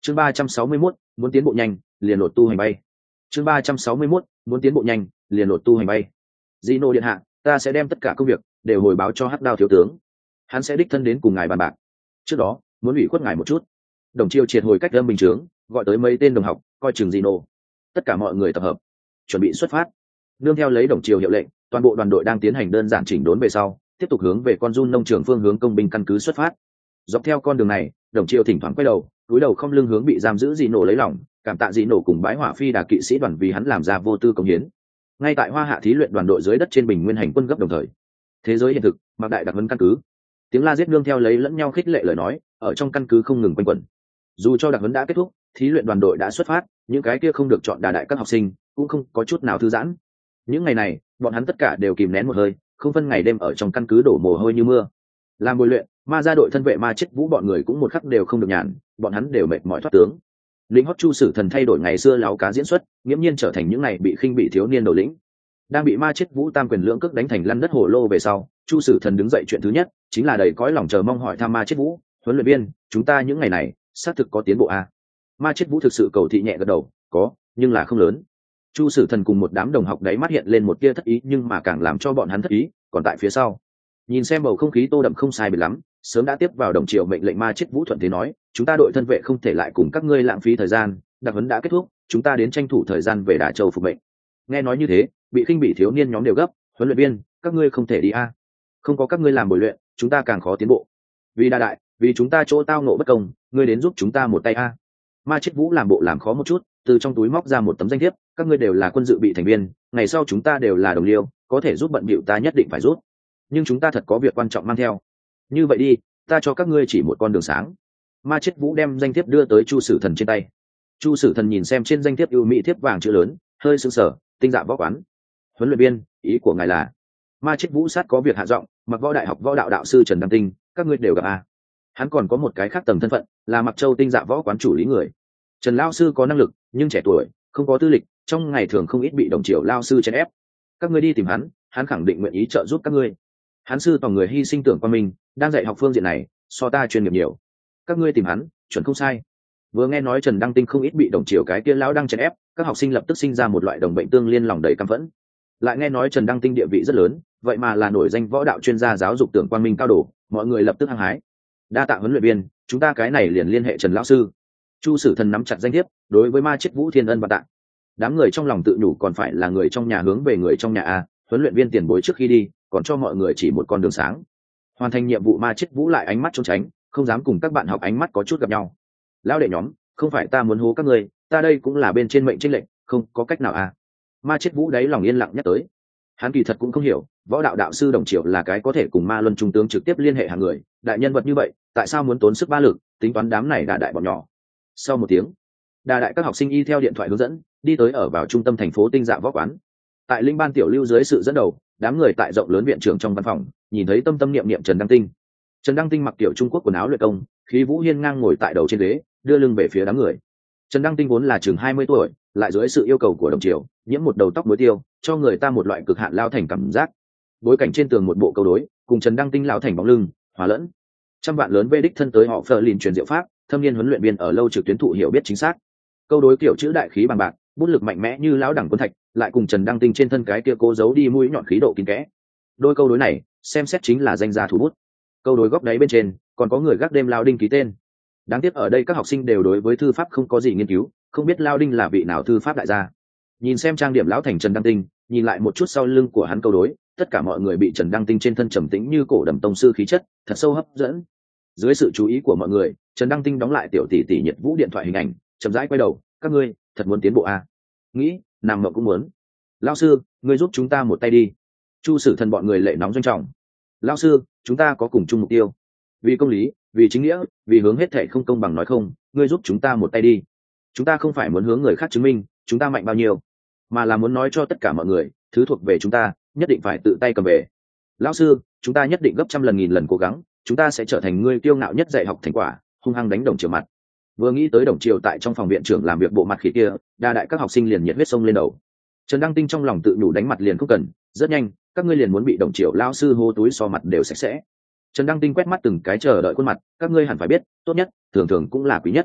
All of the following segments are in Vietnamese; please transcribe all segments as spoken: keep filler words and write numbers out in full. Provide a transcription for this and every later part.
chương ba trăm sáu mươi mốt muốn tiến bộ nhanh liền lột tu hành bay. chương ba trăm sáu mươi mốt muốn tiến bộ nhanh liền lột tu hành bay. Gino điện hạ, ta sẽ đem tất cả công việc đều hồi báo cho Hắc Đao thiếu tướng, hắn sẽ đích thân đến cùng ngài bàn bạc. Trước đó muốn ủy khuất ngài một chút. Đồng Chiêu triệt hồi cách âm bình chướng, gọi tới mấy tên đồng học coi chừng Gino. Tất cả mọi người tập hợp, chuẩn bị xuất phát. Nương theo lấy Đồng Chiêu hiệu lệnh, toàn bộ đoàn đội đang tiến hành đơn giản chỉnh đốn về sau, tiếp tục hướng về con run nông trường phương hướng công binh căn cứ xuất phát. Dọc theo con đường này, Đồng Chiêu thỉnh thoảng quay đầu, cúi đầu không lưng hướng bị giam giữ Gino lấy lòng, cảm tạ Gino cùng bái hỏa phi đà kỵ sĩ đoàn vì hắn làm ra vô tư công hiến. Ngay tại Hoa Hạ thí luyện đoàn đội dưới đất trên bình nguyên hành quân gấp đồng thời, thế giới hiện thực, Mạc Đại đặc huấn căn cứ, tiếng la giết nương theo lấy lẫn nhau khích lệ lời nói ở trong căn cứ không ngừng quanh quẩn. Dù cho đặc huấn đã kết thúc, thí luyện đoàn đội đã xuất phát, những cái kia không được chọn đà đại các học sinh cũng không có chút nào thư giãn. Những ngày này bọn hắn tất cả đều kìm nén một hơi, không phân ngày đêm ở trong căn cứ đổ mồ hôi như mưa làm bồi luyện. Ma gia đội thân vệ Ma Chết Vũ bọn người cũng một khắc đều không được nhàn, bọn hắn đều mệt mỏi thoát tướng. Lính hót Chu Sử Thần thay đổi ngày xưa láo cá diễn xuất, nghiễm nhiên trở thành những ngày bị khinh bị thiếu niên đầu lĩnh. Đang bị Ma Chết Vũ tam quyền lưỡng cước đánh thành lăn đất hồ lô về sau, Chu Sử Thần đứng dậy chuyện thứ nhất chính là đầy cõi lòng chờ mong hỏi thăm Ma Chết Vũ, huấn luyện viên, chúng ta những ngày này xác thực có tiến bộ à? Ma Chết Vũ thực sự cầu thị nhẹ gật đầu, có, nhưng là không lớn. Chu Sử Thần cùng một đám đồng học đấy mắt hiện lên một tia thất ý, nhưng mà càng làm cho bọn hắn thất ý còn tại phía sau. Nhìn xem bầu không khí tô đậm không sai biệt lắm, sớm đã tiếp vào Đồng Triều mệnh lệnh Ma Chết Vũ thuận thế nói, chúng ta đội thân vệ không thể lại cùng các ngươi lãng phí thời gian, đặc huấn đã kết thúc, chúng ta đến tranh thủ thời gian về Đà Châu phục mệnh. Nghe nói như thế, bị khinh bị thiếu niên nhóm đều gấp, huấn luyện viên, các ngươi không thể đi a, không có các ngươi làm bồi luyện, chúng ta càng khó tiến bộ. Vì Đà đại, vì chúng ta chỗ tao nộ bất công, ngươi đến giúp chúng ta một tay a. Ma Chết Vũ làm bộ làm khó một chút, từ trong túi móc ra một tấm danh thiếp, các ngươi đều là quân dự bị thành viên, ngày sau chúng ta đều là đồng liêu, có thể giúp bận bịu ta nhất định phải giúp, nhưng chúng ta thật có việc quan trọng mang theo. Như vậy đi, ta cho các ngươi chỉ một con đường sáng. Ma Chết Vũ đem danh thiếp đưa tới Chu Sử Thần trên tay. Chu Sử Thần nhìn xem trên danh thiếp ưu mỹ thiếp vàng chữ lớn, hơi sững sờ, tinh dạ võ quán. Huấn luyện viên, ý của ngài là? Ma Chết Vũ sát có việc hạ giọng, Mặc Võ đại học võ đạo đạo sư Trần Đăng Tinh, các ngươi đều gặp à? Hắn còn có một cái khác tầng thân phận, là Mặc Châu tinh dạ võ quán chủ lý người. Trần lão sư có năng lực, nhưng trẻ tuổi, không có tư lịch, trong ngày thường không ít bị đồng triều lão sư chèn ép. Các ngươi đi tìm hắn, hắn khẳng định nguyện ý trợ giúp các ngươi. Hắn sư toàn người hy sinh tưởng qua mình, đang dạy học phương diện này, so ta chuyên nghiệp nhiều. Các ngươi tìm hắn, chuẩn không sai. Vừa nghe nói Trần Đăng Tinh không ít bị đồng triều cái kia lão đang chèn ép, các học sinh lập tức sinh ra một loại đồng bệnh tương liên, lòng đầy căm phẫn. Lại nghe nói Trần Đăng Tinh địa vị rất lớn, vậy mà là nổi danh võ đạo chuyên gia giáo dục tưởng quang minh cao độ, mọi người lập tức hăng hái. Đa tạ huấn luyện viên, chúng ta cái này liền liên hệ Trần lão sư. Chu Sử Thần nắm chặt danh thiếp, đối với Ma Chết Vũ thiên ân và tạ. Đám người trong lòng tự nhủ còn phải là người trong nhà hướng về người trong nhà a, huấn luyện viên tiền bối trước khi đi, còn cho mọi người chỉ một con đường sáng. Hoàn thành nhiệm vụ Ma Chết Vũ lại ánh mắt trốn tránh, không dám cùng các bạn học ánh mắt có chút gặp nhau. Lão đệ nhóm, không phải ta muốn hố các ngươi, ta đây cũng là bên trên mệnh chênh lệnh, không có cách nào a. Ma Chết Vũ đấy lòng yên lặng nhắc tới. Hắn kỳ thật cũng không hiểu, võ đạo đạo sư Đồng Triệu là cái có thể cùng Ma Luân trung tướng trực tiếp liên hệ hàng người, đại nhân vật như vậy, tại sao muốn tốn sức ba lực, tính toán đám này đả đại bọn nhỏ. Sau một tiếng, đà đại các học sinh y theo điện thoại hướng dẫn đi tới ở vào trung tâm thành phố tinh dạ võ quán. Tại linh ban tiểu lưu dưới sự dẫn đầu, đám người tại rộng lớn viện trưởng trong văn phòng nhìn thấy tâm tâm niệm niệm Trần Đăng Tinh. Trần Đăng Tinh mặc kiểu Trung Quốc quần áo luyện công, khí vũ hiên ngang ngồi tại đầu trên ghế, đưa lưng về phía đám người. Trần Đăng Tinh vốn là chừng hai mươi tuổi, lại dưới sự yêu cầu của Đồng Triều, nhiễm một đầu tóc muối tiêu, cho người ta một loại cực hạn lao thành cảm giác. Bối cảnh trên tường một bộ câu đối, cùng Trần Đăng Tinh lao thành bóng lưng, hòa lẫn. Trăm vạn lớn vê đích thân tới họ phờ lìn truyền diệu pháp, thâm niên huấn luyện viên ở lâu trực tuyến thụ hiểu biết chính xác. Câu đối kiểu chữ đại khí bằng bạc, bút lực mạnh mẽ như lão đẳng quân thạch, lại cùng Trần Đăng Tinh trên thân cái kia cố giấu đi mũi nhọn khí độ kín kẽ. Đôi câu đối này, xem xét chính là danh gia thủ bút. Câu đối góc đáy bên trên, còn có người gác đêm Lao Đinh ký tên. Đáng tiếc ở đây các học sinh đều đối với thư pháp không có gì nghiên cứu, không biết Lao Đinh là vị nào thư pháp đại gia. Nhìn xem trang điểm lão thành Trần Đăng Tinh, nhìn lại một chút sau lưng của hắn câu đối, tất cả mọi người bị Trần Đăng Tinh trên thân trầm tĩnh như cổ đầm tông sư khí chất, thật sâu hấp dẫn. Dưới sự chú ý của mọi người, Trần Đăng Tinh đóng lại tiểu tỷ tỷ Nhiệt Vũ điện thoại hình ảnh, chậm rãi quay đầu, các ngươi thật muốn tiến bộ à? Nghĩ nằm mộng cũng muốn. Lão sư, ngươi giúp chúng ta một tay đi. Chu Sử Thần bọn người lệ nóng doanh trọng. Lão sư, chúng ta có cùng chung mục tiêu, vì công lý, vì chính nghĩa, vì hướng hết thảy không công bằng nói không, ngươi giúp chúng ta một tay đi. Chúng ta không phải muốn hướng người khác chứng minh chúng ta mạnh bao nhiêu, mà là muốn nói cho tất cả mọi người, thứ thuộc về chúng ta nhất định phải tự tay cầm về. Lão sư, chúng ta nhất định gấp trăm lần nghìn lần cố gắng, chúng ta sẽ trở thành người kiêu ngạo nhất dạy học thành quả. Hung hăng đánh Đồng Triều mặt. Vừa nghĩ tới Đồng Triều tại trong phòng viện trưởng làm việc bộ mặt khỉ kia, đa đại các học sinh liền nhiệt huyết sông lên đầu. Trần Đăng Tinh trong lòng tự nhủ đánh mặt liền không cần, rất nhanh các ngươi liền muốn bị Đồng Triều lao sư hô túi so mặt đều sạch sẽ. Trần Đăng Tinh quét mắt từng cái chờ đợi khuôn mặt, các ngươi hẳn phải biết, tốt nhất thường thường cũng là quý nhất.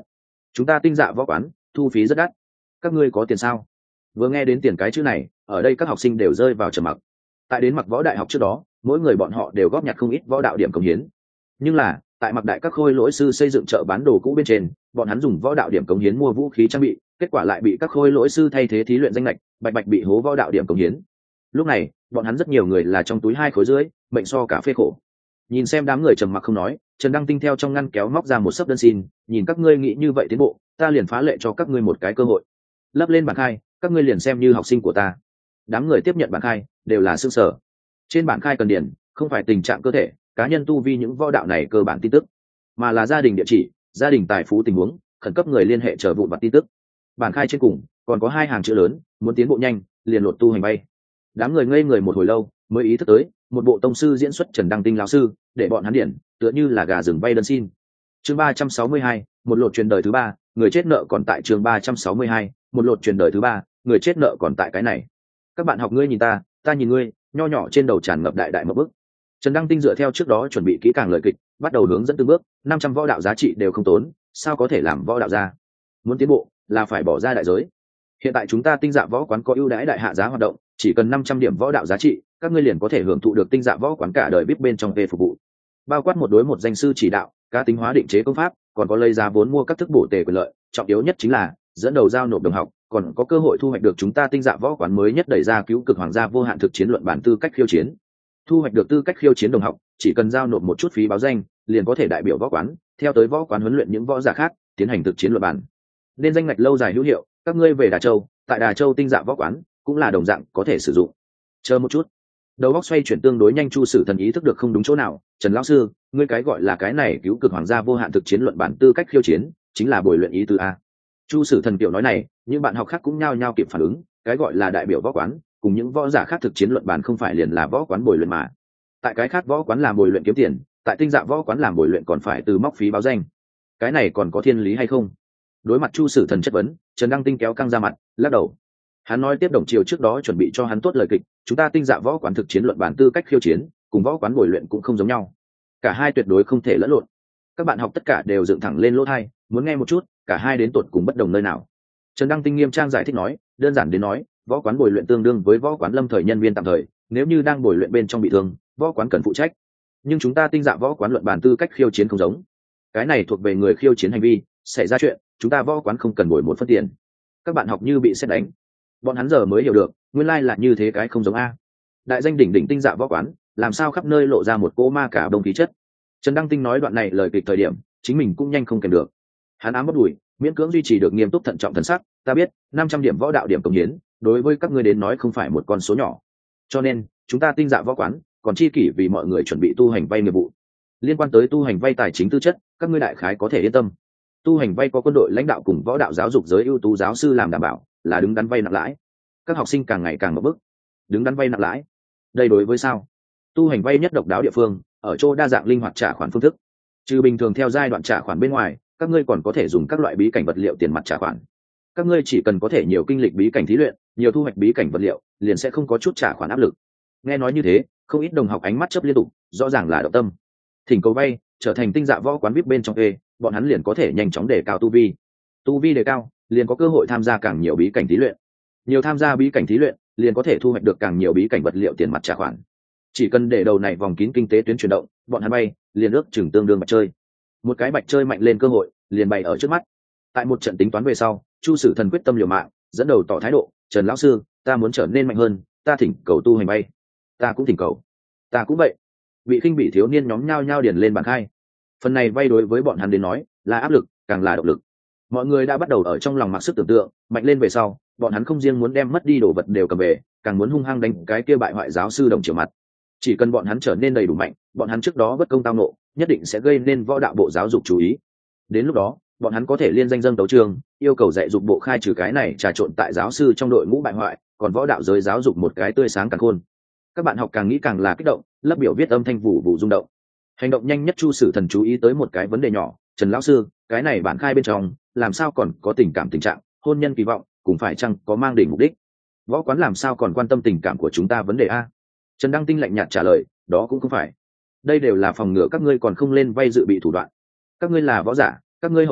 chúng ta tinh dạ võ quán thu phí rất đắt, các ngươi có tiền sao? Vừa nghe đến tiền cái chữ này, ở đây các học sinh đều rơi vào trầm mặc. Tại đến mặc võ đại học trước đó, mỗi người bọn họ đều góp nhặt không ít võ đạo điểm cống hiến, nhưng là tại mặc đại các khôi lỗi sư xây dựng chợ bán đồ cũ bên trên, bọn hắn dùng võ đạo điểm cống hiến mua vũ khí trang bị, kết quả lại bị các khôi lỗi sư thay thế thí luyện danh lệch, bạch bạch bị hố võ đạo điểm cống hiến. Lúc này bọn hắn rất nhiều người là trong túi hai khối dưới, mệnh so cả phê khổ. Nhìn xem đám người trầm mặc không nói, Trần Đăng Tinh theo trong ngăn kéo móc ra một sấp đơn xin, nhìn các ngươi nghĩ như vậy tiến bộ, ta liền phá lệ cho các ngươi một cái cơ hội, lấp lên bản khai, các ngươi liền xem như học sinh của ta. Đám người tiếp nhận bản khai đều là xương sở. Trên bản khai cần điền không phải tình trạng cơ thể, cá nhân tu vi những võ đạo này cơ bản tin tức, mà là gia đình địa chỉ, gia đình tài phú tình huống, khẩn cấp người liên hệ chờ vụn vặt tin tức. Bản khai trên cùng còn có hai hàng chữ lớn, muốn tiến bộ nhanh liền lột tu hành bay. Đám người ngây người một hồi lâu mới ý thức tới, một bộ tông sư diễn xuất Trần Đăng Tinh lão sư để bọn hắn điển tựa như là gà rừng bay đơn xin. Chương ba trăm sáu mươi hai, một lột truyền đời thứ ba, người chết nợ còn tại. Chương ba trăm sáu mươi hai, một lột truyền đời thứ ba, người chết nợ còn tại cái này. Các bạn học ngươi nhìn ta, ta nhìn ngươi, nho nhỏ trên đầu tràn ngập đại đại một bức. Trần Đăng Tinh dựa theo trước đó chuẩn bị kỹ càng lời kịch, bắt đầu hướng dẫn từng bước, năm trăm võ đạo giá trị đều không tốn, sao có thể làm võ đạo ra? Muốn tiến bộ là phải bỏ ra đại giới. Hiện tại chúng ta tinh dạ võ quán có ưu đãi đại hạ giá hoạt động, chỉ cần năm trăm điểm võ đạo giá trị, các ngươi liền có thể hưởng thụ được tinh dạ võ quán cả đời biết bên trong về phục vụ. Bao quát một đối một danh sư chỉ đạo, cá tính hóa định chế công pháp, còn có lấy giá vốn mua các thức bổ tề quyền lợi, trọng yếu nhất chính là dẫn đầu giao nộp đồng học, còn có cơ hội thu hoạch được chúng ta tinh dạ võ quán mới nhất đẩy ra cứu cực hoàng gia vô hạn thực chiến luận bản tư cách khiêu chiến. Thu hoạch được tư cách khiêu chiến đồng học, chỉ cần giao nộp một chút phí báo danh, liền có thể đại biểu võ quán, theo tới võ quán huấn luyện những võ giả khác, tiến hành thực chiến luận bản. Nên danh ngạch lâu dài hữu hiệu, các ngươi về Đà Châu, tại Đà Châu tinh dạ võ quán cũng là đồng dạng có thể sử dụng. Chờ một chút. Đầu óc xoay chuyển tương đối nhanh, Chu Sử Thần ý thức được không đúng chỗ nào. Trần lão sư, ngươi cái gọi là cái này cứu cực hoàng gia vô hạn thực chiến luận bản tư cách khiêu chiến, chính là bồi luyện ý tứ a? Chu Sử Thần kiểu nói này, những bạn học khác cũng nhao nhao kịp phản ứng, cái gọi là đại biểu võ quán, cùng những võ giả khác thực chiến luận bản không phải liền là võ quán bồi luyện mà? Tại cái khác võ quán làm bồi luyện kiếm tiền, tại tinh dạ võ quán làm bồi luyện còn phải từ móc phí báo danh, cái này còn có thiên lý hay không? Đối mặt Chu Sử Thần chất vấn, Trần Đăng Tinh kéo căng ra mặt, lắc đầu. Hắn nói tiếp đồng chiều trước đó chuẩn bị cho hắn tốt lời kịch, chúng ta tinh dạ võ quán thực chiến luận bản tư cách khiêu chiến, cùng võ quán bồi luyện cũng không giống nhau, cả hai tuyệt đối không thể lẫn lộn. Các bạn học tất cả đều dựng thẳng lên lỗ tai, muốn nghe một chút, cả hai đến tột cùng bất đồng nơi nào. Trần Đăng Tinh nghiêm trang giải thích nói, đơn giản đến nói, võ quán bồi luyện tương đương với võ quán lâm thời nhân viên tạm thời, nếu như đang bồi luyện bên trong bị thương, võ quán cần phụ trách. Nhưng chúng ta tinh dạ võ quán luận bản tư cách khiêu chiến không giống, cái này thuộc về người khiêu chiến hành vi, xảy ra chuyện, chúng ta võ quán không cần bồi một phân tiền. Các bạn học như bị sét đánh, bọn hắn giờ mới hiểu được, nguyên lai là như thế, cái không giống a. Đại danh đỉnh đỉnh tinh dạ võ quán, làm sao khắp nơi lộ ra một cỗ ma cả đông khí chất. Trần Đăng Tinh nói đoạn này lời kịch thời điểm, chính mình cũng nhanh không kèm được. Hắn ám bất đùi, miễn cưỡng duy trì được nghiêm túc thận trọng thần sắc, ta biết, năm trăm điểm võ đạo điểm công hiến, đối với các ngươi đến nói không phải một con số nhỏ. Cho nên, chúng ta tinh dạ võ quán, còn chi kỷ vì mọi người chuẩn bị tu hành vay nghiệp vụ. Liên quan tới tu hành vay tài chính tư chất, các ngươi đại khái có thể yên tâm. Tu hành vay có quân đội lãnh đạo cùng võ đạo giáo dục giới ưu tú giáo sư làm đảm bảo, là đứng đắn vay nặng lãi. Các học sinh càng ngày càng ngập bức. Đứng đắn vay nặng lãi, đây đối với sao? Tu hành vay nhất độc đáo địa phương ở chỗ đa dạng linh hoạt trả khoản phương thức. Trừ bình thường theo giai đoạn trả khoản bên ngoài, các ngươi còn có thể dùng các loại bí cảnh vật liệu tiền mặt trả khoản. Các ngươi chỉ cần có thể nhiều kinh lịch bí cảnh thí luyện, nhiều thu hoạch bí cảnh vật liệu, liền sẽ không có chút trả khoản áp lực. Nghe nói như thế, không ít đồng học ánh mắt chớp liên tục, rõ ràng là động tâm. Thỉnh cầu vay, trở thành tinh dạ võ quán vê i pê bên trong e, bọn hắn liền có thể nhanh chóng đề cao tu vi. Tu vi đề cao, liền có cơ hội tham gia càng nhiều bí cảnh thí luyện. Nhiều tham gia bí cảnh thí luyện, liền có thể thu hoạch được càng nhiều bí cảnh vật liệu tiền mặt trả khoản. Chỉ cần để đầu này vòng kín kinh tế tuyến chuyển động, bọn hắn bay, liền ước chừng tương đương bạch chơi. Một cái bạch chơi mạnh lên cơ hội, liền bày ở trước mắt. Tại một trận tính toán về sau, Chu Sử Thần quyết tâm liều mạng, dẫn đầu tỏ thái độ, Trần lão sư, ta muốn trở nên mạnh hơn, ta thỉnh cầu tu hành bay. Ta cũng thỉnh cầu. Ta cũng vậy. Bị khinh bị thiếu niên nhóm nhao nhao điền lên bảng khai. Phần này vay đối với bọn hắn đến nói, là áp lực, càng là động lực. Mọi người đã bắt đầu ở trong lòng mặc sức tưởng tượng, mạnh lên về sau, bọn hắn không riêng muốn đem mất đi đồ vật đều cầm về, càng muốn hung hăng đánh cái kia bại hoại giáo sư đồng chiều mặt. Chỉ cần bọn hắn trở nên đầy đủ mạnh, bọn hắn trước đó bất công tao nộ, nhất định sẽ gây nên võ đạo bộ giáo dục chú ý. Đến lúc đó, bọn hắn có thể liên danh dâng tấu trường, yêu cầu dạy dục bộ khai trừ cái này trà trộn tại giáo sư trong đội ngũ bại hoại, còn võ đạo giới giáo dục một cái tươi sáng càng khôn. Các bạn học càng nghĩ càng là kích động, lớp biểu viết âm thanh vụ vụ rung động. Hành động nhanh nhất Chu Sử Thần chú ý tới một cái vấn đề nhỏ, Trần lão sư, cái này bản khai bên trong, làm sao còn có tình cảm tình trạng, hôn nhân kỳ vọng, cũng phải chăng có mang đỉnh mục đích? Võ quán làm sao còn quan tâm tình cảm của chúng ta vấn đề a? Trần Đăng Tinh lạnh nhạt trả lời, đó cũng không phải. Đây đều là phòng ngừa các ngươi còn không lên vay dự bị thủ đoạn. Các ngươi là võ giả, các ngươi hậu đại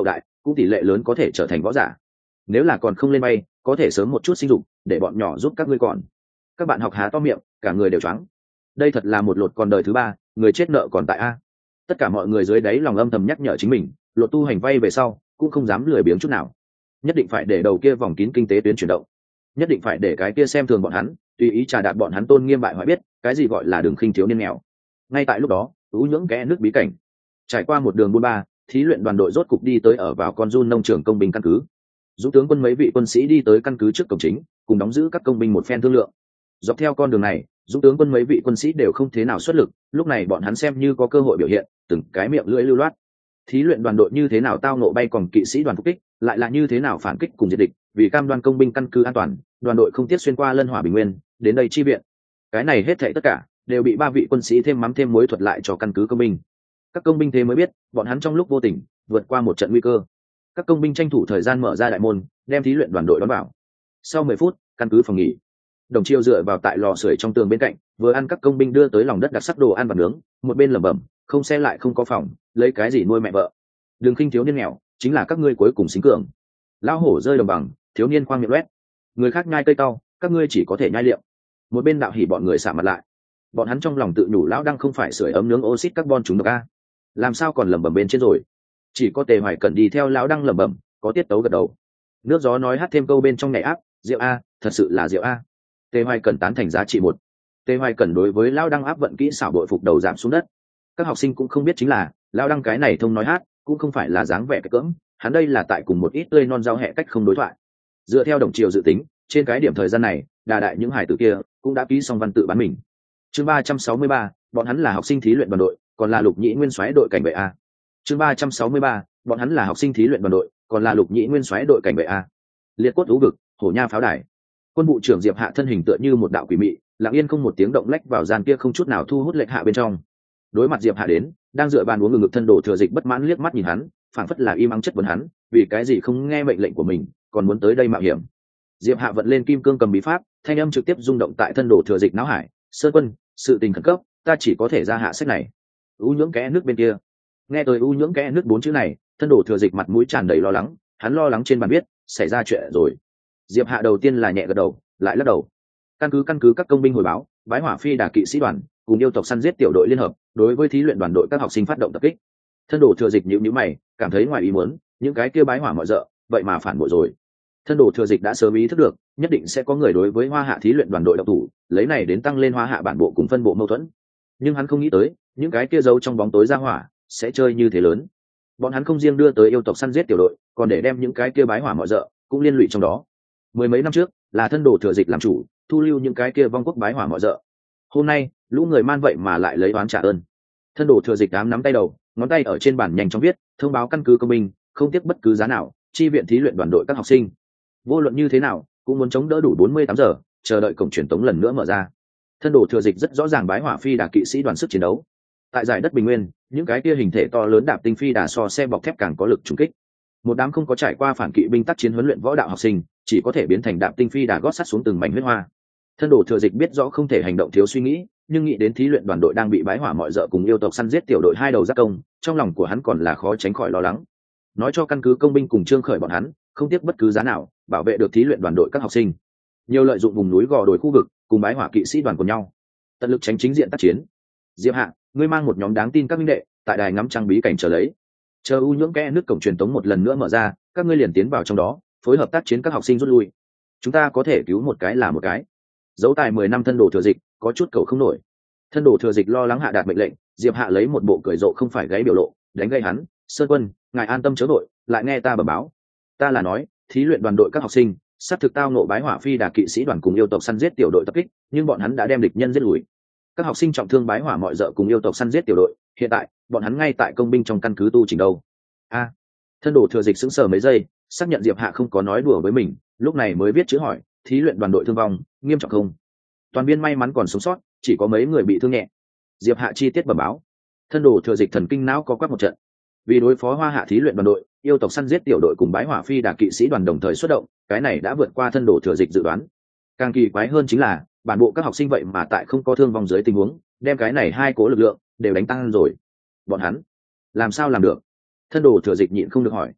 cũng tỷ lệ lớn có thể trở thành võ giả. Nếu là còn không lên bay, có thể sớm một chút sinh dục, để bọn nhỏ giúp các ngươi còn. Các bạn học há to miệng, cả người đều choáng. Đây thật là một lột còn đời thứ ba, người chết nợ còn tại a. Tất cả mọi người dưới đáy lòng âm thầm nhắc nhở chính mình, lột tu hành vay về sau cũng không dám lười biếng chút nào, nhất định phải để đầu kia vòng kín kinh tế tuyến chuyển động, nhất định phải để cái kia xem thường bọn hắn, tùy ý trà đạp bọn hắn tôn nghiêm bại hoại biết cái gì gọi là đường khinh thiếu niên nghèo. Ngay tại lúc đó, ú nhưỡng kẽ nước bí cảnh, trải qua một đường buôn ba, thí luyện đoàn đội rốt cục đi tới ở vào con run nông trường công binh căn cứ. Dũng tướng quân mấy vị quân sĩ đi tới căn cứ trước cổng chính, cùng đóng giữ các công binh một phen thương lượng. Dọc theo con đường này, Dũng tướng quân mấy vị quân sĩ đều không thế nào xuất lực, lúc này bọn hắn xem như có cơ hội biểu hiện, từng cái miệng lưỡi lưu loát. Thí luyện đoàn đội như thế nào tao nộ bay còn kỵ sĩ đoàn phục kích, lại là như thế nào phản kích cùng diệt địch, vì cam đoan công binh căn cứ an toàn, đoàn đội không tiếc xuyên qua lân hỏa bình nguyên, đến đây chi viện. Cái này hết thảy tất cả đều bị ba vị quân sĩ thêm mắm thêm muối thuật lại cho căn cứ công binh. Các công binh thế mới biết, bọn hắn trong lúc vô tình vượt qua một trận nguy cơ. Các công binh tranh thủ thời gian mở ra đại môn, đem thí luyện đoàn đội đón vào. Sau mười phút, căn cứ phòng nghỉ. Đồng Chiêu dựa vào tại lò sưởi trong tường bên cạnh, vừa ăn các công binh đưa tới lòng đất đặc sắc đồ ăn và nướng, một bên lẩm bẩm, không xe lại không có phòng, lấy cái gì nuôi mẹ vợ. Đừng khinh thiếu niên nghèo, chính là các ngươi cuối cùng xính cường. Lão hổ rơi đồng bằng, thiếu niên khoang miệng loét. Người khác nhai cây cau, các ngươi chỉ có thể nhai liệm. Một bên đạo hỉ bọn người xả mặt lại. Bọn hắn trong lòng tự nhủ lão đang không phải sưởi ấm nướng oxit carbon chúng độc a, làm sao còn lẩm bẩm bên trên rồi. Chỉ có Tề Hoài Cẩn đi theo lão đang lẩm bẩm, có tiết tấu gật đầu. Nước gió nói hát thêm câu bên trong nhảy áp, rượu a, thật sự là rượu a. Tề Hoài Cẩn tán thành giá trị một. Tề Hoài Cẩn đối với lão đang áp vận kỹ xảo bội phục đầu giảm xuống đất. Các học sinh cũng không biết chính là lão đang cái này thông nói hát cũng không phải là dáng vẻ cái cỡm, hắn đây là tại cùng một ít tươi non rau hẹ cách không đối thoại. Dựa theo Đồng Triều dự tính, trên cái điểm thời gian này, đà đại những hải tử kia cũng đã ký xong văn tự bán mình. Chương ba trăm sáu mươi ba, bọn hắn là học sinh thí luyện đoàn đội, còn là Lục Nhĩ Nguyên soái đội cảnh vệ a. Chương ba trăm sáu mươi ba, bọn hắn là học sinh thí luyện đoàn đội, còn là Lục Nhĩ Nguyên soái đội cảnh vệ a. Liệt cốt thú vực, hổ nha pháo đài. Quân vụ trưởng Diệp Hạ thân hình tựa như một đạo quỷ mị, lặng yên không một tiếng động lách vào gian kia không chút nào thu hút lệnh hạ bên trong. Đối mặt Diệp Hạ đến, đang dựa bàn uống ngực ngực thân đổ thừa dịch bất mãn liếc mắt nhìn hắn, phảng phất là im ắng chất vấn hắn, vì cái gì không nghe mệnh lệnh của mình, còn muốn tới đây mạo hiểm. Diệp Hạ vận lên kim cương cầm bí pháp, thanh âm trực tiếp rung động tại thân đổ thừa dịch não hải. Sơn quân, sự tình khẩn cấp, ta chỉ có thể ra hạ sách này. U nhưỡng kẽ nước bên kia. Nghe tới u nhưỡng kẽ nước bốn chữ này, thân đổ thừa dịch mặt mũi tràn đầy lo lắng, hắn lo lắng trên bàn biết xảy ra chuyện rồi. Diệp Hạ đầu tiên là nhẹ gật đầu, lại lắc đầu. Căn cứ căn cứ các công binh hồi báo, bái hỏa phi đà kỵ sĩ đoàn cùng yêu tộc săn giết tiểu đội liên hợp, đối với thí luyện đoàn đội các học sinh phát động tập kích. Thân đổ thừa dịch nhíu nhíu mày, cảm thấy ngoài ý muốn, những cái kia bái hỏa mọi dợ, vậy mà phản bội rồi. Thân đổ thừa dịch đã sớm ý thức được, nhất định sẽ có người đối với Hoa Hạ thí luyện đoàn đội độc thủ, lấy này đến tăng lên Hoa Hạ bản bộ cùng phân bộ mâu thuẫn. Nhưng hắn không nghĩ tới, những cái kia giấu trong bóng tối ra hỏa sẽ chơi như thế lớn. Bọn hắn không riêng đưa tới yêu tộc săn giết tiểu đội, còn để đem những cái kia bái hỏa mọi dợ cũng liên lụy trong đó. Mười mấy năm trước, là thân đổ thừa dịch làm chủ, thu lưu những cái kia vong quốc bái hỏa mọi dợ. Hôm nay, lũ người man vậy mà lại lấy oán trả ơn. Thân đổ thừa dịch đám nắm tay đầu, ngón tay ở trên bản nhanh chóng viết, thông báo căn cứ công binh, không tiếc bất cứ giá nào, chi viện thí luyện đoàn đội các học sinh. Vô luận như thế nào, cũng muốn chống đỡ đủ bốn mươi tám giờ, chờ đợi cổng truyền tống lần nữa mở ra. Thân đổ thừa dịch rất rõ ràng bái hỏa phi đà kỵ sĩ đoàn sức chiến đấu. Tại giải đất bình nguyên, những cái kia hình thể to lớn đạp tinh phi đà so xe bọc thép càng có lực trùng kích. Một đám không có trải qua phản kỵ binh tác chiến huấn luyện võ đạo học sinh, chỉ có thể biến thành đạp tinh phi đà gót sắt xuống từng mảnh huyết hoa. Thân đổ thừa dịch biết rõ không thể hành động thiếu suy nghĩ, nhưng nghĩ đến thí luyện đoàn đội đang bị bái hỏa mọi dợ cùng yêu tộc săn giết tiểu đội hai đầu giác công, trong lòng của hắn còn là khó tránh khỏi lo lắng. Nói cho căn cứ công binh cùng trương khởi bọn hắn, không tiếc bất cứ giá nào, bảo vệ được thí luyện đoàn đội các học sinh. Nhiều lợi dụng vùng núi gò đồi khu vực, cùng bái hỏa kỵ sĩ đoàn của nhau, tận lực tránh chính diện tác chiến. Diệp Hạ, ngươi mang một nhóm đáng tin các minh đệ, tại đài ngắm trăng bí cảnh chờ lấy. Chờ u nhưỡng kẽ nước cổng truyền tống một lần nữa mở ra, các ngươi liền tiến vào trong đó, phối hợp tác chiến các học sinh rút lui. Chúng ta có thể cứu một cái là một cái. Dấu tài mười năm thân đồ thừa dịch, có chút cầu không nổi. Thân đồ thừa dịch lo lắng hạ đạt mệnh lệnh, Diệp Hạ lấy một bộ cười rộ không phải gáy biểu lộ, đánh gây hắn. Sơn quân, ngài an tâm chớ nội, lại nghe ta bẩm báo. Ta là nói, thí luyện đoàn đội các học sinh, sát thực tao nộ bái hỏa phi đà kỵ sĩ đoàn cùng yêu tộc săn giết tiểu đội tập kích, nhưng bọn hắn đã đem địch nhân giết lùi. Các học sinh trọng thương bái hỏa mọi dợ cùng yêu tộc săn giết tiểu đội, hiện tại bọn hắn ngay tại công binh trong căn cứ tu chỉnh đâu. A, thân đồ thừa dịch sững sờ mấy giây, xác nhận Diệp Hạ không có nói đùa với mình, lúc này mới viết chữ hỏi, thí luyện đoàn đội thương vong nghiêm trọng không? Toàn viên may mắn còn sống sót, chỉ có mấy người bị thương nhẹ. Diệp Hạ chi tiết bẩm báo. Thân đồ thừa dịch thần kinh não có quắc một trận. Vì đối phó Hoa Hạ thí luyện đoàn đội, yêu tộc săn giết tiểu đội cùng bái hỏa phi đà kỵ sĩ đoàn đồng thời xuất động, cái này đã vượt qua thân đồ thừa dịch dự đoán. Càng kỳ quái hơn chính là, bản bộ các học sinh vậy mà tại không có thương vong dưới tình huống, đem cái này hai cố lực lượng đều đánh tăng rồi. Bọn hắn làm sao làm được? Thân đồ thừa dịch nhịn không được hỏi.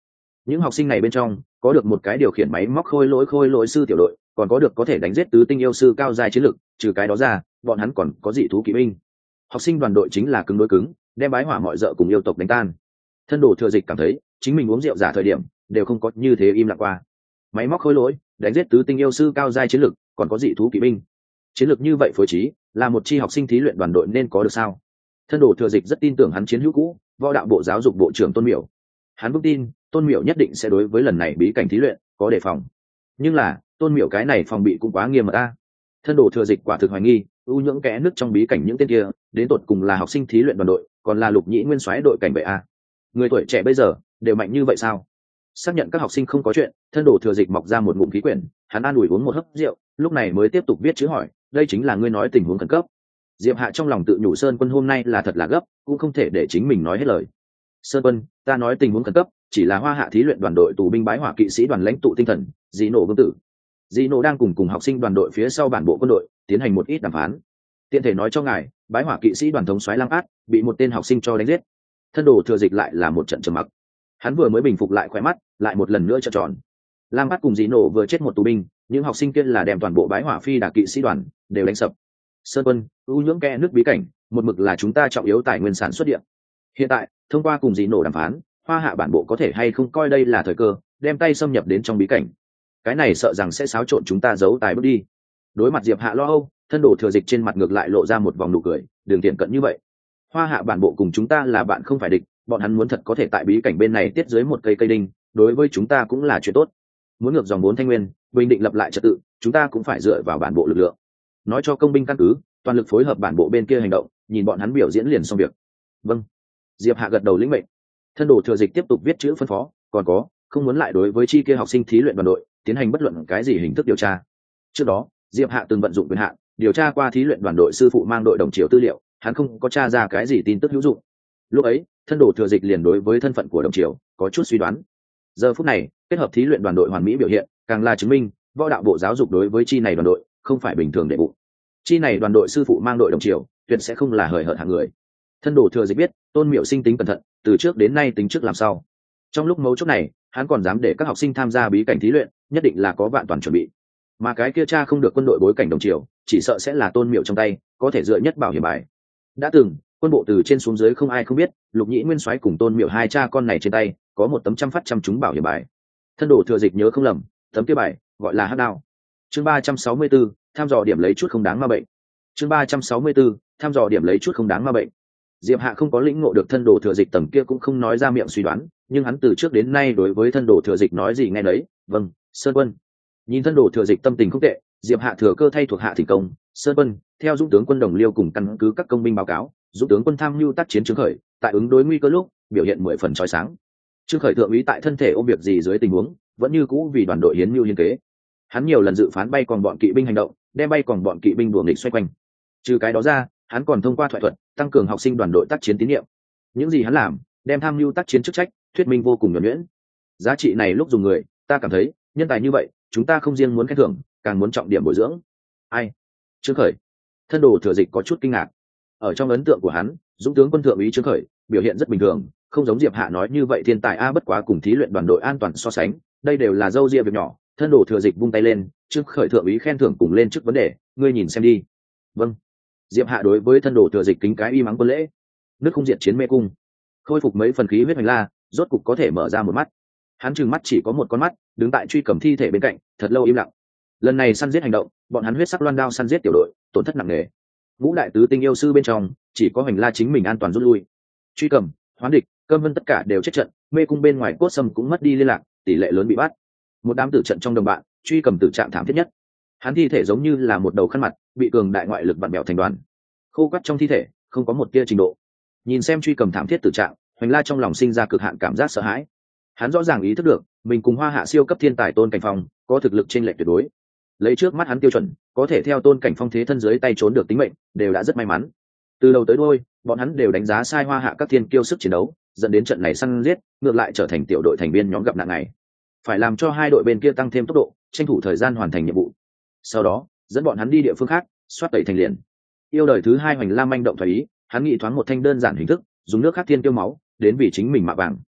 những học sinh này bên trong có được một cái điều khiển máy móc khôi lỗi khôi lỗi sư tiểu đội, còn có được có thể đánh giết tứ tinh yêu sư cao dài chiến lực. Trừ cái đó ra, bọn hắn còn có dị thú kỵ binh. Học sinh đoàn đội chính là cứng đối cứng, đem bái hỏa mọi dợ cùng yêu tộc đánh tan. Thân đồ thừa dịch cảm thấy chính mình uống rượu giả thời điểm đều không có như thế im lặng qua. Máy móc khôi lỗi đánh giết tứ tinh yêu sư cao giai chiến lực, còn có dị thú kỵ binh, chiến lược như vậy phối trí là một chi học sinh thí luyện đoàn đội nên có được sao? Thân đồ thừa dịch rất tin tưởng hắn chiến hữu cũ võ đạo bộ giáo dục bộ trưởng Tôn Miểu. Hắn vững tin Tôn Miểu nhất định sẽ đối với lần này bí cảnh thí luyện có đề phòng. Nhưng là Tôn Miểu cái này phòng bị cũng quá nghiêm mật ta. Thân đồ thừa dịch quả thực hoài nghi ưu nhưỡng kẽ nước trong bí cảnh những tên kia đến tột cùng là học sinh thí luyện đoàn đội còn là lục nhĩ nguyên soái đội cảnh vệ a. Người tuổi trẻ bây giờ đều mạnh như vậy sao? Xác nhận các học sinh không có chuyện, thân đồ thừa dịch mọc ra một ngụm khí quyển, hắn an ủi uống một hớp rượu, lúc này mới tiếp tục viết chữ hỏi, đây chính là ngươi nói tình huống khẩn cấp. Diệp Hạ trong lòng tự nhủ Sơn Quân hôm nay là thật là gấp, cũng không thể để chính mình nói hết lời. Sơn Quân, ta nói tình huống khẩn cấp chỉ là Hoa Hạ thí luyện đoàn đội tù binh bái hỏa kỵ sĩ đoàn lãnh tụ tinh thần Dĩ Nổ Vương tử. Dĩ Nổ đang cùng cùng học sinh đoàn đội phía sau bản bộ quân đội tiến hành một ít đàm phán. Tiện thể nói cho ngài, bái hỏa kỵ sĩ đoàn thống soái Lam Át bị một tên học sinh cho đánh giết. Thân đồ thừa dịch lại là một trận trầm mặc. Hắn vừa mới bình phục lại khỏe mắt, lại một lần nữa trợn tròn. Lam Át cùng Dĩ Nổ vừa chết một tù binh, những học sinh kia là đem toàn bộ bái hỏa phi đả kỵ sĩ đoàn đều đánh sập. Sơn Quân, ưu nhưỡng kẽ nước bí cảnh một mực là chúng ta trọng yếu tài nguyên sản xuất điện. Hiện tại thông qua cùng Dĩ Nổ đàm phán, Hoa Hạ bản bộ có thể hay không coi đây là thời cơ đem tay xâm nhập đến trong bí cảnh. Cái này sợ rằng sẽ xáo trộn chúng ta giấu tài bước đi. Đối mặt Diệp Hạ lo âu, thân đồ thừa dịch trên mặt ngược lại lộ ra một vòng nụ cười, đường tiện cận như vậy. Hoa Hạ bản bộ cùng chúng ta là bạn không phải địch, bọn hắn muốn thật có thể tại bí cảnh bên này tiết dưới một cây cây đinh, đối với chúng ta cũng là chuyện tốt. Muốn ngược dòng vốn thanh nguyên, bình định lập lại trật tự, chúng ta cũng phải dựa vào bản bộ lực lượng. Nói cho công binh căn cứ, toàn lực phối hợp bản bộ bên kia hành động, nhìn bọn hắn biểu diễn liền xong việc. Vâng. Diệp Hạ gật đầu lĩnh mệnh. Thân đồ thừa dịch tiếp tục viết chữ phân phó, còn có, không muốn lại đối với chi kia học sinh thí luyện đoàn đội tiến hành bất luận cái gì hình thức điều tra. Trước đó, Diệp Hạ từng vận dụng quyền hạn điều tra qua thí luyện đoàn đội sư phụ mang đội đồng chiếu tư liệu, hắn không có tra ra cái gì tin tức hữu dụng. Lúc ấy, thân đồ thừa dịch liền đối với thân phận của đồng chiếu có chút suy đoán. Giờ phút này, kết hợp thí luyện đoàn đội hoàn mỹ biểu hiện, càng là chứng minh võ đạo bộ giáo dục đối với chi này đoàn đội không phải bình thường đệ bụng. Chi này đoàn đội sư phụ mang đội đồng chiếu tuyệt sẽ không là hời hợt hạng người. Thân đồ thừa dịch biết Tôn Miểu sinh tính cẩn thận, từ trước đến nay tính trước làm sau. Trong lúc mấu chốt này, hắn còn dám để các học sinh tham gia bí cảnh thí luyện, nhất định là có vạn toàn chuẩn bị. Mà cái kia cha không được quân đội bối cảnh đồng chiều, chỉ sợ sẽ là Tôn Miểu trong tay có thể dựa nhất bảo hiểm bài. Đã từng quân bộ từ trên xuống dưới không ai không biết, Lục Nhĩ Nguyên soái cùng Tôn Miểu hai cha con này trên tay có một tấm trăm phát trăm trúng bảo hiểm bài. Thân đồ thừa dịch nhớ không lầm, tấm kia bài gọi là hắc đao. Chương ba trăm sáu mươi 34, tham dò điểm lấy chút không đáng ma bệnh. Chương ba trăm sáu mươi 34, tham dò điểm lấy chút không đáng ma bệnh. Diệp Hạ không có lĩnh ngộ được thân đồ thừa dịch tầng kia cũng không nói ra miệng suy đoán, nhưng hắn từ trước đến nay đối với thân đồ thừa dịch nói gì nghe đấy. Vâng, Sơn Quân. Nhìn thân đồ thừa dịch tâm tình không tệ, Diệp Hạ thừa cơ thay thuộc hạ thỉnh công. Sơn Quân, theo dũng tướng quân Đồng Liêu cùng căn cứ các công binh báo cáo, dũng tướng quân tham mưu tác chiến Trương Khởi, tại ứng đối nguy cơ lúc biểu hiện mười phần chói sáng. Trương Khởi thượng úy tại thân thể ôm việc gì dưới tình huống, vẫn như cũ vì đoàn đội hiến mưu hiến kế. Hắn nhiều lần dự phán bay còn bọn kỵ binh hành động, đem bay còn bọn kỵ binh đuổi nghịch xoay quanh. Trừ cái đó ra, hắn còn thông qua thoại thuật tăng cường học sinh đoàn đội tác chiến tín nhiệm. Những gì hắn làm, đem tham mưu tác chiến chức trách thuyết minh vô cùng nhuần nhuyễn. Giá trị này lúc dùng người, ta cảm thấy nhân tài như vậy, chúng ta không riêng muốn khen thưởng, càng muốn trọng điểm bồi dưỡng. Ai? Trương Khởi. Thân đồ thừa dịch có chút kinh ngạc. Ở trong ấn tượng của hắn, dũng tướng quân thượng úy Trương Khởi biểu hiện rất bình thường, không giống Diệp Hạ nói như vậy thiên tài a bất quá cùng thí luyện đoàn đội an toàn so sánh, đây đều là dâu ria việc nhỏ. Thân đồ thừa dịch vung tay lên, Trương Khởi thượng úy khen thưởng cùng lên trước vấn đề, ngươi nhìn xem đi. Vâng. Diệp Hạ đối với thân đồ thừa dịch kính cái y mắng quân lễ. Nước không diệt chiến mê cung, khôi phục mấy phần khí huyết hoành la, rốt cục có thể mở ra một mắt. Hắn trừng mắt chỉ có một con mắt, đứng tại truy cầm thi thể bên cạnh, thật lâu im lặng. Lần này săn giết hành động, bọn hắn huyết sắc loan đao săn giết tiểu đội, tổn thất nặng nề. Ngũ đại tứ tinh yêu sư bên trong, chỉ có hoành la chính mình an toàn rút lui. Truy cầm, hoán địch, cơm vân tất cả đều chết trận, mê cung bên ngoài cốt sâm cũng mất đi liên lạc, tỷ lệ lớn bị bắt. Một đám tử trận trong đồng bạn, truy cầm tử trạng thảm thiết nhất. Hắn thi thể giống như là một đầu khăn mặt, bị cường đại ngoại lực vặn bẹo thành đoàn, khô quắt trong thi thể không có một tia trình độ. Nhìn xem truy cầm thảm thiết tử trạng, hoành la trong lòng sinh ra cực hạn cảm giác sợ hãi. Hắn rõ ràng ý thức được mình cùng Hoa Hạ siêu cấp thiên tài Tôn Cảnh Phong có thực lực chênh lệch tuyệt đối. Lấy trước mắt hắn tiêu chuẩn, có thể theo Tôn Cảnh Phong thế thân dưới tay trốn được tính mệnh, đều đã rất may mắn. Từ đầu tới đuôi, bọn hắn đều đánh giá sai Hoa Hạ các thiên kiêu sức chiến đấu, dẫn đến trận này săn giết ngược lại trở thành tiểu đội thành viên nhóm gặp nạn này. Phải làm cho hai đội bên kia tăng thêm tốc độ, tranh thủ thời gian hoàn thành nhiệm vụ. Sau đó, dẫn bọn hắn đi địa phương khác, soát tẩy thành liền. Yêu đời thứ hai hoành la manh động thoái ý, hắn nghĩ thoáng một thanh đơn giản hình thức, dùng nước khắc thiên tiêu máu đến vì chính mình mạ vàng.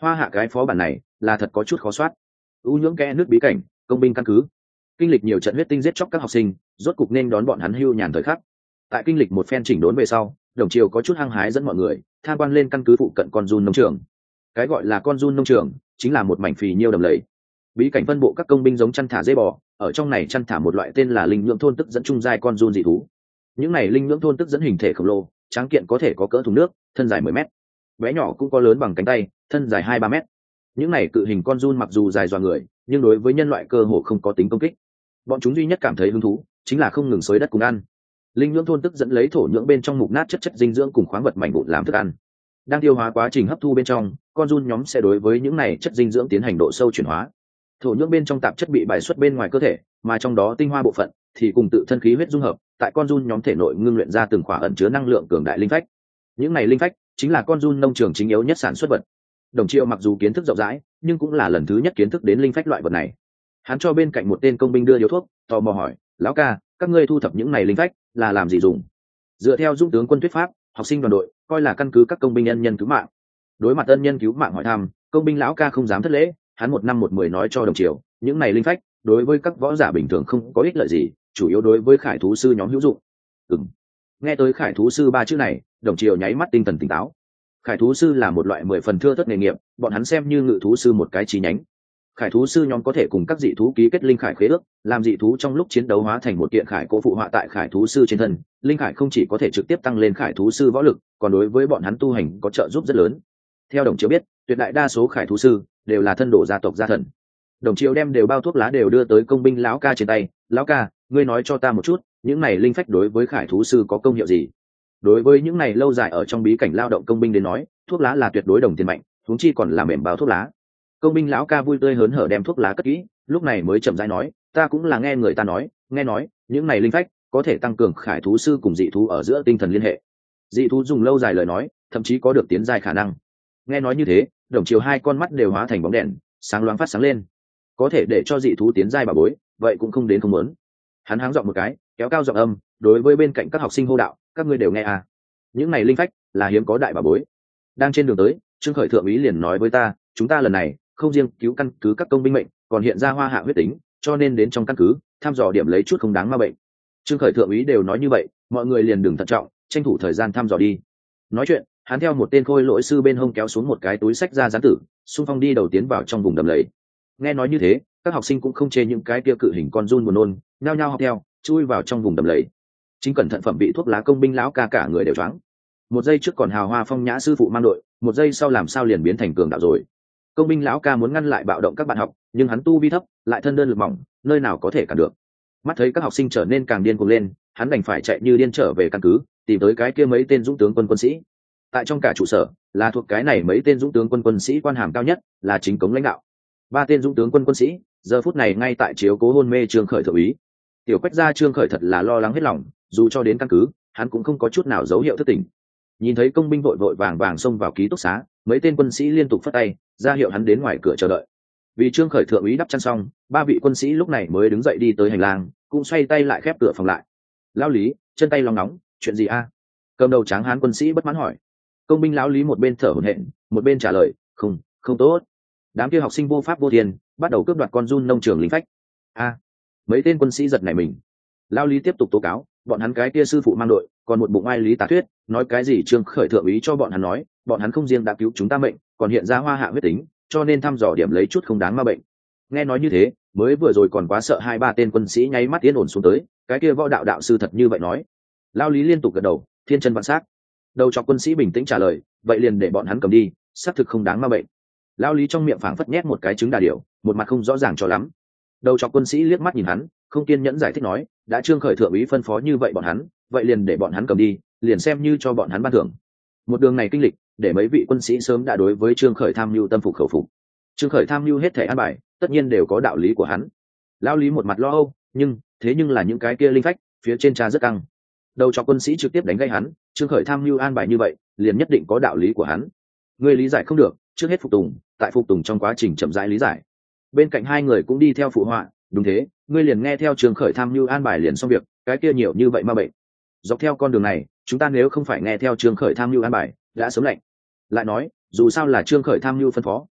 Hoa Hạ cái phó bản này là thật có chút khó soát. U nhưỡng kẽ nước bí cảnh, công binh căn cứ, kinh lịch nhiều trận huyết tinh giết chóc các học sinh, rốt cục nên đón bọn hắn hưu nhàn thời khắc. Tại kinh lịch một phen chỉnh đốn về sau, Đồng Triều có chút hăng hái dẫn mọi người tham quan lên căn cứ phụ cận con giun nông trường. Cái gọi là con giun nông trường chính là một mảnh phì nhiêu đầm lầy. Bí cảnh phân bộ các công binh giống chăn thả dây bò, ở trong này chăn thả một loại tên là linh nhưỡng thôn tức dẫn trung giai con giun dị thú. Những này linh nhưỡng thôn tức dẫn hình thể khổng lồ, tráng kiện có thể có cỡ thùng nước, thân dài mười mét, bé nhỏ cũng có lớn bằng cánh tay, thân dài hai ba mét. Những này cự hình con giun mặc dù dài dọa người, nhưng đối với nhân loại cơ hồ không có tính công kích. Bọn chúng duy nhất cảm thấy hứng thú chính là không ngừng xới đất cùng ăn. Linh nhưỡng thôn tức dẫn lấy thổ nhưỡng bên trong mục nát chất chất dinh dưỡng cùng khoáng vật mảnh vụn làm thức ăn. Đang tiêu hóa quá trình hấp thu bên trong, con giun nhóm sẽ đối với những này chất dinh dưỡng tiến hành độ sâu chuyển hóa. Thổ nhưỡng bên trong tạp chất bị bài xuất bên ngoài cơ thể, mà trong đó tinh hoa bộ phận thì cùng tự thân khí huyết dung hợp, tại con giun nhóm thể nội ngưng luyện ra từng khỏa ẩn chứa năng lượng cường đại linh phách. Những này linh phách chính là con giun nông trường chính yếu nhất sản xuất vật. Đồng Triệu mặc dù kiến thức rộng rãi, nhưng cũng là lần thứ nhất kiến thức đến linh phách loại vật này. Hắn cho bên cạnh một tên công binh đưa điếu thuốc, tò mò hỏi: "Lão ca, các ngươi thu thập những này linh phách là làm gì dùng?" Dựa theo Dũng tướng quân thuyết pháp, học sinh đoàn đội coi là căn cứ các công binh ân nhân cứu mạng. Đối mặt ân nhân cứu mạng hỏi thăm, công binh lão ca không dám thất lễ, hắn một năm một mười nói cho Đồng Triều, những này linh phách đối với các võ giả bình thường không có ích lợi gì, chủ yếu đối với khải thú sư nhóm hữu dụng. Ừm. Nghe tới khải thú sư ba chữ này, Đồng Triều nháy mắt tinh thần tỉnh táo. Khải thú sư là một loại mười phần thưa thớt nghề nghiệp, bọn hắn xem như ngự thú sư một cái chi nhánh. Khải thú sư nhóm có thể cùng các dị thú ký kết linh khải khế ước, làm dị thú trong lúc chiến đấu hóa thành một kiện khải cố phụ họa tại khải thú sư trên thân. Linh khải không chỉ có thể trực tiếp tăng lên khải thú sư võ lực, còn đối với bọn hắn tu hành có trợ giúp rất lớn. Theo Đồng Triều biết, tuyệt đại đa số khải thú sư đều là thân đồ gia tộc gia thần. Đồng Triều đem đều bao thuốc lá đều đưa tới công binh lão ca trên tay. "Lão ca, ngươi nói cho ta một chút, những này linh phách đối với khải thú sư có công hiệu gì?" Đối với những này lâu dài ở trong bí cảnh lao động công binh đến nói, thuốc lá là tuyệt đối đồng tiền mạnh, huống chi còn là mềm bao thuốc lá. Công binh lão ca vui tươi hớn hở đem thuốc lá cất kỹ, lúc này mới chậm rãi nói: "Ta cũng là nghe người ta nói, nghe nói những này linh phách có thể tăng cường khải thú sư cùng dị thú ở giữa tinh thần liên hệ. Dị thú dùng lâu dài lời nói, thậm chí có được tiến giai khả năng." Nghe nói như thế, Đồng Triều hai con mắt đều hóa thành bóng đèn, sáng loáng phát sáng lên. Có thể để cho dị thú tiến giai bà bối, vậy cũng không đến không muốn. Hắn háng giọng một cái, kéo cao giọng âm, đối với bên cạnh các học sinh hô đạo: "Các ngươi đều nghe à? Những này linh phách là hiếm có đại bà bối." Đang trên đường tới, Trương Khởi thượng úy liền nói với ta: "Chúng ta lần này không riêng cứu căn cứ các công binh mệnh, còn hiện ra Hoa Hạ huyết tính, cho nên đến trong căn cứ thăm dò điểm lấy chút không đáng ma bệnh." Trương Khởi thượng úy đều nói như vậy, mọi người liền đừng thận trọng, tranh thủ thời gian thăm dò đi. Nói chuyện, hắn theo một tên khôi lỗi sư bên hông kéo xuống một cái túi sách ra gián tử, xung phong đi đầu tiến vào trong vùng đầm lầy. Nghe nói như thế, các học sinh cũng không chê những cái kia cự hình con giun buồn nôn, nhao nhao học theo, chui vào trong vùng đầm lầy. Chính cẩn thận phẩm bị thuốc lá công binh lão ca cả người đều choáng. Một giây trước còn hào hoa phong nhã sư phụ mang đội, một giây sau làm sao liền biến thành cường đạo rồi. Công binh lão ca muốn ngăn lại bạo động các bạn học, nhưng hắn tu vi thấp, lại thân đơn lực mỏng, nơi nào có thể cản được. Mắt thấy các học sinh trở nên càng điên cuồng lên, hắn đành phải chạy như điên trở về căn cứ, tìm tới cái kia mấy tên dũng tướng quân quân sĩ. Tại trong cả trụ sở, là thuộc cái này mấy tên dũng tướng quân quân sĩ quan hàm cao nhất, là chính cống lãnh đạo. Ba tên dũng tướng quân quân sĩ, giờ phút này ngay tại chiếu cố hôn mê Trương Khởi thượng úy. Tiểu Quách gia Trương Khởi thật là lo lắng hết lòng, dù cho đến căn cứ, hắn cũng không có chút nào dấu hiệu thất tỉnh. Nhìn thấy công binh vội vội vàng vàng xông vào ký túc xá, mấy tên quân sĩ liên tục phất tay ra hiệu hắn đến ngoài cửa chờ đợi. Vì Trương Khởi thượng úy đắp chăn xong, ba vị quân sĩ lúc này mới đứng dậy đi tới hành lang, cũng xoay tay lại khép cửa phòng lại. Lão Lý, chân tay lòng nóng, chuyện gì a? Cầm đầu tráng hán quân sĩ bất mãn hỏi. Công binh lão Lý một bên thở hổn hển, một bên trả lời: "Không, không tốt. Đám kia học sinh vô pháp vô thiên, bắt đầu cướp đoạt con giun nông trường linh phách." A. Mấy tên quân sĩ giật nảy mình. Lão Lý tiếp tục tố cáo, bọn hắn cái kia sư phụ mang đội, còn một bụng ai lý tà thuyết, nói cái gì Trương Khởi thượng úy cho bọn hắn nói, bọn hắn không riêng đã cứu chúng ta mệnh, còn hiện ra Hoa Hạ huyết tính, cho nên thăm dò điểm lấy chút không đáng ma bệnh. Nghe nói như thế, mới vừa rồi còn quá sợ hai ba tên quân sĩ nháy mắt tiến ổn xuống tới, cái kia võ đạo đạo sư thật như vậy nói. Lão Lý liên tục gật đầu, thiên chân vạn sắc. Đầu chọc quân sĩ bình tĩnh trả lời: "Vậy liền để bọn hắn cầm đi, xác thực không đáng ma bệnh." Lão Lý trong miệng phảng phất nhét một cái trứng đà điểu, một mặt không rõ ràng cho lắm. Đầu chọc quân sĩ liếc mắt nhìn hắn, không kiên nhẫn giải thích nói: "đã Trương Khởi thượng úy phân phó như vậy bọn hắn, vậy liền để bọn hắn cầm đi, liền xem như cho bọn hắn ban thưởng." Một đường này kinh lịch, để mấy vị quân sĩ sớm đã đối với Trương Khởi tham mưu tâm phục khẩu phục. Trương Khởi tham mưu hết thảy an bài, tất nhiên đều có đạo lý của hắn. Lão Lý một mặt lo âu, nhưng thế nhưng là những cái kia linh phách, phía trên trà rất căng. Đầu chọc quân sĩ trực tiếp đánh gây hắn: "Trương Khởi tham mưu an bài như vậy, liền nhất định có đạo lý của hắn. Ngươi lý giải không được, trước hết phục tùng, tại phục tùng trong quá trình chậm rãi lý giải." Bên cạnh hai người cũng đi theo phụ họa: "Đúng thế, ngươi liền nghe theo Trương Khởi tham mưu an bài liền xong việc, cái kia nhiều như vậy ma bệnh. Dọc theo con đường này, chúng ta nếu không phải nghe theo Trương Khởi tham mưu an bài, đã sớm lạnh. Lại nói, dù sao là Trương Khởi tham mưu phân phó,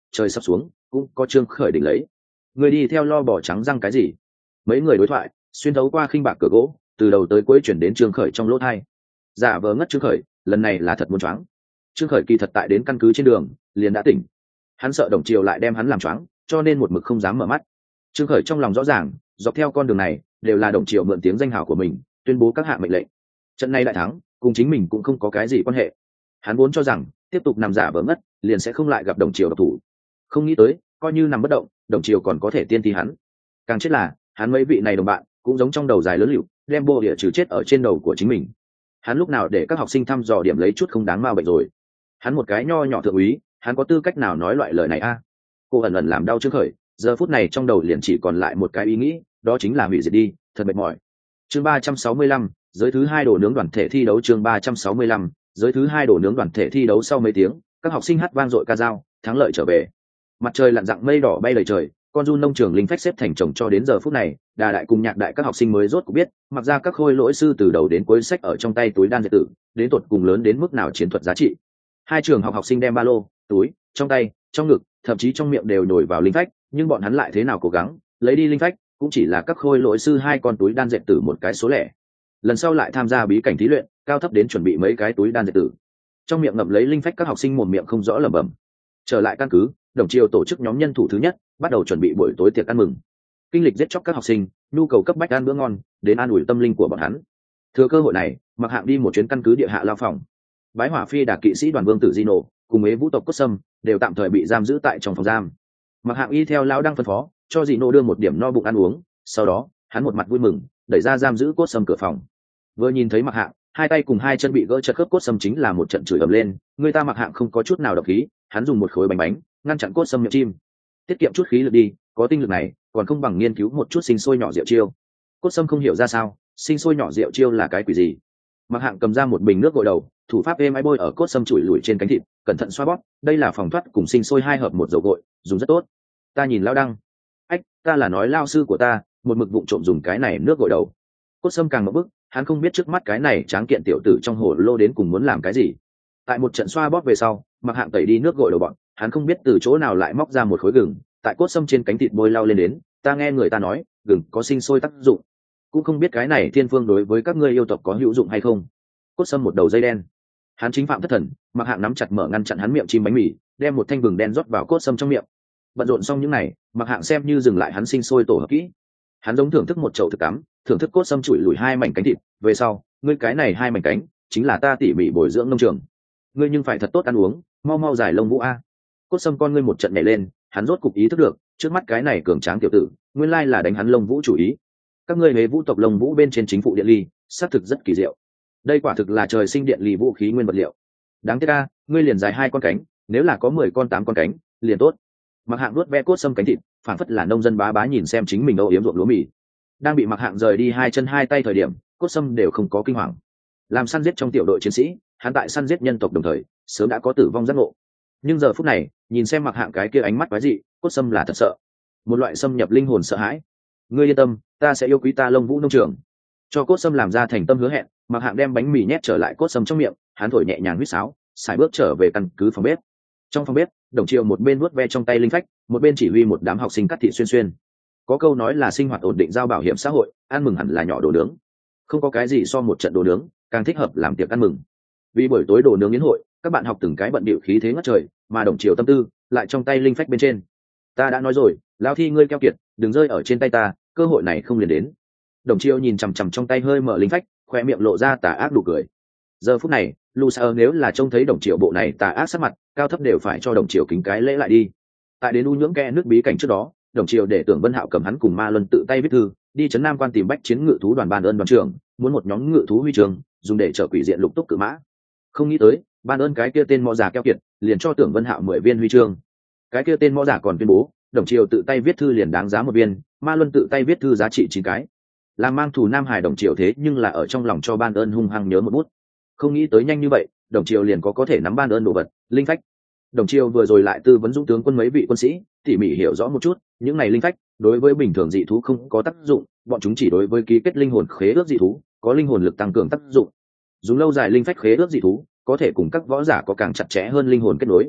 trời sắp xuống cũng có Trương Khởi đỉnh lấy. Người đi theo lo bỏ trắng răng cái gì? Mấy người đối thoại xuyên thấu qua khinh bạc cửa gỗ, từ đầu tới cuối chuyển đến Trương Khởi trong lỗ tai. Giả vờ ngất Trương Khởi, lần này là thật muốn choáng. Trương Khởi kỳ thật tại đến căn cứ trên đường liền đã tỉnh, hắn sợ Đồng Triều lại đem hắn làm choáng, cho nên một mực không dám mở mắt. Trương Khởi trong lòng rõ ràng, dọc theo con đường này đều là Đồng Triều mượn tiếng danh hào của mình tuyên bố các hạng mệnh lệnh. Trận này đại thắng cùng chính mình cũng không có cái gì quan hệ. Hắn vốn cho rằng tiếp tục nằm giả vờ ngất liền sẽ không lại gặp Đồng Triều độc thủ, không nghĩ tới coi như nằm bất động Đồng Triều còn có thể tiên thi hắn. Càng chết là hắn mấy vị này đồng bạn cũng giống trong đầu dài lớn lựu, đem bộ địa trừ chết ở trên đầu của chính mình. Hắn lúc nào để các học sinh thăm dò điểm lấy chút không đáng ma bệnh rồi? Hắn một cái nho nhỏ thượng úy, hắn có tư cách nào nói loại lời này a? Cô ẩn ẩn làm đau Trương Khởi, giờ phút này trong đầu liền chỉ còn lại một cái ý nghĩ, đó chính là hủy diệt đi, thật mệt mỏi. Chương ba trăm sáu mươi lăm, giới thứ hai đồ nướng đoàn thể thi đấu. Chương ba trăm sáu mươi lăm, giới thứ hai đồ nướng đoàn thể thi đấu. Sau mấy tiếng, các học sinh hát vang dội ca dao, thắng lợi trở về. Mặt trời lặn rạng mây đỏ bay đầy trời, con giun nông trường linh phách xếp thành chồng cho đến giờ phút này, đà đại cùng nhạc đại các học sinh mới rốt cuộc biết, mặc ra các khôi lỗi sư từ đầu đến cuối sách ở trong tay túi đan dệt tử, đến tột cùng lớn đến mức nào chiến thuật giá trị. Hai trường học học sinh đem ba lô, túi, trong tay, trong ngực, thậm chí trong miệng đều nhồi vào linh phách, nhưng bọn hắn lại thế nào cố gắng lấy đi linh phách cũng chỉ là các khôi lỗi sư hai con túi đan dệt tử một cái số lẻ. Lần sau lại tham gia bí cảnh thí luyện, cao thấp đến chuẩn bị mấy cái túi đan dệt tử. Trong miệng ngậm lấy linh phách các học sinh mồm miệng không rõ lẩm bẩm. Trở lại căn cứ, Đồng Triều tổ chức nhóm nhân thủ thứ nhất, bắt đầu chuẩn bị buổi tối tiệc ăn mừng. Kinh lịch giết chóc các học sinh, nhu cầu cấp bách ăn bữa ngon, đến an ủi tâm linh của bọn hắn. Thừa cơ hội này, Mặc Hạng đi một chuyến căn cứ địa hạ lao phòng. Bái Hỏa Phi Đà kỵ sĩ đoàn vương tử Di Nổ cùng ế vũ tộc Cốt Sâm đều tạm thời bị giam giữ tại trong phòng giam. Mặc Hạng y theo lão đang phân phó, cho Di Nổ đưa một điểm no bụng ăn uống, sau đó hắn một mặt vui mừng đẩy ra giam giữ Cốt Sâm cửa phòng. Vừa nhìn thấy Mặc Hạng, hai tay cùng hai chân bị gỡ chật khớp Cốt Sâm chính là một trận chửi ầm lên. Người ta Mặc Hạng không có chút nào độc khí, hắn dùng một khối bánh bánh ngăn chặn Cốt Sâm miệng chim. Tiết kiệm chút khí lực đi, có tinh lực này còn không bằng nghiên cứu một chút sinh sôi nhỏ rượu chiêu. Cốt Sâm không hiểu ra sao sinh sôi nhỏ rượu chiêu là cái quỷ gì. Mặc Hạng cầm ra một bình nước gội đầu, thủ pháp êm ái bôi ở Cốt Sâm chùi lùi trên cánh thịt, cẩn thận xoa bóp, đây là phòng thoát cùng sinh sôi hai hợp một dầu gội, dùng rất tốt. Ta nhìn Lao Đăng, ách, ta là nói lao sư của ta, một mực vụng trộm dùng cái này nước gội đầu. Cốt Sâm càng ngập bức, hắn không biết trước mắt cái này tráng kiện tiểu tử trong hồ lô đến cùng muốn làm cái gì. Tại một trận xoa bóp về sau, Mặc Hạng tẩy đi nước gội đầu bọn, hắn không biết từ chỗ nào lại móc ra một khối gừng, tại Cốt Sâm trên cánh thịt bôi lau lên đến. Ta nghe người ta nói gừng có sinh sôi tác dụng, cũng không biết cái này thiên phương đối với các ngươi yêu tộc có hữu dụng hay không. Cốt Sâm một đầu dây đen, hắn chính phạm thất thần. Mặc Hạng nắm chặt mở ngăn chặn hắn miệng chim bánh mì, đem một thanh gừng đen rót vào Cốt Sâm trong miệng. Bận rộn xong những này, Mặc Hạng xem như dừng lại hắn sinh sôi tổ hợp kỹ. Hắn giống thưởng thức một chậu thực cắm, thưởng thức Cốt Sâm chùi lùi hai mảnh cánh thịt. Về sau, ngươi cái này hai mảnh cánh chính là ta tỉ mỉ bồi dưỡng nông trường, ngươi nhưng phải thật tốt ăn uống, mau mau giải lông vũ a. Cốt Sâm con ngươi một trận nhảy lên, hắn rốt cục ý thức được trước mắt cái này cường tráng tiểu tử nguyên lai là đánh hắn lông vũ chủ ý. Các ngươi hế vũ tộc lông vũ bên trên chính phủ điện ly xác thực rất kỳ diệu, đây quả thực là trời sinh điện ly vũ khí nguyên vật liệu. Đáng tiếc a, ngươi liền dài hai con cánh, nếu là có mười con tám con cánh liền tốt. Mặc Hạng nuốt ve Cốt Sâm cánh thịt, phản phất là nông dân bá bá nhìn xem chính mình âu yếm ruộng lúa mì. Đang bị Mặc Hạng rời đi hai chân hai tay thời điểm, Cốt Sâm đều không có kinh hoàng. Làm săn giết trong tiểu đội chiến sĩ, hắn tại săn giết nhân tộc đồng thời sớm đã có tử vong giác ngộ. Nhưng giờ phút này nhìn xem Mặc Hạng cái kia ánh mắt quái dị, Cốt Sâm là thật sợ, một loại xâm nhập linh hồn sợ hãi. Ngươi yên tâm, ta sẽ yêu quý ta lông vũ nông trường. Cho Cốt Sâm làm ra thành tâm hứa hẹn, Mặc Hạng đem bánh mì nhét trở lại Cốt Sâm trong miệng, hắn thổi nhẹ nhàng huýt sáo, xài bước trở về căn cứ phòng bếp. Trong phòng bếp, Đồng Triều một bên vuốt ve trong tay linh phách, một bên chỉ huy một đám học sinh cắt thịt xuyên xuyên. Có câu nói là sinh hoạt ổn định giao bảo hiểm xã hội, ăn mừng hẳn là nhỏ đồ nướng. Không có cái gì so một trận đồ nướng càng thích hợp làm tiệc ăn mừng. Vì buổi tối đồ nướng yến hội, các bạn học từng cái bận bịu khí thế ngất trời, mà Đồng Triều tâm tư lại trong tay linh phách bên trên. Ta đã nói rồi, lao thi ngươi keo kiệt, đừng rơi ở trên tay ta, cơ hội này không liền đến. Đồng Triều nhìn chằm chằm trong tay hơi mở linh phách, khoe miệng lộ ra tà ác đủ cười. Giờ phút này, Lusa nếu là trông thấy Đồng Triều bộ này tà ác sắc mặt, cao thấp đều phải cho Đồng Triều kính cái lễ lại đi. Tại đến u nhưỡng kẽ nước bí cảnh trước đó, Đồng Triều để Tưởng Vân Hạo cầm hắn cùng Ma Luân tự tay viết thư, đi trấn Nam Quan tìm bách chiến ngự thú đoàn ban ơn đoàn trưởng, muốn một nhóm ngự thú huy trường, dùng để trở quỷ diện lục túc cự mã. Không nghĩ tới, ban ơn cái kia tên mõ giả keo kiệt, liền cho Tưởng Vân Hạo mười viên huy chương. Cái kia tên mõ giả còn tuyên bố, Đồng Triều tự tay viết thư liền đáng giá một viên, Ma Luân tự tay viết thư giá trị chín cái. Làm mang thù Nam Hải Đồng Triều thế nhưng là ở trong lòng cho ban ơn hung hăng nhớ một bút. Không nghĩ tới nhanh như vậy, Đồng Triều liền có có thể nắm ban ơn đồ vật, linh phách. Đồng Triều vừa rồi lại tư vấn dũng tướng quân mấy vị quân sĩ, tỉ mỉ hiểu rõ một chút, những này linh phách đối với bình thường dị thú không có tác dụng, bọn chúng chỉ đối với ký kết linh hồn khế ước dị thú có linh hồn lực tăng cường tác dụng. Dùng lâu dài linh phách khế ước dị thú có thể cùng các võ giả có càng chặt chẽ hơn linh hồn kết nối.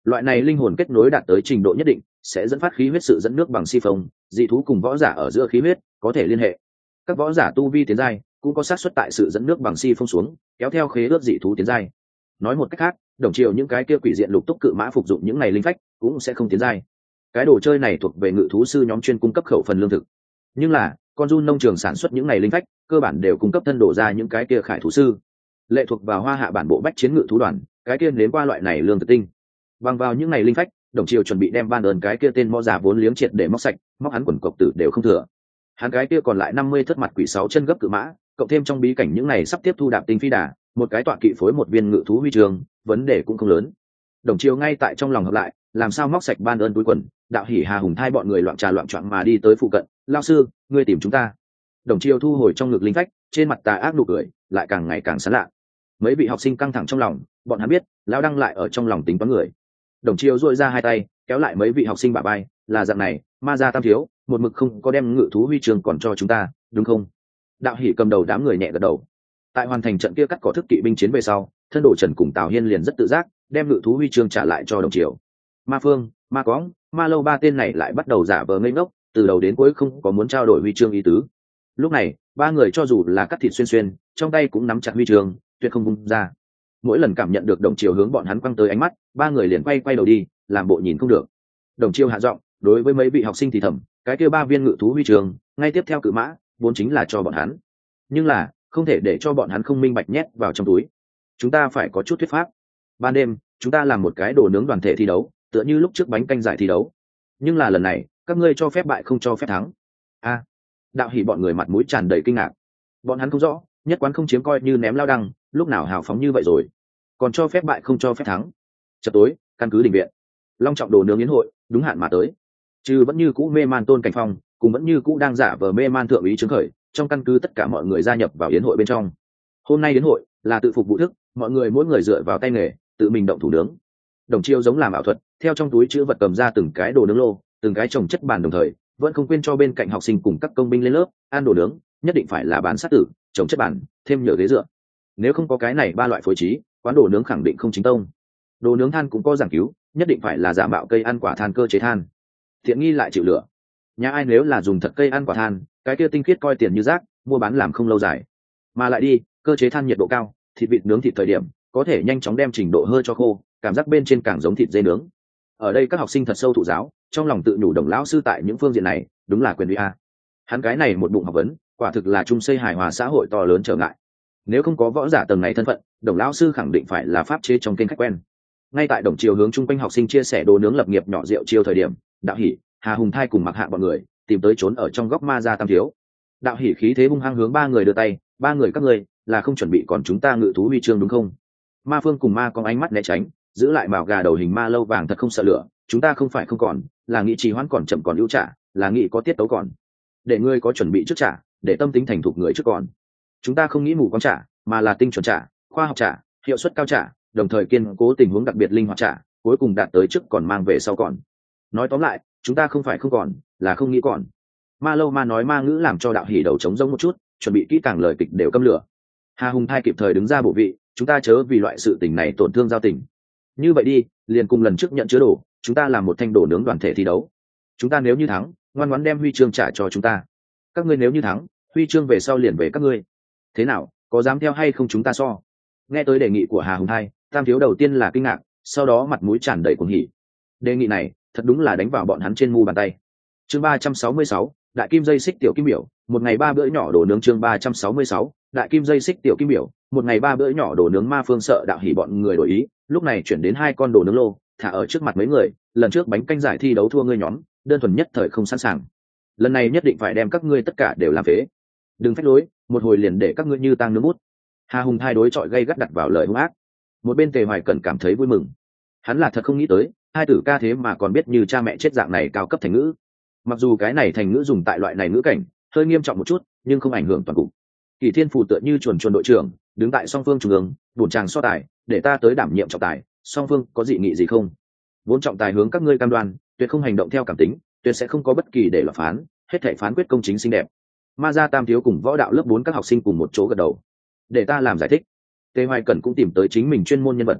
Loại này linh hồn kết nối đạt tới trình độ nhất định sẽ dẫn phát khí huyết sự dẫn nước bằng si phong, dị thú cùng võ giả ở giữa khí huyết có thể liên hệ. Các võ giả tu vi tiến giai cũng có xác suất tại sự dẫn nước bằng si phong xuống kéo theo khế ước dị thú tiến giai. Nói một cách khác, đồng chiều những cái kia quỷ diện lục túc cự mã phục dụng những này linh phách cũng sẽ không tiến giai. Cái đồ chơi này thuộc về ngự thú sư nhóm chuyên cung cấp khẩu phần lương thực, nhưng là con giun nông trường sản xuất những này linh phách cơ bản đều cung cấp thân đổ ra những cái kia khải thú sư lệ thuộc vào hoa hạ bản bộ bách chiến ngự thú đoàn, cái kia đến qua loại này lương thực tinh bằng vào những ngày linh phách, đồng triều chuẩn bị đem ban ơn cái kia tên mõ già vốn liếng triệt để móc sạch, móc hắn quần cộc tử đều không thừa. Hắn cái kia còn lại năm mươi thất mặt quỷ sáu chân gấp cự mã, cộng thêm trong bí cảnh những này sắp tiếp thu đạp tinh phi đà, một cái tọa kỵ phối một viên ngự thú huy trường, vấn đề cũng không lớn. Đồng triều ngay tại trong lòng hợp lại, làm sao móc sạch ban ơn túi quần, đạo hỉ hà hùng thai bọn người loạn trà loạn choạng mà đi tới phụ cận, lao sư, ngươi tìm chúng ta. Đồng triều thu hồi trong ngực linh phách, trên mặt tà ác nụ cười lại càng ngày càng sán lạ. Mấy vị học sinh căng thẳng trong lòng, bọn hắn biết lão đăng lại ở trong lòng tính toán người. Đồng chiêu duỗi ra hai tay kéo lại mấy vị học sinh bả vai, là dạng này, ma gia tam thiếu một mực không có đem ngự thú huy chương còn cho chúng ta, đúng không? Đạo hỉ cầm đầu đám người nhẹ gật đầu. Tại hoàn thành trận kia cắt cỏ thức kỵ binh chiến về sau, thân đồ Trần cùng Tào Hiên liền rất tự giác đem ngự thú huy chương trả lại cho đồng chiều. Ma Phương, Ma Cóng, Ma Lâu ba tên này lại bắt đầu giả vờ ngây ngốc, từ đầu đến cuối không có muốn trao đổi huy chương ý tứ. Lúc này ba người cho dù là cắt thịt xuyên xuyên, trong tay cũng nắm chặt huy chương, tuyệt không vung ra. Mỗi lần cảm nhận được đồng chiều hướng bọn hắn quăng tới ánh mắt, ba người liền quay quay đầu đi, làm bộ nhìn không được. Đồng chiều hạ giọng đối với mấy vị học sinh thì thầm, cái kia ba viên ngự thú huy chương ngay tiếp theo cự mã vốn chính là cho bọn hắn, nhưng là không thể để cho bọn hắn không minh bạch nhét vào trong túi. Chúng ta phải có chút thuyết pháp. Ban đêm chúng ta làm một cái đồ nướng đoàn thể thi đấu, tựa như lúc trước bánh canh giải thi đấu, nhưng là lần này các ngươi cho phép bại không cho phép thắng. A à, đạo hỉ bọn người mặt mũi tràn đầy kinh ngạc. Bọn hắn không rõ nhất quán không chiếm coi như ném lao đăng, lúc nào hào phóng như vậy rồi, còn cho phép bại không cho phép thắng. Chợt tối, căn cứ đình viện, long trọng đồ nướng yến hội đúng hạn mà tới. Trừ vẫn như cũ mê man Tôn Cảnh Phong, cùng vẫn như cũ đang giả vờ mê man thượng úy Trướng Khởi, trong căn cứ tất cả mọi người gia nhập vào yến hội bên trong. Hôm nay yến hội là tự phục vụ thức, mọi người mỗi người dựa vào tay nghề tự mình động thủ nướng. Đồng chiêu giống làm ảo thuật, theo trong túi chữ vật cầm ra từng cái đồ nướng lô, từng cái trồng chất bàn, đồng thời vẫn không quên cho bên cạnh học sinh cùng các công binh lên lớp ăn đồ nướng, nhất định phải là bán sát tử, trồng chất bàn, thêm nhựa ghế dựa. Nếu không có cái này ba loại phối trí, quán đồ nướng khẳng định không chính tông. Đồ nướng than cũng có giảng cứu, nhất định phải là giả mạo cây ăn quả than cơ chế than, thiện nghi lại chịu lửa. Nhà ai nếu là dùng thật cây ăn quả than, cái kia tinh khiết coi tiền như rác, mua bán làm không lâu dài. Mà lại đi, cơ chế than nhiệt độ cao, thịt vịt nướng thịt thời điểm có thể nhanh chóng đem trình độ hơi cho khô, cảm giác bên trên càng giống thịt dê nướng. Ở đây các học sinh thật sâu thụ giáo, trong lòng tự nhủ Đồng lão sư tại những phương diện này đúng là quyền uy a. Hắn cái này một bụng học vấn, quả thực là chung xây hài hòa xã hội to lớn trở ngại. Nếu không có võ giả tầng này thân phận, Đồng lão sư khẳng định phải là pháp chế trong kênh khách quen. Ngay tại Đồng chiều hướng chung quanh học sinh chia sẻ đồ nướng lập nghiệp nhỏ rượu chiêu thời điểm, đạo hỉ, Hà Hùng Thai cùng Mặc Hạ bọn người tìm tới trốn ở trong góc ma gia tam thiếu. Đạo hỉ khí thế hung hăng hướng ba người đưa tay, ba người các ngươi là không chuẩn bị còn chúng ta ngự thú huy chương đúng không? Ma Phương cùng Ma có ánh mắt né tránh, giữ lại mào gà đầu hình ma lâu vàng thật không sợ lửa, chúng ta không phải không còn, là nghĩ trì hoãn còn chậm còn ưu trả, là nghĩ có tiết tấu còn, để ngươi có chuẩn bị trước trả, để tâm tính thành thục người trước còn. Chúng ta không nghĩ mù quáng trả, mà là tinh chuẩn trả, khoa học trả, hiệu suất cao trả, đồng thời kiên cố tình huống đặc biệt linh hoạt trả, cuối cùng đạt tới trước còn mang về sau còn. Nói tóm lại, chúng ta không phải không còn, là không nghĩ còn. Ma lâu ma nói ma ngữ làm cho đạo hỉ đầu trống rỗng một chút, chuẩn bị kỹ càng lời kịch đều câm lửa. Hà Hùng Thai kịp thời đứng ra bổ vị, chúng ta chớ vì loại sự tình này tổn thương giao tình. Như vậy đi, liền cùng lần trước nhận chứa đồ, chúng ta làm một thanh đồ nướng đoàn thể thi đấu. Chúng ta nếu như thắng, ngoan ngoãn đem huy chương trả cho chúng ta. Các ngươi nếu như thắng, huy chương về sau liền về các ngươi. Thế nào, có dám theo hay không chúng ta so? Nghe tới đề nghị của Hà Hùng Thai, tam thiếu đầu tiên là kinh ngạc, sau đó mặt mũi tràn đầy cuồng hỉ. Đề nghị này, thật đúng là đánh vào bọn hắn trên mu bàn tay. Chương ba trăm sáu mươi sáu, đại kim dây xích tiểu kim biểu, một ngày ba bữa nhỏ đồ nướng. Chương ba trăm sáu mươi sáu, đại kim dây xích tiểu kim biểu, một ngày ba bữa nhỏ đồ nướng. Ma Phương sợ đạo hỉ bọn người đổi ý, lúc này chuyển đến hai con đồ nướng lô, thả ở trước mặt mấy người. Lần trước bánh canh giải thi đấu thua ngươi nhóm, đơn thuần nhất thời không sẵn sàng. Lần này nhất định phải đem các ngươi tất cả đều làm phế. Đừng phách lối, một hồi liền để các ngươi như tang nướng bút. Hà Hùng Thai đối chọi gây gắt đặt vào lời hung ác. Một bên Tề Hoài Cẩn cảm thấy vui mừng, hắn là thật không nghĩ tới hai tử ca thế mà còn biết như cha mẹ chết dạng này cao cấp thành ngữ. Mặc dù cái này thành ngữ dùng tại loại này ngữ cảnh hơi nghiêm trọng một chút, nhưng không ảnh hưởng toàn cục. Kỳ Thiên Phù tựa như chuồn chuồn đội trưởng đứng tại song phương trung ương, bổn chàng so tài, để ta tới đảm nhiệm trọng tài, song phương có dị nghị gì không? Vốn trọng tài hướng các ngươi cam đoan, tuyệt không hành động theo cảm tính, tuyệt sẽ không có bất kỳ để lọt phán, hết thảy phán quyết công chính xinh đẹp. Ma gia tam thiếu cùng võ đạo lớp bốn các học sinh cùng một chỗ gật đầu. Để ta làm giải thích. Tề Hoài Cẩn cũng tìm tới chính mình chuyên môn nhân vật.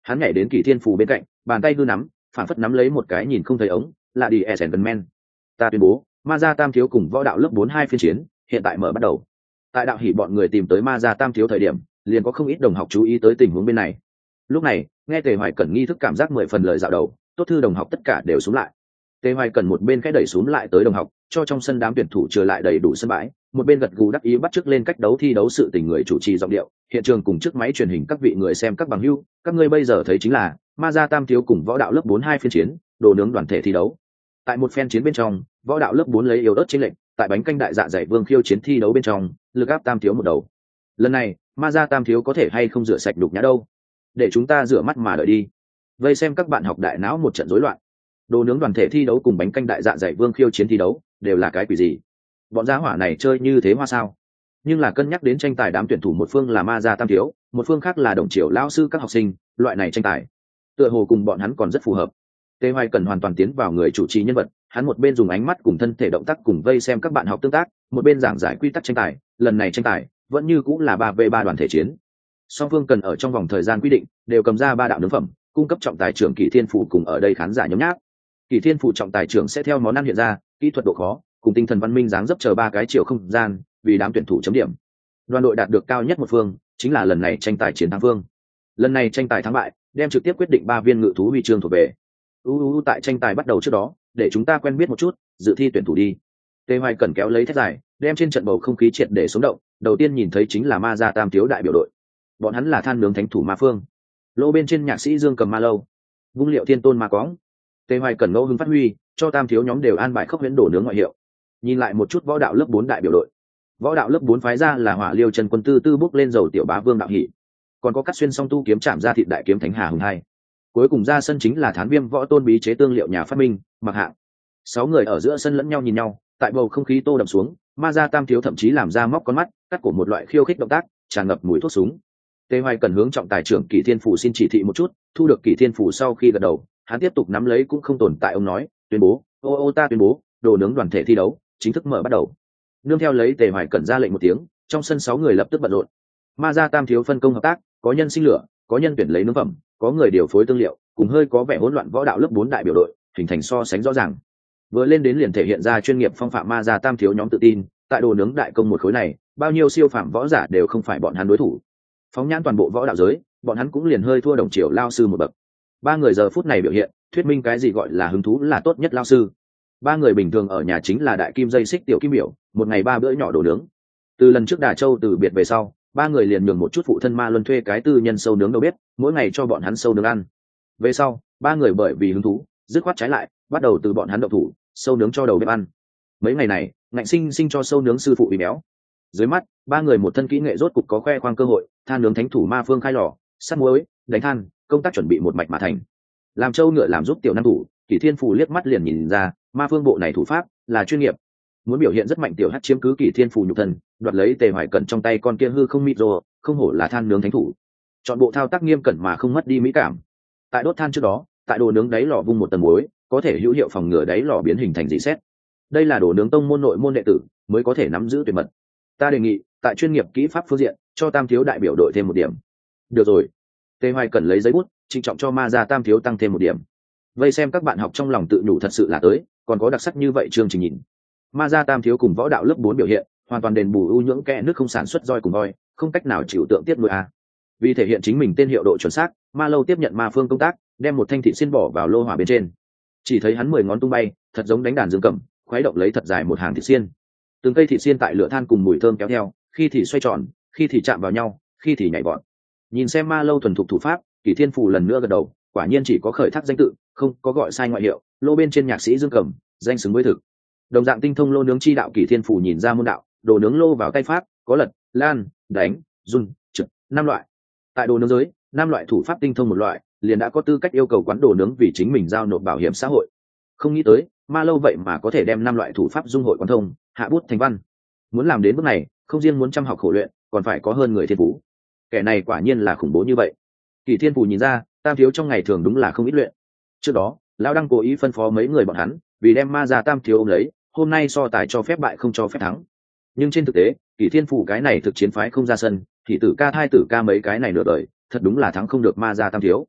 Hắn nhảy đến Kỷ Thiên Phù bên cạnh, bàn tay hư nắm, phản phất nắm lấy một cái nhìn không thấy ống, là đi Esenman. Ta tuyên bố, Ma Gia Tam Thiếu cùng võ đạo lớp bốn hai phiên chiến, hiện tại mở bắt đầu. Tại đạo hỉ bọn người tìm tới Ma Gia Tam Thiếu thời điểm, liền có không ít đồng học chú ý tới tình huống bên này. Lúc này, nghe Tề Hoài Cẩn nghi thức cảm giác mười phần lời dạo đầu, tốt thư đồng học tất cả đều xuống lại. Tề Hoài Cẩn một bên khẽ đẩy xuống lại tới đồng học, cho trong sân đám tuyển thủ trở lại đầy đủ sân bãi, một bên gật gù đắc ý bắt chước lên cách đấu thi đấu sự tình người chủ trì giọng điệu, hiện trường cùng trước máy truyền hình các vị người xem các bằng hữu, các ngươi bây giờ thấy chính là Ma Gia Tam Thiếu cùng võ đạo lớp bốn hai phiên chiến, đồ nướng đoàn thể thi đấu. Tại một phen chiến bên trong, võ đạo lớp bốn lấy yếu ớt chiến lệnh, tại bánh canh đại dạ dày vương khiêu chiến thi đấu bên trong, lực áp Tam Thiếu một đầu. Lần này, Ma Gia Tam Thiếu có thể hay không rửa sạch đục nhã đâu? Để chúng ta rửa mắt mà đợi đi. Vây xem các bạn học đại não một trận rối loạn. Đồ nướng đoàn thể thi đấu cùng bánh canh đại dạ dày vương khiêu chiến thi đấu, đều là cái quỷ gì? Bọn gia hỏa này chơi như thế hoa sao? Nhưng là cân nhắc đến tranh tài đám tuyển thủ một phương là Ma Gia Tam Thiếu, một phương khác là đồng triều lao sư các học sinh, loại này tranh tài, tựa hồ cùng bọn hắn còn rất phù hợp. Tề Hoài Cần hoàn toàn tiến vào người chủ trì nhân vật, hắn một bên dùng ánh mắt cùng thân thể động tác cùng vây xem các bạn học tương tác, một bên giảng giải quy tắc tranh tài. Lần này tranh tài vẫn như cũng là ba v ba đoàn thể chiến. Song phương cần ở trong vòng thời gian quy định, đều cầm ra ba đạo nướng phẩm, cung cấp trọng tài trưởng Kỷ Thiên Phủ cùng ở đây khán giả nhóm nháp. Kỷ Thiên Phủ trọng tài trưởng sẽ theo món ăn hiện ra, kỹ thuật độ khó, cùng tinh thần văn minh dáng dấp chờ ba cái chiều không gian, vì đám tuyển thủ chấm điểm. Đoàn đội đạt được cao nhất một phương, chính là lần này tranh tài chiến thắng phương. Lần này tranh tài thắng bại, đem trực tiếp quyết định ba viên ngự thú huy chương thuộc về. uu tại tranh tài bắt đầu trước đó, để chúng ta quen biết một chút, dự thi tuyển thủ đi. Tề Hoài Cẩn kéo lấy thét dài, đem trên trận bầu không khí triệt để sống động. Đầu tiên nhìn thấy chính là Ma Gia Tam Thiếu đại biểu đội, bọn hắn là than nướng thánh thủ Ma Phương. Lỗ bên trên nhạc sĩ Dương cầm ma lâu, vung liệu thiên tôn ma cóng. Tề Hoài Cẩn ngẫu hứng phát huy, cho Tam Thiếu nhóm đều an bài khốc huyễn đổ nướng ngoại hiệu. Nhìn lại một chút võ đạo lớp bốn đại biểu đội, võ đạo lớp bốn phái ra là Hỏa Liêu Chân Quân Tư Tư bước lên dầu tiểu bá Vương Đạo Hỷ, còn có Cắt Xuyên Song Tu kiếm chạm ra thịt đại kiếm Thánh Hà Hùng hai. Cuối cùng ra sân chính là Thán Viêm võ tôn bí chế tương liệu nhà phát minh Mặc Hạng. Sáu người ở giữa sân lẫn nhau nhìn nhau, tại bầu không khí tô đậm xuống, Ma Gia Tam Thiếu thậm chí làm ra móc con mắt, cắt cổ một loại khiêu khích động tác, tràn ngập mùi thuốc súng. Tề Hoài Cần hướng trọng tài trưởng Kỷ Thiên Phủ xin chỉ thị một chút, thu được Kỷ Thiên Phủ sau khi gật đầu, hắn tiếp tục nắm lấy cũng không tồn tại ông nói, tuyên bố, ô ô ta tuyên bố, đồ nướng đoàn thể thi đấu chính thức mở bắt đầu. Nương theo lấy Tề Hoài Cần ra lệnh một tiếng, trong sân sáu người lập tức bận rộn. Ma Gia Tam Thiếu phân công hợp tác, có nhân sinh lửa, có nhân tuyển lấy nướng phẩm, có người điều phối tương liệu, cùng hơi có vẻ hỗn loạn võ đạo lớp bốn đại biểu đội, hình thành so sánh rõ ràng. Vừa lên đến liền thể hiện ra chuyên nghiệp phong phạm Ma Gia Tam Thiếu nhóm tự tin, tại đồ nướng đại công một khối này, bao nhiêu siêu phạm võ giả đều không phải bọn hắn đối thủ. Phóng nhãn toàn bộ võ đạo giới, bọn hắn cũng liền hơi thua đồng triều lao sư một bậc. Ba người giờ phút này biểu hiện, thuyết minh cái gì gọi là hứng thú là tốt nhất lao sư. Ba người bình thường ở nhà chính là đại kim dây xích tiểu kim biểu, một ngày ba bữa nhỏ đồ nướng. Từ lần trước Đà Châu từ biệt về sau, ba người liền nhường một chút phụ thân Ma Luân thuê cái tư nhân sâu nướng đầu bếp, mỗi ngày cho bọn hắn sâu nướng ăn. Về sau, ba người bởi vì hứng thú, dứt khoát trái lại, bắt đầu từ bọn hắn động thủ, sâu nướng cho đầu bếp ăn. Mấy ngày này, ngạnh sinh sinh cho sâu nướng sư phụ bị béo. Dưới mắt, ba người một thân kỹ nghệ rốt cục có khoe khoang cơ hội, than nướng thánh thủ Ma Phương khai lò, sắt muối, đánh than, công tác chuẩn bị một mạch mà thành. Làm trâu ngựa làm giúp tiểu năng thủ, Kỷ Thiên Phủ liếc mắt liền nhìn ra, Ma Phương bộ này thủ pháp là chuyên nghiệp. Muốn biểu hiện rất mạnh tiểu hắc chiếm cứ Kỷ Thiên Phủ nhục thân, đoạt lấy Tề Hoài Cẩn trong tay con kia hư không mịt rồ, không hổ là than nướng thánh thủ. Chọn bộ thao tác nghiêm cẩn mà không mất đi mỹ cảm. Tại đốt than trước đó, tại đồ nướng đáy lò vung một tầng muối, có thể hữu hiệu phòng ngừa đáy lò biến hình thành dị xét. Đây là đồ nướng tông môn nội môn đệ tử mới có thể nắm giữ tuyệt mật. Ta đề nghị, tại chuyên nghiệp kỹ pháp phương diện, cho Tam Thiếu đại biểu đội thêm một điểm. Được rồi. Tề Hoài Cẩn lấy giấy bút, trịnh trọng cho Ma Gia Tam Thiếu tăng thêm một điểm. Vây xem các bạn học trong lòng tự nhủ thật sự là tới, còn có đặc sắc như vậy chương trình nhìn. Ma Gia Tam Thiếu cùng võ đạo lớp bốn biểu hiện, hoàn toàn đền bù ưu nhưỡng kẽ nước không sản xuất roi cùng voi, không cách nào chịu tượng tiếp nuôi a. Vì thể hiện chính mình tên hiệu độ chuẩn xác, Ma Lâu tiếp nhận Ma Phương công tác, đem một thanh thị xiên bỏ vào lô hỏa bên trên. Chỉ thấy hắn mười ngón tung bay, thật giống đánh đàn dương cầm, khuấy động lấy thật dài một hàng thị xiên. Từng cây thị xiên tại lửa than cùng mùi thơm kéo theo, khi thì xoay tròn, khi thì chạm vào nhau, khi thì nhảy vọt. Nhìn xem Ma Lâu thuần thục thủ pháp, Kỷ Thiên Phủ lần nữa gật đầu, quả nhiên chỉ có khởi thác danh tự, không có gọi sai ngoại hiệu. Lô bên trên nhạc sĩ Dương Cầm, danh xứng với thực. Đồng dạng tinh thông lô nướng chi đạo, Kỷ Thiên Phủ nhìn ra môn đạo, đồ nướng lô vào tay pháp, có lật, lan, đánh, run, trực, năm loại. Tại đồ nướng giới, năm loại thủ pháp tinh thông một loại, liền đã có tư cách yêu cầu quán đồ nướng vì chính mình giao nộp bảo hiểm xã hội. Không nghĩ tới, Ma Lâu vậy mà có thể đem năm loại thủ pháp dung hội quán thông, hạ bút thành văn. Muốn làm đến bước này, không riêng muốn chăm học khổ luyện, còn phải có hơn người thiên phú. Kẻ này quả nhiên là khủng bố như vậy. Kỷ Thiên Phủ nhìn ra, Tam Thiếu trong ngày thường đúng là không ít luyện. Trước đó, lão đang cố ý phân phó mấy người bọn hắn, vì đem Ma Gia Tam Thiếu ôm lấy, hôm nay so tài cho phép bại không cho phép thắng. Nhưng trên thực tế, Kỷ Thiên Phủ cái này thực chiến phái không ra sân, thì tử ca thai tử ca mấy cái này nửa đời, thật đúng là thắng không được Ma Gia Tam Thiếu.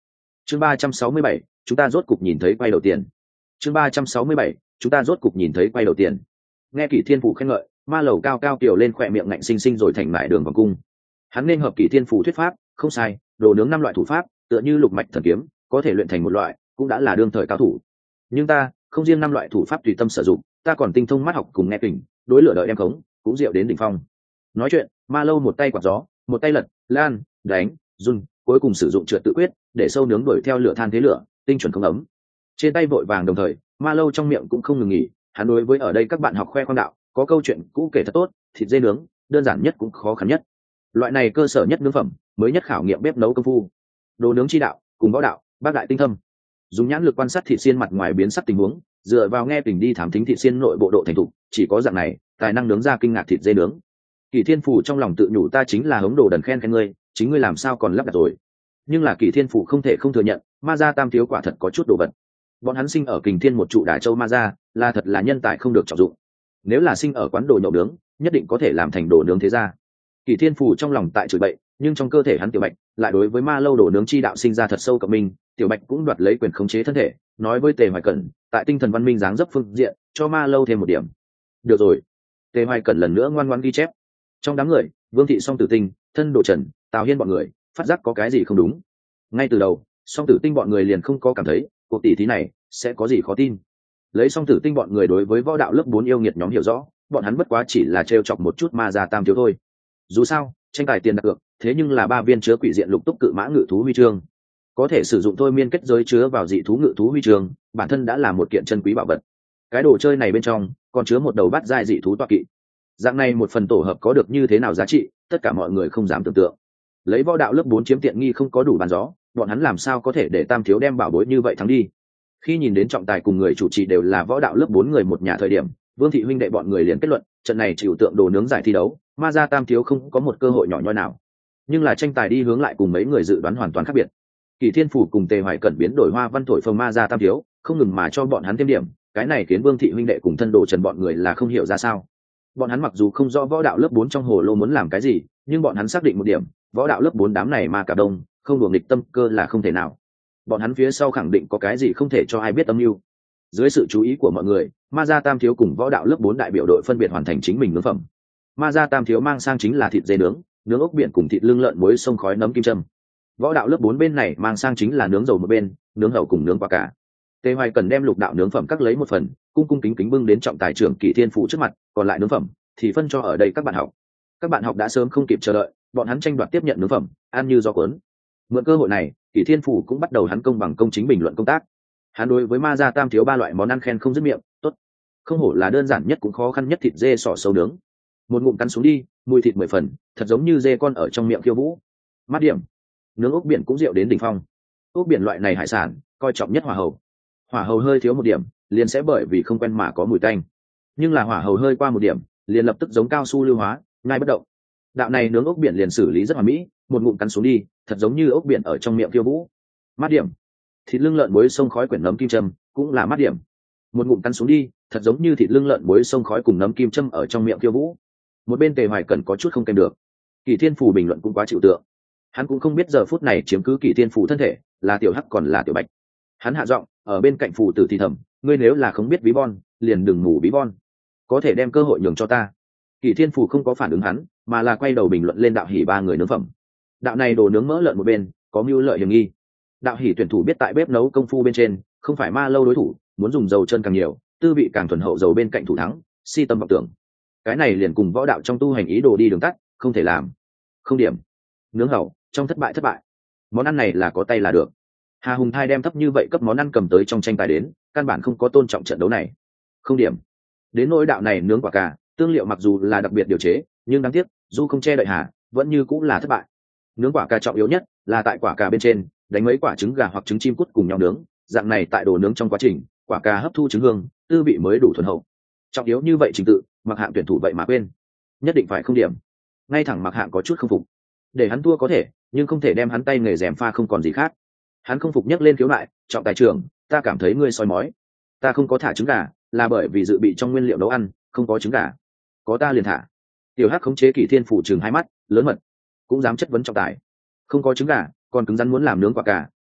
chương ba trăm sáu mươi bảy, chúng ta rốt cục nhìn thấy quay đầu tiền. chương ba trăm sáu mươi bảy, chúng ta rốt cục nhìn thấy quay đầu tiền. Nghe Kỷ Thiên Phủ khen ngợi, ma lầu cao cao kiểu lên khỏe miệng ngạnh sinh sinh rồi thành mại đường vòng cung. Hắn nên hợp Kỷ Thiên Phủ thuyết pháp, không sai, đồ nướng năm loại thủ pháp, tựa như lục mạch thần kiếm, có thể luyện thành một loại, cũng đã là đương thời cao thủ. Nhưng ta, không riêng năm loại thủ pháp tùy tâm sử dụng, ta còn tinh thông mắt học cùng nghe kình, đối lửa đợi em khống, cũng diệu đến đỉnh phong. Nói chuyện, ma lâu một tay quạt gió, một tay lật, lan, đánh, run, cuối cùng sử dụng trượt tự quyết, để sâu nướng đuổi theo lửa than thế lửa, tinh chuẩn không ấm. Trên tay vội vàng đồng thời, ma lâu trong miệng cũng không ngừng nghỉ, hắn đối với ở đây các bạn học khoe khoang đạo, có câu chuyện cũ kể thật tốt, thịt dê nướng, đơn giản nhất cũng khó khăn nhất. Loại này cơ sở nhất nướng phẩm, mới nhất khảo nghiệm bếp nấu công phu. Đồ nướng chi đạo, cùng võ đạo, bác đại tinh thâm. Dùng nhãn lực quan sát thịt xiên mặt ngoài biến sắc tình huống, dựa vào nghe tình đi thám thính thịt xiên nội bộ độ thành thục, chỉ có dạng này, tài năng nướng ra kinh ngạc thịt dê nướng. Kỷ Thiên Phủ trong lòng tự nhủ ta chính là hống đồ đần khen khen ngươi, chính ngươi làm sao còn lắp đặt rồi. Nhưng là Kỷ Thiên Phủ không thể không thừa nhận, ma gia tam thiếu quả thật có chút đồ vật. Bọn hắn sinh ở Kình Thiên một trụ Đả Châu ma gia, là thật là nhân tài không được trọng dụng. Nếu là sinh ở quán đồ nhậu nướng, nhất định có thể làm thành đồ nướng thế gia. Kỷ Thiên Phủ trong lòng tại chửi bậy, nhưng trong cơ thể hắn Tiểu Bạch lại đối với ma lâu đồ nướng chi đạo sinh ra thật sâu cộng minh. Tiểu Bạch cũng đoạt lấy quyền khống chế thân thể, nói với Tề Hoài Cẩn, tại tinh thần văn minh dáng dấp phương diện, cho ma lâu thêm một điểm. Được rồi. Tề Hoài Cẩn lần nữa ngoan ngoãn ghi chép. Trong đám người, Vương Thị Song Tử Tinh, Thân Đồ Trần, Tào Hiên bọn người phát giác có cái gì không đúng. Ngay từ đầu, Song Tử Tinh bọn người liền không có cảm thấy cuộc tỷ thí này sẽ có gì khó tin. Lấy Song Tử Tinh bọn người đối với võ đạo lớp bốn yêu nghiệt nhóm hiểu rõ, bọn hắn bất quá chỉ là trêu chọc một chút ma gia tam thiếu thôi. Dù sao, tranh tài tiền đặt cược, thế nhưng là ba viên chứa quỷ diện lục túc cự mã ngự thú huy chương, có thể sử dụng thôi miên kết giới chứa vào dị thú ngự thú huy chương, bản thân đã là một kiện chân quý bảo vật. Cái đồ chơi này bên trong còn chứa một đầu bát giai dị thú toa kỵ. Dạng này một phần tổ hợp có được như thế nào giá trị, tất cả mọi người không dám tưởng tượng. Lấy võ đạo lớp bốn chiếm tiện nghi không có đủ bàn gió, bọn hắn làm sao có thể để tam thiếu đem bảo bối như vậy thắng đi. Khi nhìn đến trọng tài cùng người chủ trì đều là võ đạo lớp bốn người một nhà thời điểm, Vương Thị huynh đệ bọn người liền kết luận, trận này chịu tượng đồ nướng giải thi đấu, ma gia tam thiếu không có một cơ hội nhỏ nhoi nào. Nhưng là tranh tài đi hướng lại cùng mấy người dự đoán hoàn toàn khác biệt. Kỷ Thiên Phủ cùng Tề Hoài Cẩn biến đổi hoa văn thổi phồng ma gia tam thiếu, không ngừng mà cho bọn hắn thêm điểm, cái này khiến Vương Thị huynh đệ cùng Thân Đồ Trần bọn người là không hiểu ra sao. Bọn hắn mặc dù không rõ võ đạo lớp bốn trong hồ lô muốn làm cái gì, nhưng bọn hắn xác định một điểm, võ đạo lớp bốn đám này ma cả đông, không đuổi nghịch tâm cơ là không thể nào. Bọn hắn phía sau khẳng định có cái gì không thể cho ai biết âm mưu. Dưới sự chú ý của mọi người, ma gia tam thiếu cùng võ đạo lớp bốn đại biểu đội phân biệt hoàn thành chính mình nướng phẩm. Ma gia tam thiếu mang sang chính là thịt dê nướng, nướng ốc biển cùng thịt lưng lợn muối sông khói nấm kim châm. Võ đạo lớp bốn bên này mang sang chính là nướng dầu một bên, nướng hậu cùng nướng quả cả. Tề Hoài Cần đem lục đạo nướng phẩm cắt lấy một phần, cung cung kính kính bưng đến trọng tài trưởng Kỷ Thiên Phủ trước mặt, còn lại nướng phẩm thì phân cho ở đây các bạn học. Các bạn học đã sớm không kịp chờ đợi, bọn hắn tranh đoạt tiếp nhận nướng phẩm, ăn như gió cuốn. Mượn cơ hội này, Kỷ Thiên Phủ cũng bắt đầu hắn công bằng công chính bình luận công tác. Hắn đối với ma gia tam thiếu ba loại món ăn khen không dứt miệng, tốt, không hổ là đơn giản nhất cũng khó khăn nhất thịt dê sọ sâu nướng. Một ngụm cắn xuống đi, mùi thịt mười phần, thật giống như dê con ở trong miệng khiêu vũ. Mát điểm. Nướng ốc biển cũng rượu đến đỉnh phong. Ốc biển loại này hải sản, coi trọng nhất hỏa hầu. Hỏa hầu hơi thiếu một điểm, liền sẽ bởi vì không quen mà có mùi tanh. Nhưng là hỏa hầu hơi qua một điểm, liền lập tức giống cao su lưu hóa, ngay bất động. Đạo này nướng ốc biển liền xử lý rất hoàn mỹ, một ngụm cắn xuống đi, thật giống như ốc biển ở trong miệng khiêu vũ. Mát điểm. Thịt lưng lợn muối sông khói quyển nấm kim châm, cũng là mát điểm. Một ngụm cắn xuống đi, thật giống như thịt lưng lợn muối sông khói cùng nấm kim châm ở trong miệng khiêu vũ. Một bên Tề Hoài Cẩn có chút không kèm được. Kỷ Thiên Phủ bình luận cũng quá chịu tượng. Hắn cũng không biết giờ phút này chiếm cứ Kỷ Thiên Phủ thân thể là Tiểu Hắc còn là Tiểu Bạch. Hắn hạ giọng ở bên cạnh phủ tử thì thầm, ngươi nếu là không biết ví von, liền đừng ngủ ví von, có thể đem cơ hội nhường cho ta. Kỷ Thiên Phủ không có phản ứng hắn, mà là quay đầu bình luận lên đạo hỉ ba người nướng phẩm. Đạo này đồ nướng mỡ lợn một bên, có mưu lợi hiểm nghi. Đạo hỉ tuyển thủ biết tại bếp nấu công phu bên trên, không phải ma lâu đối thủ, muốn dùng dầu chân càng nhiều, tư vị càng thuần hậu dầu bên cạnh thủ thắng, si tâm vọng tưởng. Cái này liền cùng võ đạo trong tu hành ý đồ đi đường tắt, không thể làm. Không điểm. Nướng hậu, trong thất bại thất bại. Món ăn này là có tay là được. Hà Hùng Thai đem thấp như vậy cấp món ăn cầm tới trong tranh tài đến, căn bản không có tôn trọng trận đấu này. Không điểm. Đến nỗi đạo này nướng quả cà, tương liệu mặc dù là đặc biệt điều chế, nhưng đáng tiếc, dù không che đậy hà, vẫn như cũng là thất bại. Nướng quả cà trọng yếu nhất là tại quả cà bên trên, đánh mấy quả trứng gà hoặc trứng chim cút cùng nhau nướng, dạng này tại đồ nướng trong quá trình, quả cà hấp thu trứng hương, tư vị mới đủ thuần hậu. Trọng yếu như vậy trình tự, Mặc Hạng tuyển thủ vậy mà quên, nhất định phải không điểm. Ngay thẳng Mặc Hạng có chút không phục. Để hắn thua có thể, nhưng không thể đem hắn tay nghề rèm pha không còn gì khác. Hắn không phục nhấc lên khiếu nại, trọng tài trưởng, ta cảm thấy ngươi soi mói. Ta không có thả trứng gà, là bởi vì dự bị trong nguyên liệu nấu ăn, không có trứng gà. Có ta liền thả. Tiểu Hắc khống chế Kỷ Thiên Phủ chừng hai mắt, lớn mật, cũng dám chất vấn trọng tài. Không có trứng gà, còn cứng rắn muốn làm nướng quả cà,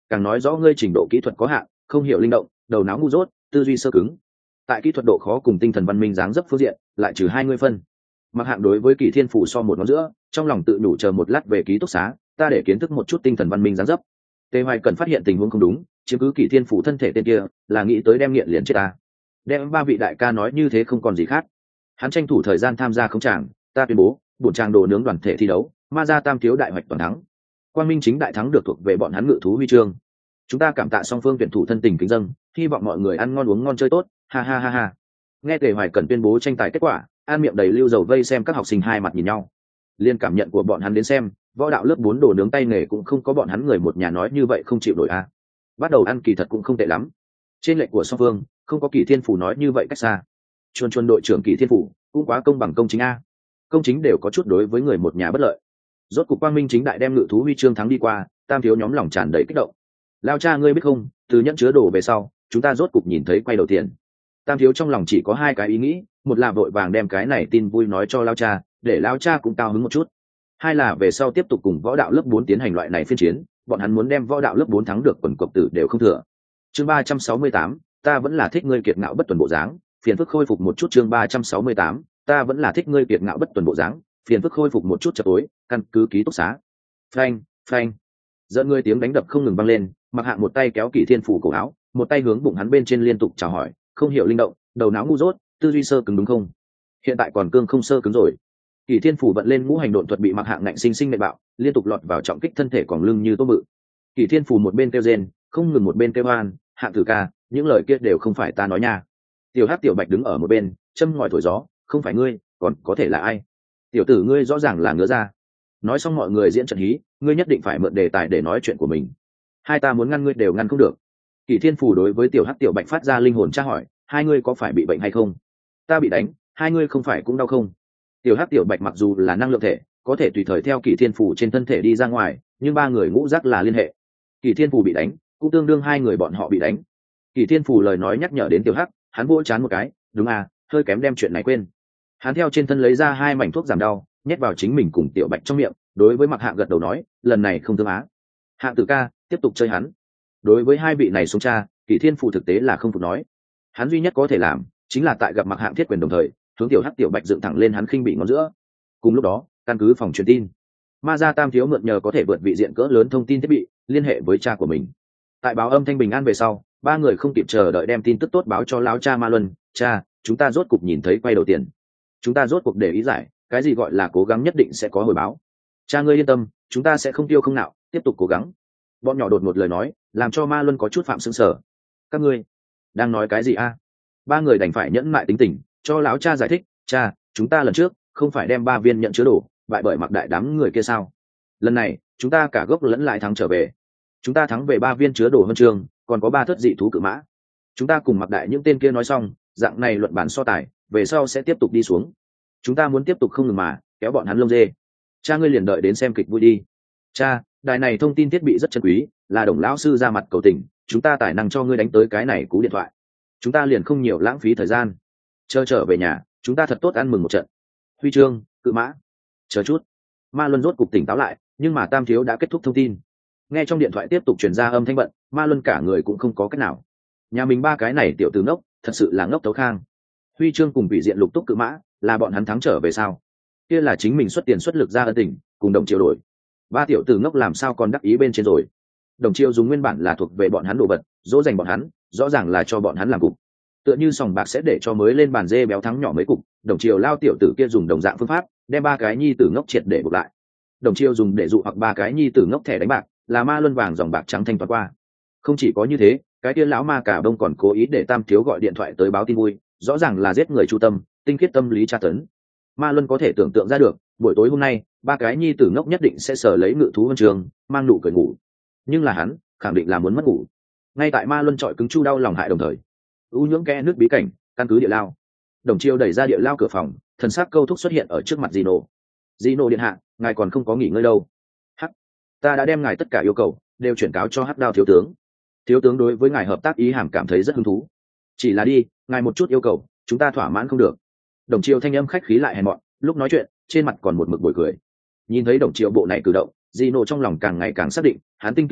càng nói rõ ngươi trình độ kỹ thuật có hạn, không hiểu linh động, đầu não ngu dốt, tư duy sơ cứng. Tại kỹ thuật độ khó cùng tinh thần văn minh dáng dấp phương diện lại trừ hai mươi phân. Mặc Hạng đối với Kỷ Thiên Phủ so một ngón giữa, trong lòng tự nhủ chờ một lát về ký túc xá, ta để kiến thức một chút tinh thần văn minh dáng dấp. Tề Hoài cần phát hiện tình huống không đúng, chứ cứ Kỷ Thiên Phủ thân thể tên kia là nghĩ tới đem nghiện liền chết ta. Đem ba vị đại ca nói như thế không còn gì khác. Hắn tranh thủ thời gian tham gia không tràng, ta tuyên bố bổn tràng đồ nướng đoàn thể thi đấu, ma gia tam thiếu đại hoạch toàn thắng. Quang Minh chính đại thắng được thuộc về bọn hắn ngự thú huy chương. Chúng ta cảm tạ song phương tuyển thủ thân tình kính dâng, hy vọng mọi người ăn ngon uống ngon chơi tốt, ha ha ha ha. Nghe Tề Hoài Cẩn tuyên bố tranh tài kết quả, an miệng đầy lưu dầu vây xem các học sinh hai mặt nhìn nhau. Liên cảm nhận của bọn hắn đến xem, võ đạo lớp bốn đồ nướng tay nghề cũng không có bọn hắn người một nhà nói như vậy không chịu nổi a. Bắt đầu ăn kỳ thật cũng không tệ lắm. Trên lệnh của song phương, không có Kỷ Thiên Phủ nói như vậy cách xa. Chuồn chuồn đội trưởng Kỷ Thiên Phủ cũng quá công bằng công chính a. Công chính đều có chút đối với người một nhà bất lợi. Rốt cục Quang Minh chính đại đem ngự thú huy chương thắng đi qua, tam thiếu nhóm lòng tràn đầy kích động. Lao cha ngươi biết không, từ nhẫn chứa đồ về sau, chúng ta rốt cục nhìn thấy quay đầu tiền. Tam thiếu trong lòng chỉ có hai cái ý nghĩ, một là vội vàng đem cái này tin vui nói cho Lao cha, để Lao cha cũng cao hứng một chút. Hai là về sau tiếp tục cùng võ đạo lớp bốn tiến hành loại này phiên chiến, bọn hắn muốn đem võ đạo lớp bốn thắng được quần cộc tử đều không thừa. Chương ba trăm sáu mươi tám, ta vẫn là thích ngươi kiệt ngạo bất tuần bộ dáng, phiền phức khôi phục một chút. Chương ba trăm sáu mươi tám, ta vẫn là thích ngươi kiệt ngạo bất tuần bộ dáng, phiền phức khôi phục một chút chập tối, căn cứ ký túc xá. Phanh, phanh. Dẫn ngươi tiếng đánh đập không ngừng vang lên, Mặc Hạng một tay kéo Kỷ Thiên Phủ cổ áo, một tay hướng bụng hắn bên trên liên tục chào hỏi, không hiểu linh động, đầu não ngu dốt, tư duy sơ cứng đúng không? Hiện tại còn cương không sơ cứng rồi. Kỷ Thiên Phủ vận lên ngũ hành độn thuật bị Mặc Hạng ngạnh sinh sinh nệ bạo, liên tục lọt vào trọng kích thân thể còn lưng như tôm bự. Kỷ Thiên Phủ một bên kêu rên, không ngừng một bên kêu oan, Hạng tử ca, những lời kia đều không phải ta nói nha. Tiểu Hắc Tiểu Bạch đứng ở một bên, châm ngòi thổi gió, không phải ngươi, còn có thể là ai? Tiểu tử ngươi rõ ràng là ngứa ra. Nói xong mọi người diễn trận hí, ngươi nhất định phải mượn đề tài để nói chuyện của mình. Hai ta muốn ngăn ngươi đều ngăn không được. Kỷ Thiên Phủ đối với Tiểu Hắc Tiểu Bạch phát ra linh hồn tra hỏi, hai ngươi có phải bị bệnh hay không? Ta bị đánh, hai ngươi không phải cũng đau không? Tiểu Hắc Tiểu Bạch mặc dù là năng lượng thể, có thể tùy thời theo Kỷ Thiên Phủ trên thân thể đi ra ngoài, nhưng ba người ngũ giác là liên hệ. Kỷ Thiên Phủ bị đánh, cũng tương đương hai người bọn họ bị đánh. Kỷ Thiên Phủ lời nói nhắc nhở đến Tiểu Hắc, hắn vỗ chán một cái, đúng à, hơi kém đem chuyện này quên. Hắn theo trên thân lấy ra hai mảnh thuốc giảm đau, nhét vào chính mình cùng Tiểu Bạch trong miệng, đối với Mặc Hạng gật đầu nói, lần này không thương á. Hạng tử ca, tiếp tục chơi hắn. Đối với hai vị này xuống cha, Kỷ Thiên Phủ thực tế là không phục nói. Hắn duy nhất có thể làm, chính là tại gặp Mặc Hạng thiết quyền đồng thời, hướng Tiểu Hắc Tiểu Bạch dựng thẳng lên hắn khinh bị ngón giữa. Cùng lúc đó, căn cứ phòng truyền tin, Ma gia tam thiếu mượn nhờ có thể vượt vị diện cỡ lớn thông tin thiết bị, liên hệ với cha của mình. Tại báo âm thanh bình an về sau, ba người không kịp chờ đợi đem tin tức tốt báo cho lão cha Ma Luân, cha, chúng ta rốt cục nhìn thấy quay đầu tiền. Chúng ta rốt cuộc để ý giải, cái gì gọi là cố gắng nhất định sẽ có hồi báo. Cha ngươi yên tâm, chúng ta sẽ không tiêu không nạo, tiếp tục cố gắng. Bọn nhỏ đột ngột lời nói, làm cho Ma Luân có chút phạm sững sờ. Các ngươi đang nói cái gì a? Ba người đành phải nhẫn mại tính tình, cho lão cha giải thích, cha, chúng ta lần trước không phải đem ba viên nhận chứa đồ bại bởi Mặc đại đám người kia sao? Lần này chúng ta cả gốc lẫn lại thắng trở về. Chúng ta thắng về ba viên chứa đồ huân chương, còn có ba thất dị thú cự mã. Chúng ta cùng Mặc đại những tên kia nói xong, dạng này luận bản so tài, về sau sẽ tiếp tục đi xuống. Chúng ta muốn tiếp tục không ngừng mà kéo bọn hắn lông dê. Cha ngươi liền đợi đến xem kịch vui đi. Cha, đài này thông tin thiết bị rất chân quý, là Đồng lão sư ra mặt cầu tình, chúng ta tài năng cho ngươi đánh tới cái này cú điện thoại. Chúng ta liền không nhiều lãng phí thời gian. Chờ trở về nhà, chúng ta thật tốt ăn mừng một trận. Huy chương, cự mã. Chờ chút. Ma Luân rốt cục tỉnh táo lại, nhưng mà tam thiếu đã kết thúc thông tin. Nghe trong điện thoại tiếp tục truyền ra âm thanh bận, Ma Luân cả người cũng không có cách nào. Nhà mình ba cái này tiểu tử ngốc, thật sự là ngốc tấu khang. Huy chương cùng vị diện lục túc cự mã, là bọn hắn thắng trở về sao? Kia là chính mình xuất tiền xuất lực ra ân tình, cùng Đồng Triều đổi. Ba tiểu tử ngốc làm sao còn đắc ý bên trên rồi? Đồng Triều dùng nguyên bản là thuộc về bọn hắn đồ vật, dỗ dành bọn hắn, rõ ràng là cho bọn hắn làm cục. Tựa như sòng bạc sẽ để cho mới lên bàn dê béo thắng nhỏ mấy cục, Đồng Triều lao tiểu tử kia dùng đồng dạng phương pháp, đem ba cái nhi tử ngốc triệt để buộc lại. Đồng Triều dùng để dụ hoặc ba cái nhi tử ngốc thẻ đánh bạc, là Ma Luân vàng dòng bạc trắng thanh toán qua. Không chỉ có như thế, cái kia lão ma cả đông còn cố ý để tam thiếu gọi điện thoại tới báo tin vui, rõ ràng là giết người chu tâm, tinh khiết tâm lý tra tấn. Ma Luân có thể tưởng tượng ra được, buổi tối hôm nay, ba cái nhi tử ngốc nhất định sẽ sở lấy ngự thú huân trường, mang nụ cười ngủ. Nhưng là hắn, khẳng định là muốn mất ngủ. Ngay tại Ma Luân trọi cứng chu đau lòng hại đồng thời, u nhưỡng kẽ nước bí cảnh, căn cứ địa lao. Đồng Chiêu đẩy ra địa lao cửa phòng, thần sắc câu thúc xuất hiện ở trước mặt Dino. Dino điện hạ, ngài còn không có nghỉ ngơi đâu. Hắc, ta đã đem ngài tất cả yêu cầu đều chuyển cáo cho Hắc Đao thiếu tướng. Thiếu tướng đối với ngài hợp tác ý hàm cảm thấy rất hứng thú. Chỉ là đi, ngài một chút yêu cầu, chúng ta thỏa mãn không được. Đồng Chiêu thanh âm khách khí lại hèn mọn, lúc nói chuyện, trên mặt còn một mực bồi cười. Nhìn thấy Đồng Chiêu bộ này cử động, Dino trong lòng càng ngày càng xác định, hắn tinh kim cát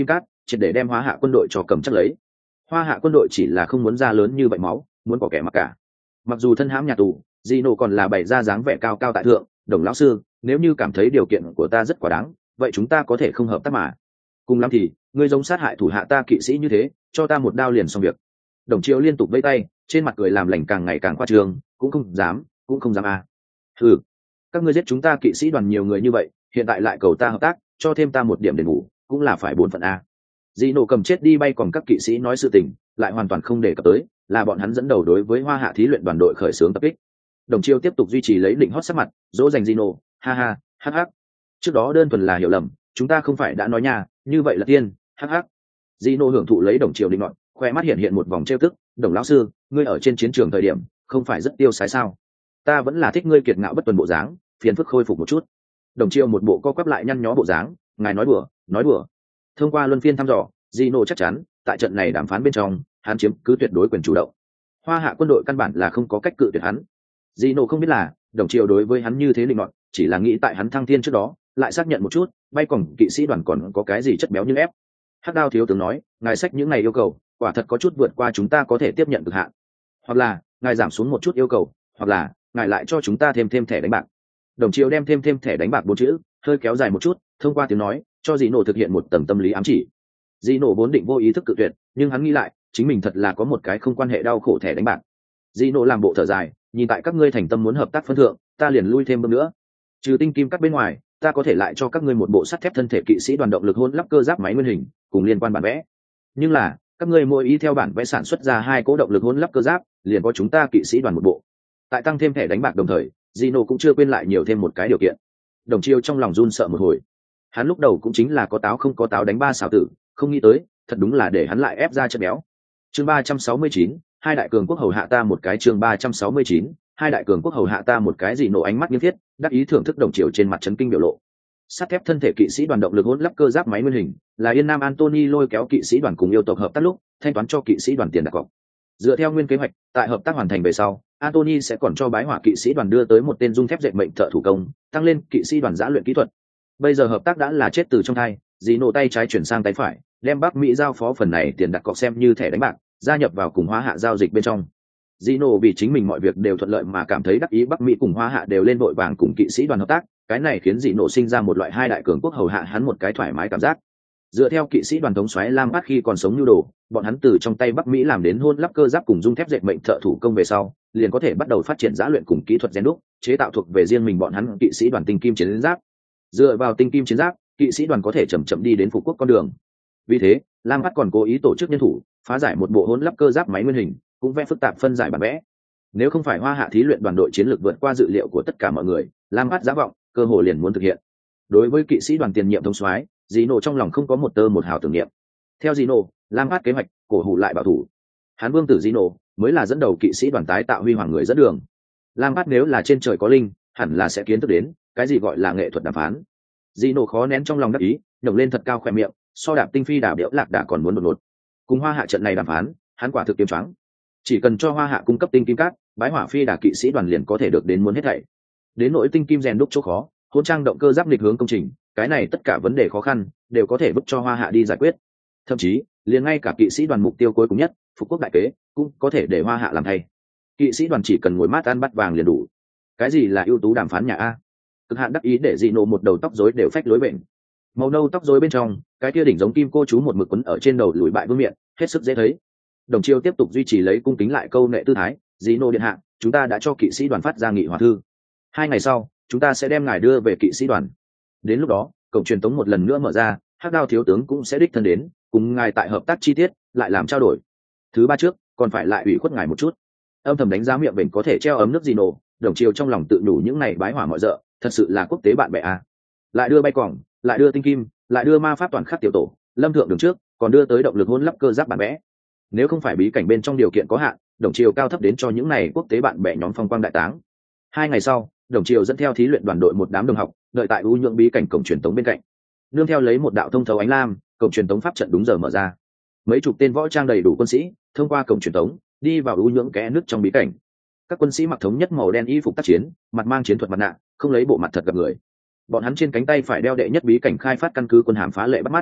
triệt để đem Hoa Hạ quân đội cho cầm chắc lấy. Hoa Hạ quân đội chỉ là không muốn ra lớn như vậy máu, muốn có kẻ mặc cả. Mặc dù thân hãm nhà tù, Gino còn là bày ra dáng vẻ cao cao tại thượng, Đồng lão sư, nếu như cảm thấy điều kiện của ta rất quá đáng, vậy chúng ta có thể không hợp tác mà. Cùng lắm thì, ngươi giống sát hại thủ hạ ta kỵ sĩ như thế, cho ta một đao liền xong việc. Đồng Chiêu liên tục vẫy tay, trên mặt cười làm lành càng ngày càng khoa trương, cũng không dám, cũng không dám à. Ừ, các ngươi giết chúng ta kỵ sĩ đoàn nhiều người như vậy, hiện tại lại cầu ta hợp tác, cho thêm ta một điểm đền bù, cũng là phải bốn phận a. Gino cầm chết đi bay còn các kỵ sĩ nói sự tình, lại hoàn toàn không để cập tới, là bọn hắn dẫn đầu đối với Hoa Hạ thí luyện đoàn đội khởi xướng tập kích. Đồng Chiêu tiếp tục duy trì lấy định hót sắc mặt, dỗ dành Gino, ha ha, hắc hắc. Trước đó đơn thuần là hiểu lầm, chúng ta không phải đã nói nha, như vậy là tiên, hắc hắc. Gino hưởng thụ lấy Đồng Chiêu định ngọn, khoe mắt hiện hiện một vòng trêu tức, Đồng lão sư, ngươi ở trên chiến trường thời điểm, không phải rất tiêu sái sao? Ta vẫn là thích ngươi kiệt ngạo bất tuần bộ dáng, phiền phức khôi phục một chút. Đồng Chiêu một bộ co quắp lại nhăn nhó bộ dáng, ngài nói đùa, nói đùa. Thông qua luân phiên thăm dò, Gino chắc chắn, tại trận này đàm phán bên trong, hắn chiếm cứ tuyệt đối quyền chủ động. Hoa Hạ quân đội căn bản là không có cách cự tuyệt hắn. Gino không biết là, Đồng Chiêu đối với hắn như thế định nọt, chỉ là nghĩ tại hắn thăng thiên trước đó, lại xác nhận một chút, bay còn kỵ sĩ đoàn còn có cái gì chất béo như ép. Hắc Đao thiếu tướng nói, ngài sách những này yêu cầu, quả thật có chút vượt qua chúng ta có thể tiếp nhận cực hạn. Hoặc là, ngài giảm xuống một chút yêu cầu, hoặc là, ngài lại cho chúng ta thêm thêm thẻ đánh bạc. Đồng Chiêu đem thêm thêm thẻ đánh bạc bốn chữ, hơi kéo dài một chút, thông qua tiếng nói, cho Gino thực hiện một tầng tâm lý ám chỉ. Gino vốn định vô ý thức cự tuyệt, nhưng hắn nghĩ lại, chính mình thật là có một cái không quan hệ đau khổ thẻ đánh bạc. Gino làm bộ thở dài, nhìn tại các ngươi thành tâm muốn hợp tác phân thượng, ta liền lui thêm bước nữa. Trừ tinh kim cắt bên ngoài, ta có thể lại cho các ngươi một bộ sắt thép thân thể kỵ sĩ đoàn động lực hôn lắp cơ giáp máy nguyên hình, cùng liên quan bản vẽ. Nhưng là, các ngươi mỗi ý theo bản vẽ sản xuất ra hai cỗ động lực hôn lắp cơ giáp, liền có chúng ta kỵ sĩ đoàn một bộ. Tại tăng thêm thẻ đánh bạc đồng thời, Gino cũng chưa quên lại nhiều thêm một cái điều kiện. Đồng Chiêu trong lòng run sợ một hồi. Hắn lúc đầu cũng chính là có táo không có táo đánh ba xảo tử, không nghĩ tới, thật đúng là để hắn lại ép ra chất béo. Chương ba trăm sáu mươi chín, hai đại cường quốc hầu hạ ta một cái. Chương ba trăm sáu mươi chín, hai đại cường quốc hầu hạ ta một cái. Gino ánh mắt nghiêm thiết, đắc ý thưởng thức Đồng Chiêu trên mặt chấn kinh biểu lộ. Sắt thép thân thể kỵ sĩ đoàn động lực hỗn lắp cơ giáp máy nguyên hình, là Yên Nam Anthony lôi kéo kỵ sĩ đoàn cùng yêu tộc hợp tác lúc, thanh toán cho kỵ sĩ đoàn tiền đặt cọc. Dựa theo nguyên kế hoạch, tại hợp tác hoàn thành về sau, Anthony sẽ còn cho bái hỏa kỵ sĩ đoàn đưa tới một tên dung thép dệt mệnh thợ thủ công, tăng lên kỵ sĩ đoàn giã luyện kỹ thuật. Bây giờ hợp tác đã là chết từ trong thai, Gino tay trái chuyển sang tay phải, đem Bắc Mỹ giao phó phần này tiền đặt cọc xem như thẻ đánh bạc, gia nhập vào cùng Hoa Hạ giao dịch bên trong. Gino vì chính mình mọi việc đều thuận lợi mà cảm thấy đắc ý, Bắc Mỹ cùng Hoa Hạ đều lên vội vàng cùng kỵ sĩ đoàn hợp tác, cái này khiến Gino sinh ra một loại hai đại cường quốc hầu hạ hắn một cái thoải mái cảm giác. Dựa theo kỵ sĩ đoàn thống soái Lam Bát khi còn sống nhu đồ, bọn hắn từ trong tay Bắc Mỹ làm đến hôn lắp cơ giáp cùng dung thép dệt mệnh thợ thủ công về sau, liền có thể bắt đầu phát triển giã luyện cùng kỹ thuật rèn đúc, chế tạo thuộc về riêng mình bọn hắn kỵ sĩ đoàn tinh kim chiến giáp. Dựa vào tinh kim chiến giáp, kỵ sĩ đoàn có thể chậm chậm đi đến phục quốc con đường. Vì thế, Lam Bát còn cố ý tổ chức nhân thủ, phá giải một bộ hôn lắp cơ giáp máy nguyên hình, cũng vẽ phức tạp phân giải bản vẽ. Nếu không phải Hoa Hạ thí luyện đoàn đội chiến lược vượt qua dự liệu của tất cả mọi người, Lam Bát giả vọng, cơ hội liền muốn thực hiện. Đối với kỵ sĩ đoàn tiền nhiệm thống soái, Gino trong lòng không có một tơ một hào tưởng niệm. Theo Gino, Lam Bát kế hoạch, cổ hủ lại bảo thủ. Hắn vương tử Gino mới là dẫn đầu kỵ sĩ đoàn tái tạo huy hoàng người dẫn đường. Lam Bát nếu là trên trời có linh, hẳn là sẽ kiến thức đến cái gì gọi là nghệ thuật đàm phán. Gino khó nén trong lòng đắc ý, nhổng lên thật cao khoe miệng, so đạp tinh phi đà biểu lạc đã còn muốn đột ngột. Cùng Hoa Hạ trận này đàm phán, hắn quả thực kiếm choáng. Chỉ cần cho Hoa Hạ cung cấp tinh kim cát, bái hỏa phi đà kỵ sĩ đoàn liền có thể được đến muốn hết thảy. Đến nỗi tinh kim rèn đúc chỗ khó, hỗn trang động cơ giáp nghịch hướng công trình, cái này tất cả vấn đề khó khăn đều có thể vứt cho Hoa Hạ đi giải quyết. Thậm chí, liền ngay cả kỵ sĩ đoàn mục tiêu cuối cùng nhất, phục quốc đại kế, cũng có thể để Hoa Hạ làm thay. Kỵ sĩ đoàn chỉ cần ngồi mát ăn bát vàng liền đủ. Cái gì là ưu tú đàm phán nhà a? Cực hạn đắc ý để Gino một đầu tóc rối đều phách lối bệnh. Màu nâu tóc rối bên trong, cái kia đỉnh giống kim cô chú một mực quấn ở trên đầu lùi bại vương miệng, hết sức dễ thấy. Đồng Chiêu tiếp tục duy trì lấy cung kính lại câu nệ tư thái, Gino điện hạ, chúng ta đã cho kỵ sĩ đoàn phát ra nghị hòa thư. Hai ngày sau, chúng ta sẽ đem ngài đưa về kỵ sĩ đoàn. Đến lúc đó, cổng truyền tống một lần nữa mở ra, Hắc Đao thiếu tướng cũng sẽ đích thân đến, cùng ngài tại hợp tác chi tiết, lại làm trao đổi. Thứ ba trước, còn phải lại ủy khuất ngài một chút. Âm thầm đánh giá miệng bệnh có thể treo ấm nước Gino, Đồng Chiêu trong lòng tự đủ những này bái hỏa mọi dợ, thật sự là quốc tế bạn bè à. Lại đưa bay quòng, lại đưa tinh kim, lại đưa ma pháp toàn khắc tiểu tổ, lâm thượng đường trước, còn đưa tới động lực hôn lắp cơ giáp bản vẽ. Nếu không phải bí cảnh bên trong điều kiện có hạn, Đồng Chiêu cao thấp đến cho những này quốc tế bạn bè nhóm phong quang đại táng. Hai ngày sau, Đồng Chiêu dẫn theo thí luyện đoàn đội một đám đồng học, đợi tại u nhượng bí cảnh cổng truyền tống bên cạnh. Nương theo lấy một đạo thông thấu ánh lam, cổng truyền tống pháp trận đúng giờ mở ra. Mấy chục tên võ trang đầy đủ quân sĩ thông qua cổng truyền tống, đi vào u nhượng kẽ nước trong bí cảnh. Các quân sĩ mặc thống nhất màu đen y phục tác chiến, mặt mang chiến thuật mặt nạ, không lấy bộ mặt thật gặp người. Bọn hắn trên cánh tay phải đeo đệ nhất bí cảnh khai phát căn cứ quân hàm phá lệ bắt mắt.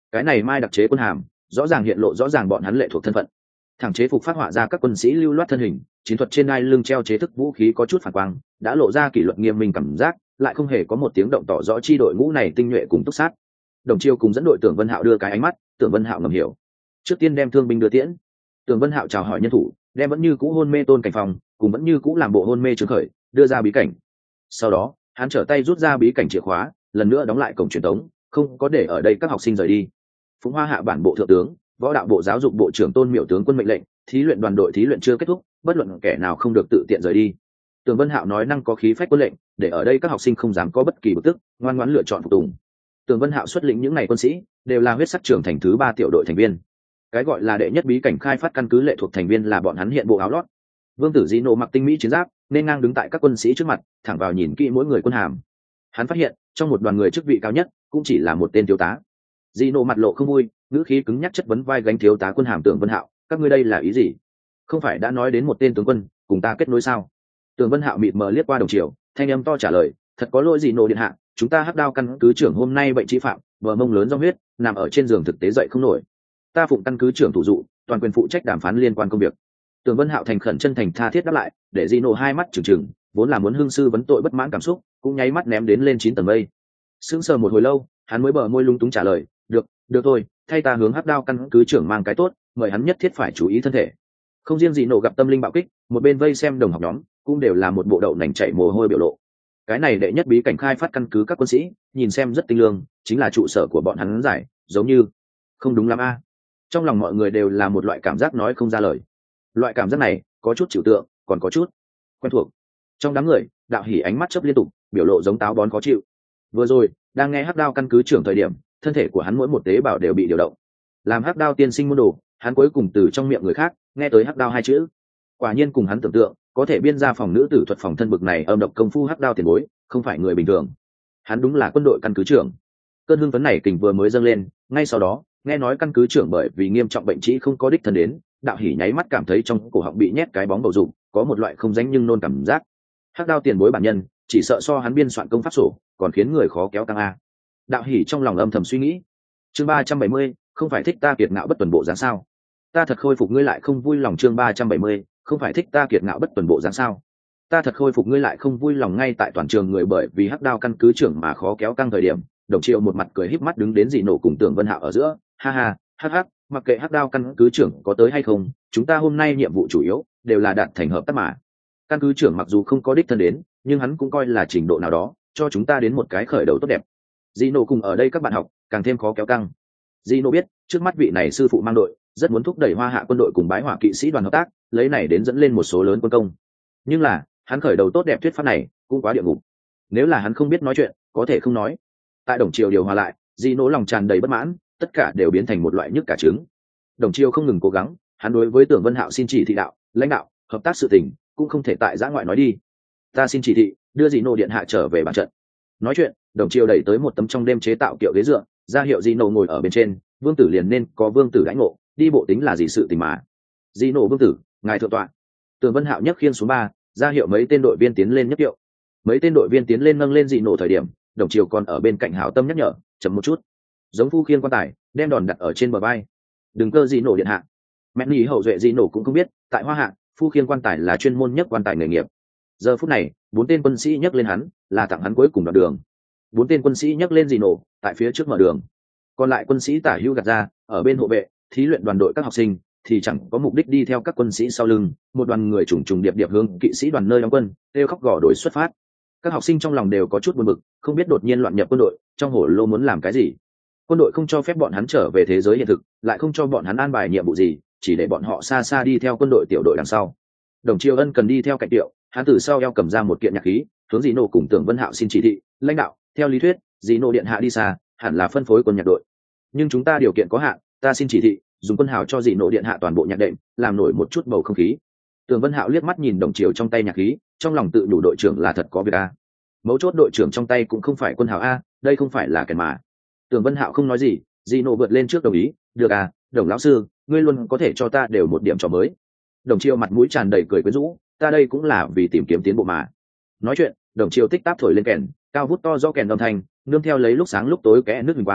cái này mai đặc chế quân hàm rõ ràng hiện lộ rõ ràng bọn hắn lệ thuộc thân phận. Thẳng chế phục phát họa ra các quân sĩ lưu loát thân hình, chiến thuật trên ngai lưng treo chế thức vũ khí có chút phản quang, đã lộ ra kỷ luật nghiêm minh cảm giác, lại không hề có một tiếng động tỏ rõ chi đội ngũ này tinh nhuệ cùng túc sát. Đồng Chiêu cùng dẫn đội Tưởng Vân Hạo đưa cái ánh mắt, Tưởng Vân Hạo ngầm hiểu. Trước tiên đem thương binh đưa tiễn. Tưởng Vân Hạo chào hỏi nhân thủ, đem vẫn như cũ hôn mê Tôn Cảnh Phong, cùng vẫn như cũ làm bộ hôn mê Trương Khởi, đưa ra bí cảnh. Sau đó, hắn trở tay rút ra bí cảnh chìa khóa, lần nữa đóng lại cổng truyền tống, không có để ở đây các học sinh rời đi. Phụng Hoa hạ bản bộ thượng tướng, võ đạo bộ giáo dục bộ trưởng Tôn Miểu tướng quân mệnh lệnh, thí luyện đoàn đội thí luyện chưa kết thúc, bất luận kẻ nào không được tự tiện rời đi. Tưởng Vân Hạo nói năng có khí phách quân lệnh, để ở đây các học sinh không dám có bất kỳ bực tức, ngoan ngoãn lựa chọn phục tùng. Tưởng Vân Hạo xuất lĩnh những ngày quân sĩ, đều là huyết sắc trưởng thành thứ ba tiểu đội thành viên. Cái gọi là đệ nhất bí cảnh khai phát căn cứ lệ thuộc thành viên là bọn hắn hiện bộ áo lót. Vương tử Dĩ Nộ mặc tinh mỹ chiến giáp, nên ngang đứng tại các quân sĩ trước mặt, thẳng vào nhìn kỹ mỗi người quân hàm. Hắn phát hiện, trong một đoàn người chức vị cao nhất, cũng chỉ là một tên thiếu tá. Dĩ Nộ mặt lộ không vui, ngữ khí cứng nhắc chất vấn vai gánh thiếu tá quân hàm Tưởng Vân Hạo, các ngươi đây là ý gì? Không phải đã nói đến một tên tướng quân, cùng ta kết nối sao? Tưởng Vân Hạo mịt mờ liếc qua đồng chiều, thanh âm to trả lời, thật có lỗi Dĩ Nộ điện hạ, chúng ta Hắc Đao căn cứ trưởng hôm nay bệnh trị phạm, vợ mông lớn do huyết, nằm ở trên giường thực tế dậy không nổi. Ta phụng căn cứ trưởng thủ dụ, toàn quyền phụ trách đàm phán liên quan công việc. Tưởng Vân Hạo thành khẩn chân thành tha thiết đáp lại, để Dĩ Nộ hai mắt trừng trừng, vốn là muốn hương sư vấn tội bất mãn cảm xúc, cũng nháy mắt ném đến lên chín tầng mây. Sững sờ một hồi lâu, hắn mới bờ môi lung túng trả lời, được, được thôi, thay ta hướng Hắc Đao căn cứ trưởng mang cái tốt, mời hắn nhất thiết phải chú ý thân thể. Không riêng Dĩ Nộ gặp tâm linh bạo kích, một bên vây xem đồng học nhóm cũng đều là một bộ đậu nành chảy mồ hôi biểu lộ. Cái này đệ nhất bí cảnh khai phát căn cứ các quân sĩ, nhìn xem rất tinh lương, chính là trụ sở của bọn hắn giải, giống như không đúng lắm a. Trong lòng mọi người đều là một loại cảm giác nói không ra lời. Loại cảm giác này có chút chịu tượng, còn có chút quen thuộc. Trong đám người, Đạo Hỉ ánh mắt chớp liên tục, biểu lộ giống táo bón khó chịu. Vừa rồi, đang nghe Hắc Đao căn cứ trưởng thời điểm, thân thể của hắn mỗi một tế bào đều bị điều động. Làm Hắc Đao tiên sinh môn đồ, hắn cuối cùng từ trong miệng người khác nghe tới Hắc Đao hai chữ. Quả nhiên cùng hắn tưởng tượng, có thể biên ra phòng nữ tử thuật phòng thân bực này âm độc công phu Hắc Đao tiền bối, không phải người bình thường. Hắn đúng là quân đội căn cứ trưởng. Cơn hưng phấn này kình vừa mới dâng lên, ngay sau đó, nghe nói căn cứ trưởng bởi vì nghiêm trọng bệnh trĩ không có đích thân đến, Đạo Hỉ nháy mắt cảm thấy trong cổ họng bị nhét cái bóng bầu dục, có một loại không danh nhưng nôn cảm giác. Hắc Đao tiền bối bản nhân, chỉ sợ so hắn biên soạn công pháp sổ, còn khiến người khó kéo căng a. Đạo Hỉ trong lòng âm thầm suy nghĩ. Chương ba trăm bảy mươi, không phải thích ta kiệt ngạo bất tuần bộ dáng sao? Ta thật khôi phục ngươi lại không vui lòng. Chương ba trăm bảy mươi, không phải thích ta kiệt ngạo bất tuần bộ dáng sao? Ta thật khôi phục ngươi lại không vui lòng. Ngay tại toàn trường người bởi vì Hắc Đao căn cứ trưởng mà khó kéo căng thời điểm, Đồng Triệu một mặt cười híp mắt đứng đến Dĩ Nộ cùng Tưởng Vân Hạo ở giữa, ha ha, hắc hắc, mặc kệ Hắc Đao căn cứ trưởng có tới hay không, chúng ta hôm nay nhiệm vụ chủ yếu đều là đạt thành hợp tác mà. Căn cứ trưởng mặc dù không có đích thân đến, nhưng hắn cũng coi là trình độ nào đó cho chúng ta đến một cái khởi đầu tốt đẹp. Dĩ Nộ cùng ở đây các bạn học càng thêm khó kéo căng. Dĩ Nộ biết trước mắt vị này sư phụ mang đội rất muốn thúc đẩy Hoa Hạ quân đội cùng Bái Hỏa kỵ sĩ đoàn hợp tác, lấy này đến dẫn lên một số lớn quân công. Nhưng là hắn khởi đầu tốt đẹp thuyết pháp này cũng quá địa ngục. Nếu là hắn không biết nói chuyện, có thể không nói. Tại Đồng Triều điều hòa lại, Dĩ Nộ lòng tràn đầy bất mãn, tất cả đều biến thành một loại nhức cả trứng. Đồng Triều không ngừng cố gắng, hắn đối với Tưởng Vân Hạo xin chỉ thị đạo, lãnh đạo, hợp tác sự tình cũng không thể tại giã ngoại nói đi. Ta xin chỉ thị, đưa Dĩ Nộ điện hạ trở về bàn trận. Nói chuyện, Đồng Triều đẩy tới một tấm trong đêm chế tạo kiệu ghế dựa, ra hiệu Dĩ Nộ ngồi ở bên trên, vương tử liền nên có vương tử đãi ngộ, đi bộ tính là gì sự tình mà. Dĩ Nộ vương tử, ngài thượng tọa. Tưởng Vân Hạo nhấc khiên xuống ba, ra hiệu mấy tên đội viên tiến lên nhấc kiệu. Mấy tên đội viên tiến lên nâng lên Dĩ Nộ thời điểm, Đồng Triều còn ở bên cạnh hảo tâm nhắc nhở, chậm một chút. Giống phu khiên quan tài, đem đòn đặt ở trên bờ vai. Đừng cơ Dĩ Nộ điện hạ. Mẹ nhí hậu duệ Dĩ Nộ cũng không biết, tại Hoa Hạ, phu khiên quan tài là chuyên môn nhất quan tài nghề nghiệp. Giờ phút này, bốn tên quân sĩ nhấc lên hắn, là tặng hắn cuối cùng đoạn đường. Bốn tên quân sĩ nhấc lên Dĩ Nộ, tại phía trước mở đường. Còn lại quân sĩ tả hữu gạt ra, ở bên hộ vệ, thí luyện đoàn đội các học sinh thì chẳng có mục đích đi theo các quân sĩ sau lưng, một đoàn người trùng trùng điệp điệp hướng kỵ sĩ đoàn nơi đóng quân, kêu khóc gò đổi xuất phát. Các học sinh trong lòng đều có chút buồn bực, không biết đột nhiên loạn nhập quân đội, trong hổ lô muốn làm cái gì. Quân đội không cho phép bọn hắn trở về thế giới hiện thực, lại không cho bọn hắn an bài nhiệm vụ gì, chỉ để bọn họ xa xa đi theo quân đội tiểu đội đằng sau. Đồng Triều Ân cần đi theo cạnh tiệu, hắn từ sau eo cầm ra một kiện nhạc khí, hướng Dĩ Nộ cùng Tưởng Vân Hạo xin chỉ thị, lãnh đạo, theo lý thuyết, Dĩ Nộ điện hạ đi xa, hẳn là phân phối quân nhạc đội. Nhưng chúng ta điều kiện có hạn, ta xin chỉ thị, dùng quân hào cho Dĩ Nộ điện hạ toàn bộ nhạc đệm, làm nổi một chút bầu không khí. Tưởng Vân Hạo liếc mắt nhìn Đồng Triều trong tay nhạc khí, trong lòng tự đủ đội trưởng là thật có việc a. Mấu chốt đội trưởng trong tay cũng không phải quân hào a, đây không phải là kèn mà. Tưởng Vân Hạo không nói gì, Dĩ Nộ vượt lên trước đồng ý, được à, Đồng lão sư, ngươi luôn có thể cho ta đều một điểm trò mới. Đồng Triều mặt mũi tràn đầy cười quyến rũ, ta đây cũng là vì tìm kiếm tiến bộ mà. Nói chuyện, Đồng Triều tích táp thổi lên kèn, cao vút to do kèn âm thanh, nương theo lấy lúc sáng lúc tối kẽ nước huỳnh quang,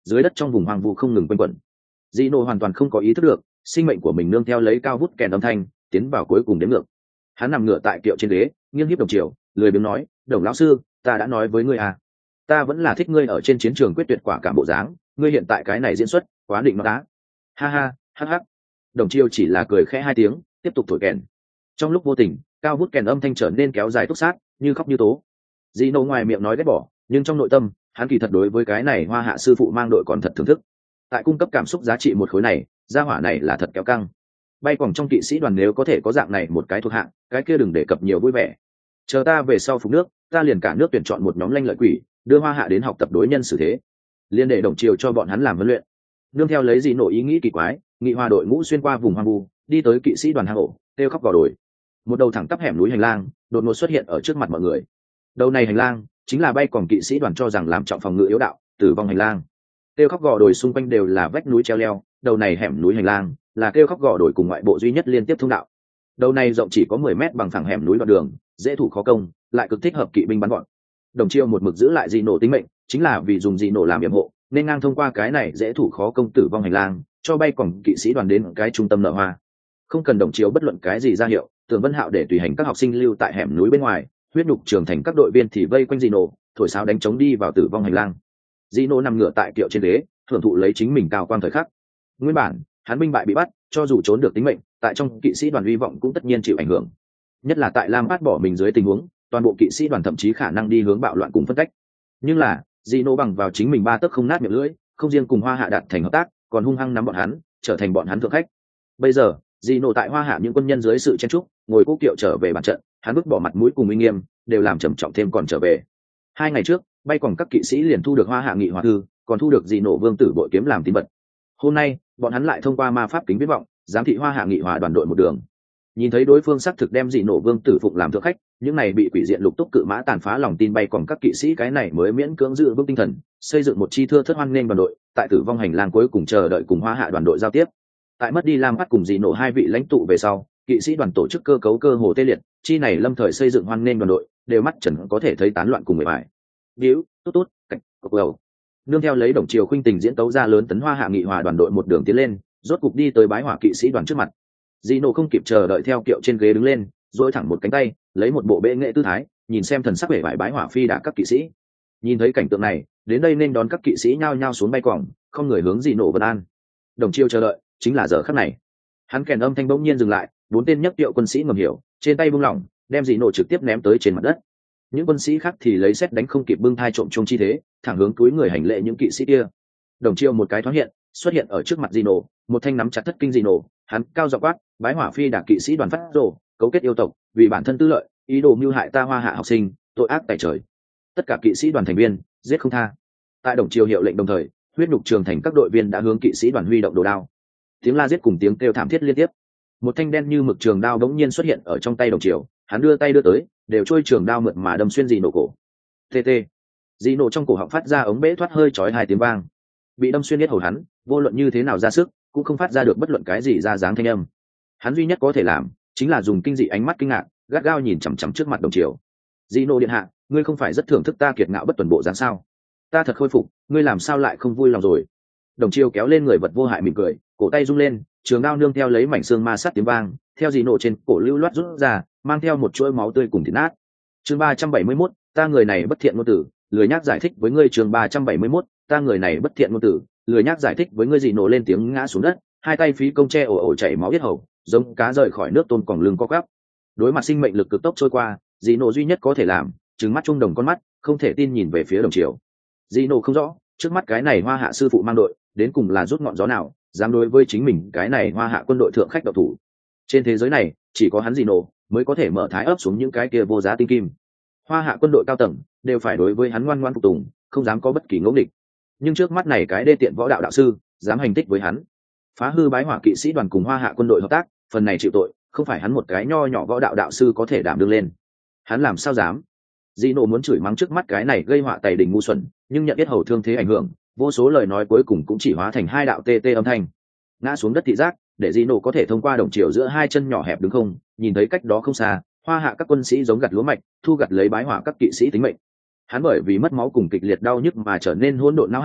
dưới đất trong vùng hoang vu không ngừng quanh quẩn. Di nô hoàn toàn không có ý thức được sinh mệnh của mình nương theo lấy cao vút kèn âm thanh tiến vào cuối cùng đến ngược. Hắn nằm ngửa tại kiệu trên ghế, nghiêng hiếp Đồng Triều, lười biếng nói, Đồng lão sư, ta đã nói với ngươi à, ta vẫn là thích ngươi ở trên chiến trường quyết tuyệt quả cảm bộ dáng, ngươi hiện tại cái này diễn xuất quá định nó đá. Ha ha, hắc hắc. Đồng Triều chỉ là cười khẽ hai tiếng, tiếp tục thổi kèn. Trong lúc vô tình, cao vút kèn âm thanh trở nên kéo dài túc sát, như khóc như tố. Di nô ngoài miệng nói ghét bỏ, nhưng trong nội tâm hắn kỳ thật đối với cái này hoa hạ sư phụ mang đội còn thật thưởng thức. Tại cung cấp cảm xúc giá trị một khối này, gia hỏa này là thật kéo căng. Bay quòng trong kỵ sĩ đoàn nếu có thể có dạng này một cái thuộc hạng, cái kia đừng đề cập nhiều vui vẻ. Chờ ta về sau phục nước, ta liền cả nước tuyển chọn một nhóm lanh lợi quỷ, đưa hoa hạ đến học tập đối nhân xử thế, liên để Đồng Triều cho bọn hắn làm huấn luyện. Nương theo lấy gì nổi ý nghĩ kỳ quái, nghị hòa đội ngũ xuyên qua vùng hoang vu, đi tới kỵ sĩ đoàn hang ổ, kêu khóc gò đồi. Một đầu thẳng tắp hẻm núi hành lang đột ngột xuất hiện ở trước mặt mọi người. Đầu này hành lang chính là bay quòng kỵ sĩ đoàn cho rằng làm trọng phòng ngự yếu đạo, tử vong hành lang. Kêu khóc gò đồi xung quanh đều là vách núi treo leo, đầu này hẻm núi hành lang là kêu khóc gò đồi cùng ngoại bộ duy nhất liên tiếp thông đạo. Đầu này rộng chỉ có mười mét bằng phẳng hẻm núi đoạn đường, dễ thủ khó công, lại cực thích hợp kỵ binh bắn gọn. Đồng Chiêu một mực giữ lại dị nổ tính mệnh, chính là vì dùng dị nổ làm yểm hộ, nên ngang thông qua cái này dễ thủ khó công tử vong hành lang, cho bay quòng kỵ sĩ đoàn đến cái trung tâm nở hoa. Không cần Đồng Chiêu bất luận cái gì ra hiệu, Tưởng Vân Hạo để tùy hành các học sinh lưu tại hẻm núi bên ngoài, huyết nhục trưởng thành các đội viên thì vây quanh dị nổ, thổi sáo đánh trống đi vào tử vong hành lang. Dị nổ nằm ngửa tại kiệu trên ghế, thưởng thụ lấy chính mình cao quang thời khắc. Nguyên bản, hắn binh bại bị bắt, cho dù trốn được tính mệnh, tại trong kỵ sĩ đoàn hy vọng cũng tất nhiên chịu ảnh hưởng. Nhất là tại Lam Bát bỏ mình dưới tình huống, toàn bộ kỵ sĩ đoàn thậm chí khả năng đi hướng bạo loạn cùng phân cách. Nhưng là, dị nổ bằng vào chính mình ba tấc không nát miệng lưỡi, không riêng cùng Hoa Hạ đạt thành hợp tác, còn hung hăng nắm bọn hắn, trở thành bọn hắn thượng khách. Bây giờ, dị nổ tại Hoa Hạ những quân nhân dưới sự chen trúc, ngồi cố kiệu trở về bản trận, hắn vứt bỏ mặt mũi cùng uy nghiêm, đều làm trầm trọng thêm còn trở về. Hai ngày trước, bay quòng các kỵ sĩ liền thu được Hoa Hạ nghị hòa thư, còn thu được dị nổ vương tử bội kiếm làm tín vật. Hôm nay, bọn hắn lại thông qua ma pháp kính viễn vọng, giám thị Hoa Hạ nghị hòa đoàn đội một đường. Nhìn thấy đối phương xác thực đem dị nổ vương tử phụng làm thượng khách, những này bị quỷ diện lục túc cự mã tàn phá lòng tin bay còn các kỵ sĩ cái này mới miễn cưỡng giữ vững tinh thần, xây dựng một chi thưa thất hoan nghênh đoàn đội, tại tử vong hành lang cuối cùng chờ đợi cùng Hoa Hạ đoàn đội giao tiếp. Tại mất đi Lam Bắt cùng dị nổ hai vị lãnh tụ về sau, kỵ sĩ đoàn tổ chức cơ cấu cơ hồ tê liệt, chi này lâm thời xây dựng hoan nghênh đoàn đội, đều mắt trần có thể thấy tán loạn cùng người bại. Điếu, tốt tốt, cạnh, cộc đầu. Nương theo lấy Đồng Triều khuynh tình diễn tấu ra lớn tấn Hoa Hạ nghị hòa đoàn đội một đường tiến lên, rốt cục đi tới bái hỏa kỵ sĩ đoàn trước mặt. Dị nổ không kịp chờ đợi theo kiệu trên ghế đứng lên, duỗi thẳng một cánh tay, lấy một bộ bệ nghệ tư thái, nhìn xem thần sắc vẻ vải bái hỏa phi đả các kỵ sĩ. Nhìn thấy cảnh tượng này, đến đây nên đón các kỵ sĩ nhao nhao xuống bay quòng, không người hướng dị nổ vân an. Đồng Triều chờ đợi, chính là giờ khắc này. Hắn kèn âm thanh bỗng nhiên dừng lại, bốn tên nhấc kiệu quân sĩ ngầm hiểu, trên tay buông lỏng, đem dị nổ trực tiếp ném tới trên mặt đất. Những quân sĩ khác thì lấy sét đánh không kịp bưng thai trộm chung chi thế, thẳng hướng túi người hành lễ những kỵ sĩ kia. Đồng Triều một cái thoáng hiện, xuất hiện ở trước mặt dị nổ, một thanh nắm chặt thất kinh dị nổ, hắn cao giọng quát, bái hỏa phi đả kỵ sĩ đoàn phát rồ, cấu kết yêu tộc, vì bản thân tư lợi, ý đồ mưu hại ta Hoa Hạ học sinh, tội ác tại trời. Tất cả kỵ sĩ đoàn thành viên, giết không tha. Tại Đồng Triều hiệu lệnh đồng thời, huyết nhục trường thành các đội viên đã hướng kỵ sĩ đoàn huy động đồ đao. Tiếng la giết cùng tiếng kêu thảm thiết liên tiếp. Một thanh đen như mực trường đao bỗng nhiên xuất hiện ở trong tay Đồng Triều, hắn đưa tay đưa tới, đều trôi trường đao mượt mà đâm xuyên dị nổ cổ. Tê tê. Dị nổ trong cổ họng phát ra ống bể thoát hơi chói hai tiếng vang. Bị đâm xuyên yết hầu hắn, vô luận như thế nào ra sức, cũng không phát ra được bất luận cái gì ra dáng thanh âm. Hắn duy nhất có thể làm, chính là dùng kinh dị ánh mắt kinh ngạc, gắt gao nhìn chằm chằm trước mặt Đồng Triều. Dị nổ điện hạ, ngươi không phải rất thưởng thức ta kiệt ngạo bất tuần bộ dáng sao? Ta thật khôi phục, ngươi làm sao lại không vui lòng rồi? Đồng Triều kéo lên người vật vô hại mỉm cười, cổ tay rung lên, trường đao nương theo lấy mảnh xương ma sát tiếng vang, theo dị nổ trên cổ lưu loát rút ra, mang theo một chuỗi máu tươi cùng thịt nát. Chương ba trăm bảy mươi mốt, ta người này bất thiện ngôn tử, lười nhác giải thích với ngươi. Chương ba trăm bảy mươi mốt, ta người này bất thiện ngôn tử, lười nhác giải thích với ngươi. Dị nổ lên tiếng ngã xuống đất, hai tay phí công che ổ ổ chảy máu yết hầu, giống cá rời khỏi nước tôn còng lưng co quắp. Đối mặt sinh mệnh lực cực tốc trôi qua, dị nổ duy nhất có thể làm, trừng mắt trung đồng con mắt, không thể tin nhìn về phía Đồng Triều. Dị nổ không rõ, trước mắt cái này Hoa Hạ sư phụ mang đội, đến cùng là rút ngọn gió nào, dám đối với chính mình cái này Hoa Hạ quân đội thượng khách độc thủ. Trên thế giới này, chỉ có hắn dị nổ mới có thể mở thái ấp xuống những cái kia vô giá tinh kim. Hoa Hạ quân đội cao tầng đều phải đối với hắn ngoan ngoãn phục tùng, không dám có bất kỳ ngỗ nghịch. Nhưng trước mắt này cái đê tiện võ đạo đạo sư, dám hành tích với hắn, phá hư bái hỏa kỵ sĩ đoàn cùng Hoa Hạ quân đội hợp tác, phần này chịu tội, không phải hắn một cái nho nhỏ võ đạo đạo sư có thể đảm đương lên. Hắn làm sao dám? Dị nổ muốn chửi mắng trước mắt cái này gây họa tày đình ngu xuẩn, nhưng nhận biết hầu thương thế ảnh hưởng, vô số lời nói cuối cùng cũng chỉ hóa thành hai đạo tê tê âm thanh. Ngã xuống đất thị giác, để dị nổ có thể thông qua Đồng Triều giữa hai chân nhỏ hẹp đứng không, nhìn thấy cách đó không xa, Hoa Hạ các quân sĩ giống gặt lúa mạch, thu gặt lấy bái hỏa các kỵ sĩ tính mệnh. Hắn bởi vì mất máu cùng kịch liệt đau nhức mà trở nên hỗn độn não hải,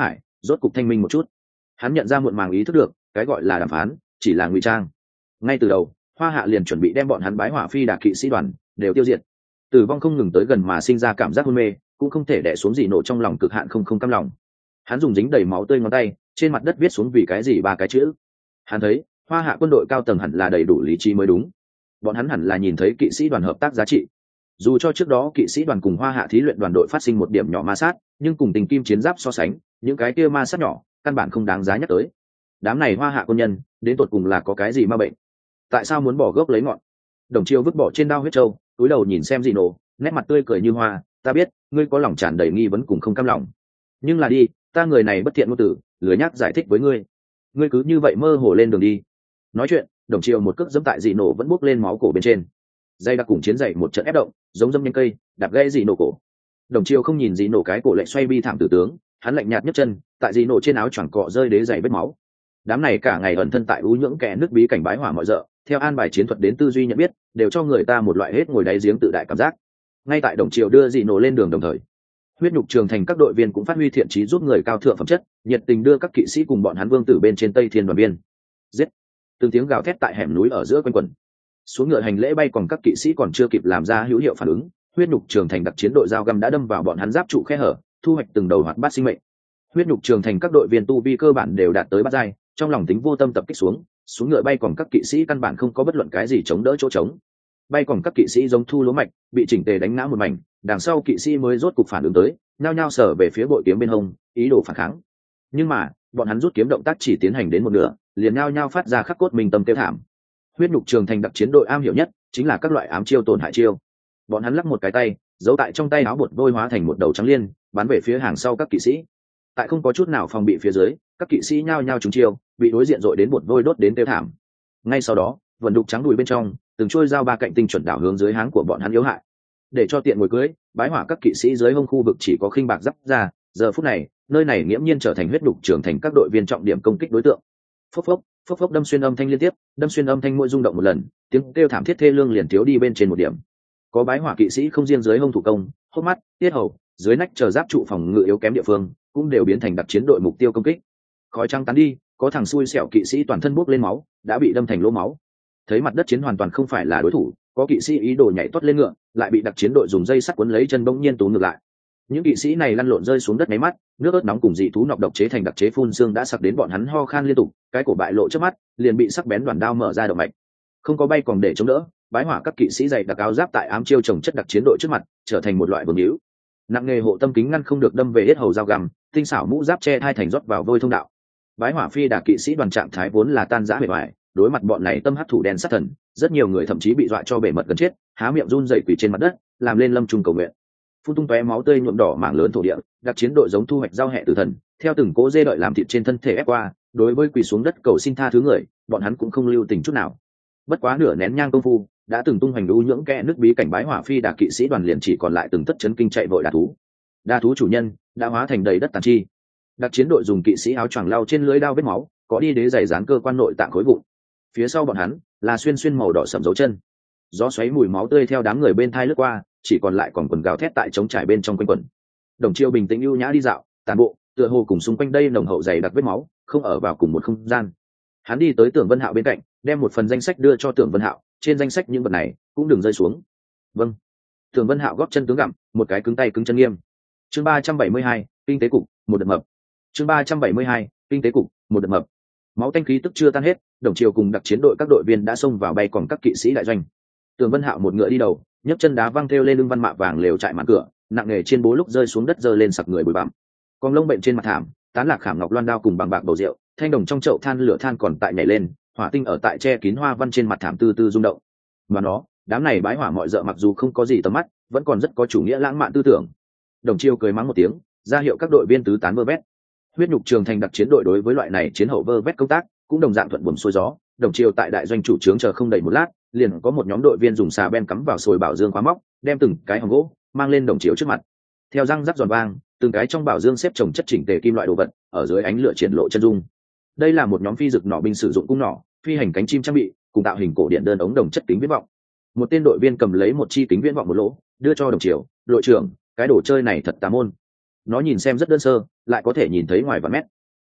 rốt cục thanh minh một chút. Hắn nhận ra muộn màng ý thức được cái gọi là đàm phán chỉ là ngụy trang. Ngay từ đầu Hoa Hạ liền chuẩn bị đem bọn hắn bái hỏa phi đả kỵ sĩ đoàn đều tiêu diệt. Tử vong không ngừng tới gần mà sinh ra cảm giác hôn mê, cũng không thể đè xuống gì nổ trong lòng cực hạn không không cam lòng. Hắn dùng dính đầy máu tươi ngón tay trên mặt đất viết xuống vì cái gì ba cái chữ. Hắn thấy Hoa Hạ quân đội cao tầng hẳn là đầy đủ lý trí mới đúng. Bọn hắn hẳn là nhìn thấy kỵ sĩ đoàn hợp tác giá trị. Dù cho trước đó kỵ sĩ đoàn cùng Hoa Hạ thí luyện đoàn đội phát sinh một điểm nhỏ ma sát, nhưng cùng tình kim chiến giáp so sánh, những cái kia ma sát nhỏ căn bản không đáng giá nhắc tới. Đám này Hoa Hạ quân nhân đến tột cùng là có cái gì ma bệnh? Tại sao muốn bỏ gốc lấy ngọn? Đồng Chiêu vứt bỏ trên đao huyết châu, cúi đầu nhìn xem Dino, nét mặt tươi cười như hoa. Ta biết ngươi có lòng tràn đầy nghi vấn cùng không cam lòng, nhưng là đi, ta người này bất thiện ngôn từ, lười nhắc giải thích với ngươi. Ngươi cứ như vậy mơ hồ lên đường đi. Nói chuyện, Đồng Chiêu một cước giẫm tại Dino vẫn bốc lên máu cổ bên trên. Dây đặc cùng chiến dậy một trận ép động, giống dâm nhanh cây, đạp gãy Dino cổ. Đồng Chiêu không nhìn Dino cái cổ lệ xoay bi thảm tử tướng, hắn lạnh nhạt nhấc chân, tại Dino trên áo choàng cọ rơi đế dày vết máu. Đám này cả ngày ẩn thân tại u nhưỡng kẽ nước bí cảnh bái hỏa mọi dợ, theo an bài chiến thuật đến tư duy nhận biết, đều cho người ta một loại hết ngồi đáy giếng tự đại cảm giác. Ngay tại Đồng Triều đưa Dino lên đường đồng thời, huyết nhục trường thành các đội viên cũng phát huy thiện trí giúp người cao thượng phẩm chất, nhiệt tình đưa các kỵ sĩ cùng bọn hắn vương tử bên trên Tây Thiên đoàn viên. Giết! Từng tiếng gào thét tại hẻm núi ở giữa quanh quẩn. Xuống ngựa hành lễ bay còn các kỵ sĩ còn chưa kịp làm ra hữu hiệu phản ứng, huyết nhục trường thành đặc chiến đội dao găm đã đâm vào bọn hắn giáp trụ khe hở, thu hoạch từng đầu hoạt bát sinh mệnh. Huyết nhục trường thành các đội viên tu vi cơ bản đều đạt tới bát giai, trong lòng tính vô tâm tập kích xuống, xuống ngựa bay còn các kỵ sĩ căn bản không có bất luận cái gì chống đỡ chỗ trống. Bay còn các kỵ sĩ giống thu lúa mạch, bị chỉnh tề đánh ngã một mảnh, đằng sau kỵ sĩ mới rốt cục phản ứng tới, nhao nhao sở về phía bội kiếm bên hông, ý đồ phản kháng. Nhưng mà, bọn hắn rút kiếm động tác chỉ tiến hành đến một nửa, liền nhao nhao phát ra khắc cốt mình tâm tiêu thảm. Huyết nhục trường thành đặc chiến đội am hiểu nhất chính là các loại ám chiêu tổn hại chiêu. Bọn hắn lắc một cái tay, giấu tại trong tay áo bột vôi hóa thành một đầu trắng liên, bắn về phía hàng sau các kỵ sĩ. Tại không có chút nào phòng bị phía dưới, các kỵ sĩ nhao nhao trúng chiêu, bị đối diện dội đến bột vôi đốt đến tiêu thảm. Ngay sau đó, vần đục trắng đùi bên trong, từng trôi dao ba cạnh tinh chuẩn đảo hướng dưới háng của bọn hắn yếu hại. Để cho tiện ngồi cưới, bái hỏa các kỵ sĩ dưới hông khu vực chỉ có khinh bạc giáp ra, giờ phút này, nơi này nghiễm nhiên trở thành huyết đục trưởng thành các đội viên trọng điểm công kích đối tượng. Phốc phốc, phốc phốc đâm xuyên âm thanh liên tiếp, đâm xuyên âm thanh mỗi rung động một lần, tiếng kêu thảm thiết thê lương liền thiếu đi bên trên một điểm. Có bái hỏa kỵ sĩ không riêng dưới hông thủ công, hốc mắt, tiết hầu, dưới nách chờ giáp trụ phòng ngự yếu kém địa phương, cũng đều biến thành đặc chiến đội mục tiêu công kích. Khói trắng tán đi, có thằng xui xẻo kỵ sĩ toàn thân bốc lên máu, đã bị đâm thành lỗ máu. Thấy mặt đất chiến hoàn toàn không phải là đối thủ, có kỵ sĩ ý đồ nhảy tuốt lên ngựa, lại bị đặc chiến đội dùng dây sắt quấn lấy chân bỗng nhiên túm ngược lại. Những kỵ sĩ này lăn lộn rơi xuống đất mấy mắt, nước ớt nóng cùng dị thú nọc độc chế thành đặc chế phun xương đã sặc đến bọn hắn ho khan liên tục, cái cổ bại lộ trước mắt, liền bị sắc bén đoàn đao mở ra động mạch. Không có bay còn để chống đỡ, bái hỏa các kỵ sĩ dày đặc áo giáp tại ám chiêu trồng chất đặc chiến đội trước mặt, trở thành một loại vương hữu. Nặng nghề hộ tâm kính ngăn không được đâm về hết hầu dao găm, tinh xảo mũ giáp che hai thành rót vào vôi thông đạo. Bái hỏa phi đả kỵ sĩ đoàn trạng thái vốn là tan rã bề ngoài, đối mặt bọn này tâm hắc thủ đen sát thần, rất nhiều người thậm chí bị dọa cho bể mật gần chết, há miệng run rẩy quỳ trên mặt đất, làm lên lâm trung cầu nguyện. Phun tung tóe máu tươi nhuộm đỏ mảng lớn thổ địa, đặc chiến đội giống thu hoạch giao hệ tử thần, theo từng cỗ dê đợi làm thịt trên thân thể ép qua, đối với quỳ xuống đất cầu xin tha thứ người, bọn hắn cũng không lưu tình chút nào. Bất quá nửa nén nhang công phu, đã từng tung hoành đu nhưỡng kẽ nước bí cảnh bái hỏa phi đả kỵ sĩ đoàn liền chỉ còn lại từng tất chấn kinh chạy vội đả thú. Đa thú chủ nhân đã hóa thành đầy đất tàn chi. Đặc chiến đội dùng kỵ sĩ áo choàng lau trên lưỡi đao vết máu, có đi đế giày dán cơ quan nội tạng khối vụn. Phía sau bọn hắn là xuyên xuyên màu đỏ sẫm dấu chân. Gió xoáy mùi máu tươi theo đám người bên thai lướt qua, chỉ còn lại còn quần gào thét tại trống trải bên trong quanh quần. Đồng Chiêu bình tĩnh ưu nhã đi dạo, tàn bộ, tựa hồ cùng xung quanh đây nồng hậu dày đặc vết máu, không ở vào cùng một không gian. Hắn đi tới Tưởng Vân Hạo bên cạnh, đem một phần danh sách đưa cho Tưởng Vân Hạo, trên danh sách những vật này cũng đừng rơi xuống. Vâng. Tưởng Vân Hạo góp chân tướng gặm, một cái cứng tay cứng chân nghiêm. Chương ba trăm bảy mươi hai, kinh tế cục, một đợt mập. Chương ba trăm bảy mươi hai, kinh tế cục, một đợt mập. Máu tanh khí tức chưa tan hết, Đồng Chiêu cùng đặc chiến đội các đội viên đã xông vào bay còn các kỵ sĩ đại doanh. Tưởng Vân Hạo một ngựa đi đầu, nhấc chân đá văng theo lên lưng văn mạ vàng lều trại màn cửa, nặng nề trên bố lúc rơi xuống đất giơ lên sặc người bụi bặm. Con lông bệnh trên mặt thảm, tán lạc khảm ngọc loan đao cùng bằng bạc bầu rượu, thanh đồng trong chậu than lửa than còn tại nhảy lên, hỏa tinh ở tại che kín hoa văn trên mặt thảm tư tư rung động. Mà nó, đám này bái hỏa mọi dợ mặc dù không có gì tầm mắt, vẫn còn rất có chủ nghĩa lãng mạn tư tưởng. Đồng Chiêu cười mắng một tiếng, ra hiệu các đội viên tứ tán vơ vét. Huyết nhục trường thành đặc chiến đội đối với loại này chiến hậu vơ vét công tác cũng đồng dạng thuận buồm xuôi gió. Đồng Chiêu tại đại doanh chủ trướng chờ không đầy một lát, liền có một nhóm đội viên dùng xà ben cắm vào sồi bảo dương khóa móc, đem từng cái hòm gỗ mang lên Đồng Chiêu trước mặt. Theo răng rắc giòn vang, từng cái trong bảo dương xếp chồng chất chỉnh tề kim loại đồ vật, ở dưới ánh lửa triển lộ chân dung. Đây là một nhóm phi dực nỏ binh sử dụng cung nỏ, phi hành cánh chim trang bị, cùng tạo hình cổ điện đơn ống đồng chất kính viễn vọng. Một tên đội viên cầm lấy một chi kính viễn vọng một lỗ, đưa cho Đồng Chiêu, "Đội trưởng, cái đồ chơi này thật tà môn. Nó nhìn xem rất đơn sơ, lại có thể nhìn thấy ngoài vạn mét,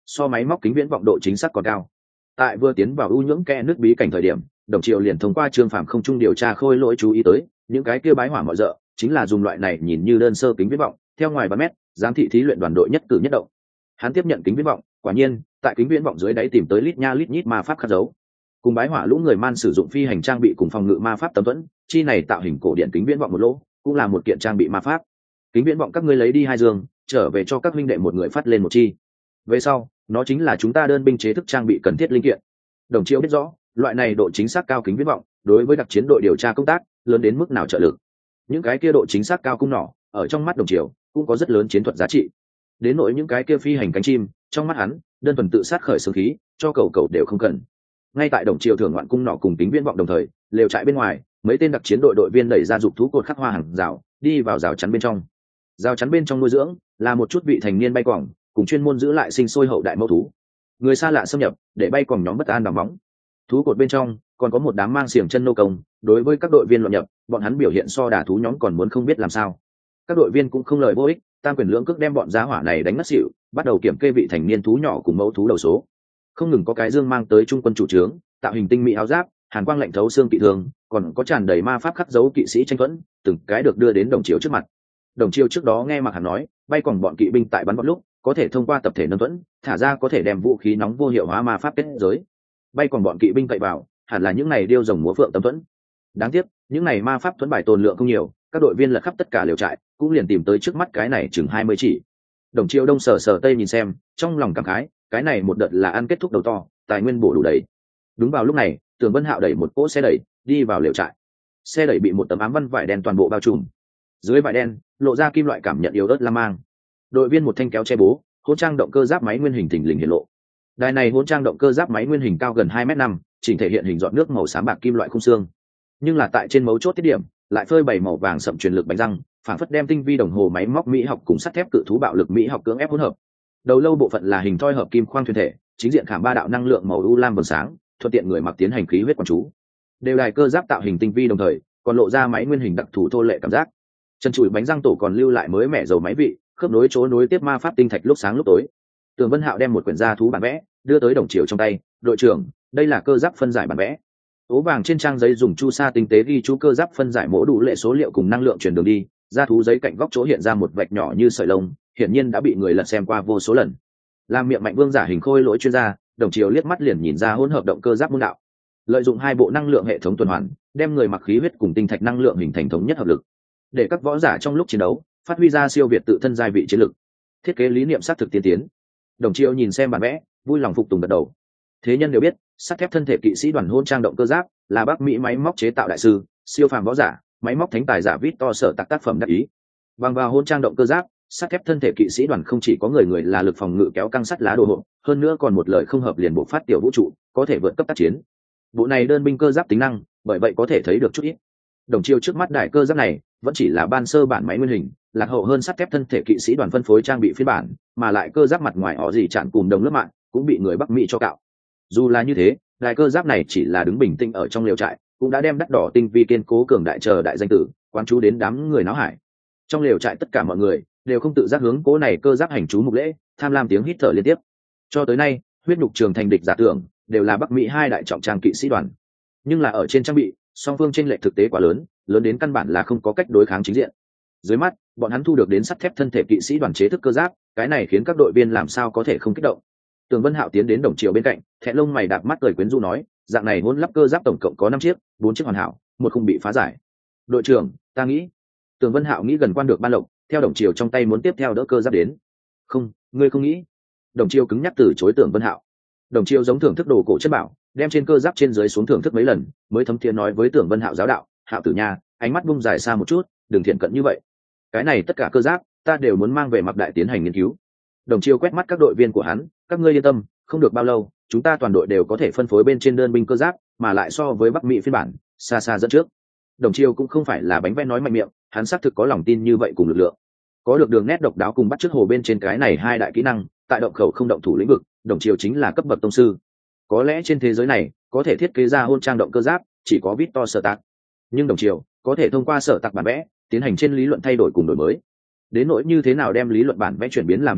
so máy móc kính viễn vọng độ chính xác còn cao. Tại vừa tiến vào u nhưỡng kẽ nước bí cảnh thời điểm, Đồng Triệu liền thông qua Trương Phàm không trung điều tra khôi lỗi chú ý tới, những cái kia bái hỏa mọi dợ chính là dùng loại này nhìn như đơn sơ kính viễn vọng, theo ngoài ba mét, giám thị thí luyện đoàn đội nhất cử nhất động. Hắn tiếp nhận kính viễn vọng, quả nhiên, tại kính viễn vọng dưới đáy tìm tới lít nha lít nhít ma pháp khắc dấu. Cùng bái hỏa lũ người man sử dụng phi hành trang bị cùng phòng ngự ma pháp tấm thuẫn, chi này tạo hình cổ điển kính viễn vọng một lỗ, cũng là một kiện trang bị ma pháp. Kính viễn vọng các ngươi lấy đi hai giường, trở về cho các huynh đệ một người phát lên một chi. Về sau, nó chính là chúng ta đơn binh chế thức trang bị cần thiết linh kiện. Đồng Triệu biết rõ, loại này độ chính xác cao kính viễn vọng, đối với đặc chiến đội điều tra công tác, lớn đến mức nào trợ lực. Những cái kia độ chính xác cao cung nỏ, ở trong mắt Đồng Triệu, cũng có rất lớn chiến thuật giá trị. Đến nỗi những cái kia phi hành cánh chim, trong mắt hắn, đơn thuần tự sát khởi xương khí, cho cầu cầu đều không cần. Ngay tại Đồng Triệu thưởng ngoạn cung nỏ cùng kính viễn vọng đồng thời, lều trại bên ngoài, mấy tên đặc chiến đội đội viên đẩy ra dục thú cột khắc hoa hàng rào, đi vào rào chắn bên trong. Rào chắn bên trong nuôi dưỡng là một chút vị thành niên bay quòng, cùng chuyên môn giữ lại sinh sôi hậu đại mẫu thú. Người xa lạ xâm nhập, để bay quòng nhóm bất an đóng bóng. Thú cột bên trong còn có một đám mang xiềng chân nô công, đối với các đội viên luận nhập, bọn hắn biểu hiện so đả thú nhóm còn muốn không biết làm sao. Các đội viên cũng không lời vô ích, tam quyền lưỡng cước đem bọn giá hỏa này đánh mất xỉu, bắt đầu kiểm kê vị thành niên thú nhỏ cùng mẫu thú đầu số. Không ngừng có cái dương mang tới trung quân chủ trướng, tạo hình tinh mỹ áo giáp, hàn quang lạnh thấu xương kỵ thương, còn có tràn đầy ma pháp khắc dấu kỵ sĩ tranh thuẫn, từng cái được đưa đến Đồng Triệu trước mặt. Đồng Triệu trước đó nghe Mạc Hàn nói, bay còn bọn kỵ binh tại bắn bọn lúc, có thể thông qua tập thể nâng thuẫn, thả ra có thể đem vũ khí nóng vô hiệu hóa ma pháp kết giới. Bay còn bọn kỵ binh cậy vào, hẳn là những này điêu rồng múa phượng tấm thuẫn. Đáng tiếc, những này ma pháp thuẫn bài tồn lượng không nhiều, các đội viên lật khắp tất cả liều trại, cũng liền tìm tới trước mắt cái này chừng hai mươi chỉ. Đồng Triệu đông sờ sờ tây nhìn xem, trong lòng cảm khái, cái này một đợt là ăn kết thúc đầu to, tài nguyên bổ đủ đầy. Đúng vào lúc này, Tường Vân Hạo đẩy một cỗ xe đẩy, đi vào liều trại. Xe đẩy bị một tấm ám văn vải đen toàn bộ bao trùm. Dưới vải đen, lộ ra kim loại cảm nhận yếu ớt lam mang. Đội viên một thanh kéo che bố, hỗn trang động cơ giáp máy nguyên hình thình lình hiện lộ. Đài này hỗn trang động cơ giáp máy nguyên hình cao gần hai mét năm, chỉnh thể hiện hình giọt nước màu xám bạc kim loại khung xương. Nhưng là tại trên mấu chốt tiết điểm, lại phơi bày màu vàng sậm truyền lực bánh răng, phản phất đem tinh vi đồng hồ máy móc mỹ học cùng sắt thép cự thú bạo lực mỹ học cưỡng ép hỗn hợp. Đầu lâu bộ phận là hình thoi hợp kim khoang thuyền thể, chính diện khảm ba đạo năng lượng màu u lam vầng sáng, thuận tiện người mặc tiến hành khí huyết quán chú. Đều đài cơ giáp tạo hình tinh vi đồng thời, còn lộ ra máy nguyên hình đặc thù thô lệ cảm giác. Chân chùi bánh răng tổ còn lưu lại mới mẻ dầu máy vị, khớp nối chỗ nối tiếp ma pháp tinh thạch lúc sáng lúc tối. Tường Vân Hạo đem một quyển gia thú bản vẽ đưa tới Đồng Triệu trong tay, đội trưởng, đây là cơ giáp phân giải bản vẽ. Ố vàng trên trang giấy dùng chu sa tinh tế ghi chú cơ giáp phân giải mỗ đủ lệ số liệu cùng năng lượng truyền đường đi, gia thú giấy cạnh góc chỗ hiện ra một vạch nhỏ như sợi lông, hiển nhiên đã bị người lật xem qua vô số lần. Làm miệng mạnh vương giả hình khôi lỗi chuyên gia, Đồng Triệu liếc mắt liền nhìn ra hỗn hợp động cơ giáp môn đạo. Lợi dụng hai bộ năng lượng hệ thống tuần hoàn, đem người mặc khí huyết cùng tinh thạch năng lượng hình thành thống nhất hợp lực, để các võ giả trong lúc chiến đấu phát huy ra siêu việt tự thân giai vị chiến lực. Thiết kế lý niệm xác thực tiên tiến. Đồng Triệu nhìn xem bản vẽ, vui lòng phục tùng gật đầu. Thế nhân đều biết, sắt thép thân thể kỵ sĩ đoàn hôn trang động cơ giáp là Bắc Mỹ máy móc chế tạo đại sư, siêu phàm võ giả, máy móc thánh tài giả Victor sở tác tác phẩm đắc ý. Bằng vào hôn trang động cơ giáp, sắt thép thân thể kỵ sĩ đoàn không chỉ có người người là lực phòng ngự kéo căng sắt lá đồ hộ, hơn nữa còn một lời không hợp liền bộ phát tiểu vũ trụ, có thể vượt cấp tác chiến. Bộ này đơn binh cơ giáp tính năng, bởi vậy có thể thấy được chút ít. Đồng Triệu trước mắt đại cơ giáp này vẫn chỉ là ban sơ bản máy nguyên hình, lạc hậu hơn sắt thép thân thể kỵ sĩ đoàn phân phối trang bị phiên bản, mà lại cơ giáp mặt ngoài họ gì chặn cùng đồng lớp mạng cũng bị người Bắc Mỹ cho cạo. Dù là như thế, đại cơ giáp này chỉ là đứng bình tĩnh ở trong liều trại, cũng đã đem đắt đỏ tinh vi kiên cố cường đại chờ đại danh tử quán chú đến đám người náo hải. Trong liều trại tất cả mọi người đều không tự giác hướng cố này cơ giáp hành chú mục lễ, tham lam tiếng hít thở liên tiếp. Cho tới nay, huyết nhục trường thành địch giả tưởng đều là Bắc Mỹ hai đại trọng trang kỵ sĩ đoàn, nhưng là ở trên trang bị, song phương chênh lệch thực tế quá lớn, lớn đến căn bản là không có cách đối kháng chính diện. Dưới mắt, bọn hắn thu được đến sắt thép thân thể kỵ sĩ đoàn chế thức cơ giáp, cái này khiến các đội viên làm sao có thể không kích động. Tường Vân Hạo tiến đến Đồng Triệu bên cạnh, thẹn lông mày đạp mắt cười quyến rũ nói, dạng này hỗn lắp cơ giáp tổng cộng có năm chiếc, bốn chiếc hoàn hảo, một không bị phá giải. Đội trưởng, ta nghĩ. Tường Vân Hạo nghĩ gần quan được ban lộc, theo Đồng Triệu trong tay muốn tiếp theo đỡ cơ giáp đến. Không, ngươi không nghĩ. Đồng Triệu cứng nhắc từ chối Tường Vân Hạo. Đồng Triệu giống thưởng thức đồ cổ chất bảo, đem trên cơ giáp trên dưới xuống thưởng thức mấy lần, mới thấm thiế nói với Tường Vân Hạo giáo đạo, Hạo tử nha, ánh mắt bung dài xa một chút, đừng thiện cận như vậy. Cái này tất cả cơ giáp, ta đều muốn mang về mặc đại tiến hành nghiên cứu. Đồng Triệu quét mắt các đội viên của hắn, các ngươi yên tâm, không được bao lâu, chúng ta toàn đội đều có thể phân phối bên trên đơn binh cơ giáp, mà lại so với Bắc Mỹ phiên bản, xa xa dẫn trước. Đồng Triệu cũng không phải là bánh vẽ nói mạnh miệng, hắn xác thực có lòng tin như vậy cùng lực lượng. Có được đường nét độc đáo cùng bắt chước hồ bên trên cái này hai đại kỹ năng, tại động khẩu không động thủ lĩnh vực, Đồng Triệu chính là cấp bậc tông sư. Có lẽ trên thế giới này, có thể thiết kế ra hôn trang động cơ giáp, chỉ có Victor sở tạc. Nhưng Đồng Triệu có thể thông qua sở tạc bản vẽ, tiến hành trên lý luận thay đổi cùng đổi mới. Đến nỗi như thế nào đem lý luận bản vẽ chuyển biến làm hiện thực,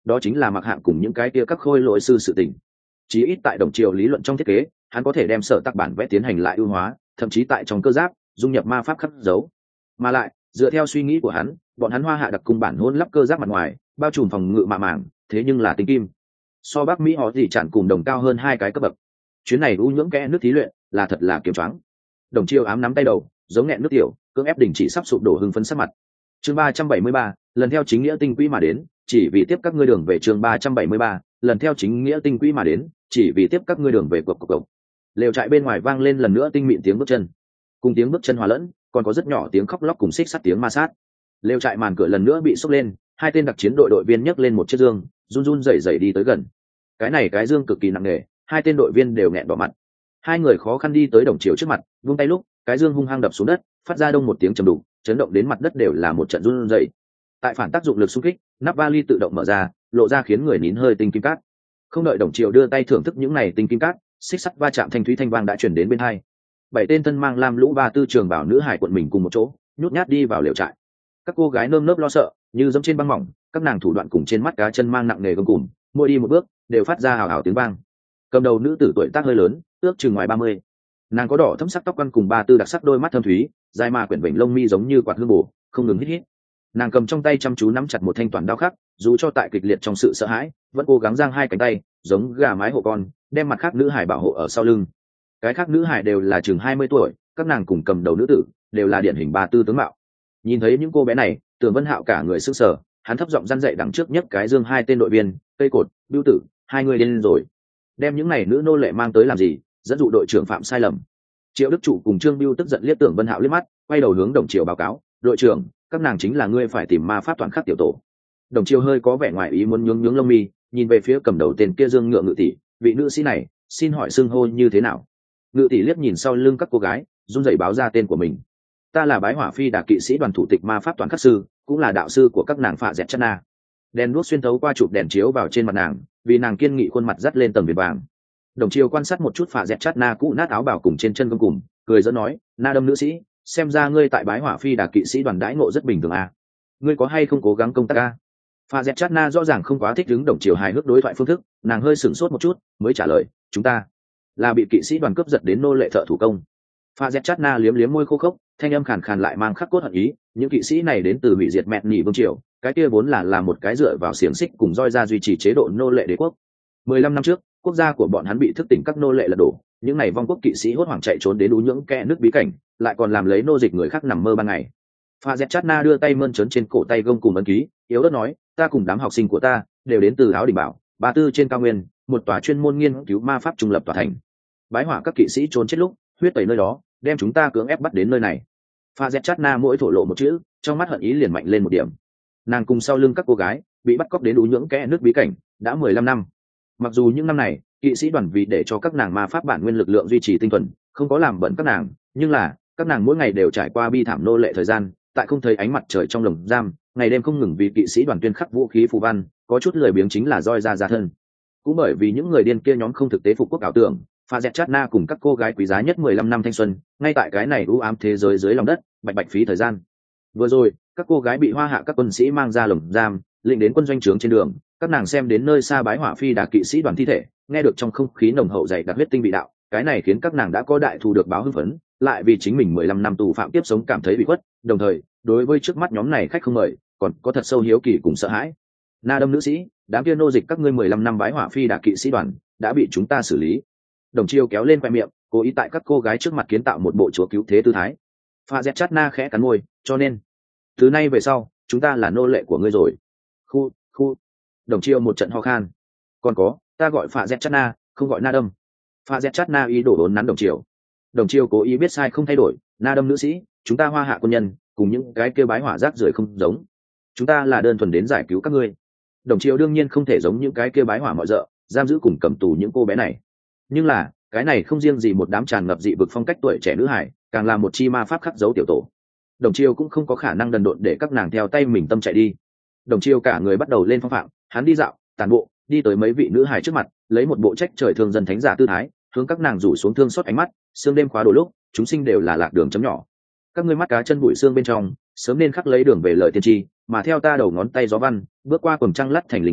đó chính là mặc hạng cùng những cái kia các khôi lỗi sư sự tình. Chí ít tại đồng triều lý luận trong thiết kế, hắn có thể đem sở tác bản vẽ tiến hành lại ưu hóa, thậm chí tại trong cơ giáp dung nhập ma pháp khắc dấu. Mà lại dựa theo suy nghĩ của hắn, bọn hắn hoa hạ đặc cung bản hôn lắp cơ giáp mặt ngoài bao trùm phòng ngự mạ màng, thế nhưng là tinh kim, so bắc Mỹ họ gì chẳng cùng đồng cao hơn hai cái cấp bậc. Chuyến này u nhưỡng kẽ nước thí luyện là thật là kiếm choáng. Đồng triều ám nắm tay đầu, giống nghẹn nước tiểu, cưỡng ép đình chỉ sắp sụp đổ hưng phấn sắc mặt. Chương ba trăm bảy mươi ba, lần theo chính nghĩa tinh quỹ mà đến, chỉ vì tiếp các ngươi đường về. Chương ba trăm bảy mươi ba, lần theo chính nghĩa tinh quỹ mà đến, chỉ vì tiếp các ngươi đường về. Cộc cộc cộc. Lều trại bên ngoài vang lên lần nữa tinh mịn tiếng bước chân, cùng tiếng bước chân hòa lẫn, còn có rất nhỏ tiếng khóc lóc cùng xích sắt tiếng ma sát. Lều trại màn cửa lần nữa bị xốc lên, hai tên đặc chiến đội đội viên nhấc lên một chiếc dương, run run rẩy rẩy đi tới gần. Cái này cái dương cực kỳ nặng nề, hai tên đội viên đều nghẹn đỏ mặt. Hai người khó khăn đi tới đồng chiều trước mặt, vung tay lúc cái dương hung hăng đập xuống đất, phát ra đông một tiếng trầm đục, chấn động đến mặt đất đều là một trận run rẩy. Tại phản tác dụng lực xung kích, nắp vali tự động mở ra, lộ ra khiến người nín hơi tinh kim cát. Không đợi đồng chiều đưa tay thưởng thức những này tinh kim cát, xích sắt va chạm thanh thúy thanh vang đã chuyển đến bên hai. Bảy tên thân mang lam lũ ba tư trường bảo nữ hải quận mình cùng một chỗ, nhút nhát đi vào lều trại. Các cô gái nơm nớp lo sợ, như dẫm trên băng mỏng, các nàng thủ đoạn cùng trên mắt cá chân mang nặng nề gông cùm, mỗi đi một bước đều phát ra hào hào tiếng vang. Cầm đầu nữ tử tuổi tác hơi lớn, ước chừng ngoài ba mươi. Nàng có đỏ thẫm sắc tóc quăn cùng ba tư đặc sắc đôi mắt thâm thúy, dài mà quyển vểnh lông mi giống như quạt hương bổ, không ngừng hít hít. Nàng cầm trong tay chăm chú nắm chặt một thanh toàn đao khắc, dù cho tại kịch liệt trong sự sợ hãi, vẫn cố gắng giang hai cánh tay, giống gà mái hộ con, đem mặt khác nữ hải bảo hộ ở sau lưng. Cái khác nữ hải đều là chừng hai mươi tuổi, các nàng cùng cầm đầu nữ tử đều là điển hình ba tư tướng mạo. Nhìn thấy những cô bé này, Tưởng Vân Hạo cả người sững sờ, hắn thấp giọng răn dậy đằng trước nhất cái dương hai tên đội viên, cây cột, bưu tử, hai người điên rồi. Đem những này nữ nô lệ mang tới làm gì, dẫn dụ đội trưởng phạm sai lầm. Triệu Đức Trụ cùng Trương Bưu tức giận liếc Tưởng Vân Hạo liếc mắt, quay đầu hướng Đồng Triều báo cáo, đội trưởng, các nàng chính là ngươi phải tìm ma pháp toàn khắc tiểu tổ. Đồng Triều hơi có vẻ ngoài ý muốn nhướng nhướng lông mi, nhìn về phía cầm đầu tên kia dương ngựa ngự tỷ, vị nữ sĩ này, xin hỏi xưng hô như thế nào? Ngự tỷ liếc nhìn sau lưng các cô gái, run rẩy báo ra tên của mình. Ta là Bái Hỏa Phi Đà kỵ sĩ đoàn thủ tịch ma pháp toàn khắc sư, cũng là đạo sư của các nàng Phạ Dẹt Chát Na. Đèn đuốc xuyên thấu qua chụp đèn chiếu vào trên mặt nàng, vì nàng kiên nghị khuôn mặt dắt lên tầng viền vàng. Đồng Triều quan sát một chút Phạ Dẹt Chát Na cũ nát áo bào cùng trên chân gông cùm, cười dẫn nói, Na Đâm nữ sĩ, xem ra ngươi tại Bái Hỏa Phi Đà kỵ sĩ đoàn đãi ngộ rất bình thường à? Ngươi có hay không cố gắng công tác à? Phạ Dẹt Chát Na rõ ràng không quá thích ứng Đồng Triều hài hước đối thoại phương thức, nàng hơi sửng sốt một chút, mới trả lời, chúng ta là bị kỵ sĩ đoàn cướp giật đến nô lệ thợ thủ công. Phạ Dẹt Chát Na liếm liếm môi khô khốc, thanh âm khàn khàn lại mang khắc cốt hận ý, những kỵ sĩ này đến từ hủy diệt mẹt nỉ vương triều, cái kia vốn là là một cái dựa vào xiềng xích cùng roi ra duy trì chế độ nô lệ đế quốc. Mười lăm năm trước, quốc gia của bọn hắn bị thức tỉnh các nô lệ lật đổ, những này vong quốc kỵ sĩ hốt hoảng chạy trốn đến u nhưỡng kẽ nước bí cảnh, lại còn làm lấy nô dịch người khác nằm mơ ban ngày. Phạ Dẹt Chát Na đưa tay mơn trớn trên cổ tay gông cùng ấn ký, yếu ớt nói, ta cùng đám học sinh của ta đều đến từ áo đỉnh bảo, ba tư trên cao nguyên, một tòa chuyên môn nghiên cứu ma pháp trung lập tòa thành. Bái Hỏa các kỵ sĩ trốn chết lúc, huyết tẩy nơi đó, đem chúng ta cưỡng ép bắt đến nơi này. Phạ Dẹt Chát Na mỗi thổ lộ một chữ, trong mắt hận ý liền mạnh lên một điểm. Nàng cùng sau lưng các cô gái bị bắt cóc đến u nhưỡng kẽ nước bí cảnh đã mười lăm năm. Mặc dù những năm này kỵ sĩ đoàn vì để cho các nàng ma pháp bản nguyên lực lượng duy trì tinh thuần, không có làm bận các nàng, nhưng là các nàng mỗi ngày đều trải qua bi thảm nô lệ thời gian, tại không thấy ánh mặt trời trong lồng giam, ngày đêm không ngừng vì kỵ sĩ đoàn tuyên khắc vũ khí phù văn, có chút lười biếng chính là roi ra ra thân. Cũng bởi vì những người điên kia nhóm không thực tế phục quốc ảo tưởng, Phạ Dẹt Chát Na cùng các cô gái quý giá nhất mười lăm năm thanh xuân, ngay tại cái này u ám thế giới dưới lòng đất, bạch bạch phí thời gian. Vừa rồi, các cô gái bị hoa hạ các quân sĩ mang ra lồng giam, lệnh đến quân doanh trướng trên đường, các nàng xem đến nơi xa Bái Hỏa Phi Đà kỵ sĩ đoàn thi thể, nghe được trong không khí nồng hậu dày đặc huyết tinh vị đạo, cái này khiến các nàng đã có đại thù được báo hưng phấn, lại vì chính mình mười lăm năm tù phạm tiếp sống cảm thấy bị khuất, đồng thời, đối với trước mắt nhóm này khách không mời, còn có thật sâu hiếu kỳ cùng sợ hãi. Na Đâm nữ sĩ, đám kia nô dịch các ngươi mười lăm năm Bái Hỏa Phi Đà kỵ sĩ đoàn đã bị chúng ta xử lý. Đồng Triều kéo lên khoe miệng, cố ý tại các cô gái trước mặt kiến tạo một bộ chúa cứu thế tư thái. Phạ Dẹt Chát Na khẽ cắn môi, cho nên từ nay về sau chúng ta là nô lệ của ngươi rồi. Khu khu. Đồng Triều một trận ho khan. Còn có, ta gọi Phạ Dẹt Chát Na, không gọi Na Đâm. Phạ Dẹt Chát Na ý đổ đốn nắn Đồng Triều. Đồng Triều cố ý biết sai không thay đổi, Na Đâm nữ sĩ, chúng ta hoa hạ quân nhân cùng những cái kêu bái hỏa rác rưởi không giống, chúng ta là đơn thuần đến giải cứu các ngươi. Đồng Triều đương nhiên không thể giống những cái kêu bái hỏa mọi dợ, giam giữ cùng cầm tù những cô bé này, nhưng là cái này không riêng gì một đám tràn ngập dị vực phong cách tuổi trẻ nữ hải, càng là một chi ma pháp khắc dấu tiểu tổ. Đồng Triều cũng không có khả năng đần độn để các nàng theo tay mình tâm chạy đi. Đồng Triều cả người bắt đầu lên phong phạm, hắn đi dạo tàn bộ, đi tới mấy vị nữ hải trước mặt, lấy một bộ trách trời thương dân thánh giả tư thái, hướng các nàng rủ xuống thương xót ánh mắt. Sương đêm khóa đôi lúc, chúng sinh đều là lạc đường chấm nhỏ, các ngươi mắt cá chân bụi xương bên trong sớm nên khắc lấy đường về lợi tiên tri, mà theo ta đầu ngón tay gió văn bước qua quầng trăng lắt thành lính cầu,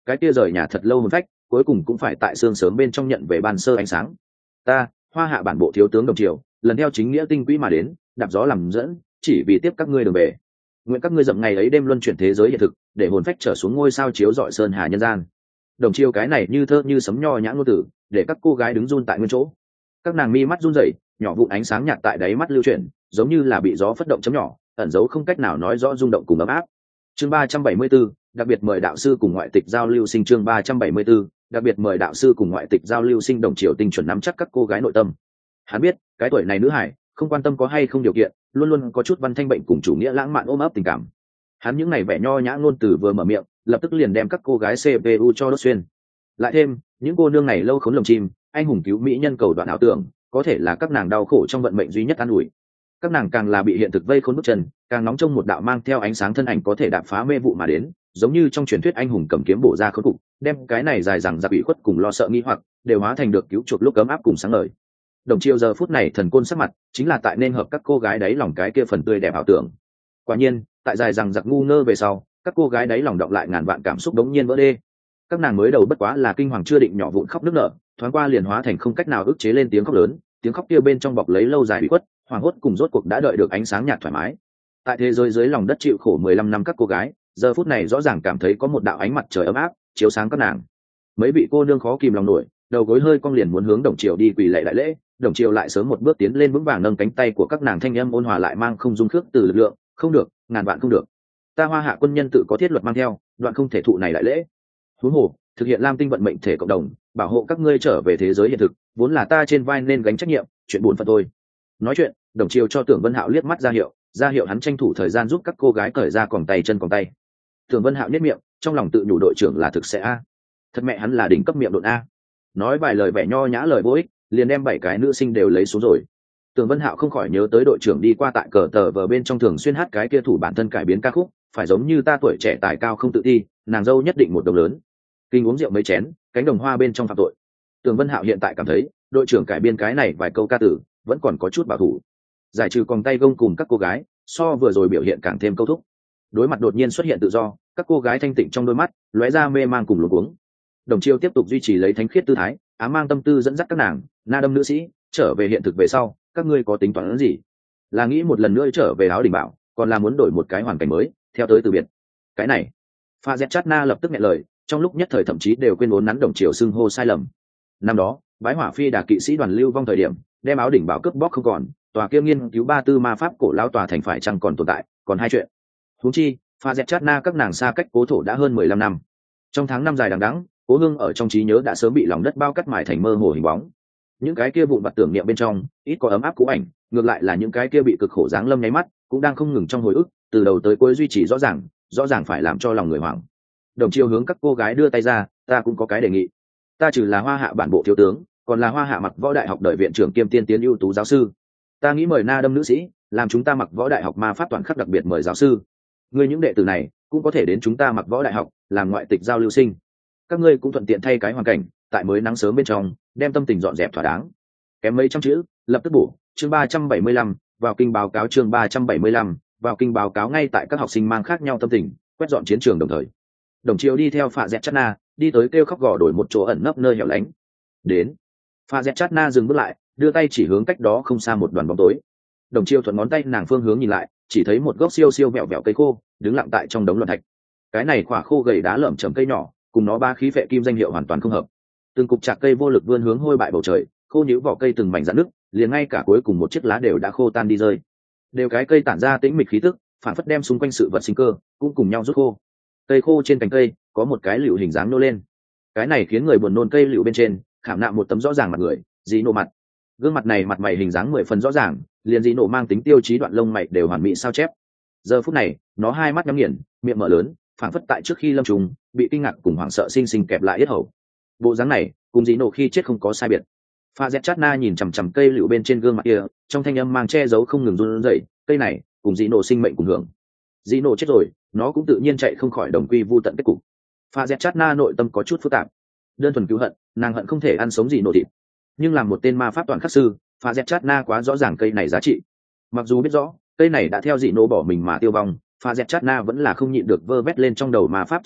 cái kia rời nhà thật lâu hồn phách cuối cùng cũng phải tại xương sớm bên trong nhận về ban sơ ánh sáng. Ta hoa hạ bản bộ thiếu tướng Đồng Triều lần theo chính nghĩa tinh quỹ mà đến, đạp gió làm dẫn, chỉ vì tiếp các ngươi đường về. Nguyện các ngươi dậm ngày ấy đêm luân chuyển thế giới hiện thực, để hồn phách trở xuống ngôi sao chiếu rọi sơn hà nhân gian. Đồng Triều cái này như thơ như sấm nho nhã ngôn tử, để các cô gái đứng run tại nguyên chỗ. Các nàng mi mắt run rẩy, nhỏ vụn ánh sáng nhạt tại đáy mắt lưu chuyển, giống như là bị gió phất động chấm nhỏ, ẩn dấu không cách nào nói rõ rung động cùng ấm áp. Chương ba trăm bảy mươi 34, đặc biệt mời đạo sư cùng ngoại tịch giao lưu sinh. Chương ba trăm bảy mươi 34, đặc biệt mời đạo sư cùng ngoại tịch giao lưu sinh. Đồng Triều tinh chuẩn nắm chắc các cô gái nội tâm. Hắn biết, cái tuổi này nữ hải, không quan tâm có hay không điều kiện, luôn luôn có chút văn thanh bệnh cùng chủ nghĩa lãng mạn ôm ấp tình cảm. Hắn những ngày vẻ nho nhã ngôn từ vừa mở miệng, lập tức liền đem các cô gái xê pê u cho đốt xuyên. Lại thêm, những cô nương này lâu khốn lồng chim, anh hùng cứu mỹ nhân cầu đoạn ảo tưởng, có thể là các nàng đau khổ trong vận mệnh duy nhất an ủi. Các nàng càng là bị hiện thực vây khốn bước chân, càng nóng trong một đạo mang theo ánh sáng thân ảnh có thể đạp phá mê vụ mà đến, giống như trong truyền thuyết anh hùng cầm kiếm bổ ra khốn cục, đem cái này dài dằng dặc ủy khuất cùng lo sợ nghi hoặc, đều hóa thành được cứu chuộc lúc ấm áp cùng sáng ngời. Đồng Triều giờ phút này thần côn sắc mặt, chính là tại nên hợp các cô gái đáy lòng cái kia phần tươi đẹp ảo tưởng. Quả nhiên, tại dài dằng dặc ngu ngơ về sau, các cô gái đáy lòng đọng lại ngàn vạn cảm xúc đống nhiên vỡ đê. Các nàng mới đầu bất quá là kinh hoàng chưa định nhỏ vụn khóc nức nở, thoáng qua liền hóa thành không cách nào ức chế lên tiếng khóc lớn, tiếng khóc kia bên trong bọc lấy lâu dài ủy khuất, hoảng hốt cùng rốt cuộc đã đợi được ánh sáng nhạt thoải mái. Tại thế giới dưới lòng đất chịu khổ mười lăm năm các cô gái, giờ phút này rõ ràng cảm thấy có một đạo ánh mặt trời ấm áp chiếu sáng các nàng. Mấy vị cô nương khó kìm lòng nổi, đầu gối hơi cong liền muốn hướng Đồng Triều đi quỳ lạy đại lễ. Đồng Triều lại sớm một bước tiến lên vững vàng nâng cánh tay của các nàng, thanh âm ôn hòa lại mang không dung khước từ lực lượng. Không được, ngàn vạn không được. Ta Hoa Hạ quân nhân tự có thiết luật mang theo, đoạn không thể thụ này đại lễ. Huống hồ, thực hiện Lam Tinh vận mệnh thể cộng đồng, bảo hộ các ngươi trở về thế giới hiện thực, vốn là ta trên vai nên gánh trách nhiệm, chuyện buồn phận thôi. Nói chuyện, Đồng Triều cho Tưởng Vân Hạo liếc mắt ra hiệu, ra hiệu hắn tranh thủ thời gian giúp các cô gái cởi ra còng tay chân còng tay. Tưởng Vân Hạo nhếch miệng, trong lòng tự nhủ đội trưởng là thực sẽ a. Thật mẹ hắn là đỉnh cấp miệng độn a. Nói vài lời vẻ nho nhã lời vô ích, liền đem bảy cái nữ sinh đều lấy xuống rồi. Tưởng Vân Hạo không khỏi nhớ tới đội trưởng đi qua tại cờ tờ vờ bên trong thường xuyên hát cái kia thủ bản thân cải biến ca khúc, phải giống như ta tuổi trẻ tài cao không tự ti, nàng dâu nhất định một đồng lớn. Kinh uống rượu mấy chén, cánh đồng hoa bên trong phạm tội. Tưởng Vân Hạo hiện tại cảm thấy, đội trưởng cải biên cái này vài câu ca tử, vẫn còn có chút bảo thủ. Giải trừ còng tay gông cùng các cô gái, so vừa rồi biểu hiện càng thêm câu thúc. Đối mặt đột nhiên xuất hiện tự do, các cô gái thanh tịnh trong đôi mắt lóe ra mê mang cùng luống cuống. Đồng Triều tiếp tục duy trì lấy thánh khiết tư thái, ám mang tâm tư dẫn dắt các nàng, na đâm nữ sĩ, trở về hiện thực về sau, các ngươi có tính toán gì? Là nghĩ một lần nữa trở về áo đỉnh bảo, còn là muốn đổi một cái hoàn cảnh mới, theo tới từ biệt. Cái này, Pha Dẹt Chát Na lập tức nghẹn lời, trong lúc nhất thời thậm chí đều quên uốn nắn Đồng Triều xưng hô sai lầm. Năm đó, bái hỏa phi đà kỵ sĩ đoàn lưu vong thời điểm, đem áo đỉnh bảo cướp bóc không còn, tòa kia nghiên cứu ba tư ma pháp cổ lão tòa thành phải chăng còn tồn tại, còn hai chuyện. Huống chi, Pha Dẹt Chát Na các nàng xa cách cố thổ đã hơn mười lăm năm. Trong tháng năm dài đằng đẵng, cố hương ở trong trí nhớ đã sớm bị lòng đất bao cắt mài thành mơ hồ hình bóng. Những cái kia vụn vặt tưởng niệm bên trong, ít có ấm áp cũ ảnh, ngược lại là những cái kia bị cực khổ giáng lâm nháy mắt, cũng đang không ngừng trong hồi ức, từ đầu tới cuối duy trì rõ ràng, rõ ràng phải làm cho lòng người hoảng. Đồng Triều hướng các cô gái đưa tay ra, ta cũng có cái đề nghị. Ta trừ là Hoa Hạ bản bộ thiếu tướng, còn là Hoa Hạ Mặc Võ Đại học đời viện trưởng kiêm tiên tiến ưu tú giáo sư. Ta nghĩ mời na đâm nữ sĩ, làm chúng ta Mặc Võ Đại học ma pháp toàn khắc đặc biệt mời giáo sư. Người những đệ tử này cũng có thể đến chúng ta Mặc Võ Đại học, làm ngoại tịch giao lưu sinh. Các ngươi cũng thuận tiện thay cái hoàn cảnh, tại mới nắng sớm bên trong, đem tâm tình dọn dẹp thỏa đáng. Kém mấy trăm chữ, lập tức bổ, chương ba trăm bảy mươi lăm, vào kinh báo cáo. Chương ba trăm bảy mươi lăm, vào kinh báo cáo. Ngay tại các học sinh mang khác nhau tâm tình, quét dọn chiến trường đồng thời. Đồng Triều đi theo Pha Dẹt Chát Na, đi tới kêu khóc gò đổi một chỗ ẩn nấp nơi hẻo lánh. Đến. Pha Dẹt Chát Na dừng bước lại, đưa tay chỉ hướng cách đó không xa một đoàn bóng tối. Đồng Triều thuận ngón tay nàng phương hướng nhìn lại, chỉ thấy một gốc siêu siêu vẹo vẹo cây khô, đứng lặng tại trong đống loạn thạch. Cái này quả khô gầy đá lởm chởm cây nhỏ, cùng nó ba khí phệ kim danh hiệu hoàn toàn không hợp. Từng cục chạc cây vô lực vươn hướng hôi bại bầu trời, khô nhũ vỏ cây từng mảnh rạn nứt, liền ngay cả cuối cùng một chiếc lá đều đã khô tan đi rơi. Đều cái cây tản ra tĩnh mịch khí tức, phản phất đem xung quanh sự vật sinh cơ cũng cùng nhau rút khô. Cây khô trên cành cây có một cái liễu hình dáng nô lên. Cái này khiến người buồn nôn, cây liễu bên trên khảm nạm một tấm rõ ràng mặt người, dí nổ mặt. Gương mặt này mặt mày hình dáng mười phần rõ ràng, liền dí nổ mang tính tiêu chí đoạn lông mày đều hoàn mỹ sao chép. Giờ phút này, nó hai mắt nhắm nghiền, miệng mở lớn, phản phất tại trước khi lâm trùng bị kinh ngạc cùng hoảng sợ sinh sinh kẹp lại yết hầu. Bộ dáng này cùng dí nổ khi chết không có sai biệt. Pha Dẹt Chát Na nhìn chằm chằm cây liễu bên trên gương mặt kia, trong thanh âm mang che giấu không ngừng run rẩy, cây này cùng dí nổ sinh mệnh cùng hưởng. Dí nổ chết rồi, nó cũng tự nhiên chạy không khỏi đồng quy vu tận kết cục. Pha Dẹt Chát Na nội tâm có chút phức tạp. Đơn thuần cứu hận, nàng hận không thể ăn sống dí nổ thịt. Nhưng làm một tên ma pháp toàn khắc sư, Pha Dẹt Chát Na quá rõ ràng cây này giá trị. Mặc dù biết rõ cây này đã theo dí nổ bỏ mình mà tiêu vong, Pha Dẹt Chát Na vẫn là không nhịn được vơ vét lên trong đầu ma pháp tri thức,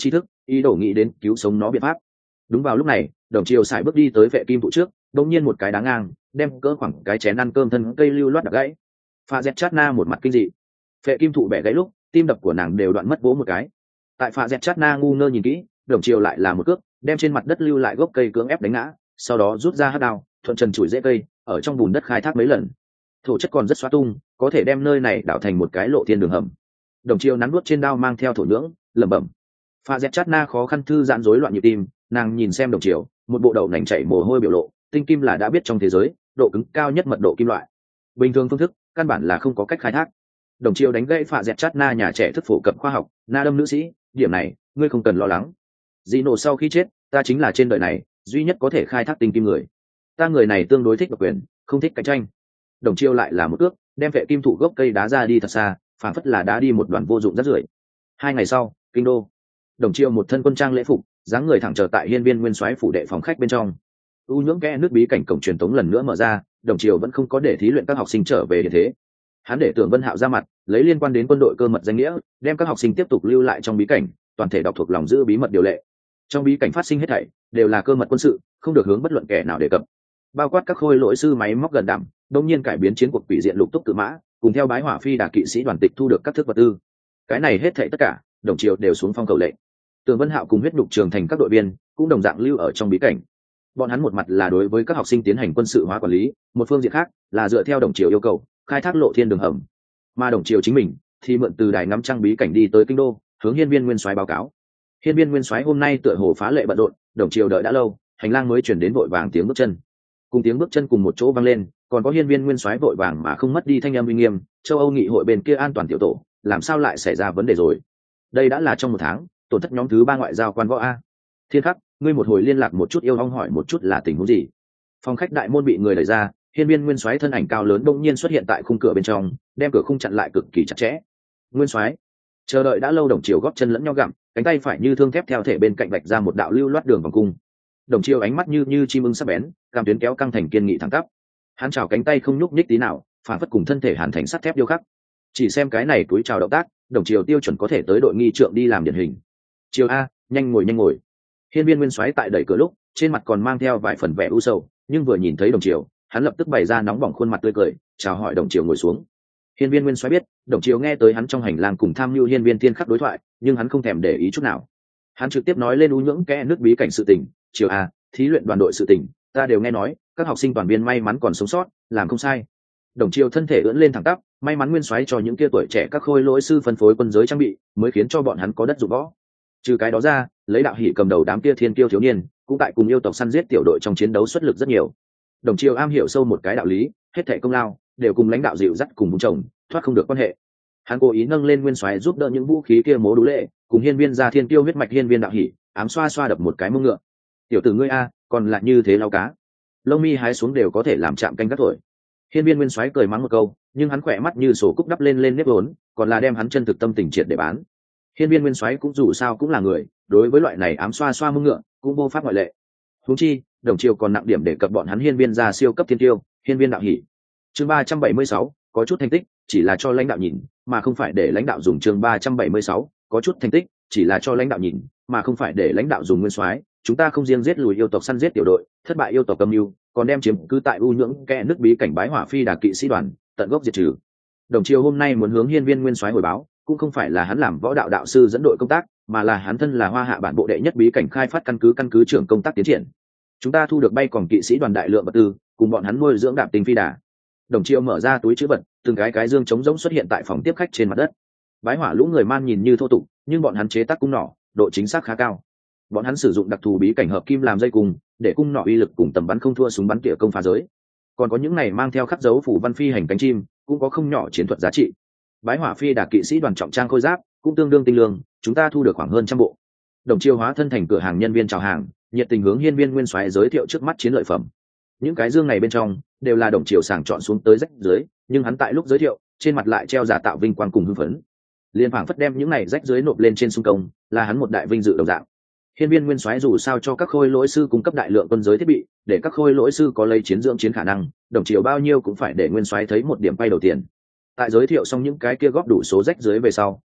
ý đồ nghĩ đến cứu sống nó biện pháp. Đúng vào lúc này, Đồng Triều sải bước đi tới vệ kim thụ trước, đột nhiên một cái đá ngang, đem cỡ khoảng cái chén ăn cơm thân cây lưu loát đập gãy. Pha Dẹt Chát Na một mặt kinh dị. Vệ kim thụ bẻ gãy lúc, tim đập của nàng đều đoạn mất vỗ một cái. Tại Pha Dẹt Chát Na ngu ngơ nhìn kỹ, Đồng Triều lại là một cước, đem trên mặt đất lưu lại gốc cây cưỡng ép đánh ngã, sau đó rút ra hắc đao, thuận trần chùi rễ cây, ở trong bùn đất khai thác mấy lần. Thổ chất còn rất xóa tung, có thể đem nơi này đảo thành một cái lộ thiên đường hầm. Đồng Triều nắn nuốt trên đao mang theo thổ nhưỡng, lẩm bẩm. Pha Dẹt Chát Na khó khăn thư giãn rối loạn nhịp tim, nàng nhìn xem Đồng Triều, một bộ đầu nành chảy mồ hôi biểu lộ, tinh kim là đã biết trong thế giới, độ cứng cao nhất mật độ kim loại. Bình thường phương thức, căn bản là không có cách khai thác. Đồng Triều đánh gãy Pha Dẹt Chát Na nhà trẻ thức phổ cập khoa học, na đâm nữ sĩ, điểm này, ngươi không cần lo lắng. Gino sau khi chết, ta chính là trên đời này duy nhất có thể khai thác tinh kim người. Ta người này tương đối thích độc quyền, không thích cạnh tranh. Đồng Triều lại là một ước, đem vệ kim thụ gốc cây đá ra đi thật xa, phản phất là đá đi một đoàn vô dụng rất rưởi. Hai ngày sau, kinh đô. Đồng Triều một thân quân trang lễ phục, dáng người thẳng chờ tại hiên viên nguyên soái phủ đệ phòng khách bên trong. U nhưỡng kẽ nước bí cảnh cổng truyền tống lần nữa mở ra, Đồng Triều vẫn không có để thí luyện các học sinh trở về như thế. Hắn để Tưởng Vân Hạo ra mặt, lấy liên quan đến quân đội cơ mật danh nghĩa, đem các học sinh tiếp tục lưu lại trong bí cảnh, toàn thể đọc thuộc lòng giữ bí mật điều lệ. Trong bí cảnh phát sinh hết thảy đều là cơ mật quân sự, không được hướng bất luận kẻ nào đề cập. Bao quát các khôi lỗi sư máy móc gần đảm, đột nhiên cải biến chiến cuộc quỷ diện lục túc cự mã, cùng theo bái hỏa phi đà kỵ sĩ đoàn tịch thu được các thức vật tư. Cái này hết thảy tất cả, Đồng Triều đều xuống phong khẩu lệnh. Tường Vân Hạo cùng huyết nhục trường thành các đội viên cũng đồng dạng lưu ở trong bí cảnh. Bọn hắn một mặt là đối với các học sinh tiến hành quân sự hóa quản lý, một phương diện khác là dựa theo Đồng Triều yêu cầu khai thác lộ thiên đường hầm. Mà Đồng Triều chính mình thì mượn từ đài ngắm trăng bí cảnh đi tới kinh đô, hướng hiên viên nguyên soái báo cáo. Hiên viên nguyên soái hôm nay tựa hồ phá lệ bận rộn, Đồng Triều đợi đã lâu, hành lang mới chuyển đến vội vàng tiếng bước chân. Cùng tiếng bước chân cùng một chỗ vang lên, còn có hiên viên nguyên soái vội vàng mà không mất đi thanh âm uy nghiêm, châu Âu nghị hội bên kia an toàn tiểu tổ, làm sao lại xảy ra vấn đề rồi? Đây đã là trong một tháng, tổn thất nhóm thứ ba ngoại giao quan võ a. Thiên Khắc, ngươi một hồi liên lạc một chút yêu ong hỏi một chút là tình huống gì? Phòng khách đại môn bị người đẩy ra, hiên viên nguyên soái thân ảnh cao lớn bỗng nhiên xuất hiện tại khung cửa bên trong, đem cửa khung chặn lại cực kỳ chặt chẽ. Nguyên soái, chờ đợi đã lâu Đồng Triều góp chân lẫn nhau gặm, cánh tay phải như thương thép theo thể bên cạnh vạch ra một đạo lưu loát đường vòng cung. Đồng Triều ánh mắt như như chim ưng sắc bén, cảm tuyến kéo căng thành kiên nghị thẳng tắp. Hắn chào cánh tay không nhúc nhích tí nào, phản phất cùng thân thể hàn thành sắt thép điêu khắc. Chỉ xem cái này túi chào động tác, Đồng Triều tiêu chuẩn có thể tới đội nghi trượng đi làm điển hình. Triều a, nhanh ngồi nhanh ngồi. Hiên viên nguyên soái tại đẩy cửa lúc, trên mặt còn mang theo vài phần vẻ u sầu, nhưng vừa nhìn thấy Đồng Triều, hắn lập tức bày ra nóng bỏng khuôn mặt tươi cười, chào hỏi Đồng Triều ngồi xuống. Hiên viên nguyên soái biết, Đồng Triều nghe tới hắn trong hành lang cùng tham mưu hiên viên Thiên Khắc đối thoại, nhưng hắn không thèm để ý chút nào. Hắn trực tiếp nói lên u nhưỡng kẽ nước bí cảnh sự tình. Triều a, thí luyện đoàn đội sự tình, ta đều nghe nói, các học sinh toàn viên may mắn còn sống sót, làm không sai. Đồng Triều thân thể ưỡn lên thẳng tắp, may mắn nguyên soái cho những kia tuổi trẻ các khôi lỗi sư phân phối quân giới trang bị, mới khiến cho bọn hắn có đất dụng võ. Trừ cái đó ra, lấy đạo hỷ cầm đầu đám kia thiên kiêu thiếu niên, cũng tại cùng yêu tộc săn giết tiểu đội trong chiến đấu xuất lực rất nhiều. Đồng Triều am hiểu sâu một cái đạo lý, hết thảy công lao đều cùng lãnh đạo dịu dắt cùng vùng chồng, thoát không được quan hệ. Hắn cố ý nâng lên nguyên soái giúp đỡ những vũ khí kia mố đủ lệ, cùng hiên viên gia thiên kiêu huyết mạch hiên viên đạo hỷ, ám xoa xoa đập một cái mông ngựa. Tiểu tử ngươi a, còn lại như thế lao cá, lông mi hái xuống đều có thể làm chạm canh các thổi. Hiên viên nguyên soái cười mắng một câu, nhưng hắn khỏe mắt như sổ cúc đắp lên lên nếp vốn, còn là đem hắn chân thực tâm tình triệt để bán. Hiên viên nguyên soái cũng dù sao cũng là người, đối với loại này ám xoa xoa mông ngựa cũng vô pháp ngoại lệ. Huống chi, Đồng Triều còn nặng điểm để cập bọn hắn hiên viên gia siêu cấp thiên tiêu, hiên viên đạo hỷ. Chương ba trăm bảy mươi sáu, có chút thành tích, chỉ là cho lãnh đạo nhìn, mà không phải để lãnh đạo dùng. Chương ba trăm bảy mươi sáu, có chút thành tích, chỉ là cho lãnh đạo nhìn, mà không phải để lãnh đạo dùng. Nguyên soái, chúng ta không riêng giết lùi yêu tộc săn giết tiểu đội, thất bại yêu tộc âm mưu, còn đem chiếm cứ tại u nhưỡng kẽ nước bí cảnh bái hỏa phi đà kỵ sĩ đoàn, tận gốc diệt trừ. Đồng Triều hôm nay muốn hướng hiên viên nguyên soái hồi báo, cũng không phải là hắn làm võ đạo đạo sư dẫn đội công tác, mà là hắn thân là hoa hạ bản bộ đệ nhất bí cảnh khai phát căn cứ căn cứ trưởng công tác tiến triển. Chúng ta thu được bay còn kỵ sĩ đoàn đại lượng vật tư, cùng bọn hắn nuôi dưỡng đạp tinh phi đà. Đồng Triều mở ra túi trữ vật, từng cái cái dương trống rỗng xuất hiện tại phòng tiếp khách trên mặt đất. Bái hỏa lũ người man nhìn như thô tục, nhưng bọn hắn chế tác cung nỏ, độ chính xác khá cao. Bọn hắn sử dụng đặc thù bí cảnh hợp kim làm dây cung, để cung nỏ uy lực cùng tầm bắn không thua súng bắn tỉa công phá giới. Còn có những này mang theo khắc dấu phủ văn phi hành cánh chim, cũng có không nhỏ chiến thuật giá trị. Bái hỏa phi đà kỵ sĩ đoàn trọng trang khôi giáp, cũng tương đương tinh lương, chúng ta thu được khoảng hơn trăm bộ. Đồng Triều hóa thân thành cửa hàng nhân viên chào hàng, nhiệt tình hướng hiên viên nguyên soái giới thiệu trước mắt chiến lợi phẩm. Những cái dương này bên trong đều là Đồng Triều sàng chọn xuống tới rách dưới, nhưng hắn tại lúc giới thiệu, trên mặt lại treo giả tạo vinh quang cùng hưng phấn. Liên phảng phất đem những này rách dưới nộp lên trên xung công, là hắn một đại vinh dự đồng dạng. Hiên viên nguyên soái dù sao cho các khôi lỗi sư cung cấp đại lượng quân giới thiết bị, để các khôi lỗi sư có lấy chiến dưỡng chiến khả năng, Đồng Triều bao nhiêu cũng phải để nguyên soái thấy một điểm bay đầu tiền. Tại giới thiệu xong những cái kia góp đủ số rách dưới về sau,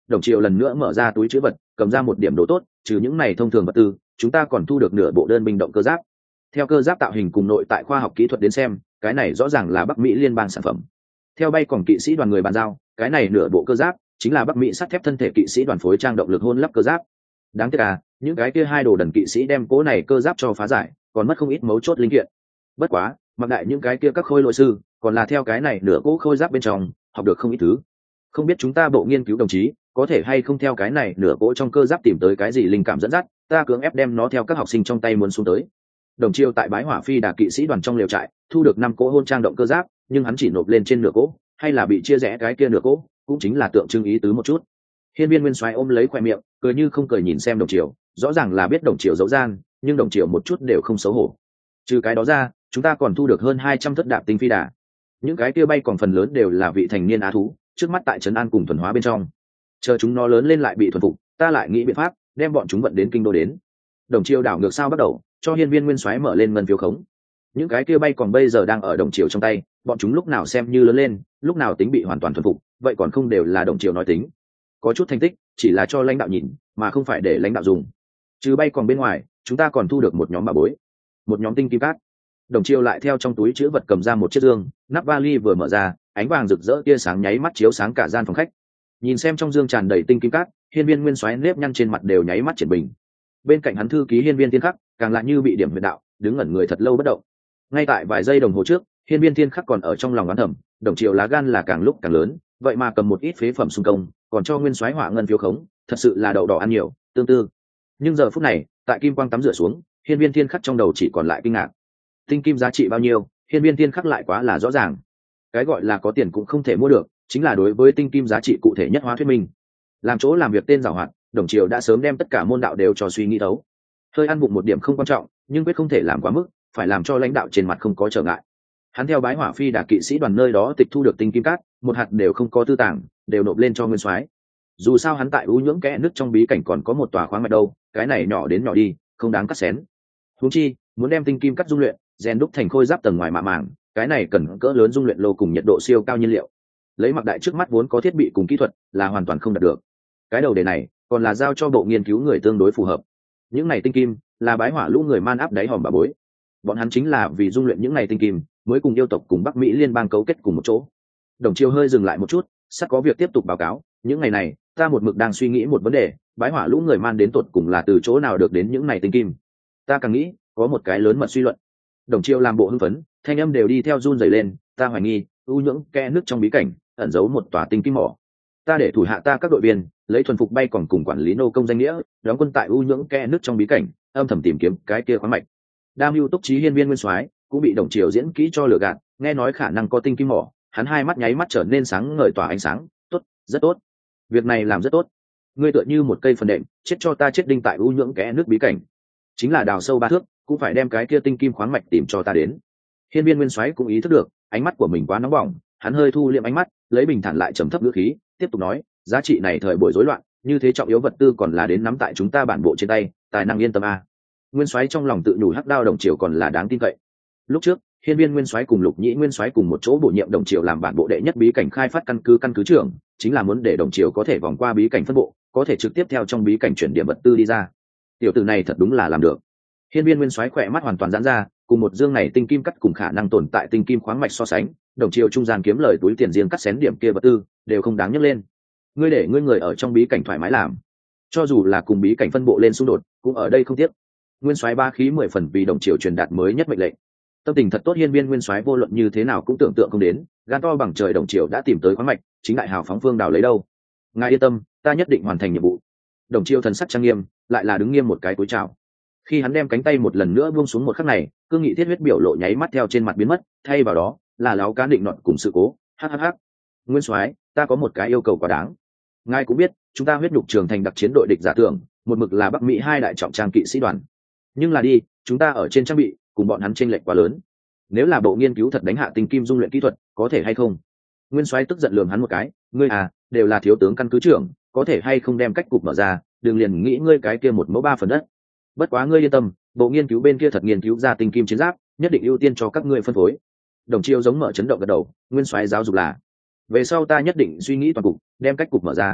Đồng Triều lần nữa mở ra túi trữ vật, cầm ra một điểm đồ tốt, trừ những này thông thường vật tư, chúng ta còn thu được nửa bộ đơn binh động cơ giáp. Theo cơ giáp tạo hình cùng nội tại khoa học kỹ thuật đến xem, cái này rõ ràng là Bắc Mỹ liên bang sản phẩm. Theo bay còn kỵ sĩ đoàn người bàn giao, cái này nửa bộ cơ giáp chính là Bắc Mỹ sắt thép thân thể kỵ sĩ đoàn phối trang động lực hôn lắp cơ giáp. Đáng tiếc à, những cái kia hai đồ đần kỵ sĩ đem cố này cơ giáp cho phá giải, còn mất không ít mấu chốt linh kiện. Bất quá, mặc đại những cái kia các khôi lỗi sư, còn là theo cái này nửa cỗ khôi giáp bên trong, học được không ít thứ. Không biết chúng ta bộ nghiên cứu đồng chí có thể hay không theo cái này nửa cỗ trong cơ giáp tìm tới cái gì linh cảm dẫn dắt, ta cưỡng ép đem nó theo các học sinh trong tay muốn xuống tới. Đồng Chiêu tại bái hỏa phi đà kỵ sĩ đoàn trong liều trại thu được năm cỗ hôn trang động cơ giáp, nhưng hắn chỉ nộp lên trên nửa cỗ, hay là bị chia rẽ cái kia nửa cỗ, cũng chính là tượng trưng ý tứ một chút. Hiên Viên Nguyên Soái ôm lấy khoe miệng, cười như không cười nhìn xem Đồng Chiêu, rõ ràng là biết Đồng Chiêu giấu gian, nhưng Đồng Chiêu một chút đều không xấu hổ. Trừ cái đó ra, chúng ta còn thu được hơn hai trăm thất đạp tinh phi đà. Những cái kia bay còn phần lớn đều là vị thành niên á thú, trước mắt tại trấn an cùng thuần hóa bên trong. Chờ chúng nó lớn lên lại bị thuần phục, ta lại nghĩ biện pháp đem bọn chúng vận đến kinh đô đến. Đồng Chiêu đảo ngược sao bắt đầu, cho Hiên Viên Nguyên Soái mở lên ngân phiếu khống. Những cái kia bay còn bây giờ đang ở Đồng Chiêu trong tay, bọn chúng lúc nào xem như lớn lên, lúc nào tính bị hoàn toàn thuần phục, vậy còn không đều là Đồng Chiêu nói tính. Có chút thành tích, chỉ là cho lãnh đạo nhìn, mà không phải để lãnh đạo dùng. Trừ bay còn bên ngoài, chúng ta còn thu được một nhóm bảo bối, một nhóm tinh kim cát. Đồng Chiêu lại theo trong túi chứa vật cầm ra một chiếc dương, nắp vali vừa mở ra, ánh vàng rực rỡ tia sáng nháy mắt chiếu sáng cả gian phòng khách. Nhìn xem trong dương tràn đầy tinh kim cát, Hiên Viên Nguyên Soái nếp nhăn trên mặt đều nháy mắt triển bình. Bên cạnh hắn thư ký Hiên Viên Thiên Khắc càng lại như bị điểm huyệt đạo, đứng ngẩn người thật lâu bất động. Ngay tại vài giây đồng hồ trước, Hiên Viên Thiên Khắc còn ở trong lòng oán thầm, Đồng Chiêu lá gan là càng lúc càng lớn, vậy mà cầm một ít phế phẩm xung công, còn cho Nguyên Soái hỏa ngân phiếu khống, thật sự là đậu đỏ ăn nhiều, tương tư. Nhưng giờ phút này, tại kim quang tắm rửa xuống, Hiên Viên Thiên Khắc trong đầu chỉ còn lại kinh ngạc. Tinh kim giá trị bao nhiêu, Hiên Viên Thiên Khắc lại quá là rõ ràng. Cái gọi là có tiền cũng không thể mua được, chính là đối với tinh kim giá trị cụ thể nhất hóa thuyết minh. Làm chỗ làm việc tên giàu hoạt, Đồng Chiêu đã sớm đem tất cả môn đạo đều cho suy nghĩ thấu. Hơi ăn bụng một điểm không quan trọng, nhưng quyết không thể làm quá mức, phải làm cho lãnh đạo trên mặt không có trở ngại. Hắn theo bái hỏa phi đà kỵ sĩ đoàn nơi đó tịch thu được tinh kim cát, một hạt đều không có tư tàng, đều nộp lên cho Nguyên Soái. Dù sao hắn tại u nhưỡng kẽ nước trong bí cảnh còn có một tòa khoáng mạch đâu, cái này nhỏ đến nhỏ đi, không đáng cắt xén. Huống chi, muốn đem tinh kim cắt dung luyện, rèn đúc thành khôi giáp tầng ngoài mạ màng, cái này cần cỡ lớn dung luyện lô cùng nhiệt độ siêu cao nhiên liệu. Lấy mặc đại trước mắt vốn có thiết bị cùng kỹ thuật là hoàn toàn không đạt được. Cái đầu đề này còn là giao cho bộ nghiên cứu người tương đối phù hợp. Những này tinh kim là bái hỏa lũ người man áp đáy hòm bà bối. Bọn hắn chính là vì dung luyện những này tinh kim mới cùng yêu tộc cùng Bắc Mỹ liên bang cấu kết cùng một chỗ. Đồng Chiêu hơi dừng lại một chút, sắp có việc tiếp tục báo cáo. Những ngày này ta một mực đang suy nghĩ một vấn đề, bái hỏa lũ người man đến tột cùng là từ chỗ nào được đến những này tinh kim. Ta càng nghĩ có một cái lớn mật suy luận. Đồng Chiêu làm bộ hưng phấn, thanh âm đều đi theo run rẩy lên. Ta hoài nghi u nhưỡng kẽ nước trong bí cảnh ẩn giấu một tòa tinh kim mỏ. Ta để thủ hạ ta các đội viên lấy thuần phục bay còn cùng quản lý nô công danh nghĩa đóng quân tại u nhưỡng kẽ nước trong bí cảnh, âm thầm tìm kiếm cái kia khoáng mạch. Đam mưu túc trí Hiên Viên Nguyên Soái cũng bị Đồng Chiêu diễn kỹ cho lừa gạt, nghe nói khả năng có tinh kim mỏ, hắn hai mắt nháy mắt trở nên sáng ngời tỏa ánh sáng. Tốt, rất tốt, việc này làm rất tốt. Ngươi tựa như một cây phần đệm, chết cho ta chết đinh tại u nhưỡng kẽ nước bí cảnh, chính là đào sâu ba thước cũng phải đem cái kia tinh kim khoáng mạch tìm cho ta đến. Hiên Viên Nguyên Soái cũng ý thức được ánh mắt của mình quá nóng bỏng, hắn hơi thu liệm ánh mắt, lấy bình thản lại trầm thấp ngữ khí tiếp tục nói, giá trị này thời buổi rối loạn, như thế trọng yếu vật tư còn là đến nắm tại chúng ta bản bộ trên tay, tài năng yên tâm a. Nguyên Soái trong lòng tự nhủ hắc đao Đồng Chiêu còn là đáng tin cậy. Lúc trước Hiên Viên Nguyên Soái cùng Lục Nhĩ Nguyên Soái cùng một chỗ bổ nhiệm Đồng Chiêu làm bản bộ đệ nhất bí cảnh khai phát căn cứ căn cứ trưởng, chính là muốn để Đồng Chiêu có thể vòng qua bí cảnh phân bộ, có thể trực tiếp theo trong bí cảnh chuyển điểm vật tư đi ra. Tiểu tử này thật đúng là làm được. Hiên Viên Nguyên Soái khỏe mắt hoàn toàn giãn ra, cùng một dương này tinh kim cắt cùng khả năng tồn tại tinh kim khoáng mạch so sánh, Đồng Chiêu trung gian kiếm lời túi tiền riêng cắt xén điểm kia vật tư đều không đáng nhắc lên. Ngươi để ngươi người ở trong bí cảnh thoải mái làm, cho dù là cùng bí cảnh phân bộ lên xung đột, cũng ở đây không tiếc. Nguyên Soái ba khí mười phần vì Đồng Chiêu truyền đạt mới nhất mệnh lệnh. Tâm tình thật tốt, Hiên Viên Nguyên Soái vô luận như thế nào cũng tưởng tượng không đến, gan to bằng trời Đồng Chiêu đã tìm tới khoáng mạch, chính đại hào phóng phương đào lấy đâu. Ngài yên tâm, ta nhất định hoàn thành nhiệm vụ. Đồng Chiêu thần sắc trang nghiêm, lại là đứng nghiêm một cái cúi chào. Khi hắn đem cánh tay một lần nữa buông xuống một khắc này, cương nghị thiết huyết biểu lộ nháy mắt theo trên mặt biến mất, thay vào đó là láo cá định nọt cùng sự cố. Hhh. Nguyên Soái, ta có một cái yêu cầu quá đáng. Ngài cũng biết, chúng ta huyết nhục trường thành đặc chiến đội địch giả tưởng, một mực là Bắc Mỹ hai đại trọng trang kỵ sĩ đoàn. Nhưng là đi, chúng ta ở trên trang bị, cùng bọn hắn chênh lệch quá lớn. Nếu là bộ nghiên cứu thật đánh hạ tinh kim dung luyện kỹ thuật, có thể hay không? Nguyên Soái tức giận lườm hắn một cái, ngươi à, đều là thiếu tướng căn cứ trưởng, có thể hay không đem cách cục mở ra, đừng liền nghĩ ngươi cái kia một mẫu ba phần đất. Bất quá ngươi yên tâm, bộ nghiên cứu bên kia thật nghiên cứu ra tinh kim chiến giáp, nhất định ưu tiên cho các ngươi phân phối. Đồng Chiêu giống mở chấn động gật đầu, Nguyên Soái giáo dục là, về sau ta nhất định suy nghĩ toàn cục, đem cách cục mở ra.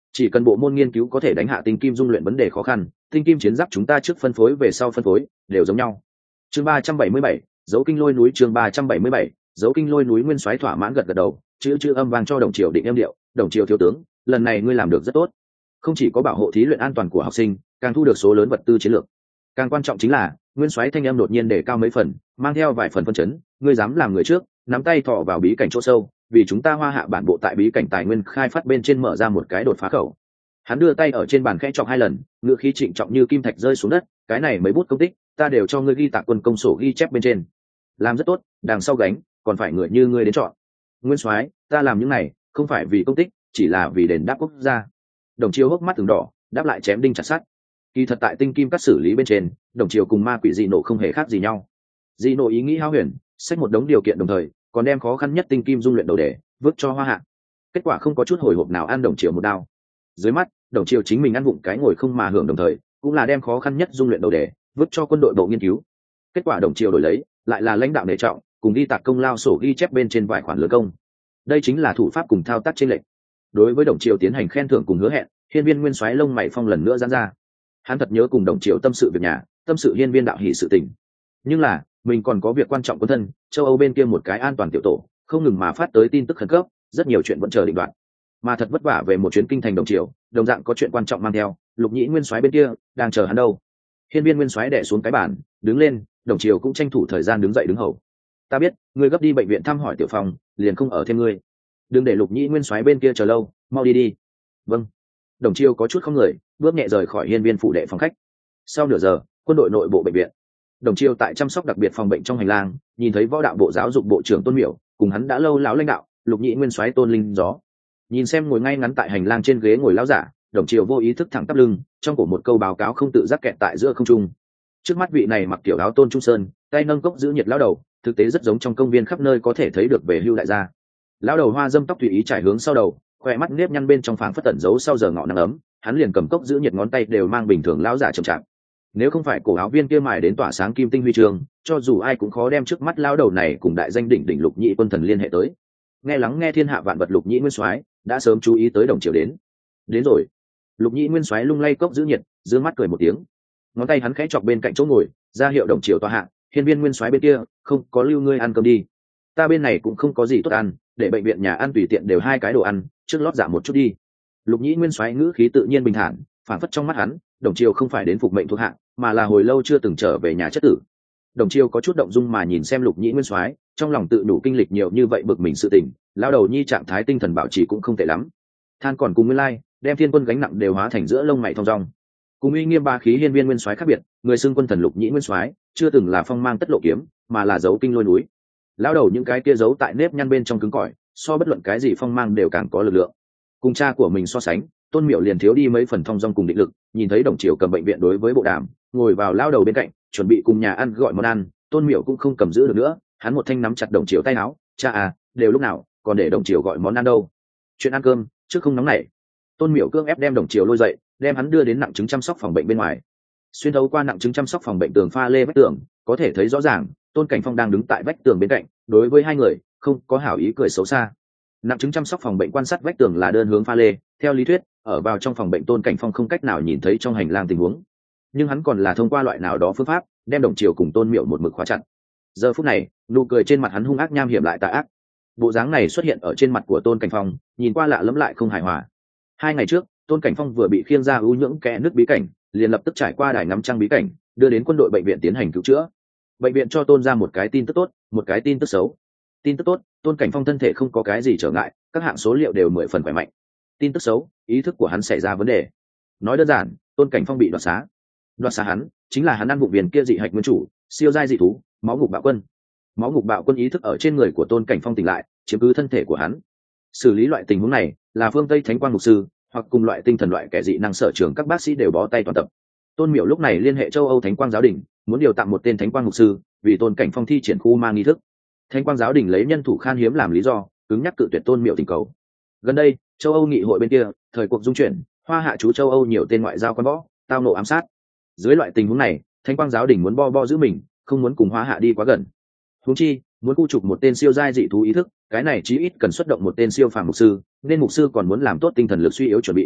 chỉ cần bộ môn nghiên cứu có thể đánh hạ tinh kim dung luyện vấn đề khó khăn, tinh kim chiến giáp chúng ta trước phân phối về sau phân phối đều giống nhau. Chương ba trăm bảy mươi bảy, dấu kinh lôi núi. Chương ba trăm bảy mươi bảy, dấu kinh lôi núi. Nguyên Soái thỏa mãn gật gật đầu, chữ chữ âm vang cho Đồng Triều định em điệu. Đồng Triều thiếu tướng, lần này ngươi làm được rất tốt, không chỉ có bảo hộ thí luyện an toàn của học sinh, càng thu được số lớn vật tư chiến lược. Càng quan trọng chính là Nguyên Soái thanh âm đột nhiên để cao mấy phần, mang theo vài phần phân chấn. Ngươi dám làm người trước, nắm tay thọ vào bí cảnh chỗ sâu, vì chúng ta Hoa Hạ bản bộ tại bí cảnh tài nguyên khai phát bên trên mở ra một cái đột phá khẩu. Hắn đưa tay ở trên bàn khẽ chọc hai lần, ngựa khí trịnh trọng như kim thạch rơi xuống đất. Cái này mấy bút công tích, ta đều cho ngươi ghi tạc quân công sổ ghi chép bên trên. Làm rất tốt, đằng sau gánh còn phải người như ngươi đến chọn. Nguyên Soái, ta làm những này không phải vì công tích, chỉ là vì đền đáp quốc gia. Đồng Chiêu hốc mắt từng đỏ, đáp lại chém đinh chặt sắt. Kỳ thật tại tinh kim cắt xử lý bên trên, Đồng Chiêu cùng ma quỷ dị nộ không hề khác gì nhau. Dị nộ ý nghĩ hao huyền, xách một đống điều kiện đồng thời, còn đem khó khăn nhất tinh kim dung luyện đầu đề vứt cho Hoa Hạ. Kết quả không có chút hồi hộp nào ăn Đồng Chiêu một đao. Dưới mắt, Đồng Chiêu chính mình ăn vụng cái ngồi không mà hưởng đồng thời, cũng là đem khó khăn nhất dung luyện đầu đề vứt cho quân đội bộ nghiên cứu. Kết quả Đồng Chiêu đổi lấy lại là lãnh đạo nể trọng, cùng đi tạc công lao sổ ghi chép bên trên vài khoản lớn công. Đây chính là thủ pháp cùng thao tác chênh lệch. Đối với Đồng Chiêu tiến hành khen thưởng cùng hứa hẹn, hiên viên Nguyên Soái lông mày phong lần nữa giãn ra. Hắn thật nhớ cùng Đồng Chiêu tâm sự việc nhà, tâm sự hiên viên đạo hỷ sự tình. Nhưng là mình còn có việc quan trọng quân thân, châu Âu bên kia một cái an toàn tiểu tổ không ngừng mà phát tới tin tức khẩn cấp, rất nhiều chuyện vẫn chờ định đoạt. Mà thật vất vả về một chuyến kinh thành Đồng Chiêu, đồng dạng có chuyện quan trọng mang theo, Lục Nhĩ Nguyên Soái bên kia đang chờ hắn đâu. Hiên viên Nguyên Soái đè xuống cái bàn, đứng lên, Đồng Chiêu cũng tranh thủ thời gian đứng dậy đứng hầu. Ta biết, ngươi gấp đi bệnh viện thăm hỏi Tiểu Phong, liền không ở thêm ngươi. Đừng để Lục Nhĩ Nguyên Soái bên kia chờ lâu, mau đi đi. Vâng. Đồng Chiêu có chút không người, bước nhẹ rời khỏi hiên viên phủ đệ phòng khách. Sau nửa giờ, quân đội nội bộ bệnh viện. Đồng Chiêu tại chăm sóc đặc biệt phòng bệnh trong hành lang, nhìn thấy võ đạo bộ giáo dục bộ trưởng Tôn Miểu, cùng hắn đã lâu lão lãnh đạo, Lục Nhĩ Nguyên Soái Tôn Linh Gió. Nhìn xem ngồi ngay ngắn tại hành lang trên ghế ngồi lão giả, Đồng Chiêu vô ý thức thẳng tắp lưng, trong cổ một câu báo cáo không tự giác kẹt tại giữa không trung. Trước mắt vị này mặc tiểu áo Tôn Trung Sơn, tay nâng cốc giữ nhiệt lão đầu, thực tế rất giống trong công viên khắp nơi có thể thấy được về hưu đại gia. Lão đầu hoa dâm tóc tùy ý trải hướng sau đầu, khoe mắt nếp nhăn bên trong phảng phất tẩn giấu sau giờ ngọ nắng ấm, hắn liền cầm cốc giữ nhiệt ngón tay đều mang bình thường lão giả trầm trọng. Nếu không phải cổ áo viên kia mài đến tỏa sáng kim tinh huy chương, cho dù ai cũng khó đem trước mắt lão đầu này cùng đại danh đỉnh đỉnh Lục Nhĩ quân thần liên hệ tới. Nghe lắng nghe thiên hạ vạn vật Lục Nhĩ Nguyên Soái đã sớm chú ý tới Đồng Chiêu đến. Đến rồi. Lục Nhĩ Nguyên Soái lung lay cốc giữ nhiệt, dương mắt cười một tiếng. Ngón tay hắn khẽ chọc bên cạnh chỗ ngồi, ra hiệu Đồng Chiêu tọa hạ. Hiên viên Nguyên Soái bên kia không có lưu ngươi ăn cơm đi, ta bên này cũng không có gì tốt ăn, để bệnh viện nhà ăn tùy tiện đều hai cái đồ ăn, trước lót dạ một chút đi. Lục Nhĩ Nguyên Soái ngữ khí tự nhiên bình thản, phản phất trong mắt hắn, Đồng Chiêu không phải đến phục mệnh thuộc hạ, mà là hồi lâu chưa từng trở về nhà chất tử. Đồng Chiêu có chút động dung mà nhìn xem Lục Nhĩ Nguyên Soái, trong lòng tự đủ kinh lịch nhiều như vậy bực mình sự tình, lão đầu nhi trạng thái tinh thần bảo trì cũng không tệ lắm. Than còn cùng nguyên lai, đem thiên quân gánh nặng đều hóa thành giữa lông mày thong dong. Cùng uy nghiêm ba khí hiên viên Nguyên Soái khác biệt, người xưng quân thần Lục Nhĩ Nguyên Soái chưa từng là phong mang tất lộ kiếm, mà là dấu kinh lôi núi. Lão đầu những cái kia giấu tại nếp nhăn bên trong cứng cỏi, so bất luận cái gì phong mang đều càng có lực lượng. Cùng cha của mình so sánh, Tôn Miểu liền thiếu đi mấy phần thong dong cùng định lực. Nhìn thấy Đồng Chiêu cầm bệnh viện đối với bộ đàm, ngồi vào lão đầu bên cạnh, chuẩn bị cùng nhà ăn gọi món ăn, Tôn Miểu cũng không cầm giữ được nữa, hắn một thanh nắm chặt Đồng Chiêu tay áo, cha à, đều lúc nào còn để Đồng Chiêu gọi món ăn đâu? Chuyện ăn cơm trước không nóng nảy. Tôn Miểu cương ép đem Đồng Chiêu lôi dậy, đem hắn đưa đến nặng chứng chăm sóc phòng bệnh bên ngoài. Xuyên thấu qua nặng chứng chăm sóc phòng bệnh tường pha lê vách tường, có thể thấy rõ ràng Tôn Cảnh Phong đang đứng tại vách tường bên cạnh, đối với hai người không có hảo ý cười xấu xa. Nặng chứng chăm sóc phòng bệnh quan sát vách tường là đơn hướng pha lê, theo lý thuyết ở vào trong phòng bệnh Tôn Cảnh Phong không cách nào nhìn thấy trong hành lang tình huống, nhưng hắn còn là thông qua loại nào đó phương pháp đem Đồng Chiêu cùng Tôn Miểu một mực khóa chặt. Giờ phút này nụ cười trên mặt hắn hung ác nham hiểm lại tà ác, bộ dáng này xuất hiện ở trên mặt của Tôn Cảnh Phong, nhìn qua lạ lẫm lại không hài hòa. Hai ngày trước Tôn Cảnh Phong vừa bị khiêng ra ưu nhưỡng kẽ nước bí cảnh, liền lập tức trải qua đài ngắm trăng bí cảnh, đưa đến quân đội bệnh viện tiến hành cứu chữa. Bệnh viện cho Tôn ra một cái tin tức tốt, một cái tin tức xấu. Tin tức tốt, Tôn Cảnh Phong thân thể không có cái gì trở ngại, các hạng số liệu đều mười phần khỏe mạnh. Tin tức xấu, ý thức của hắn xảy ra vấn đề. Nói đơn giản, Tôn Cảnh Phong bị đoạt xá. Đoạt xá hắn chính là hắn ăn vụ viên kia dị hạch nguyên chủ, siêu giai dị thú, máu ngục bạo quân. Máu ngục bạo quân ý thức ở trên người của Tôn Cảnh Phong tỉnh lại, chiếm cứ thân thể của hắn. Xử lý loại tình huống này là phương Tây Thánh Quang mục sư, hoặc cùng loại tinh thần loại kẻ dị năng sở trường các bác sĩ đều bó tay toàn tập. Tôn Miểu lúc này liên hệ châu Âu Thánh Quang giáo đình, muốn điều tặng một tên Thánh Quang mục sư, vì Tôn Cảnh Phong thi triển khu mang nghi thức. Thánh Quang giáo đình lấy nhân thủ khan hiếm làm lý do, cứng nhắc cự tuyệt Tôn Miểu tình cầu. Gần đây, châu Âu nghị hội bên kia, thời cuộc dung chuyển, Hoa Hạ chú châu Âu nhiều tên ngoại giao quan võ, tao nộ ám sát. Dưới loại tình huống này, Thánh Quang giáo đình muốn bo bo giữ mình, không muốn cùng Hoa Hạ đi quá gần. Huống chi, muốn khu trục một tên siêu giai dị thú ý thức, cái này chí ít cần xuất động một tên siêu phàm mục sư, nên mục sư còn muốn làm tốt tinh thần lực suy yếu chuẩn bị.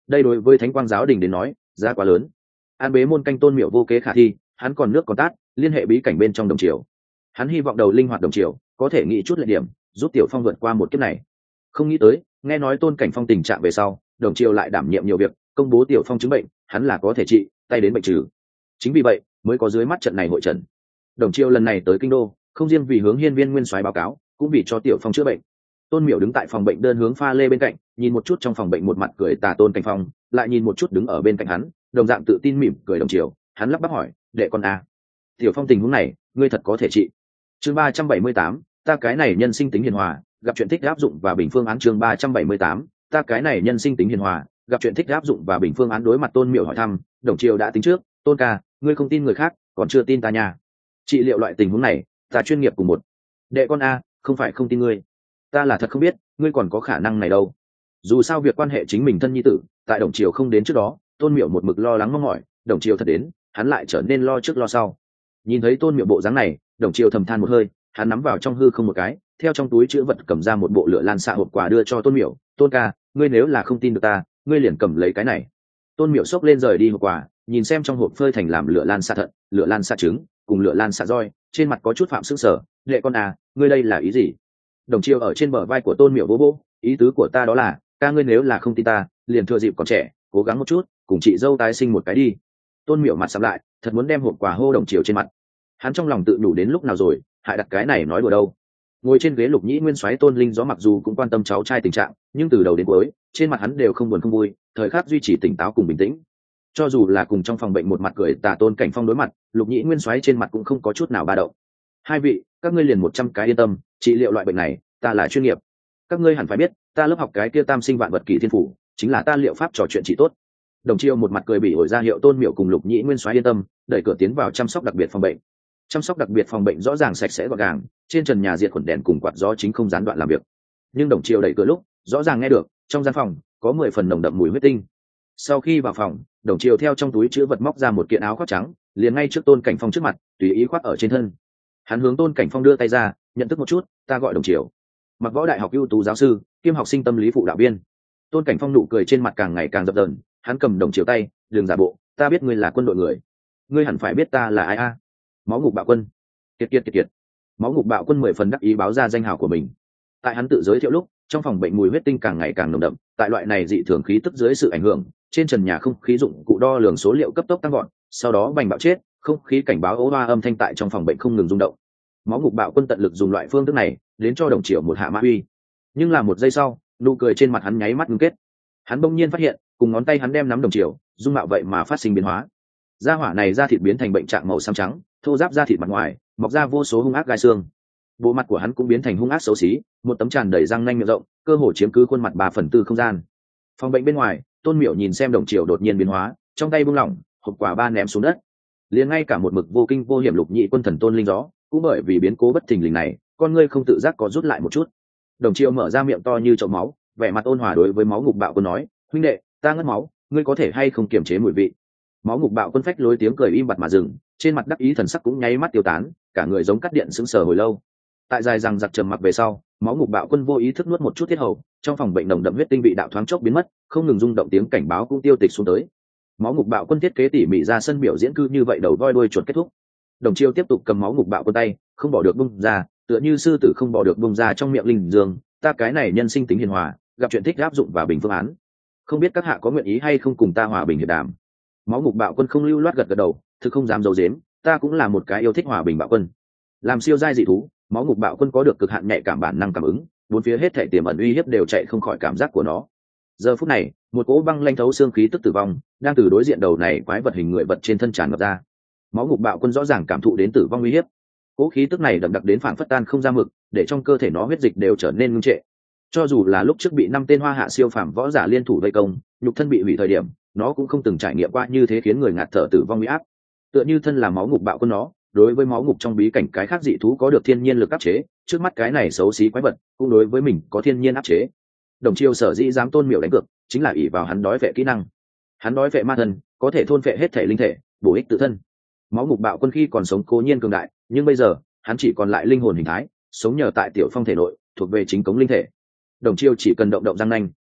đây đối với thánh quang giáo đình đến nói giá quá lớn. An bế môn canh tôn miệu vô kế khả thi, hắn còn nước còn tát, liên hệ bí cảnh bên trong đồng triều. Hắn hy vọng đầu linh hoạt đồng triều có thể nghĩ chút lệ điểm, giúp Tiểu Phong vượt qua một kiếp này. Không nghĩ tới, nghe nói Tôn Cảnh Phong tình trạng về sau, đồng triều lại đảm nhiệm nhiều việc, công bố Tiểu Phong chứng bệnh, hắn là có thể trị, tay đến bệnh trừ. Chính vì vậy, mới có dưới mắt trận này hội trận. Đồng triều lần này tới kinh đô, không riêng vì hướng Hiên Viên Nguyên Soái báo cáo, cũng vì cho Tiểu Phong chữa bệnh. Tôn Miểu đứng tại phòng bệnh đơn hướng pha lê bên cạnh, nhìn một chút trong phòng bệnh một mặt cười tà Tôn Cảnh Phong, lại nhìn một chút đứng ở bên cạnh hắn, đồng dạng tự tin mỉm cười đồng triều, hắn lắp bắp hỏi, đệ con a, Tiểu Phong tình huống này, ngươi thật có thể trị? Chương ba trăm bảy mươi tám, ta cái này nhân sinh tính hiền hòa, gặp chuyện thích áp dụng và bình phương án. Chương ba trăm bảy mươi tám, ta cái này nhân sinh tính hiền hòa, gặp chuyện thích áp dụng và bình phương án. Đối mặt Tôn Miểu hỏi thăm, đồng triều đã tính trước, Tôn ca, ngươi không tin người khác, còn chưa tin ta nha. Trị liệu loại tình huống này, ta chuyên nghiệp cùng một. Đệ con a, không phải không tin ngươi, ta là thật không biết, ngươi còn có khả năng này đâu. Dù sao việc quan hệ chính mình thân nhi tử, tại đồng triều không đến trước đó, Tôn Miểu một mực lo lắng mong mỏi, đồng triều thật đến, hắn lại trở nên lo trước lo sau. Nhìn thấy Tôn Miểu bộ dáng này, đồng triều thầm than một hơi, hắn nắm vào trong hư không một cái, theo trong túi chữ vật cầm ra một bộ lửa lan xạ hộp quà đưa cho Tôn Miểu. Tôn ca, ngươi nếu là không tin được ta, ngươi liền cầm lấy cái này. Tôn Miểu xốc lên rời đi hộp quà, nhìn xem trong hộp phơi thành làm lửa lan xạ thận, lửa lan xạ trứng, cùng lửa lan xạ roi, trên mặt có chút phạm sững sờ. Đệ con à, ngươi đây là ý gì? Đồng triều ở trên bờ vai của Tôn Miểu vỗ vỗ, ý tứ của ta đó là, ca ngươi nếu là không tin ta, liền thừa dịp còn trẻ, cố gắng một chút, cùng chị dâu tái sinh một cái đi. Tôn Miểu mặt sầm lại, thật muốn đem hộp quà hô đồng triều trên mặt. Hắn trong lòng tự đủ đến lúc nào rồi, hại đặt cái này nói đùa đâu. Ngồi trên ghế Lục Nhĩ Nguyên Soái Tôn Linh Gió mặc dù cũng quan tâm cháu trai tình trạng, nhưng từ đầu đến cuối, trên mặt hắn đều không buồn không vui, thời khắc duy trì tỉnh táo cùng bình tĩnh. Cho dù là cùng trong phòng bệnh một mặt cười tà Tôn Cảnh Phong đối mặt, Lục Nhĩ Nguyên Soái trên mặt cũng không có chút nào ba động. Hai vị, các ngươi liền một trăm cái yên tâm, trị liệu loại bệnh này, ta là chuyên nghiệp. Các ngươi hẳn phải biết, ta lớp học cái kia tam sinh vạn vật kỳ thiên phủ, chính là ta liệu pháp trò chuyện trị tốt. Đồng Chiêu một mặt cười bỉ ổi ra hiệu Tôn Miểu cùng Lục Nhĩ Nguyên Soái yên tâm, đẩy cửa tiến vào chăm sóc đặc biệt phòng bệnh. Chăm sóc đặc biệt phòng bệnh rõ ràng sạch sẽ gọn gàng, trên trần nhà diệt khuẩn đèn cùng quạt gió chính không gián đoạn làm việc. Nhưng Đồng Chiêu đẩy cửa lúc, rõ ràng nghe được trong gian phòng có mười phần nồng đậm mùi huyết tinh. Sau khi vào phòng, Đồng Chiêu theo trong túi chứa vật móc ra một kiện áo khoác trắng, liền ngay trước Tôn Cảnh Phong trước mặt, tùy ý khoác ở trên thân. Hắn hướng Tôn Cảnh Phong đưa tay ra, nhận thức một chút, ta gọi Đồng Chiêu, mặc võ đại học ưu tú giáo sư, kiêm học sinh tâm lý phụ đạo viên. Tôn Cảnh Phong nụ cười trên mặt càng ngày càng dập dờn, hắn cầm Đồng Chiêu tay, đường giả bộ, ta biết ngươi là quân đội người, ngươi hẳn phải biết ta là ai a? Máu ngục bạo quân. Kiệt kiệt kiệt kiệt. Máu ngục bạo quân mười phần đắc ý báo ra danh hào của mình. Tại hắn tự giới thiệu lúc, trong phòng bệnh mùi huyết tinh càng ngày càng nồng đậm, tại loại này dị thường khí tức dưới sự ảnh hưởng, trên trần nhà không khí dụng cụ đo lường số liệu cấp tốc tăng gọn, sau đó bành bạo chết, không khí cảnh báo ố hoa âm thanh tại trong phòng bệnh không ngừng rung động. Máu ngục bạo quân tận lực dùng loại phương thức này, đến cho Đồng Chiểu một hạ mã uy. Nhưng là một giây sau, nụ cười trên mặt hắn nháy mắt ngưng kết. Hắn bỗng nhiên phát hiện, cùng ngón tay hắn đem nắm Đồng Chiểu, dung mạo vậy mà phát sinh biến hóa. Da hỏa này da thịt biến thành bệnh trạng màu xám trắng, thô ráp da thịt mặt ngoài, mọc ra vô số hung ác gai xương. Bộ mặt của hắn cũng biến thành hung ác xấu xí, một tấm tràn đầy răng nanh miệng rộng, cơ hồ chiếm cứ khuôn mặt ba phần tư không gian. Phòng bệnh bên ngoài, Tôn Miểu nhìn xem Đồng Chiểu đột nhiên biến hóa, trong tay buông lỏng, hộp quà ba ném xuống đất. Liền ngay cả một mực vô kinh vô hiểm Lục Nhị Quân thần Tôn Linh Gió, cũng bởi vì biến cố bất thình lình này, con ngươi không tự giác có rút lại một chút. Đồng Chiểu mở ra miệng to như chậu máu, vẻ mặt ôn hòa đối với máu ngục bạo quân nói, huynh đệ, ta ngất máu, ngươi có thể hay không kiềm chế mùi vị? Máu ngục bạo quân phách lối tiếng cười im bặt mà dừng, trên mặt đắc ý thần sắc cũng nháy mắt tiêu tán, cả người giống cắt điện sững sờ hồi lâu. Tại dài rằng giặc trầm mặc về sau, máu ngục bạo quân vô ý thức nuốt một chút thiết hầu, trong phòng bệnh nồng đậm huyết tinh vị đạo thoáng chốc biến mất, không ngừng rung động tiếng cảnh báo cũng tiêu tịch xuống tới. Máu ngục bạo quân thiết kế tỉ mỉ ra sân biểu diễn cư như vậy đầu voi đuôi chuột kết thúc. Đồng Chiêu tiếp tục cầm máu ngục bạo quân tay, không bỏ được bung ra, tựa như sư tử không bỏ được bung ra trong miệng linh dương, ta cái này nhân sinh tính hiền hòa, gặp chuyện thích áp dụng và bình phương án. Không biết các hạ có nguyện ý hay không cùng ta hòa bình hiệp đàm? Máu ngục bạo quân không lưu loát gật gật đầu, thực không dám giấu giếm, ta cũng là một cái yêu thích hòa bình bạo quân. Làm siêu giai dị thú, máu ngục bạo quân có được cực hạn nhạy cảm bản năng cảm ứng, bốn phía hết thảy tiềm ẩn uy hiếp đều chạy không khỏi cảm giác của nó. Giờ phút này, một cỗ băng lanh thấu xương khí tức tử vong đang từ đối diện đầu này quái vật hình người vật trên thân tràn ngập ra. Máu ngục bạo quân rõ ràng cảm thụ đến tử vong uy hiếp. Cỗ khí tức này đậm đặc đến phản phất tan không ra mực, để trong cơ thể nó huyết dịch đều trở nên ngưng trệ. Cho dù là lúc trước bị năm tên hoa hạ siêu phàm võ giả liên thủ vây công, nhục thân bị hủy thời điểm, nó cũng không từng trải nghiệm qua như thế khiến người ngạt thở tử vong uy áp. Tựa như thân là máu ngục bạo quân nó, đối với máu ngục trong bí cảnh cái khác dị thú có được thiên nhiên lực áp chế, trước mắt cái này xấu xí quái vật cũng đối với mình có thiên nhiên áp chế. Đồng Chiêu sở dĩ dám Tôn Miểu đánh cược, chính là ỷ vào hắn đói vệ kỹ năng. Hắn đói vệ ma thân, có thể thôn vệ hết thể linh thể, bổ ích tự thân. Máu ngục bạo quân khi còn sống cố nhiên cường đại, nhưng bây giờ hắn chỉ còn lại linh hồn hình thái, sống nhờ tại Tiểu Phong thể nội, thuộc về chính cống linh thể. Đồng Chiêu chỉ cần động động răng nanh,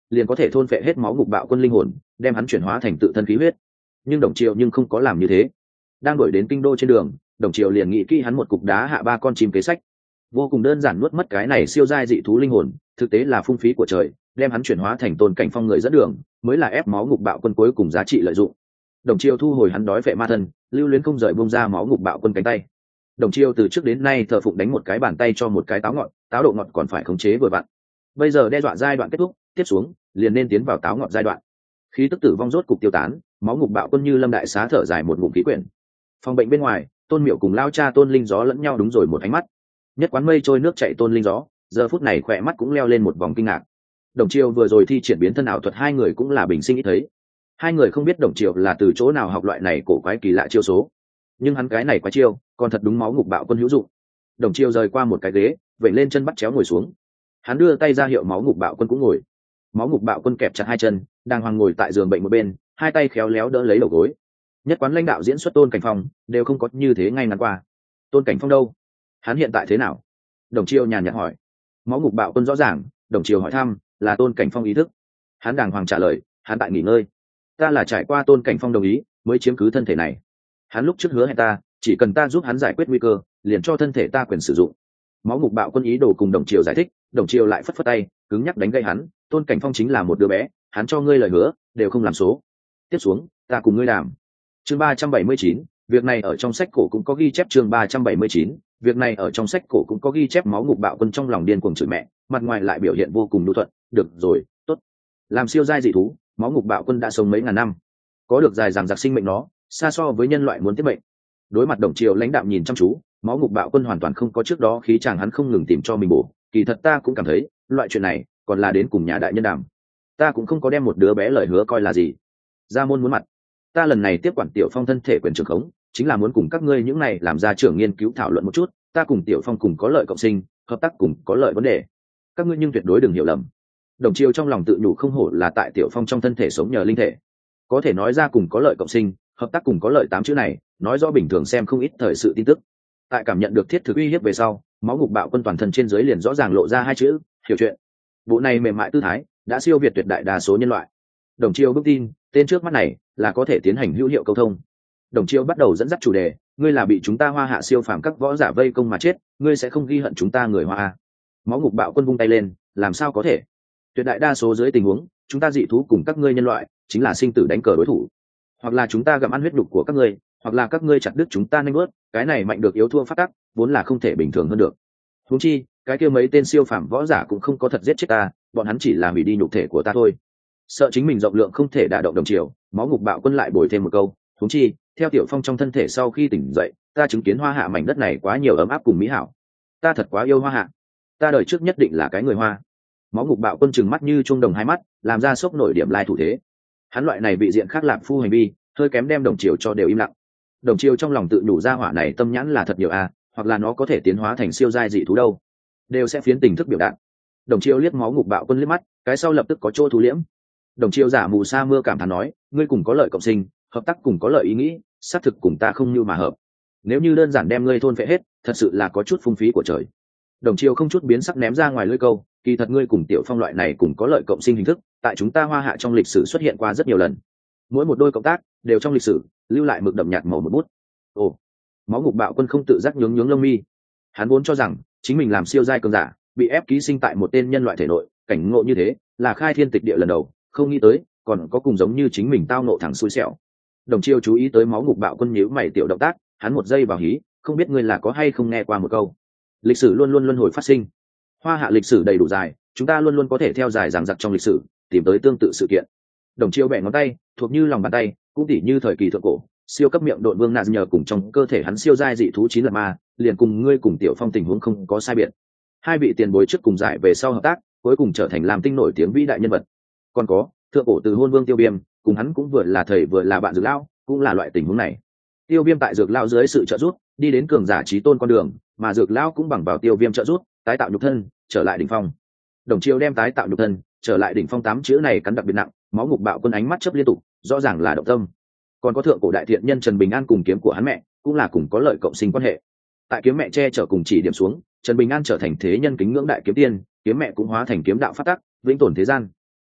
liền có thể thôn phệ hết máu ngục bạo quân linh hồn, đem hắn chuyển hóa thành tự thân khí huyết. Nhưng Đồng Triều nhưng không có làm như thế. Đang đuổi đến kinh đô trên đường, Đồng Triều liền nghĩ kỹ hắn một cục đá hạ ba con chim kế sách. Vô cùng đơn giản nuốt mất cái này siêu giai dị thú linh hồn, thực tế là phung phí của trời, đem hắn chuyển hóa thành Tôn Cảnh Phong người dẫn đường, mới là ép máu ngục bạo quân cuối cùng giá trị lợi dụng. Đồng Triều thu hồi hắn đói phệ ma thân, lưu luyến không rời bung ra máu ngục bạo quân cánh tay. Đồng Triều từ trước đến nay thờ phụng đánh một cái bàn tay cho một cái táo ngọt, táo độ ngọt còn phải khống chế vừa vặn. Bây giờ đe dọa giai đoạn kết thúc, tiếp xuống liền nên tiến vào táo ngọt giai đoạn. Khí tức tử vong rốt cục tiêu tán, máu ngục bạo quân như lâm đại xá thở dài một ngụm khí quyển. Phòng bệnh bên ngoài, Tôn Miểu cùng lao cha Tôn Linh Gió lẫn nhau đúng rồi một ánh mắt. Nhất quán mây trôi nước chảy Tôn Linh Gió, giờ phút này khỏe mắt cũng leo lên một vòng kinh ngạc. Đồng Triều vừa rồi thi triển biến thân ảo thuật, hai người cũng là bình sinh ít thấy. Hai người không biết Đồng Triều là từ chỗ nào học loại này cổ quái kỳ lạ chiêu số, nhưng hắn cái này quái chiêu còn thật đúng máu ngục bạo quân hữu dụng. Đồng Triều rời qua một cái ghế, vẩy lên chân bắt chéo ngồi xuống. Hắn đưa tay ra hiệu máu ngục bạo quân cũng ngồi. Máu ngục bạo quân kẹp chặt hai chân, đang hoàng ngồi tại giường bệnh một bên, hai tay khéo léo đỡ lấy đầu gối. Nhất quán lãnh đạo diễn xuất Tôn Cảnh Phong đều không có như thế ngay ngắn qua. Tôn Cảnh Phong đâu? Hắn hiện tại thế nào? Đồng Triều nhàn nhạt hỏi. Máu ngục bạo quân rõ ràng. Đồng Triều hỏi thăm là Tôn Cảnh Phong ý thức. Hắn đàng hoàng trả lời, hắn tại nghỉ ngơi. Ta là trải qua Tôn Cảnh Phong đồng ý mới chiếm cứ thân thể này. Hắn lúc trước hứa hẹn ta, chỉ cần ta giúp hắn giải quyết nguy cơ, liền cho thân thể ta quyền sử dụng. Máu ngục bạo quân ý đồ cùng Đồng Triều giải thích, Đồng Triều lại phất phất tay, cứng nhắc đánh gây hắn. Tôn Cảnh Phong chính là một đứa bé, hắn cho ngươi lời hứa đều không làm số. Tiếp xuống ta cùng ngươi làm. Chương ba trăm bảy mươi chín, việc này ở trong sách cổ cũng có ghi chép. Chương ba trăm bảy mươi chín, việc này ở trong sách cổ cũng có ghi chép. Máu ngục bạo quân trong lòng điên cuồng chửi mẹ, mặt ngoài lại biểu hiện vô cùng nhu thuận. Được rồi, tốt. Làm siêu giai dị thú, máu ngục bạo quân đã sống mấy ngàn năm, có được dài dằng dặc sinh mệnh nó xa so với nhân loại muốn tiếp mệnh. Đối mặt Đồng Triều lãnh đạm nhìn chăm chú, máu ngục bạo quân hoàn toàn không có trước đó khí chàng, hắn không ngừng tìm cho mình bổ. Kỳ thật ta cũng cảm thấy loại chuyện này còn là đến cùng nhà đại nhân đàm. Ta cũng không có đem một đứa bé lời hứa coi là gì. Ra môn muốn mặt, ta lần này tiếp quản Tiểu Phong thân thể quyền trưởng khống, chính là muốn cùng các ngươi những này làm ra trưởng nghiên cứu thảo luận một chút, ta cùng Tiểu Phong cùng có lợi cộng sinh, hợp tác cùng có lợi vấn đề. Các ngươi nhưng tuyệt đối đừng hiểu lầm. Đồng Triều trong lòng tự nhủ không hổ là tại Tiểu Phong trong thân thể sống nhờ linh thể, có thể nói ra cùng có lợi cộng sinh, hợp tác cùng có lợi tám chữ này, nói rõ bình thường xem không ít thời sự tin tức. Tại cảm nhận được thiết thực uy hiếp về sau, máu ngục bạo quân toàn thân trên dưới liền rõ ràng lộ ra hai chữ: hiểu chuyện. Bộ này mềm mại tư thái đã siêu việt tuyệt đại đa số nhân loại. Đồng Triều vững tin tên trước mắt này là có thể tiến hành hữu hiệu câu thông. Đồng Triều bắt đầu dẫn dắt chủ đề: ngươi là bị chúng ta Hoa Hạ siêu phàm các võ giả vây công mà chết, ngươi sẽ không ghi hận chúng ta người Hoa. Máu ngục bạo quân vung tay lên: làm sao có thể? Tuyệt đại đa số dưới tình huống, chúng ta dị thú cùng các ngươi nhân loại chính là sinh tử đánh cờ đối thủ, hoặc là chúng ta gặm ăn huyết nhục của các ngươi, hoặc là các ngươi chặt đứt chúng ta nanh bớt. Cái này mạnh được yếu thua phát tắc, vốn là không thể bình thường hơn được. Huống chi cái kia mấy tên siêu phàm võ giả cũng không có thật giết chết ta, bọn hắn chỉ là hủy đi nhục thể của ta thôi. Sợ chính mình rộng lượng không thể đả động Đồng Triều, máu ngục bạo quân lại bồi thêm một câu: huống chi theo Tiểu Phong trong thân thể sau khi tỉnh dậy, ta chứng kiến Hoa Hạ mảnh đất này quá nhiều ấm áp cùng mỹ hảo, ta thật quá yêu Hoa Hạ, ta đời trước nhất định là cái người Hoa. Máu ngục bạo quân trừng mắt như chuông đồng hai mắt, làm ra sốc nổi điểm lai thủ thế. Hắn loại này vị diện khác lạc phu hành vi hơi kém đem Đồng Triều cho đều im lặng. Đồng Triều trong lòng tự nhủ ra hỏa này tâm nhãn là thật nhiều a, hoặc là nó có thể tiến hóa thành siêu giai dị thú đâu, đều sẽ phiến tình thức biểu đạt. Đồng Triều liếc máu ngục bạo quân liếc mắt, cái sau lập tức có chỗ thu liễm. Đồng Triều giả mù sa mưa cảm thán nói: ngươi cùng có lợi cộng sinh, hợp tác cùng có lợi ý nghĩ, xác thực cùng ta không như mà hợp. Nếu như đơn giản đem ngươi thôn phệ hết, thật sự là có chút phung phí của trời. Đồng Triều không chút biến sắc ném ra ngoài lưỡi câu: kỳ thật ngươi cùng Tiểu Phong loại này cùng có lợi cộng sinh hình thức, tại chúng ta Hoa Hạ trong lịch sử xuất hiện qua rất nhiều lần. Mỗi một đôi cộng tác đều trong lịch sử lưu lại mực đậm nhạt màu một bút. Ồ, máu ngục bạo quân không tự giác nhướng nhướng lông mi. Hắn vốn cho rằng chính mình làm siêu giai cường giả, bị ép ký sinh tại một tên nhân loại thể nội, cảnh ngộ như thế là khai thiên tịch địa lần đầu, không nghĩ tới còn có cùng giống như chính mình tao ngộ thẳng xui xẻo. Đồng Triều chú ý tới máu ngục bạo quân nhíu mày tiểu động tác, hắn một giây vào hí, không biết ngươi là có hay không nghe qua một câu: lịch sử luôn luôn luân hồi phát sinh. Hoa Hạ lịch sử đầy đủ dài, chúng ta luôn luôn có thể theo dài dằng dặc trong lịch sử tìm tới tương tự sự kiện. Đồng Triều bẻ ngón tay, thuộc như lòng bàn tay, cũng tỉ như thời kỳ thượng cổ, siêu cấp miệng độn vương nạt nhờ cùng trong cơ thể hắn siêu giai dị thú chín lần ma, liền cùng ngươi cùng Tiểu Phong tình huống không có sai biệt. Hai vị tiền bối trước cùng giải về sau hợp tác, cuối cùng trở thành làm tinh nổi tiếng vĩ đại nhân vật. Còn có thượng cổ từ hôn vương Tiêu Viêm, cùng hắn cũng vừa là thầy vừa là bạn Dược Lão, cũng là loại tình huống này. Tiêu Viêm tại Dược Lão dưới sự trợ giúp, đi đến cường giả chí tôn con đường, mà Dược Lão cũng bằng vào Tiêu Viêm trợ giúp, tái tạo nhục thân, trở lại đỉnh phong. Đồng Triều đem tái tạo nhục thân, trở lại đỉnh phong tám chữ này cắn đặc biệt nặng, máu ngục bạo quân ánh mắt chớp liên tục, rõ ràng là động tâm. Còn có thượng cổ đại thiện nhân Trần Bình An cùng kiếm của hắn mẹ, cũng là cùng có lợi cộng sinh quan hệ. Tại kiếm mẹ che chở cùng chỉ điểm xuống, Trần Bình An trở thành thế nhân kính ngưỡng đại kiếm tiên, kiếm mẹ cũng hóa thành kiếm đạo phát tắc, vĩnh tồn thế gian.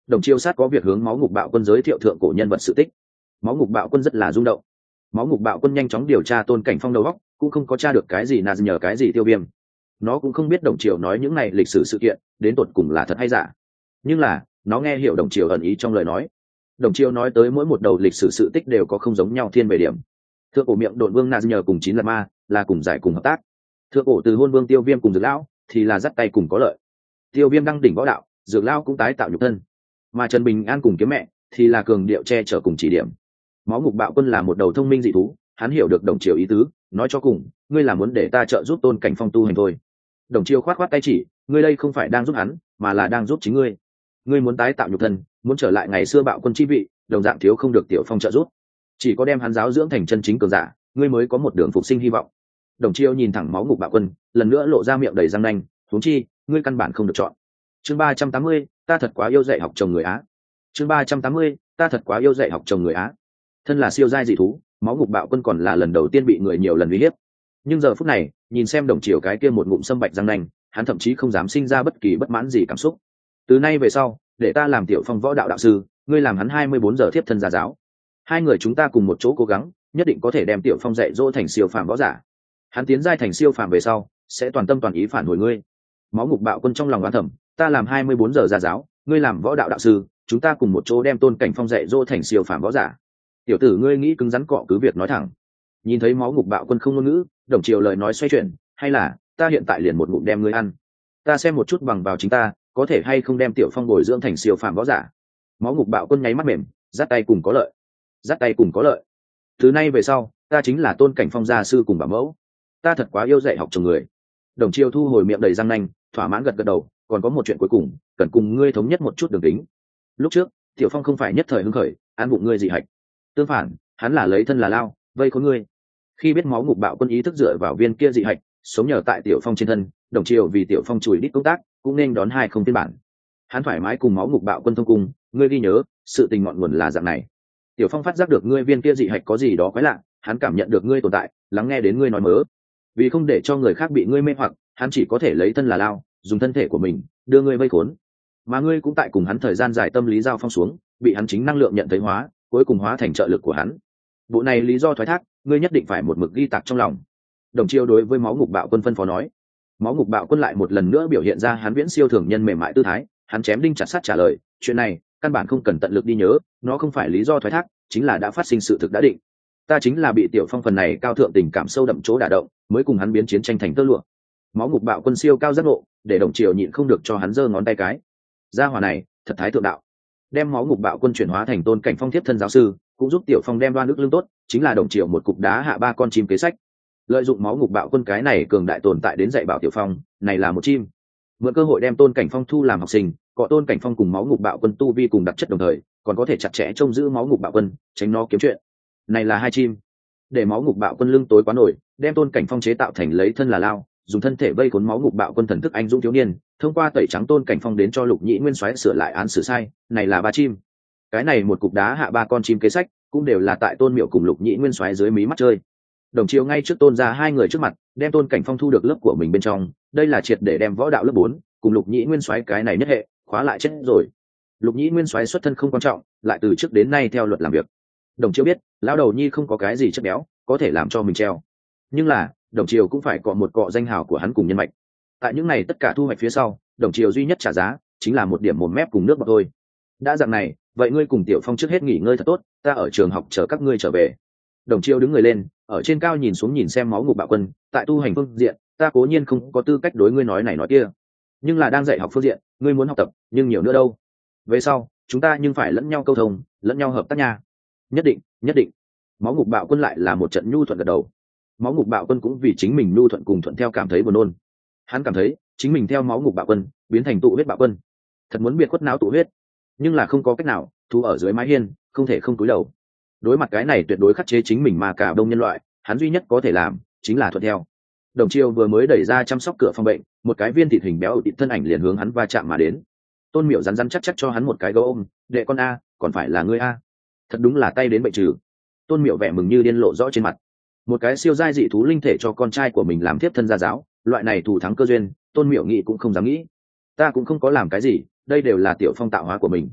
Đồng Chiêu sát có việc hướng máu ngục bạo quân giới thiệu thượng cổ nhân vật sự tích. Máu ngục bạo quân rất là rung động. Máu ngục bạo quân nhanh chóng điều tra Tôn Cảnh Phong đầu óc, cũng không có tra được cái gì là nhờ cái gì Tiêu Viêm. Nó cũng không biết Đồng Triều nói những này lịch sử sự kiện đến tột cùng là thật hay giả, nhưng là nó nghe hiểu Đồng Triều ẩn ý trong lời nói. Đồng Triều nói tới mỗi một đầu lịch sử sự tích đều có không giống nhau thiên về điểm. Thượng cổ miệng độn vương Na nhờ cùng chín lạt ma là cùng giải cùng hợp tác. Thượng cổ từ hôn vương Tiêu Viêm cùng Dược lão thì là dắt tay cùng có lợi. Tiêu Viêm đăng đỉnh võ đạo, Dược lão cũng tái tạo nhục thân, mà Trần Bình An cùng kiếm mẹ thì là cường điệu che chở cùng chỉ điểm. Máu ngục bạo quân là một đầu thông minh dị thú, hắn hiểu được Đồng Triều ý tứ, nói cho cùng, ngươi là muốn để ta trợ giúp Tôn Cảnh Phong tu hành thôi. Đồng Triều khoát khoát tay chỉ, ngươi đây không phải đang giúp hắn, mà là đang giúp chính ngươi. Ngươi muốn tái tạo nhục thân, muốn trở lại ngày xưa bạo quân chi vị, đồng dạng thiếu không được Tiểu Phong trợ giúp. Chỉ có đem hắn giáo dưỡng thành chân chính cường giả, ngươi mới có một đường phục sinh hy vọng. Đồng Triều nhìn thẳng máu ngục bạo quân, lần nữa lộ ra miệng đầy răng nanh, huống chi, ngươi căn bản không được chọn. Chương ba trăm tám mươi, ta thật quá yêu dạy học chồng người Á. Chương ba trăm tám mươi, ta thật quá yêu dạy học chồng người Á. Thân là siêu giai dị thú, máu ngục bạo quân còn là lần đầu tiên bị người nhiều lần uy hiếp. Nhưng giờ phút này, nhìn xem Đồng Triều cái kia một ngụm sâm bạch răng nanh, hắn thậm chí không dám sinh ra bất kỳ bất mãn gì cảm xúc. Từ nay về sau, để ta làm Tiểu Phong võ đạo đạo sư, ngươi làm hắn hai mươi bốn giờ tiếp thân gia giáo. Hai người chúng ta cùng một chỗ cố gắng, nhất định có thể đem Tiểu Phong dạy dỗ thành siêu phàm võ giả. Hắn tiến giai thành siêu phàm về sau, sẽ toàn tâm toàn ý phản hồi ngươi. Máu ngục bạo quân trong lòng đoán thầm, ta làm hai mươi bốn giờ gia giáo, ngươi làm võ đạo đạo sư, chúng ta cùng một chỗ đem Tôn Cảnh Phong dạy dỗ thành siêu phàm võ giả. Tiểu tử ngươi nghĩ cứng rắn cọ cứ việc nói thẳng. Nhìn thấy máu ngục bạo quân không ngôn ngữ, Đồng Triều lời nói xoay chuyển, hay là ta hiện tại liền một ngụm đem ngươi ăn. Ta xem một chút bằng vào chính ta, có thể hay không đem Tiểu Phong bồi dưỡng thành siêu phàm võ giả. Máu ngục bạo quân nháy mắt mềm, dắt tay cùng có lợi. Dắt tay cùng có lợi. Từ nay về sau, ta chính là Tôn Cảnh Phong gia sư cùng bảo mẫu. Ta thật quá yêu dạy học chồng người. Đồng Triều thu hồi miệng đầy răng nanh, thỏa mãn gật gật đầu, còn có một chuyện cuối cùng, cần cùng ngươi thống nhất một chút đường tính. Lúc trước, Tiểu Phong không phải nhất thời hứng khởi, ăn bụng ngươi dị hạch. Tương phản, hắn là lấy thân là lao, vây khốn ngươi. Khi biết máu ngục bạo quân ý thức dựa vào viên kia dị hạch, sống nhờ tại Tiểu Phong trên thân, Đồng Triều vì Tiểu Phong chùi đít công tác, cũng nên đón hai không phiên bản. Hắn thoải mái cùng máu ngục bạo quân thông cung, ngươi ghi nhớ, sự tình ngọn nguồn là dạng này. Tiểu Phong phát giác được ngươi viên kia dị hạch có gì đó quái lạ, hắn cảm nhận được ngươi tồn tại, lắng nghe đến ngươi nói mớ. Vì không để cho người khác bị ngươi mê hoặc, hắn chỉ có thể lấy thân là lao, dùng thân thể của mình đưa ngươi vây khốn. Mà ngươi cũng tại cùng hắn thời gian dài tâm lý giao phong xuống, bị hắn chính năng lượng nhận thấy hóa, cuối cùng hóa thành trợ lực của hắn. Bộ này lý do thoái thác, ngươi nhất định phải một mực ghi tạc trong lòng. Đồng Triều đối với máu ngục bạo quân phân phó nói. Máu ngục bạo quân lại một lần nữa biểu hiện ra hắn viễn siêu thường nhân mềm mại tư thái, hắn chém đinh chặt sắt trả lời, chuyện này căn bản không cần tận lực đi nhớ, nó không phải lý do thoái thác, chính là đã phát sinh sự thực đã định. Ta chính là bị Tiểu Phong phần này cao thượng tình cảm sâu đậm chỗ đả động, mới cùng hắn biến chiến tranh thành tơ lụa. Máu ngục bạo quân siêu cao giác ngộ, để Đồng Triều nhịn không được cho hắn giơ ngón tay cái. Gia hỏa này, thật thái thượng đạo. Đem máu ngục bạo quân chuyển hóa thành Tôn Cảnh Phong tiếp thân giáo sư, cũng giúp Tiểu Phong đem đoan ước lương tốt, chính là Đồng Triều một cục đá hạ ba con chim kế sách. Lợi dụng máu ngục bạo quân cái này cường đại tồn tại đến dạy bảo Tiểu Phong, này là một chim. Mượn cơ hội đem Tôn Cảnh Phong thu làm học sinh, cọ Tôn Cảnh Phong cùng máu ngục bạo quân tu vi cùng đặc chất đồng thời, còn có thể chặt chẽ trông giữ máu ngục bạo quân, tránh nó kiếm chuyện. Này là hai chim. Để máu ngục bạo quân lưng tối quá nổi, đem Tôn Cảnh Phong chế tạo thành lấy thân là lao, dùng thân thể vây khốn máu ngục bạo quân thần thức anh dũng thiếu niên, thông qua tẩy trắng Tôn Cảnh Phong đến cho Lục Nhĩ Nguyên Soái sửa lại án xử sai, này là ba chim. Cái này một cục đá hạ ba con chim kế sách, cũng đều là tại Tôn Miệu cùng Lục Nhĩ Nguyên Soái dưới mí mắt chơi. Đồng Triều ngay trước Tôn ra hai người trước mặt, đem Tôn Cảnh Phong thu được lớp của mình bên trong, đây là triệt để đem võ đạo lớp bốn cùng Lục Nhĩ Nguyên Soái cái này nhất hệ khóa lại chết rồi. Lục Nhĩ Nguyên Soái xuất thân không quan trọng, lại từ trước đến nay theo luật làm việc. Đồng Triều biết, lão đầu nhi không có cái gì chất béo, có thể làm cho mình treo. Nhưng là, Đồng Triều cũng phải cọ một cọ danh hào của hắn cùng nhân mạch. Tại những này tất cả thu hoạch phía sau, Đồng Triều duy nhất trả giá chính là một điểm một mép cùng nước bọt thôi. Đã dạng này, vậy ngươi cùng Tiểu Phong trước hết nghỉ ngơi thật tốt, ta ở trường học chờ các ngươi trở về. Đồng Triều đứng người lên, ở trên cao nhìn xuống nhìn xem máu ngục bạo quân, tại tu hành phương diện, ta cố nhiên không có tư cách đối ngươi nói này nói kia, nhưng là đang dạy học phương diện, ngươi muốn học tập, nhưng nhiều nữa đâu. Về sau, chúng ta nhưng phải lẫn nhau câu thông, lẫn nhau hợp tác nha. Nhất định, nhất định. Máu ngục bạo quân lại là một trận nhu thuận gật đầu. Máu ngục bạo quân cũng vì chính mình nhu thuận cùng thuận theo cảm thấy buồn nôn. Hắn cảm thấy chính mình theo máu ngục bạo quân biến thành tụ huyết bạo quân, thật muốn biệt khuất não tụ huyết, nhưng là không có cách nào, thu ở dưới mái hiên, không thể không cúi đầu. Đối mặt cái này tuyệt đối khắc chế chính mình mà cả đông nhân loại, hắn duy nhất có thể làm chính là thuận theo. Đồng Triều vừa mới đẩy ra chăm sóc cửa phòng bệnh, một cái viên thịt hình béo thịt thân ảnh liền hướng hắn va chạm mà đến. Tôn Miểu rắn rắn chắc chắc cho hắn một cái gấu ôm, đệ con a, còn phải là ngươi a. Thật đúng là tay đến bệnh trừ. Tôn Miểu vẻ mừng như điên lộ rõ trên mặt. Một cái siêu giai dị thú linh thể cho con trai của mình làm tiếp thân gia giáo, loại này thủ thắng cơ duyên, Tôn Miểu nghĩ cũng không dám nghĩ. Ta cũng không có làm cái gì, đây đều là Tiểu Phong tạo hóa của mình.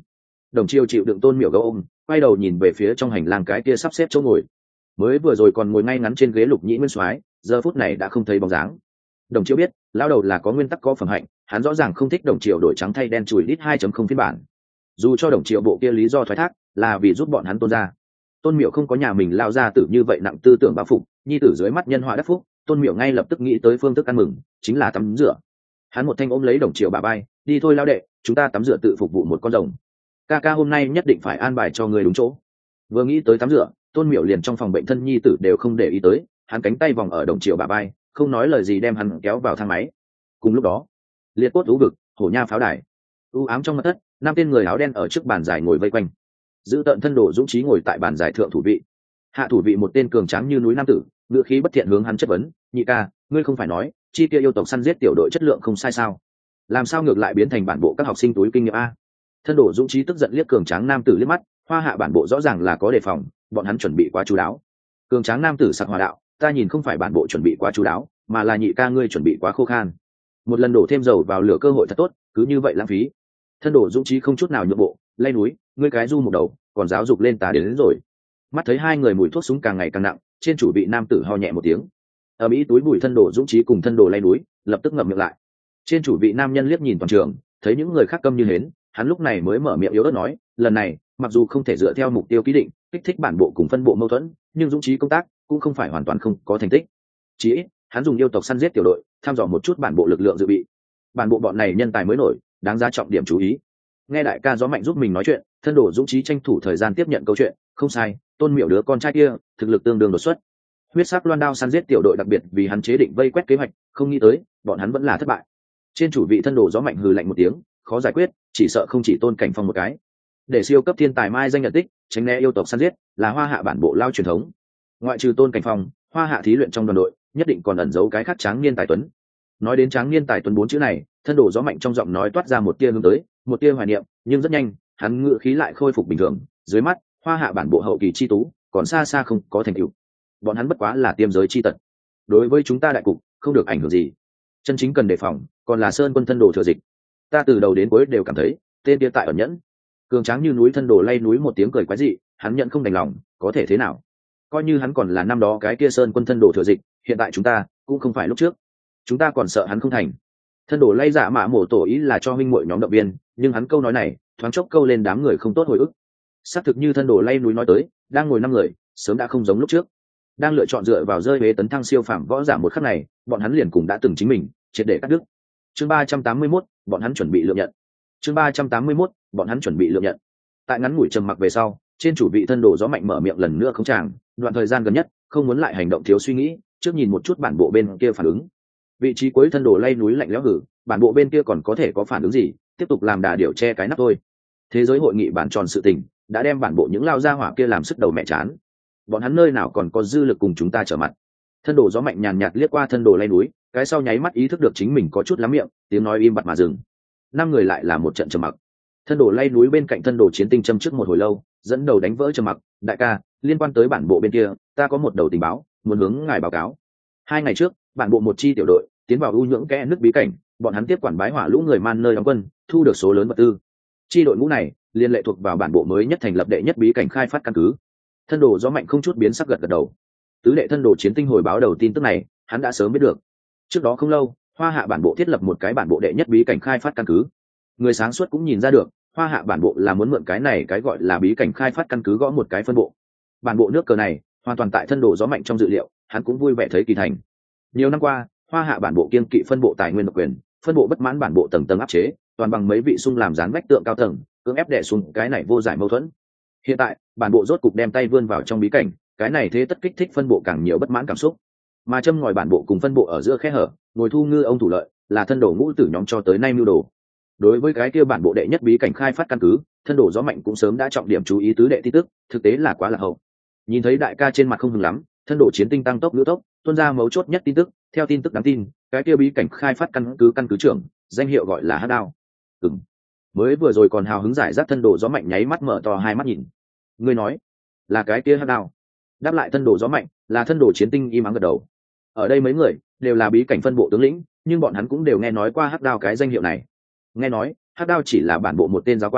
Đồng Chiêu chịu đựng Tôn Miểu gấu ôm, quay đầu nhìn về phía trong hành lang cái kia sắp xếp chỗ ngồi. Mới vừa rồi còn ngồi ngay ngắn trên ghế Lục Nhĩ Nguyên Soái, giờ phút này đã không thấy bóng dáng. Đồng Chiêu biết, lão đầu là có nguyên tắc có phẩm hạnh, hắn rõ ràng không thích Đồng Chiêu đổi trắng thay đen chùi đít hai chấm không phiên bản. Dù cho Đồng Chiêu bộ kia lý do thoái thác là vì giúp bọn hắn Tôn gia. Tôn Miểu không có nhà mình lao ra tử như vậy nặng tư tưởng bao phục, nhi tử dưới mắt nhân họa đắc phúc, Tôn Miểu ngay lập tức nghĩ tới phương thức ăn mừng, chính là tắm rửa. Hắn một thanh ôm lấy Đồng Chiêu bà bay, đi thôi lao đệ, chúng ta tắm rửa tự phục vụ một con rồng. Ca ca hôm nay nhất định phải an bài cho người đúng chỗ. Vừa nghĩ tới tắm rửa, Tôn Miểu liền trong phòng bệnh thân nhi tử đều không để ý tới, hắn cánh tay vòng ở Đồng Chiêu bà bay, không nói lời gì đem hắn kéo vào thang máy. Cùng lúc đó, liệt cốt thú vực, hổ nha pháo đài, u ám trong mật thất, năm tên người áo đen ở trước bàn dài ngồi vây quanh. Giữ tận thân đồ dũng trí ngồi tại bàn giải thượng thủ vị, hạ thủ vị một tên cường tráng như núi nam tử, ngựa khí bất thiện hướng hắn chất vấn, nhị ca, ngươi không phải nói chi kia yêu tộc săn giết tiểu đội chất lượng không sai sao, làm sao ngược lại biến thành bản bộ các học sinh túi kinh nghiệm a? Thân đồ dũng trí tức giận liếc cường tráng nam tử liếc mắt, hoa hạ bản bộ rõ ràng là có đề phòng, bọn hắn chuẩn bị quá chú đáo. Cường tráng nam tử sặc hòa đạo, ta nhìn không phải bản bộ chuẩn bị quá chú đáo, mà là nhị ca ngươi chuẩn bị quá khô khan. Một lần đổ thêm dầu vào lửa cơ hội thật tốt, cứ như vậy lãng phí. Thân đồ dũng trí không chút nào nhượng bộ, lay núi, ngươi cái du một đầu, còn giáo dục lên ta đến, đến rồi. Mắt thấy hai người mùi thuốc súng càng ngày càng nặng, trên chủ vị nam tử ho nhẹ một tiếng. Ở mỹ túi bụi thân đồ dũng trí cùng thân đồ lay núi, lập tức ngậm miệng lại. Trên chủ vị nam nhân liếc nhìn toàn trường, thấy những người khác câm như hến, hắn lúc này mới mở miệng yếu ớt nói, lần này mặc dù không thể dựa theo mục tiêu ký định kích thích bản bộ cùng phân bộ mâu thuẫn, nhưng dũng trí công tác cũng không phải hoàn toàn không có thành tích. Chỉ ít hắn dùng yêu tộc săn giết tiểu đội tham dò một chút bản bộ lực lượng dự bị, bản bộ bọn này nhân tài mới nổi, đáng giá trọng điểm chú ý. Nghe đại ca gió mạnh giúp mình nói chuyện, thân đồ dũng trí tranh thủ thời gian tiếp nhận câu chuyện, không sai, Tôn Miểu đứa con trai kia thực lực tương đương đột xuất. Huyết sắc loan đao săn giết tiểu đội đặc biệt vì hắn chế định vây quét kế hoạch, không nghĩ tới bọn hắn vẫn là thất bại. Trên chủ vị thân đồ gió mạnh hừ lạnh một tiếng, khó giải quyết, chỉ sợ không chỉ Tôn Cảnh Phong một cái. Để siêu cấp thiên tài mai danh nhận tích, tránh né yêu tộc săn giết là hoa hạ bản bộ lao truyền thống. Ngoại trừ Tôn Cảnh Phong, hoa hạ thí luyện trong đoàn đội nhất định còn ẩn giấu cái khác tráng niên tài tuấn. Nói đến tráng niên tài tuấn bốn chữ này, thân đồ gió mạnh trong giọng nói toát ra một tia hướng tới, một tia hoài niệm, nhưng rất nhanh hắn ngựa khí lại khôi phục bình thường. Dưới mắt hoa hạ bản bộ hậu kỳ chi tú còn xa xa không có thành tựu, bọn hắn bất quá là tiêm giới chi tật, đối với chúng ta đại cục không được ảnh hưởng gì. Chân chính cần đề phòng còn là sơn quân thân đồ thừa dịch. Ta từ đầu đến cuối đều cảm thấy tên kia tại ẩn nhẫn. Cường tráng như núi thân đồ lay núi một tiếng cười quái dị, hắn nhận không đành lòng, có thể thế nào? Coi như hắn còn là năm đó cái kia sơn quân thân đồ thừa dịch, hiện tại chúng ta cũng không phải lúc trước, chúng ta còn sợ hắn không thành. Thân đồ lay dạ mạ mổ tổ ý là cho huynh muội nhóm động viên, nhưng hắn câu nói này thoáng chốc câu lên đám người không tốt hồi ức. Xác thực như thân đồ lay núi nói tới, đang ngồi năm người sớm đã không giống lúc trước, đang lựa chọn dựa vào rơi huế tấn thăng siêu phàm võ giả một khắc này, bọn hắn liền cùng đã từng chính mình triệt để cắt đứt. Chương ba trăm tám mươi mốt, bọn hắn chuẩn bị lượng nhận. Chương ba trăm tám mươi mốt, bọn hắn chuẩn bị lượng nhận. Tại ngắn ngủi trầm mặc về sau, trên chủ vị thân đồ gió mạnh mở miệng lần nữa không chàng, đoạn thời gian gần nhất không muốn lại hành động thiếu suy nghĩ, trước nhìn một chút bản bộ bên kia phản ứng. Vị trí cuối thân đồ lay núi lạnh lẽo hử, bản bộ bên kia còn có thể có phản ứng gì, tiếp tục làm đà điều che cái nắp thôi. Thế giới hội nghị bản tròn sự tình đã đem bản bộ những lao gia hỏa kia làm sức đầu mẹ chán, bọn hắn nơi nào còn có dư lực cùng chúng ta trở mặt. Thân đồ gió mạnh nhàn nhạt liếc qua thân đồ lay núi, cái sau nháy mắt ý thức được chính mình có chút lắm miệng, tiếng nói im bặt mà dừng. Năm người lại là một trận trầm mặc. Thân đồ lay núi bên cạnh thân đồ chiến tinh châm trước một hồi lâu, dẫn đầu đánh vỡ trầm mặc, đại ca, liên quan tới bản bộ bên kia ta có một đầu tình báo muốn hướng ngài báo cáo. Hai ngày trước bản bộ một chi tiểu đội tiến vào u nhưỡng kẽ nước bí cảnh, bọn hắn tiếp quản bái hỏa lũ người man nơi đóng quân, thu được số lớn vật tư. Chi đội ngũ này liên lệ thuộc vào bản bộ mới nhất thành lập đệ nhất bí cảnh khai phát căn cứ. Thân đồ gió mạnh không chút biến sắc gật gật đầu. Tứ đệ thân đồ chiến tinh hồi báo đầu tin tức này hắn đã sớm biết được. Trước đó không lâu hoa hạ bản bộ thiết lập một cái bản bộ đệ nhất bí cảnh khai phát căn cứ, người sáng suốt cũng nhìn ra được hoa hạ bản bộ là muốn mượn cái này cái gọi là bí cảnh khai phát căn cứ gõ một cái phân bộ. Bản bộ nước cờ này hoàn toàn tại thân đồ gió mạnh trong dự liệu, hắn cũng vui vẻ thấy kỳ thành. Nhiều năm qua hoa hạ bản bộ kiên kỵ phân bộ tài nguyên độc quyền, phân bộ bất mãn bản bộ tầng tầng áp chế, toàn bằng mấy vị sung làm dán vách tượng cao tầng cưỡng ép đè xuống cái này vô giải mâu thuẫn. Hiện tại bản bộ rốt cục đem tay vươn vào trong bí cảnh, cái này thế tất kích thích phân bộ càng nhiều bất mãn cảm xúc, mà châm ngòi bản bộ cùng phân bộ ở giữa khe hở, ngồi thu ngư ông thủ lợi, là thân đồ ngũ tử nhóm cho tới nay mưu đồ. Đối với cái kia bản bộ đệ nhất bí cảnh khai phát căn cứ, thân đồ gió mạnh cũng sớm đã trọng điểm chú ý tứ đệ tin tức, thực tế là quá là hậu. Nhìn thấy đại ca trên mặt không hừng lắm, thân đồ chiến tinh tăng tốc lữ tốc tuôn ra mấu chốt nhất tin tức. Theo tin tức đáng tin, cái kia bí cảnh khai phát căn cứ căn cứ trưởng danh hiệu gọi là Hắc Đao. Ừm. Mới vừa rồi còn hào hứng giải rác, thân đồ gió mạnh nháy mắt mở to hai mắt nhìn. Ngươi nói là cái kia Hắc Đao? Đáp lại thân đồ gió mạnh là thân đồ chiến tinh im ắng gật đầu. Ở đây mấy người đều là bí cảnh phân bộ tướng lĩnh, nhưng bọn hắn cũng đều nghe nói qua Hắc Đao cái danh hiệu này. Nghe nói Hắc Đao chỉ là bản bộ một tên giáo quan,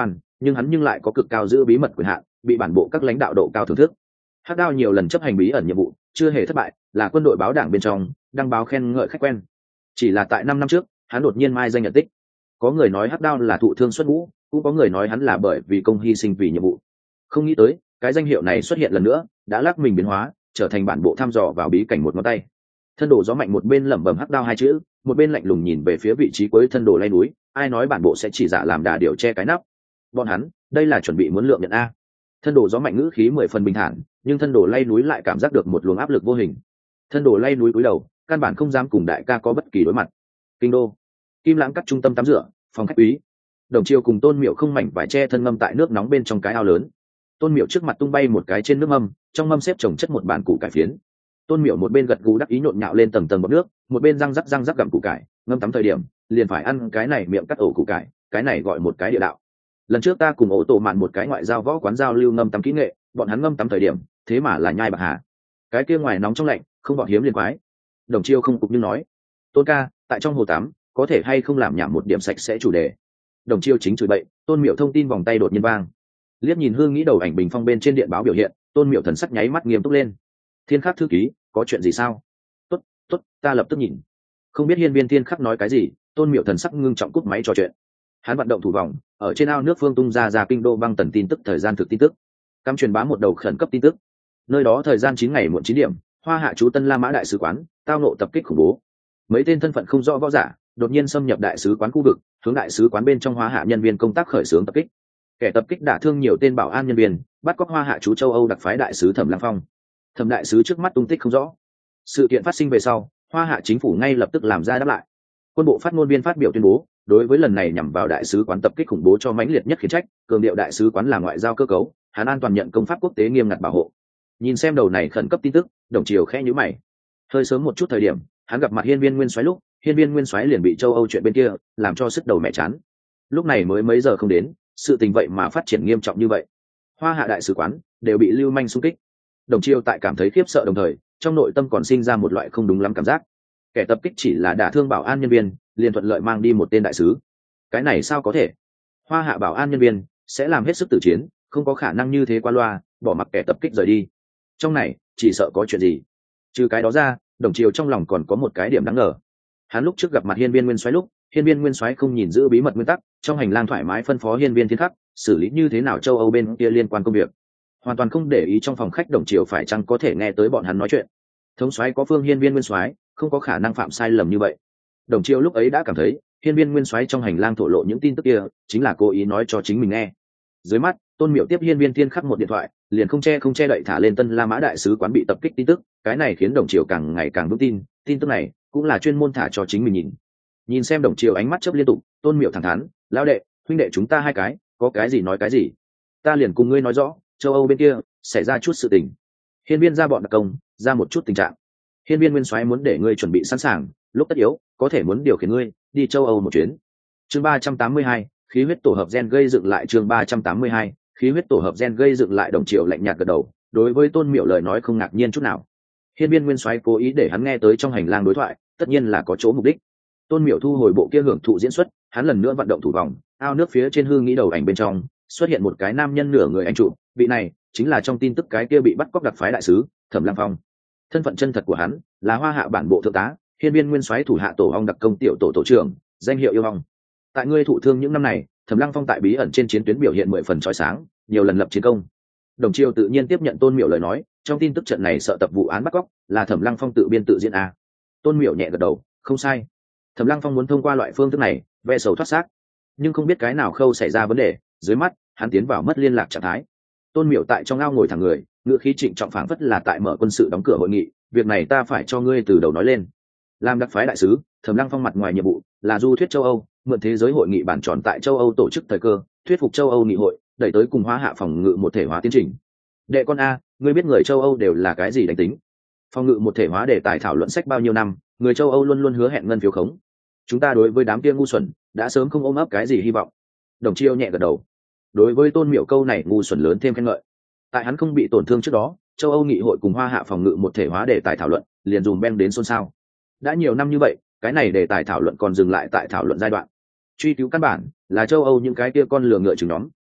nhưng hắn nhưng lại có cực cao giữ bí mật quyền hạn, bị bản bộ các lãnh đạo độ cao thưởng thức. Hắc Đao nhiều lần chấp hành bí ẩn nhiệm vụ chưa hề thất bại, là quân đội báo đảng bên trong đăng báo khen ngợi khách quen. Chỉ là tại năm năm trước hắn đột nhiên mai danh nhận tích. Có người nói Hắc Đao là thụ thương xuất ngũ, cũng có người nói hắn là bởi vì công hy sinh vì nhiệm vụ. Không nghĩ tới cái danh hiệu này xuất hiện lần nữa, đã lắc mình biến hóa, trở thành bản bộ thăm dò vào bí cảnh một ngón tay. Thân đồ gió mạnh một bên lẩm bẩm Hắc Đao hai chữ, một bên lạnh lùng nhìn về phía vị trí cuối thân đồ lay núi. Ai nói bản bộ sẽ chỉ giả làm đà điều che cái nắp? Bọn hắn đây là chuẩn bị muốn lượng nhận a. Thân đồ gió mạnh ngữ khí mười phần bình thản, nhưng thân đồ lay núi lại cảm giác được một luồng áp lực vô hình. Thân đồ lay núi cúi đầu, căn bản không dám cùng đại ca có bất kỳ đối mặt. Kinh đô, Kim Lãng cắt trung tâm tắm rửa, phòng khách quý. Đồng Chiêu cùng Tôn Miểu không mảnh vải che thân ngâm tại nước nóng bên trong cái ao lớn. Tôn Miểu trước mặt tung bay một cái trên nước mâm, trong mâm xếp chồng chất một bàn củ cải phiến. Tôn Miểu một bên gật gù đắc ý nhộn nhạo lên tầng tầng bọt nước, một bên răng rắc răng rắc gặm củ cải. Ngâm tắm thời điểm liền phải ăn cái này miệng cắt ổ củ cải, cái này gọi một cái địa đạo. Lần trước ta cùng ổ tổ mạn một cái ngoại giao võ quán giao lưu ngâm tắm kỹ nghệ, bọn hắn ngâm tắm thời điểm thế mà là nhai bạc hà, cái kia ngoài nóng trong lạnh không bọn hiếm liên quái. Đồng Chiêu không cục như nói, Tôn ca, tại trong hồ tắm có thể hay không làm nhảm một điểm sạch sẽ chủ đề. Đồng Chiêu chính chửi bậy, Tôn Miểu thông tin vòng tay đột nhiên vang. Liếc nhìn hương nghĩ đầu ảnh bình phong bên trên điện báo biểu hiện, Tôn Miểu thần sắc nháy mắt nghiêm túc lên. Thiên Khắc thư ký, có chuyện gì sao? Tốt, tốt, ta lập tức nhìn. Không biết hiên viên Thiên Khắc nói cái gì, Tôn Miểu thần sắc ngưng trọng cúp máy trò chuyện. Hắn vận động thủ vòng, ở trên ao nước phương tung ra ra kinh đô băng tần tin tức thời gian thực tin tức. Cam truyền bá một đầu khẩn cấp tin tức. Nơi đó thời gian chín ngày muộn chín điểm, Hoa Hạ chú Tân La Mã đại sứ quán tao nộ tập kích khủng bố. Mấy tên thân phận không rõ võ giả đột nhiên xâm nhập đại sứ quán khu vực, hướng đại sứ quán bên trong Hoa Hạ nhân viên công tác khởi xướng tập kích. Kẻ tập kích đả thương nhiều tên bảo an nhân viên, bắt cóc Hoa Hạ chú châu Âu đặc phái đại sứ Thẩm Lăng Phong. Thẩm đại sứ trước mắt tung tích không rõ. Sự kiện phát sinh về sau, Hoa Hạ chính phủ ngay lập tức làm ra đáp lại. Quân bộ phát ngôn viên phát biểu tuyên bố, đối với lần này nhằm vào đại sứ quán tập kích khủng bố cho mãnh liệt nhất khiển trách, cường điệu đại sứ quán là ngoại giao cơ cấu, hắn an toàn nhận công pháp quốc tế nghiêm ngặt bảo hộ. Nhìn xem đầu này khẩn cấp tin tức, Đồng Chiều khẽ nhíu mày. Hơi sớm một chút thời điểm, hắn gặp mặt hiên viên nguyên soái lúc, hiên viên nguyên soái liền bị châu Âu chuyện bên kia làm cho sức đầu mẹ chán. Lúc này mới mấy giờ không đến, sự tình vậy mà phát triển nghiêm trọng như vậy. Hoa Hạ đại sứ quán đều bị lưu manh xung kích. Đồng Chiêu tại cảm thấy khiếp sợ đồng thời, trong nội tâm còn sinh ra một loại không đúng lắm cảm giác. Kẻ tập kích chỉ là đả thương bảo an nhân viên, liền thuận lợi mang đi một tên đại sứ. Cái này sao có thể? Hoa Hạ bảo an nhân viên sẽ làm hết sức tử chiến, không có khả năng như thế qua loa bỏ mặc kẻ tập kích rời đi. Trong này chỉ sợ có chuyện gì. Trừ cái đó ra, Đồng Chiều trong lòng còn có một cái điểm đáng ngờ. Hắn lúc trước gặp mặt hiên viên nguyên soái lúc, hiên viên nguyên soái không nhìn giữ bí mật nguyên tắc, trong hành lang thoải mái phân phó hiên viên Thiên Khắc xử lý như thế nào châu Âu bên kia liên quan công việc, hoàn toàn không để ý trong phòng khách Đồng Chiều phải chăng có thể nghe tới bọn hắn nói chuyện. Thống soái có phương hiên viên nguyên soái, không có khả năng phạm sai lầm như vậy. Đồng Chiêu lúc ấy đã cảm thấy hiên viên nguyên soái trong hành lang thổ lộ những tin tức kia chính là cố ý nói cho chính mình nghe. Dưới mắt Tôn Miểu tiếp hiên viên Thiên Khắc một điện thoại, liền không che không che đậy thả lên Tân La Mã đại sứ quán bị tập kích tin tức, cái này khiến Đồng Chiều càng ngày càng vững tin, tin tức này cũng là chuyên môn thả cho chính mình nhìn. Nhìn xem Đồng Chiều ánh mắt chớp liên tục, Tôn Miểu thẳng thắn, lão đệ, huynh đệ chúng ta hai cái có cái gì nói cái gì, ta liền cùng ngươi nói rõ, châu Âu bên kia xảy ra chút sự tình, hiên viên ra bọn đặc công ra một chút tình trạng, hiên viên nguyên soái muốn để ngươi chuẩn bị sẵn sàng, lúc tất yếu có thể muốn điều khiển ngươi đi châu Âu một chuyến. Chương ba trăm tám mươi hai, khí huyết tổ hợp gen gây dựng lại. Chương ba trăm tám mươi hai, khí huyết tổ hợp gen gây dựng lại. Đồng Chiều lạnh nhạt gật đầu, đối với Tôn Miểu lời nói không ngạc nhiên chút nào. Hiên viên nguyên soái cố ý để hắn nghe tới trong hành lang đối thoại, tất nhiên là có chỗ mục đích. Tôn Miểu thu hồi bộ kia hưởng thụ diễn xuất, hắn lần nữa vận động thủ vòng, ao nước phía trên hương nghĩ đầu ảnh bên trong xuất hiện một cái nam nhân nửa người anh trụ, vị này chính là trong tin tức cái kia bị bắt cóc đặc phái đại sứ Thẩm Lăng Phong. Thân phận chân thật của hắn là Hoa Hạ bản bộ thượng tá, hiên viên nguyên soái thủ hạ tổ ong đặc công tiểu tổ tổ trưởng, danh hiệu yêu ong. Tại ngươi thụ thương những năm này, Thẩm Lăng Phong tại bí ẩn trên chiến tuyến biểu hiện mười phần chói sáng, nhiều lần lập chiến công. Đồng Chiêu tự nhiên tiếp nhận Tôn Miểu lời nói, trong tin tức trận này sợ tập vụ án bắt cóc là Thẩm Lăng Phong tự biên tự diễn a. Tôn Miểu nhẹ gật đầu, không sai. Thẩm Lăng Phong muốn thông qua loại phương thức này ve sầu thoát xác, nhưng không biết cái nào khâu xảy ra vấn đề, dưới mắt hắn tiến vào mất liên lạc trạng thái. Tôn Miểu tại trong ao ngồi thẳng người, ngựa khí trịnh trọng phảng phất là tại mở quân sự đóng cửa hội nghị, việc này ta phải cho ngươi từ đầu nói lên. Làm đặc phái đại sứ, Thẩm Lăng Phong mặt ngoài nhiệm vụ là du thuyết châu Âu, mượn thế giới hội nghị bản tròn tại châu Âu tổ chức thời cơ, thuyết phục châu Âu nghị hội đẩy tới cùng Hoa Hạ phòng ngự một thể hóa tiến trình. Đệ con a, ngươi biết người châu Âu đều là cái gì đánh tính? Phòng ngự một thể hóa đề tài thảo luận sách bao nhiêu năm, người châu Âu luôn luôn hứa hẹn ngân phiếu khống. Chúng ta đối với đám kia ngu xuẩn đã sớm không ôm ấp cái gì hy vọng. Đồng Chiêu nhẹ gật đầu. Đối với Tôn Miểu câu này ngu xuẩn lớn thêm khen ngợi. Tại hắn không bị tổn thương trước đó, châu Âu nghị hội cùng Hoa Hạ phòng ngự một thể hóa đề tài thảo luận liền dùm beng đến xôn xao. Đã nhiều năm như vậy, cái này đề tài thảo luận còn dừng lại tại thảo luận giai đoạn. Truy cứu căn bản là châu Âu những cái kia con lừa ngựa chừng nhóm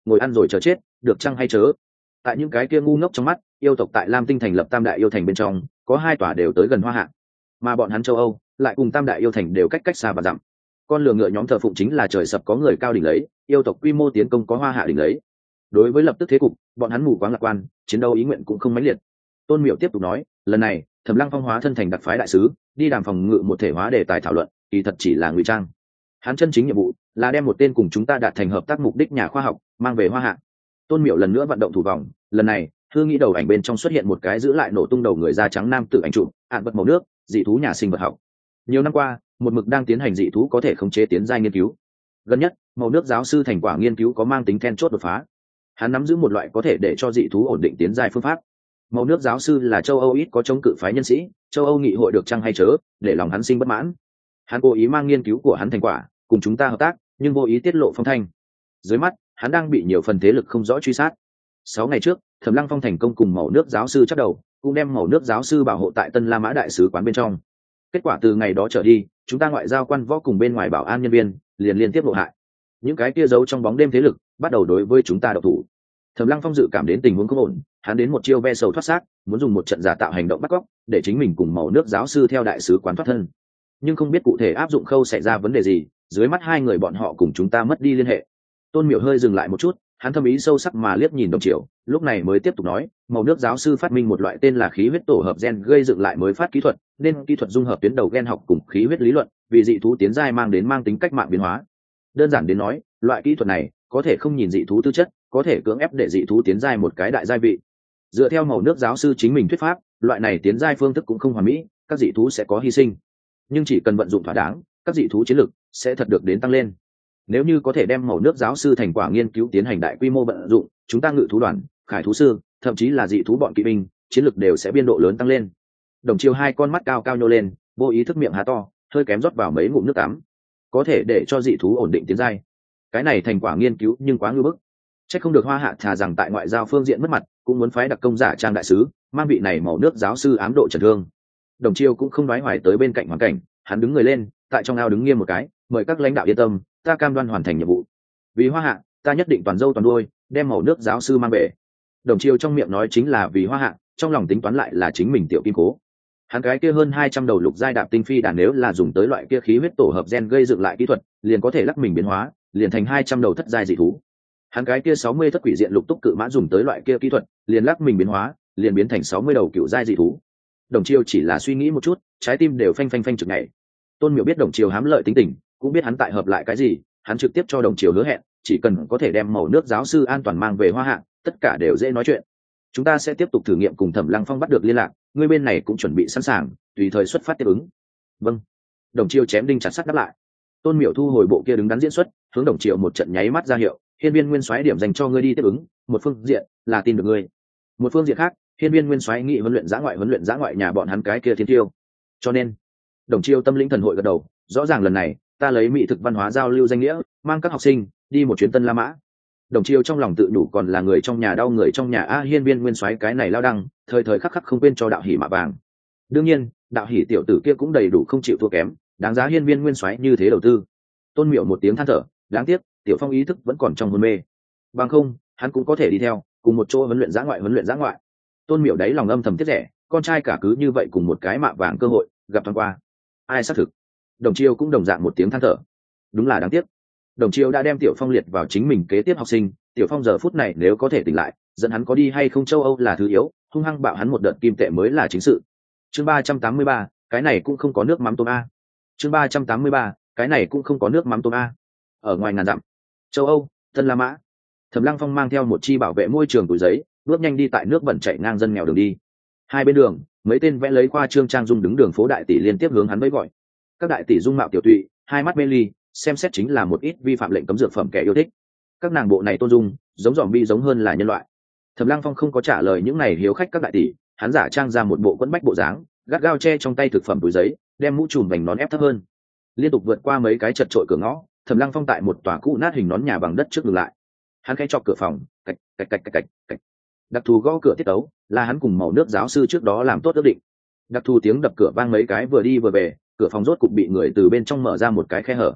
ngồi ăn rồi chờ chết, được chăng hay chớ. Tại những cái kia ngu ngốc trong mắt, yêu tộc tại Lam Tinh thành lập tam đại yêu thành bên trong có hai tòa đều tới gần Hoa Hạ, mà bọn hắn châu Âu lại cùng tam đại yêu thành đều cách cách xa và dặm. Con lừa ngựa nhóm thờ phụng chính là trời sập có người cao đỉnh lấy, yêu tộc quy mô tiến công có Hoa Hạ đỉnh lấy. Đối với lập tức thế cục, bọn hắn mù quáng lạc quan, chiến đấu ý nguyện cũng không mãnh liệt. Tôn Miểu tiếp tục nói, lần này Thẩm Lăng Phong hóa thân thành đặc phái đại sứ, đi đàm phòng ngự một thể hóa đề tài thảo luận, kỳ thật chỉ là ngụy trang. Hắn chân chính nhiệm vụ là đem một tên cùng chúng ta đạt thành hợp tác mục đích nhà khoa học mang về Hoa Hạ. Tôn Miểu lần nữa vận động thủ vòng, lần này thư nghĩ đầu ảnh bên trong xuất hiện một cái giữ lại nổ tung đầu người da trắng nam tử ảnh chụp, ạn vật màu nước, dị thú nhà sinh vật học. Nhiều năm qua, một mực đang tiến hành dị thú có thể khống chế tiến giai nghiên cứu. Gần nhất, màu nước giáo sư thành quả nghiên cứu có mang tính then chốt đột phá. Hắn nắm giữ một loại có thể để cho dị thú ổn định tiến giai phương pháp. Màu nước giáo sư là châu Âu ít có chống cự phái nhân sĩ, châu Âu nghị hội được chăng hay chớ, để lòng hắn sinh bất mãn. Hắn cố ý mang nghiên cứu của hắn thành quả cùng chúng ta hợp tác, nhưng vô ý tiết lộ phong thanh. Dưới mắt, hắn đang bị nhiều phần thế lực không rõ truy sát. Sáu ngày trước, Thẩm Lăng Phong thành công cùng màu nước giáo sư chắc đầu, cũng đem màu nước giáo sư bảo hộ tại Tân La Mã đại sứ quán bên trong. Kết quả từ ngày đó trở đi, chúng ta ngoại giao quan võ cùng bên ngoài bảo an nhân viên liền liên tiếp lộ hại. Những cái kia giấu trong bóng đêm thế lực bắt đầu đối với chúng ta độc thủ. Thẩm Lăng Phong dự cảm đến tình huống không ổn, hắn đến một chiêu ve sầu thoát xác, muốn dùng một trận giả tạo hành động bắt cóc, để chính mình cùng màu nước giáo sư theo đại sứ quán thoát thân. Nhưng không biết cụ thể áp dụng khâu xảy ra vấn đề gì, dưới mắt hai người bọn họ cùng chúng ta mất đi liên hệ. Tôn Miểu hơi dừng lại một chút, hắn thâm ý sâu sắc mà liếc nhìn Đồng Triều, lúc này mới tiếp tục nói, màu nước giáo sư phát minh một loại tên là khí huyết tổ hợp gen gây dựng lại mới phát kỹ thuật, nên kỹ thuật dung hợp tuyến đầu gen học cùng khí huyết lý luận, vì dị thú tiến giai mang đến mang tính cách mạng biến hóa. Đơn giản đến nói, loại kỹ thuật này có thể không nhìn dị thú tư chất, có thể cưỡng ép để dị thú tiến giai một cái đại giai vị. Dựa theo màu nước giáo sư chính mình thuyết pháp, loại này tiến giai phương thức cũng không hoàn mỹ, các dị thú sẽ có hy sinh, nhưng chỉ cần vận dụng thỏa đáng, các dị thú chiến lực sẽ thật được đến tăng lên. Nếu như có thể đem màu nước giáo sư thành quả nghiên cứu tiến hành đại quy mô vận dụng, chúng ta ngự thú đoàn, khải thú sư, thậm chí là dị thú bọn kỵ binh, chiến lực đều sẽ biên độ lớn tăng lên. Đồng Chiêu hai con mắt cao cao nhô lên, vô ý thức miệng há to, hơi kém rót vào mấy ngụm nước tắm. Có thể để cho dị thú ổn định tiến giai, cái này thành quả nghiên cứu nhưng quá ngư bức. Chắc không được Hoa Hạ thà rằng tại ngoại giao phương diện mất mặt, cũng muốn phái đặc công giả trang đại sứ, mang vị này màu nước giáo sư ám độ trần thương. Đồng Chiêu cũng không nói hoài tới bên cạnh hoàn cảnh, hắn đứng người lên, tại trong ao đứng nghiêm một cái, mời các lãnh đạo yên tâm, ta cam đoan hoàn thành nhiệm vụ. Vì Hoa Hạ, ta nhất định toàn dâu toàn đuôi, đem màu nước giáo sư mang về. Đồng Chiêu trong miệng nói chính là vì Hoa Hạ, trong lòng tính toán lại là chính mình tiểu kim cố. Hắn cái kia hơn hai trăm đầu lục giai đạp tinh phi đàn nếu là dùng tới loại kia khí huyết tổ hợp gen gây dựng lại kỹ thuật, liền có thể lắc mình biến hóa, liền thành hai trăm đầu thất giai dị thú. Hắn cái kia sáu mươi thất quỷ diện lục túc cự mã dùng tới loại kia kỹ thuật, liền lắc mình biến hóa, liền biến thành sáu mươi đầu cựu giai dị thú. Đồng Chiêu chỉ là suy nghĩ một chút, trái tim đều phanh phanh phanh trực nhảy. Tôn Miểu biết Đồng Chiêu hám lợi tính tình, cũng biết hắn tại hợp lại cái gì, hắn trực tiếp cho Đồng Chiêu hứa hẹn, chỉ cần có thể đem màu nước giáo sư an toàn mang về Hoa Hạ, tất cả đều dễ nói chuyện. Chúng ta sẽ tiếp tục thử nghiệm cùng Thẩm Lăng Phong bắt được liên lạc, người bên này cũng chuẩn bị sẵn sàng, tùy thời xuất phát tiếp ứng. Vâng. Đồng Chiêu chém đinh chặt sắt đáp lại. Tôn Miểu thu hồi bộ kia đứng đắn diễn xuất, hướng Đồng Chiêu một trận nháy mắt ra hiệu, hiên viên nguyên soái điểm dành cho ngươi đi tiếp ứng, một phương diện là tin được ngươi, một phương diện khác, hiên viên nguyên soái nghị huấn luyện giã ngoại huấn luyện giã ngoại nhà bọn hắn cái kia thiên tiêu. Cho nên, Đồng Chiêu tâm lĩnh thần hội gật đầu, rõ ràng lần này ta lấy mỹ thực văn hóa giao lưu danh nghĩa, mang các học sinh đi một chuyến Tân La Mã. Đồng Chiêu trong lòng tự đủ còn là người trong nhà đau người trong nhà a, hiên viên nguyên soái cái này lao đăng, thời thời khắc khắc không quên cho đạo hỉ mạ vàng. Đương nhiên, đạo hỉ tiểu tử kia cũng đầy đủ không chịu thua kém, đáng giá hiên viên nguyên soái như thế đầu tư. Tôn Miểu một tiếng than thở, đáng tiếc Tiểu Phong ý thức vẫn còn trong hôn mê, bằng không hắn cũng có thể đi theo cùng một chỗ huấn luyện giã ngoại huấn luyện giã ngoại. Tôn Miểu đáy lòng âm thầm tiếc rẻ, con trai cả cứ như vậy cùng một cái mạ vàng cơ hội gặp thoáng qua, ai xác thực. Đồng Chiêu cũng đồng dạng một tiếng than thở, đúng là đáng tiếc. Đồng Chiêu đã đem Tiểu Phong liệt vào chính mình kế tiếp học sinh, Tiểu Phong giờ phút này nếu có thể tỉnh lại, dẫn hắn có đi hay không châu Âu là thứ yếu, hung hăng bạo hắn một đợt kim tệ mới là chính sự. Chương ba trăm tám mươi ba, cái này cũng không có nước mắm tôm a. Chương ba trăm tám mươi ba, cái này cũng không có nước mắm tôm a. Ở ngoài ngàn dặm, châu Âu, Tân La Mã, Thẩm Lăng Phong mang theo một chi bảo vệ môi trường túi giấy, bước nhanh đi tại nước bẩn chảy ngang dân nghèo đường đi. Hai bên đường, mấy tên vẽ lấy khoa trương trang dung đứng đường phố đại tỷ liên tiếp hướng hắn vẫy gọi. Các đại tỷ dung mạo tiểu tụy, hai mắt mê ly, xem xét chính là một ít vi phạm lệnh cấm dược phẩm kẻ yêu thích. Các nàng bộ này tôn dung, giống zombie giống hơn là nhân loại. Thẩm Lăng Phong không có trả lời những này hiếu khách các đại tỷ, hắn giả trang ra một bộ quẫn bách bộ dáng, gắt gao che trong tay thực phẩm túi giấy, đem mũ trùm vành nón ép thấp hơn. Liên tục vượt qua mấy cái chật chội cửa ngõ, Thẩm Lăng Phong tại một tòa cũ nát hình nón nhà bằng đất trước ngừng lại. Hắn khẽ chọc cửa phòng, cạch cạch cạch cạch cạch. Đặc thù gõ cửa tiết tấu là hắn cùng màu nước giáo sư trước đó làm tốt ước định. Đặc thù tiếng đập cửa vang mấy cái vừa đi vừa về, cửa phòng rốt cục bị người từ bên trong mở ra một cái khe hở.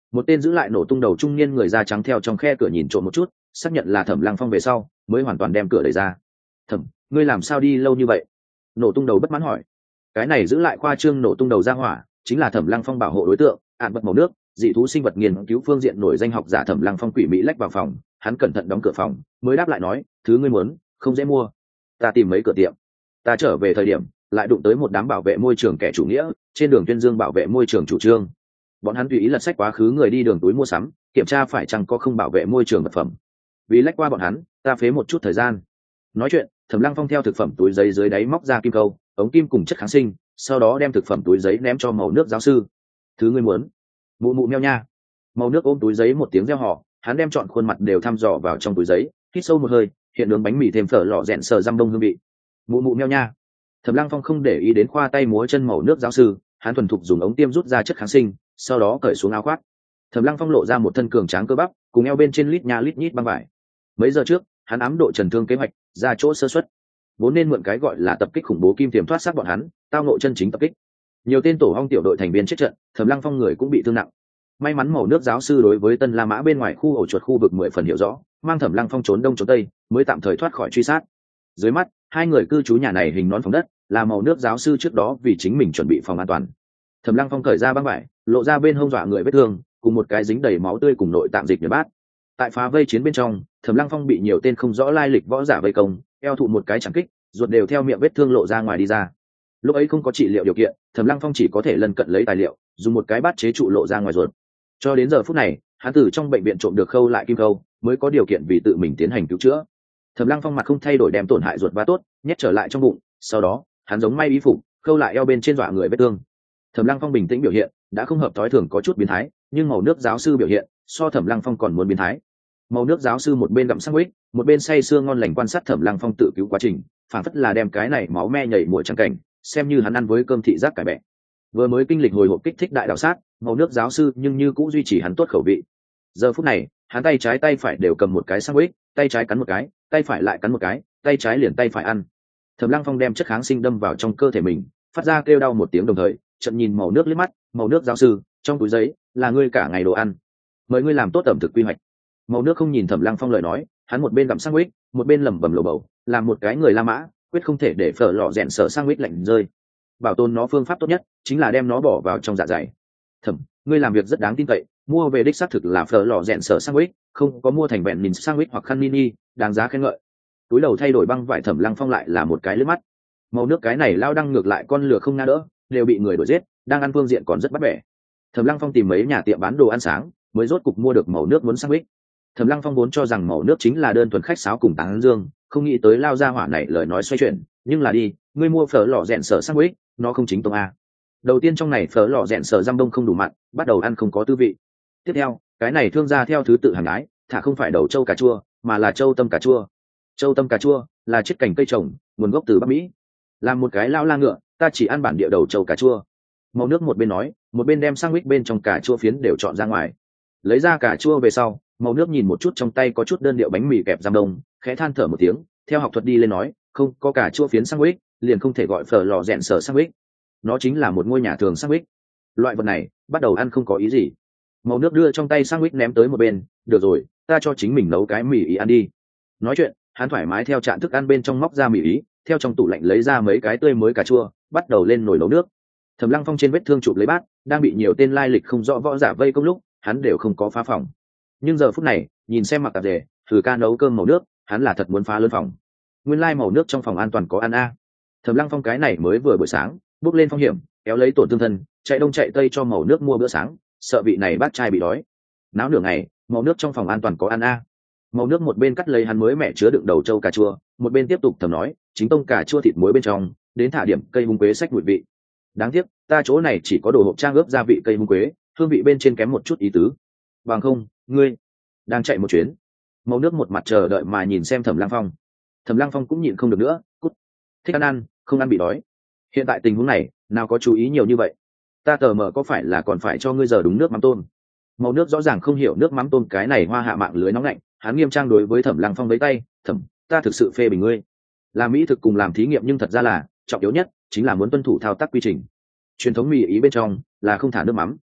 một tên giữ lại nổ tung đầu trung niên người da trắng theo trong khe cửa nhìn trộm một chút, xác nhận là Thẩm Lăng Phong về sau mới hoàn toàn đem cửa đẩy ra. Thẩm, ngươi làm sao đi lâu như vậy? Nổ tung đầu bất mãn hỏi. Cái này giữ lại khoa trương nổ tung đầu ra hỏa chính là Thẩm Lăng Phong bảo hộ đối tượng, ạn vật màu nước, dị thú sinh vật nghiên cứu phương diện nổi danh học giả Thẩm Lăng Phong quỷ mỹ lách vào phòng, hắn cẩn thận đóng cửa phòng mới đáp lại nói, thứ ngươi muốn không dễ mua, ta tìm mấy cửa tiệm. Ta trở về thời điểm lại đụng tới một đám bảo vệ môi trường kẻ chủ nghĩa, trên đường tuyên dương bảo vệ môi trường chủ trương. Bọn hắn tùy ý lật sách quá khứ người đi đường túi mua sắm, kiểm tra phải chăng có không bảo vệ môi trường vật phẩm. Vì lách qua bọn hắn, ta phế một chút thời gian. Nói chuyện, Thẩm Lăng Phong theo thực phẩm túi giấy dưới đáy móc ra kim câu, ống kim cùng chất kháng sinh, sau đó đem thực phẩm túi giấy ném cho màu nước giáo sư. Thứ ngươi muốn? Mụ mụ meo nha. Màu nước ôm túi giấy một tiếng reo hò, hắn đem trọn khuôn mặt đều thăm dò vào trong túi giấy, hít sâu một hơi, hiện nướng bánh mì thêm phở lò rẹn sờ răm đông hương vị. Mụ mụ meo nha. Thẩm Lăng Phong không để ý đến khoa tay múa chân màu nước giáo sư, hắn thuần thục dùng ống tiêm rút ra chất kháng sinh, sau đó cởi xuống áo khoác. Thẩm Lăng Phong lộ ra một thân cường tráng cơ bắp, cùng eo bên trên lít nha lít nhít băng vải. Mấy giờ trước, hắn ám độ trần thương kế hoạch, ra chỗ sơ suất, vốn nên mượn cái gọi là tập kích khủng bố kim tiềm thoát sát bọn hắn, tao ngộ chân chính tập kích. Nhiều tên tổ hong tiểu đội thành viên chết trận, Thẩm Lăng Phong người cũng bị thương nặng. May mắn màu nước giáo sư đối với Tân La Mã bên ngoài khu ổ chuột khu vực mười phần hiểu rõ, mang Thẩm Lăng Phong trốn đông trốn tây, mới tạm thời thoát khỏi truy sát. Dưới mắt, hai người cư trú nhà này hình nón phòng đất, là màu nước giáo sư trước đó vì chính mình chuẩn bị phòng an toàn. Thẩm Lăng Phong cởi ra băng vải, lộ ra bên hông dọa người vết thương, cùng một cái dính đầy máu tươi cùng nội tạng dịch nhật bát. Tại phá vây chiến bên trong, Thẩm Lăng Phong bị nhiều tên không rõ lai lịch võ giả vây công, eo thụ một cái chẳng kích, ruột đều theo miệng vết thương lộ ra ngoài đi ra. Lúc ấy không có trị liệu điều kiện, Thẩm Lăng Phong chỉ có thể lần cận lấy tài liệu, dùng một cái bát chế trụ lộ ra ngoài ruột. Cho đến giờ phút này, hắn từ trong bệnh viện trộm được khâu lại kim khâu, mới có điều kiện vì tự mình tiến hành cứu chữa. Thẩm Lăng Phong mặt không thay đổi đem tổn hại ruột vá tốt, nhét trở lại trong bụng, sau đó, hắn giống may y phục, khâu lại eo bên trên dọa người vết thương. Thẩm Lăng Phong bình tĩnh biểu hiện, đã không hợp thói thường có chút biến thái, nhưng màu nước giáo sư biểu hiện, so Thẩm Lăng Phong còn muốn biến thái. Màu nước giáo sư một bên gặm sandwich, một bên say sưa ngon lành quan sát Thẩm Lăng Phong tự cứu quá trình, phản phất là đem cái này máu me nhảy mũi trắng cảnh, xem như hắn ăn với cơm thị giác cải bẹ. Vừa mới kinh lịch hồi hộp kích thích đại đạo sát, màu nước giáo sư nhưng như cũng duy trì hắn tốt khẩu vị. Giờ phút này, hắn tay trái tay phải đều cầm một cái sandwich, tay trái cắn một cái, tay phải lại cắn một cái, tay trái liền tay phải ăn. Thẩm Lăng Phong đem chất kháng sinh đâm vào trong cơ thể mình, phát ra kêu đau một tiếng đồng thời, chậm nhìn màu nước liếc mắt, màu nước giáo sư, trong túi giấy là ngươi cả ngày đồ ăn, mời ngươi làm tốt ẩm thực quy hoạch. Màu nước không nhìn Thẩm Lăng Phong lời nói, hắn một bên gặm sandwich, một bên lẩm bẩm lồ bầu, làm một cái người La Mã, quyết không thể để phở lò rèn sở sandwich lạnh rơi. Bảo tồn nó phương pháp tốt nhất chính là đem nó bỏ vào trong dạ dày. Thẩm, ngươi làm việc rất đáng tin cậy, mua về đích xác thực là phở lò rèn sở sandwich, không có mua thành vẹn mình sandwich hoặc khăn mini, đáng giá khen ngợi. Túi đầu thay đổi băng vải Thẩm Lăng Phong lại là một cái lướt mắt. Màu nước cái này lao đăng ngược lại con lừa không nga đỡ, đều bị người đuổi giết, đang ăn phương diện còn rất bắt bẻ. Thẩm Lăng Phong tìm mấy nhà tiệm bán đồ ăn sáng, mới rốt cục mua được màu nước muốn sandwich. Thẩm Lăng Phong vốn cho rằng màu nước chính là đơn thuần khách sáo cùng tán dương, không nghĩ tới lao ra hỏa này lời nói xoay chuyển, nhưng là đi, ngươi mua phở lò rèn sở sandwich, nó không chính tông a. Đầu tiên trong này phở lò rèn sở răm đông không đủ mặn, bắt đầu ăn không có tư vị. Tiếp theo, cái này thương gia theo thứ tự hàng ái, thả không phải đầu trâu cà chua, mà là trâu tâm cà chua. Trâu tâm cà chua là chiết cành cây trồng, nguồn gốc từ Bắc Mỹ. Làm một cái lao la ngựa, ta chỉ ăn bản địa đầu trâu cà chua. Màu nước một bên nói, một bên đem sandwich bên trong cà chua phiến đều chọn ra ngoài. Lấy ra cà chua về sau, màu nước nhìn một chút trong tay có chút đơn điệu bánh mì kẹp giam đông, khẽ than thở một tiếng, theo học thuật đi lên nói, không có cà chua phiến sandwich, liền không thể gọi phở lò rèn sở sandwich. Nó chính là một ngôi nhà thường sandwich. Loại vật này, bắt đầu ăn không có ý gì. Màu nước đưa trong tay sandwich ném tới một bên, được rồi, ta cho chính mình nấu cái mì ý ăn đi. Nói chuyện, hắn thoải mái theo trạng thức ăn bên trong móc ra mì ý, theo trong tủ lạnh lấy ra mấy cái tươi mới cà chua, bắt đầu lên nồi nấu nước. Thẩm Lăng Phong trên vết thương chụp lấy bát, đang bị nhiều tên lai lịch không rõ võ giả vây công lúc, hắn đều không có phá phòng. Nhưng giờ phút này, nhìn xem mặc tạp dề, thử ca nấu cơm màu nước, hắn là thật muốn phá lớn phòng. Nguyên lai màu nước trong phòng an toàn có ăn a. Thẩm Lăng Phong cái này mới vừa buổi sáng, bước lên phong hiểm, kéo lấy tổn thương thân, chạy đông chạy tây cho màu nước mua bữa sáng, sợ vị này bác trai bị đói. Náo nửa ngày, màu nước trong phòng an toàn có ăn a. Màu nước một bên cắt lấy hắn mới mẹ chứa đựng đầu trâu cà chua, một bên tiếp tục thầm nói, chính tông cà chua thịt muối bên trong, đến thả điểm cây hung quế sách mùi vị. Đáng tiếc, ta chỗ này chỉ có đồ hộp trang ướp gia vị cây hung quế, hương vị bên trên kém một chút ý tứ. Bằng không, ngươi đang chạy một chuyến. Màu nước một mặt chờ đợi mà nhìn xem Thẩm Lăng Phong. Thẩm Lăng Phong cũng nhịn không được nữa, cút. Thích ăn ăn, không ăn bị đói. Hiện tại tình huống này, nào có chú ý nhiều như vậy. Ta tờ mờ có phải là còn phải cho ngươi giờ đúng nước mắm tôm. Màu nước rõ ràng không hiểu nước mắm tôm cái này hoa hạ mạng lưới nóng lạnh, hắn nghiêm trang đối với Thẩm Lăng Phong với tay, "Thẩm, ta thực sự phê bình ngươi. Làm mỹ thực cùng làm thí nghiệm nhưng thật ra là trọng yếu nhất chính là muốn tuân thủ thao tác quy trình. Truyền thống mì ý bên trong là không thả nước mắm.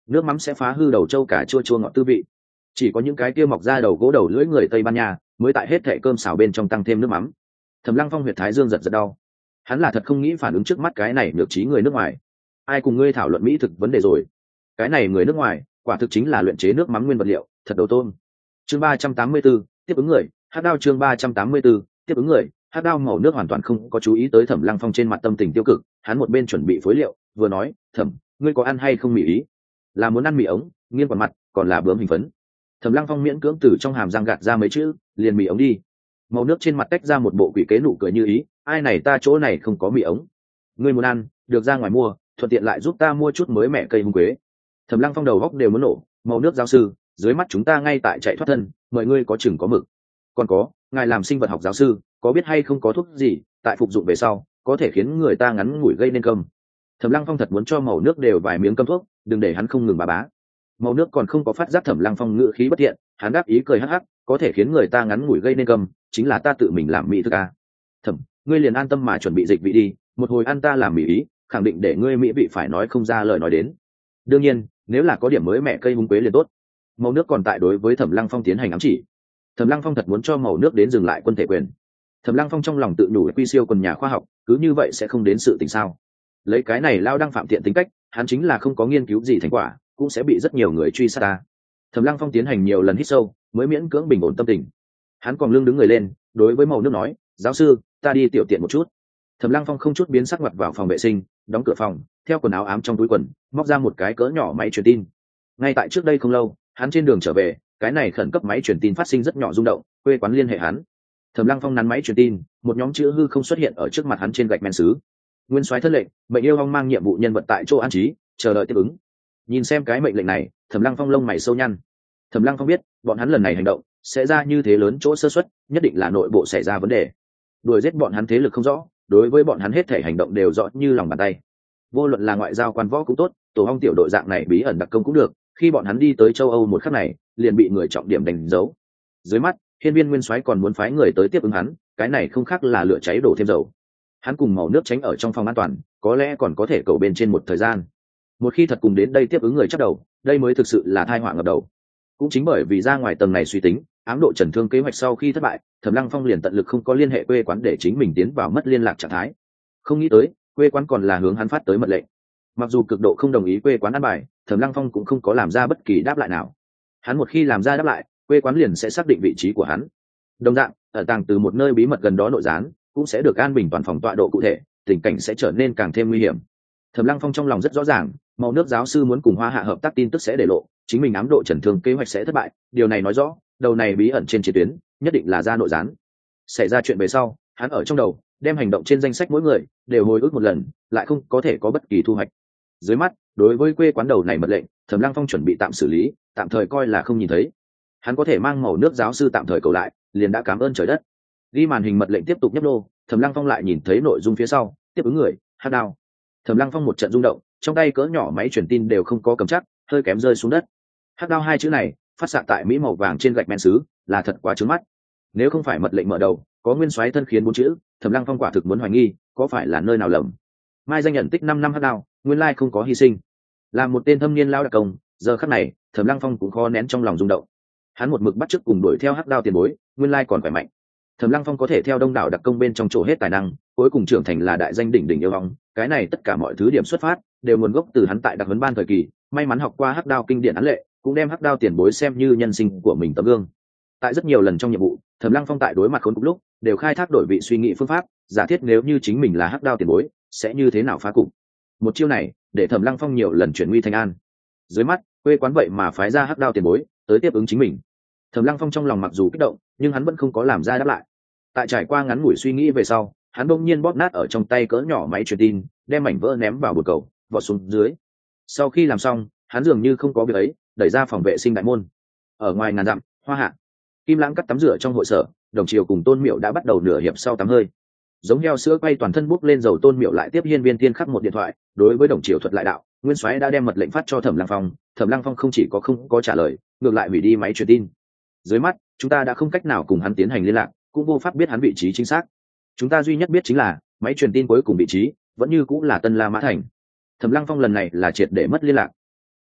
nước mắm sẽ phá hư đầu trâu cả chua chua ngọt tư vị. Chỉ có những cái kia mọc ra đầu gỗ đầu lưỡi người Tây Ban Nha mới tại hết thệ cơm xào bên trong tăng thêm nước mắm. Thẩm Lăng Phong huyệt thái dương giật giật đau. Hắn là thật không nghĩ phản ứng trước mắt cái này nhược trí người nước ngoài. Ai cùng ngươi thảo luận mỹ thực vấn đề rồi? Cái này người nước ngoài quả thực chính là luyện chế nước mắm nguyên vật liệu, thật đầu tôm. Chương ba trăm tám mươi 84, tiếp ứng người. Hắc đao chương ba trăm tám mươi 84, tiếp ứng người. Hắc đao màu nước hoàn toàn không có chú ý tới Thẩm Lăng Phong trên mặt tâm tình tiêu cực, hắn một bên chuẩn bị phối liệu, vừa nói, "Thẩm, ngươi có ăn hay không mì ý? Là muốn ăn mì ống, nghiêng quả mặt, còn là bướm hình phấn?" Thẩm Lăng Phong miễn cưỡng từ trong hàm răng gạt ra mấy chữ, "Liền mì ống đi." Màu nước trên mặt tách ra một bộ quỷ kế nụ cười như ý, "Ai này ta chỗ này không có mì ống. Ngươi muốn ăn, được ra ngoài mua, thuận tiện lại giúp ta mua chút mới mẹ cây hung quế." Thẩm Lăng Phong đầu góc đều muốn nổ, "Màu nước giáo sư, dưới mắt chúng ta ngay tại chạy thoát thân, mời ngươi có chừng có mực. Còn có, ngài làm sinh vật học giáo sư, có biết hay không có thuốc gì tại phục dụng về sau có thể khiến người ta ngắn ngủi gây nên câm?" Thẩm Lăng Phong thật muốn cho màu nước đều vài miếng câm thuốc, đừng để hắn không ngừng bà bá. Màu nước còn không có phát giác Thẩm Lăng Phong ngữ khí bất thiện, hắn đáp ý cười hắc hắc, "Có thể khiến người ta ngắn ngủi gây nên câm, chính là ta tự mình làm mỹ thực à. Thẩm, ngươi liền an tâm mà chuẩn bị dịch vị đi, một hồi ăn ta làm mỹ ý, khẳng định để ngươi mỹ vị phải nói không ra lời nói đến. Đương nhiên, nếu là có điểm mới mẹ cây hung quế liền tốt." Màu nước còn tại đối với Thẩm Lăng Phong tiến hành ám chỉ. Thẩm Lăng Phong thật muốn cho màu nước đến dừng lại quân thể quyền. Thẩm Lăng Phong trong lòng tự nhủ quy siêu quần nhà khoa học, cứ như vậy sẽ không đến sự tình sao? Lấy cái này lao đăng phạm tiện tính cách, hắn chính là không có nghiên cứu gì thành quả, cũng sẽ bị rất nhiều người truy sát ta. Thẩm Lăng Phong tiến hành nhiều lần hít sâu, mới miễn cưỡng bình ổn tâm tình. Hắn còn lưng đứng người lên, đối với màu nước nói, "Giáo sư, ta đi tiểu tiện một chút." Thẩm Lăng Phong không chút biến sắc mặt vào phòng vệ sinh, đóng cửa phòng, theo quần áo ám trong túi quần, móc ra một cái cỡ nhỏ máy truyền tin. Ngay tại trước đây không lâu, hắn trên đường trở về, cái này khẩn cấp máy truyền tin phát sinh rất nhỏ rung động, quê quán liên hệ hắn. Thẩm Lăng Phong nắn máy truyền tin, một nhóm chữ hư không xuất hiện ở trước mặt hắn trên gạch men sứ. "Nguyên soái thân lệnh, mệnh yêu ong mang nhiệm vụ nhân vật tại chỗ an trí, chờ đợi tiếp ứng." Nhìn xem cái mệnh lệnh này, Thẩm Lăng Phong lông mày sâu nhăn. Thẩm Lăng Phong biết, bọn hắn lần này hành động sẽ ra như thế lớn chỗ sơ suất, nhất định là nội bộ xảy ra vấn đề. Đuổi giết bọn hắn thế lực không rõ, đối với bọn hắn hết thể hành động đều rõ như lòng bàn tay. Vô luận là ngoại giao quan võ cũng tốt, tổ ong tiểu đội dạng này bí ẩn đặc công cũng được, khi bọn hắn đi tới châu Âu một khắc này, liền bị người trọng điểm đánh dấu. Dưới mắt, Hiên Viên Nguyên soái còn muốn phái người tới tiếp ứng hắn, cái này không khác là lửa cháy đổ thêm dầu. Hắn cùng màu nước tránh ở trong phòng an toàn, có lẽ còn có thể cầu bên trên một thời gian. Một khi thật cùng đến đây tiếp ứng người chắc đầu, đây mới thực sự là tai họa ngập đầu. Cũng chính bởi vì ra ngoài tầng này suy tính, ám độ trần thương kế hoạch sau khi thất bại, Thẩm Lăng Phong liền tận lực không có liên hệ quê quán để chính mình tiến vào mất liên lạc trạng thái. Không nghĩ tới, quê quán còn là hướng hắn phát tới mật lệnh. Mặc dù cực độ không đồng ý quê quán ăn bài, Thẩm Lăng Phong cũng không có làm ra bất kỳ đáp lại nào. Hắn một khi làm ra đáp lại, quê quán liền sẽ xác định vị trí của hắn. Đồng dạng, ở tàng từ một nơi bí mật gần đó nội gián, cũng sẽ được an bình toàn phòng tọa độ cụ thể, tình cảnh sẽ trở nên càng thêm nguy hiểm. Thẩm Lăng Phong trong lòng rất rõ ràng, màu nước giáo sư muốn cùng Hoa Hạ hợp tác tin tức sẽ để lộ, chính mình ám độ trần thương kế hoạch sẽ thất bại, điều này nói rõ, đầu này bí ẩn trên chiến tuyến, nhất định là ra nội gián. Xảy ra chuyện về sau, hắn ở trong đầu, đem hành động trên danh sách mỗi người đều hồi ức một lần, lại không có thể có bất kỳ thu hoạch. Dưới mắt, đối với quê quán đầu này mật lệnh, Thẩm Lăng Phong chuẩn bị tạm xử lý, tạm thời coi là không nhìn thấy. Hắn có thể mang màu nước giáo sư tạm thời cầu lại, liền đã cảm ơn trời đất. Ghi màn hình mật lệnh tiếp tục nhấp nô, Thẩm Lăng Phong lại nhìn thấy nội dung phía sau, tiếp ứng người, Hắc Đao. Thẩm Lăng Phong một trận rung động, trong tay cỡ nhỏ máy truyền tin đều không có cầm chắc, hơi kém rơi xuống đất. Hắc Đao hai chữ này, phát xạ tại mỹ màu vàng trên gạch men sứ, là thật quá trướng mắt. Nếu không phải mật lệnh mở đầu, có nguyên soái thân khiến bốn chữ, Thẩm Lăng Phong quả thực muốn hoài nghi, có phải là nơi nào lầm. Mai danh nhận tích năm năm Hắc Đao, nguyên lai không có hy sinh. Là một tên thâm niên lao đặc công, giờ khắc này, Thẩm Lăng Phong cũng khó nén trong lòng rung động. Hắn một mực bắt chước cùng đuổi theo Hắc Đao tiền bối, nguyên lai còn khỏe mạnh. Thẩm Lăng Phong có thể theo đông đảo đặc công bên trong chỗ hết tài năng, cuối cùng trưởng thành là đại danh đỉnh đỉnh yêu ong, cái này tất cả mọi thứ điểm xuất phát đều nguồn gốc từ hắn tại đặc huấn ban thời kỳ, may mắn học qua Hắc Đao kinh điển án lệ, cũng đem Hắc Đao tiền bối xem như nhân sinh của mình tấm gương. Tại rất nhiều lần trong nhiệm vụ, Thẩm Lăng Phong tại đối mặt khốn cục lúc, đều khai thác đổi vị suy nghĩ phương pháp, giả thiết nếu như chính mình là Hắc Đao tiền bối, sẽ như thế nào phá cục. Một chiêu này, để Thẩm Lăng Phong nhiều lần chuyển nguy thành an. Dưới mắt, quê quán vậy mà phái ra Hắc Đao tiền bối tới tiếp ứng chính mình. Thẩm Lăng Phong trong lòng mặc dù kích động, nhưng hắn vẫn không có làm ra đáp lại. Tại trải qua ngắn ngủi suy nghĩ về sau, hắn bỗng nhiên bóp nát ở trong tay cỡ nhỏ máy truyền tin, đem mảnh vỡ ném vào bồn cầu, vọt xuống dưới. Sau khi làm xong, hắn dường như không có việc ấy, đẩy ra phòng vệ sinh đại môn. Ở ngoài ngàn dặm, Hoa Hạ, Kim Lãng cắt tắm rửa trong hội sở, Đồng Triều cùng Tôn Miểu đã bắt đầu nửa hiệp sau tắm hơi. Giống heo sữa quay toàn thân bốc lên dầu, Tôn Miểu lại tiếp Hiên Viên Tiên khắc một điện thoại, đối với Đồng Triều thuật lại đạo, Nguyên soái đã đem mật lệnh phát cho Thẩm Lăng Phong, Thẩm Lăng Phong không chỉ có không có trả lời, ngược lại hủy đi máy truyền tin. Dưới mắt, chúng ta đã không cách nào cùng hắn tiến hành liên lạc, cũng vô pháp biết hắn vị trí chính xác. Chúng ta duy nhất biết chính là máy truyền tin cuối cùng vị trí vẫn như cũng là Tân La Mã Thành. Thẩm Lăng Phong lần này là triệt để mất liên lạc.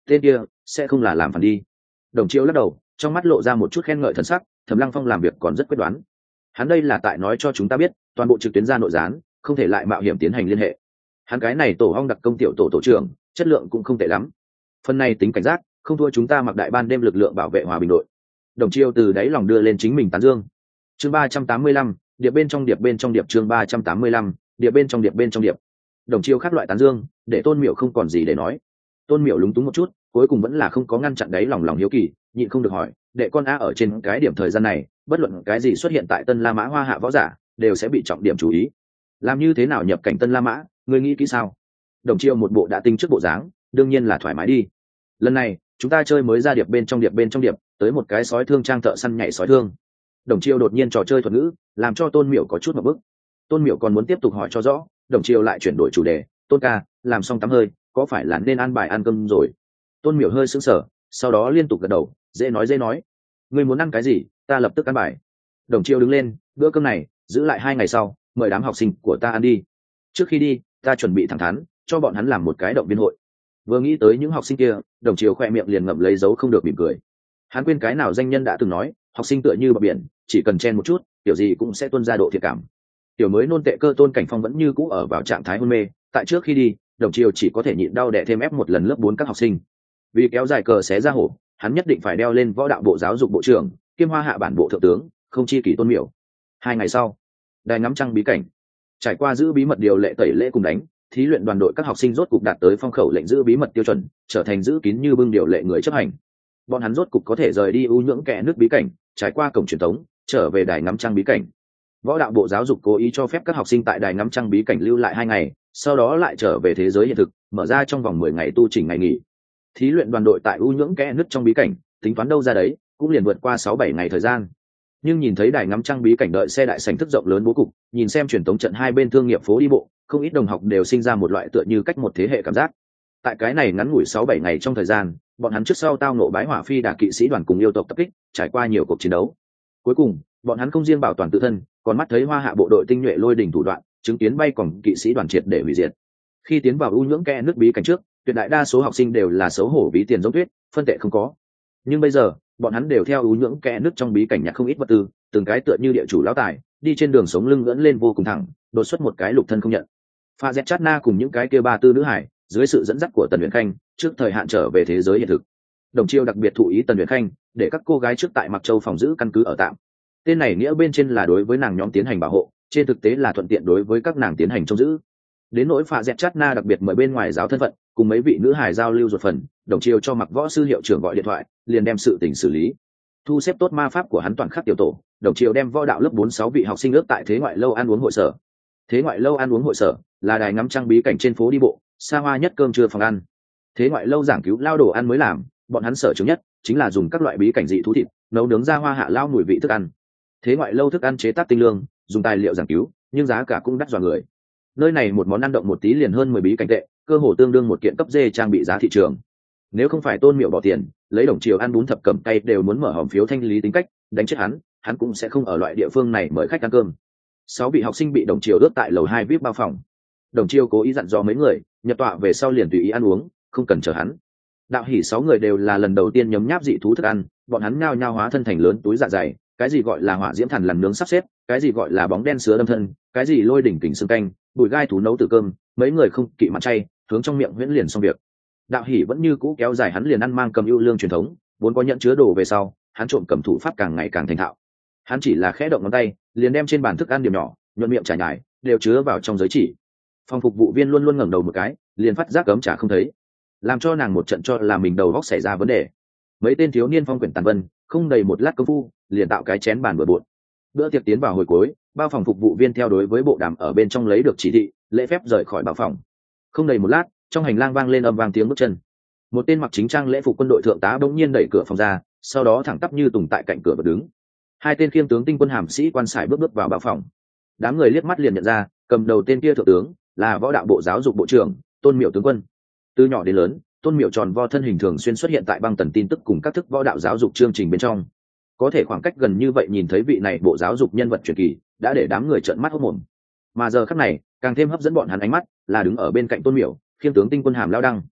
tên kia sẽ không là làm phản đi. Đồng Chiêu lắc đầu, trong mắt lộ ra một chút khen ngợi thần sắc. Thẩm Lăng Phong làm việc còn rất quyết đoán. Hắn đây là tại nói cho chúng ta biết, toàn bộ trực tuyến ra nội gián không thể lại mạo hiểm tiến hành liên hệ. Hắn cái này tổ hong đặc công tiểu tổ tổ trưởng, chất lượng cũng không tệ lắm. Phần này tính cảnh giác, không thua chúng ta mặc đại ban đêm lực lượng bảo vệ hòa bình đội. Đồng Chiêu từ đáy lòng đưa lên chính mình tán dương. Chương ba trăm tám mươi lăm, điệp bên trong điệp bên trong điệp chương ba trăm tám mươi lăm, điệp bên trong điệp bên trong điệp. Đồng Chiêu khác loại tán dương, để Tôn Miểu không còn gì để nói. Tôn Miểu lúng túng một chút, cuối cùng vẫn là không có ngăn chặn đáy lòng lòng hiếu kỳ, nhịn không được hỏi, đệ con a ở trên cái điểm thời gian này, bất luận cái gì xuất hiện tại Tân La Mã Hoa Hạ võ giả, đều sẽ bị trọng điểm chú ý. Làm như thế nào nhập cảnh Tân La Mã, ngươi nghĩ kỹ sao? Đồng Chiêu một bộ đã tinh trước bộ dáng, đương nhiên là thoải mái đi. Lần này, chúng ta chơi mới ra điệp bên trong điệp bên trong điệp, tới một cái sói thương trang thợ săn nhảy sói thương. Đồng Chiêu đột nhiên trò chơi thuật ngữ, làm cho Tôn Miểu có chút một bức. Tôn Miểu còn muốn tiếp tục hỏi cho rõ, Đồng Chiêu lại chuyển đổi chủ đề, Tôn ca, làm xong tắm hơi, có phải là nên ăn bài ăn cơm rồi? Tôn Miểu hơi sững sờ, sau đó liên tục gật đầu, dễ nói dễ nói. Ngươi muốn ăn cái gì, ta lập tức ăn bài. Đồng Chiêu đứng lên, bữa cơm này giữ lại hai ngày sau, mời đám học sinh của ta ăn đi. Trước khi đi, ta chuẩn bị thẳng thắn, cho bọn hắn làm một cái động viên hội. Vừa nghĩ tới những học sinh kia, Đồng Chiêu khoe miệng liền ngậm lấy dấu không được mỉm cười. Hắn quên cái nào danh nhân đã từng nói, học sinh tựa như bờ biển, chỉ cần chen một chút, kiểu gì cũng sẽ tuôn ra độ thiệt cảm. Tiểu mới nôn tệ Cơ Tôn Cảnh Phong vẫn như cũ ở vào trạng thái hôn mê, tại trước khi đi, Đồng Chiêu chỉ có thể nhịn đau đè thêm ép một lần lớp bốn các học sinh. Vì kéo dài cờ xé ra hổ, hắn nhất định phải đeo lên võ đạo bộ giáo dục bộ trưởng, kiêm Hoa Hạ bản bộ thượng tướng, không chi kỷ Tôn Miểu. Hai ngày sau, đài ngắm trăng bí cảnh, trải qua giữ bí mật điều lệ tẩy lễ cùng đánh, thí luyện đoàn đội các học sinh rốt cục đạt tới phong khẩu lệnh giữ bí mật tiêu chuẩn, trở thành giữ kín như bưng điều lệ người chấp hành. Bọn hắn rốt cục có thể rời đi u nhưỡng kẽ nước bí cảnh, trải qua cổng truyền thống, trở về đài ngắm trăng bí cảnh. Võ đạo bộ giáo dục cố ý cho phép các học sinh tại đài ngắm trăng bí cảnh lưu lại hai ngày, sau đó lại trở về thế giới hiện thực, mở ra trong vòng mười ngày tu trình ngày nghỉ. Thí luyện đoàn đội tại u nhưỡng kẽ nước trong bí cảnh, tính toán đâu ra đấy, cũng liền vượt qua sáu bảy ngày thời gian. Nhưng nhìn thấy đài ngắm trăng bí cảnh đợi xe đại sảnh thức rộng lớn bố cục, nhìn xem truyền thống trận hai bên thương nghiệp phố đi bộ, không ít đồng học đều sinh ra một loại tựa như cách một thế hệ cảm giác. Tại cái này ngắn ngủi sáu bảy ngày trong thời gian, bọn hắn trước sau tao ngộ bái hỏa phi đả kỵ sĩ đoàn cùng yêu tộc tập kích, trải qua nhiều cuộc chiến đấu. Cuối cùng, bọn hắn không riêng bảo toàn tự thân, còn mắt thấy Hoa Hạ bộ đội tinh nhuệ lôi đỉnh thủ đoạn, chứng kiến bay còn kỵ sĩ đoàn triệt để hủy diệt. Khi tiến vào u nhưỡng kẽ nước bí cảnh trước, tuyệt đại đa số học sinh đều là xấu hổ ví tiền giống tuyết, phân tệ không có. Nhưng bây giờ, bọn hắn đều theo u nhưỡng kẽ nước trong bí cảnh nhặt không ít vật tư, từng cái tựa như địa chủ lão tài, đi trên đường sống lưng ngẩng lên vô cùng thẳng, đột xuất một cái lục thân không nhận. Pha Dẹt Chát Na cùng những cái kia ba tư nữ hải, dưới sự dẫn dắt của Tần Uyển Khanh, trước thời hạn trở về thế giới hiện thực. Đồng Chiêu đặc biệt thụ ý Tần Uyển Khanh, để các cô gái trước tại Mặc Châu phòng giữ căn cứ ở tạm. Tên này nghĩa bên trên là đối với nàng nhóm tiến hành bảo hộ, trên thực tế là thuận tiện đối với các nàng tiến hành trông giữ. Đến nỗi Pha Dẹt Chát Na đặc biệt mời bên ngoài giáo thân phận, cùng mấy vị nữ hải giao lưu ruột phần, Đồng Chiêu cho Mặc Võ sư hiệu trưởng gọi điện thoại, liền đem sự tình xử lý. Thu xếp tốt ma pháp của hắn toàn khắc tiểu tổ, Đồng Chiêu đem võ đạo lớp bốn sáu vị học sinh ước tại thế ngoại lâu ăn uống hội sở. Thế ngoại lâu ăn uống hội sở là đài ngắm trăng bí cảnh trên phố đi bộ, xa hoa nhất cơm trưa phòng ăn. Thế ngoại lâu giảng cứu lao đồ ăn mới làm, bọn hắn sở trường nhất chính là dùng các loại bí cảnh dị thú thịt nấu nướng ra Hoa Hạ lao mùi vị thức ăn. Thế ngoại lâu thức ăn chế tác tinh lương, dùng tài liệu giảng cứu, nhưng giá cả cũng đắt dọa người. Nơi này một món ăn động một tí liền hơn mười bí cảnh tệ, cơ hồ tương đương một kiện cấp dê trang bị giá thị trường. Nếu không phải Tôn Miểu bỏ tiền, lấy Đồng Chiêu ăn bún thập cẩm cay đều muốn mở hòm phiếu thanh lý tính cách, đánh chết hắn, hắn cũng sẽ không ở loại địa phương này mời khách ăn cơm. Sáu vị học sinh bị Đồng Chiêu ướp tại lầu hai vê i pê bao phòng. Đồng Chiêu cố ý dặn dò mấy người, nhập tọa về sau liền tùy ý ăn uống, không cần chờ hắn. Đạo Hỉ sáu người đều là lần đầu tiên nhấm nháp dị thú thức ăn, bọn hắn nhao nhao hóa thân thành lớn túi dạ dày, cái gì gọi là hỏa diễm thần làm nướng sắp xếp, cái gì gọi là bóng đen sứa đâm thân, cái gì lôi đỉnh kình xương canh, bùi gai thú nấu từ cơm, mấy người không kỵ mặt chay, hướng trong miệng huyễn liền xong việc. Đạo Hỉ vẫn như cũ kéo dài hắn liền ăn mang cầm ưu lương truyền thống, vốn có nhận chứa đồ về sau, hắn trộm cầm thủ pháp càng ngày càng thành thạo. Hắn chỉ là khẽ động ngón tay, liền đem trên bàn thức ăn điểm nhỏ, nhuận miệng trải nhải, đều chứa vào trong giới chỉ. Phòng phục vụ viên luôn luôn ngẩng đầu một cái, liền phát giác cấm trả không thấy, làm cho nàng một trận cho là mình đầu óc xảy ra vấn đề. Mấy tên thiếu niên phong quyển tàn vân, không đầy một lát công phu, liền tạo cái chén bàn bừa bộn. Bữa tiệc tiến vào hồi cuối, bao phòng phục vụ viên theo đối với bộ đàm ở bên trong lấy được chỉ thị, lễ phép rời khỏi bao phòng. Không đầy một lát, trong hành lang vang lên âm vang tiếng bước chân. Một tên mặc chính trang lễ phục quân đội thượng tá bỗng nhiên đẩy cửa phòng ra, sau đó thẳng tắp như tùng tại cạnh cửa và đứng. Hai tên khiêm tướng tinh quân hàm sĩ quan sải bước bước vào bao phòng. Đám người liếc mắt liền nhận ra, cầm đầu tên kia thượng tướng là võ đạo bộ giáo dục bộ trưởng Tôn Miểu tướng quân. Từ nhỏ đến lớn, Tôn Miểu tròn vo thân hình thường xuyên xuất hiện tại băng tần tin tức cùng các thức võ đạo giáo dục chương trình bên trong. Có thể khoảng cách gần như vậy nhìn thấy vị này bộ giáo dục nhân vật truyền kỳ, đã để đám người trợn mắt hốt mồm. Mà giờ khắc này, càng thêm hấp dẫn bọn hắn ánh mắt là đứng ở bên cạnh Tôn Miểu, khiêm tướng tinh quân hàm lao đăng.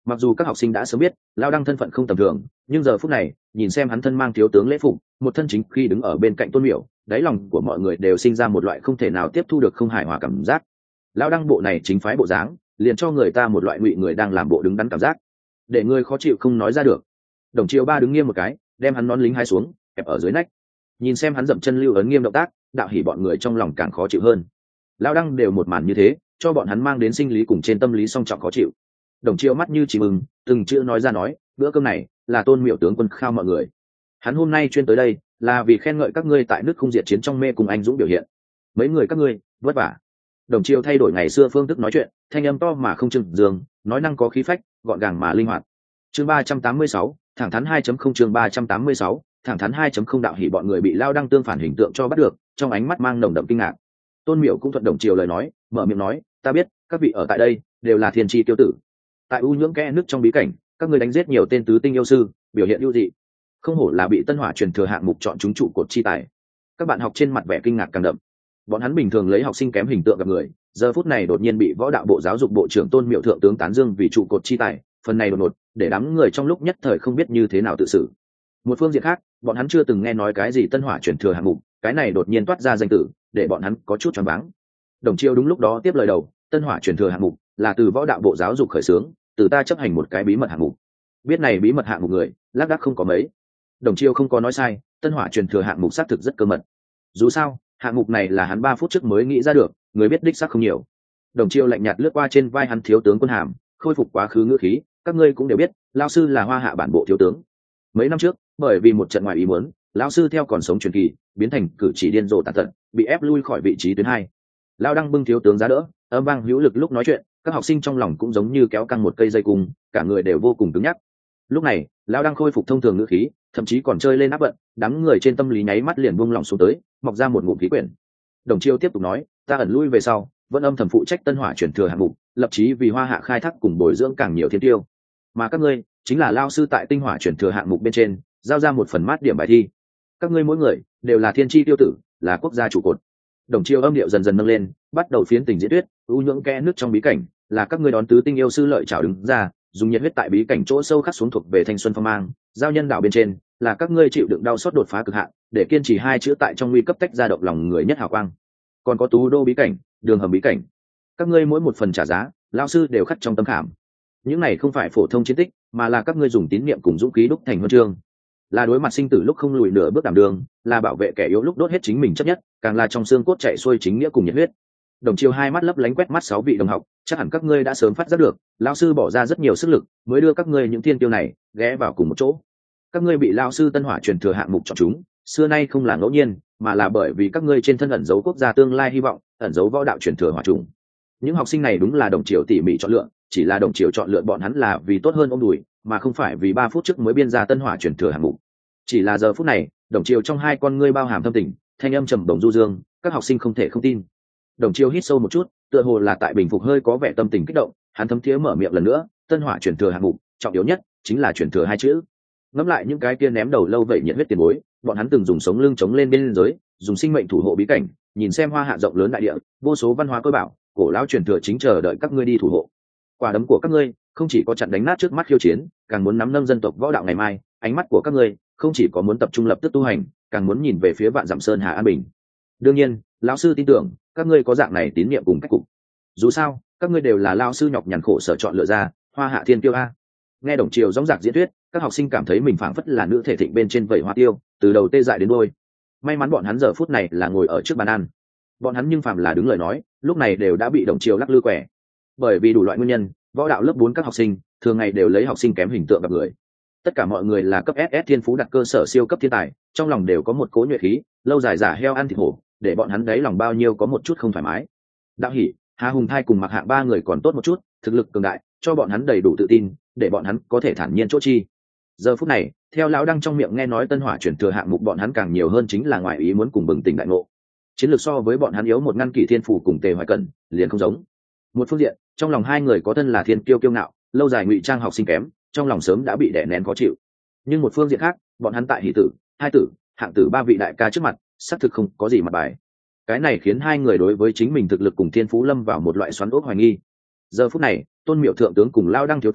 Mặc dù các học sinh đã sớm biết lao đăng thân phận không tầm thường, nhưng giờ phút này nhìn xem hắn thân mang thiếu tướng lễ phục, một thân chính khi đứng ở bên cạnh Tôn Miểu, đáy lòng của mọi người đều sinh ra một loại không thể nào tiếp thu được không hài hòa cảm giác. Lao đăng bộ này chính phái bộ dáng, liền cho người ta một loại ngụy người đang làm bộ đứng đắn cảm giác, để người khó chịu không nói ra được. Đồng Chiêu Ba đứng nghiêm một cái, đem hắn nón lính hai xuống, ép ở dưới nách. Nhìn xem hắn dậm chân lưu ấn nghiêm động tác, Đạo Hỉ bọn người trong lòng càng khó chịu hơn. Lao đăng đều một màn như thế, cho bọn hắn mang đến sinh lý cùng trên tâm lý song trọng khó chịu. Đồng Chiêu mắt như chỉ mừng, từng chữ nói ra nói, bữa cơm này là Tôn Miểu tướng quân khao mọi người. Hắn hôm nay chuyên tới đây là vì khen ngợi các ngươi tại nước khung diệt chiến trong mê cùng anh dũng biểu hiện. Mấy người các ngươi vất vả. Đồng Chiêu thay đổi ngày xưa phương thức nói chuyện, thanh âm to mà không trừng dương, nói năng có khí phách, gọn gàng mà linh hoạt. Chương ba trăm tám mươi sáu, thẳng thắn hai chấm không chương ba trăm tám mươi sáu, thẳng thắn hai chấm không Đạo Hỉ bọn người bị Lao đăng tương phản hình tượng cho bắt được, trong ánh mắt mang nồng đậm kinh ngạc. Tôn Miểu cũng thuận Đồng Chiêu lời nói, mở miệng nói, ta biết, các vị ở tại đây đều là thiên chi tiêu tử. Tại u nhưỡng kẽ nước trong bí cảnh, các ngươi đánh giết nhiều tên tứ tinh yêu sư, biểu hiện ưu dị, không hổ là bị Tân Hỏa truyền thừa hạng mục chọn chúng trụ cột chi tài. Các bạn học trên mặt vẻ kinh ngạc càng đậm. Bọn hắn bình thường lấy học sinh kém hình tượng gặp người, giờ phút này đột nhiên bị võ đạo bộ giáo dục bộ trưởng Tôn Miểu thượng tướng tán dương vì trụ cột chi tài, phần này đột ngột để đám người trong lúc nhất thời không biết như thế nào tự xử. Một phương diện khác, bọn hắn chưa từng nghe nói cái gì Tân Hỏa truyền thừa hạng mục, cái này đột nhiên toát ra danh tử, để bọn hắn có chút choáng váng. Đồng Chiêu đúng lúc đó tiếp lời đầu, Tân Hỏa truyền thừa hạng mục là từ võ đạo bộ giáo dục khởi xướng, từ ta chấp hành một cái bí mật hạng mục. Biết này bí mật hạng mục người lác đác không có mấy. Đồng Chiêu không có nói sai, Tân Hỏa truyền thừa hạng mục xác thực rất cơ mật. Dù sao hạng mục này là hắn ba phút trước mới nghĩ ra được, người biết đích xác không nhiều. Đồng Chiêu lạnh nhạt lướt qua trên vai hắn thiếu tướng quân hàm, khôi phục quá khứ ngữ khí, các ngươi cũng đều biết lão sư là Hoa Hạ bản bộ thiếu tướng. Mấy năm trước bởi vì một trận ngoại ý muốn, lão sư theo còn sống truyền kỳ biến thành cử chỉ điên rồ tàn tật, bị ép lui khỏi vị trí tuyến hai. Lao đăng bưng thiếu tướng giá đỡ, âm vang hữu lực lúc nói chuyện, các học sinh trong lòng cũng giống như kéo căng một cây dây cung, cả người đều vô cùng cứng nhắc. Lúc này Lao đăng khôi phục thông thường ngữ khí, thậm chí còn chơi lên áp vận, đám người trên tâm lý nháy mắt liền buông lỏng xuống tới, mọc ra một ngụm khí quyển. Đồng Chiêu tiếp tục nói, ta ẩn lui về sau vẫn âm thầm phụ trách Tân Hỏa truyền thừa hạng mục, lập chí vì Hoa Hạ khai thác cùng bồi dưỡng càng nhiều thiên tiêu, mà các ngươi chính là lao sư tại Tinh Hỏa truyền thừa hạng mục bên trên giao ra một phần mát điểm bài thi. Các ngươi mỗi người đều là thiên chi tiêu tử, là quốc gia trụ cột. Đồng Chiêu âm điệu dần dần nâng lên, bắt đầu phiến tình diễn thuyết, u nhưỡng kẽ nước trong bí cảnh là các ngươi đón tứ tinh yêu sư lợi chảo đứng ra, dùng nhiệt huyết tại bí cảnh chỗ sâu khắc xuống thuộc về thanh xuân phong mang. Giao nhân đạo bên trên là các ngươi chịu đựng đau xót đột phá cực hạn, để kiên trì hai chữ tại trong nguy cấp tách ra động lòng người nhất hào quang. Còn có tú đô bí cảnh, đường hầm bí cảnh, các ngươi mỗi một phần trả giá, lão sư đều khắc trong tâm khảm. Những này không phải phổ thông chiến tích, mà là các ngươi dùng tín niệm cùng dũng khí đúc thành huân chương, là đối mặt sinh tử lúc không lùi nửa bước đảm đường, là bảo vệ kẻ yếu lúc đốt hết chính mình chấp nhất, càng là trong xương cốt chạy xuôi chính nghĩa cùng nhiệt huyết. Đồng Chiêu hai mắt lấp lánh quét mắt sáu vị đồng học, chắc hẳn các ngươi đã sớm phát giác được, lão sư bỏ ra rất nhiều sức lực mới đưa các ngươi những thiên tiêu này ghé vào cùng một chỗ. Các ngươi bị lão sư Tân Hỏa truyền thừa hạng mục chọn chúng, xưa nay không là ngẫu nhiên, mà là bởi vì các ngươi trên thân ẩn giấu quốc gia tương lai hy vọng, ẩn giấu võ đạo truyền thừa hỏa trùng. Những học sinh này đúng là Đồng Chiêu tỉ mỉ chọn lựa, chỉ là Đồng Chiêu chọn lựa bọn hắn là vì tốt hơn ôm đùi, mà không phải vì ba phút trước mới biên ra Tân Hỏa truyền thừa hạng mục. Chỉ là giờ phút này, Đồng Chiêu trong hai con ngươi bao hàm thâm tình, thanh âm trầm bổng du dương, các học sinh không thể không tin. Đồng Chiêu hít sâu một chút, tựa hồ là tại bình phục hơi có vẻ tâm tình kích động, hắn thấm thiế mở miệng lần nữa, Tân Hỏa truyền thừa hạng mục, trọng yếu nhất chính là truyền thừa hai chữ. Ngẫm lại những cái kia ném đầu lâu vậy nhiệt huyết tiền bối, bọn hắn từng dùng sống lưng chống lên biên giới, dùng sinh mệnh thủ hộ bí cảnh, nhìn xem Hoa Hạ rộng lớn đại địa, vô số văn hóa cơ bảo, cổ lão truyền thừa chính chờ đợi các ngươi đi thủ hộ. Quả đấm của các ngươi không chỉ có chặn đánh nát trước mắt khiêu chiến, càng muốn nắm nâng dân tộc võ đạo ngày mai, ánh mắt của các ngươi không chỉ có muốn tập trung lập tức tu hành, càng muốn nhìn về phía vạn dặm sơn hà an bình. Đương nhiên, lão sư tin tưởng các ngươi có dạng này tín nhiệm cùng cách cục. Dù sao, các ngươi đều là lão sư nhọc nhằn khổ sở chọn lựa ra, Hoa Hạ thiên tiêu a. Nghe Đồng Chiêu dõng dạc diễn thuyết, các học sinh cảm thấy mình phảng phất là nữ thể thịnh bên trên vẩy hoa tiêu, từ đầu tê dại đến đuôi. May mắn bọn hắn giờ phút này là ngồi ở trước bàn ăn. Bọn hắn nhưng phàm là đứng lời nói, lúc này đều đã bị Đồng Chiêu lắc lư quẻ. Bởi vì đủ loại nguyên nhân, võ đạo lớp bốn các học sinh thường ngày đều lấy học sinh kém hình tượng gặp người. Tất cả mọi người là cấp ét ét thiên phú đặt cơ sở siêu cấp thiên tài, trong lòng đều có một cỗ nhuệ khí, lâu dài giả heo ăn thịt hổ, để bọn hắn đáy lòng bao nhiêu có một chút không thoải mái. Đạo Hỉ, Hà Hùng Thai cùng Mặc Hạng ba người còn tốt một chút, thực lực cường đại, cho bọn hắn đầy đủ tự tin, để bọn hắn có thể thản nhiên chỗ chi. Giờ phút này, theo lão đăng trong miệng nghe nói Tân Hỏa chuyển thừa hạng mục, bọn hắn càng nhiều hơn chính là ngoại ý muốn cùng bừng tỉnh đại ngộ. Chiến lược so với bọn hắn yếu một ngăn kỷ thiên phủ cùng Tề Hoài Cẩn, liền không giống. Một phương diện, trong lòng hai người có thân là thiên kiêu kiêu ngạo, lâu dài ngụy trang học sinh kém, trong lòng sớm đã bị đè nén khó chịu. Nhưng một phương diện khác, bọn hắn tại hỷ tử, hai tử, hạng tử ba vị đại ca trước mặt, xác thực không có gì mặt bài. Cái này khiến hai người đối với chính mình thực lực cùng thiên phú lâm vào một loại xoắn ốc hoài nghi. Giờ phút này, Tôn Miểu thượng tướng cùng Lao Đăng thiếu tướng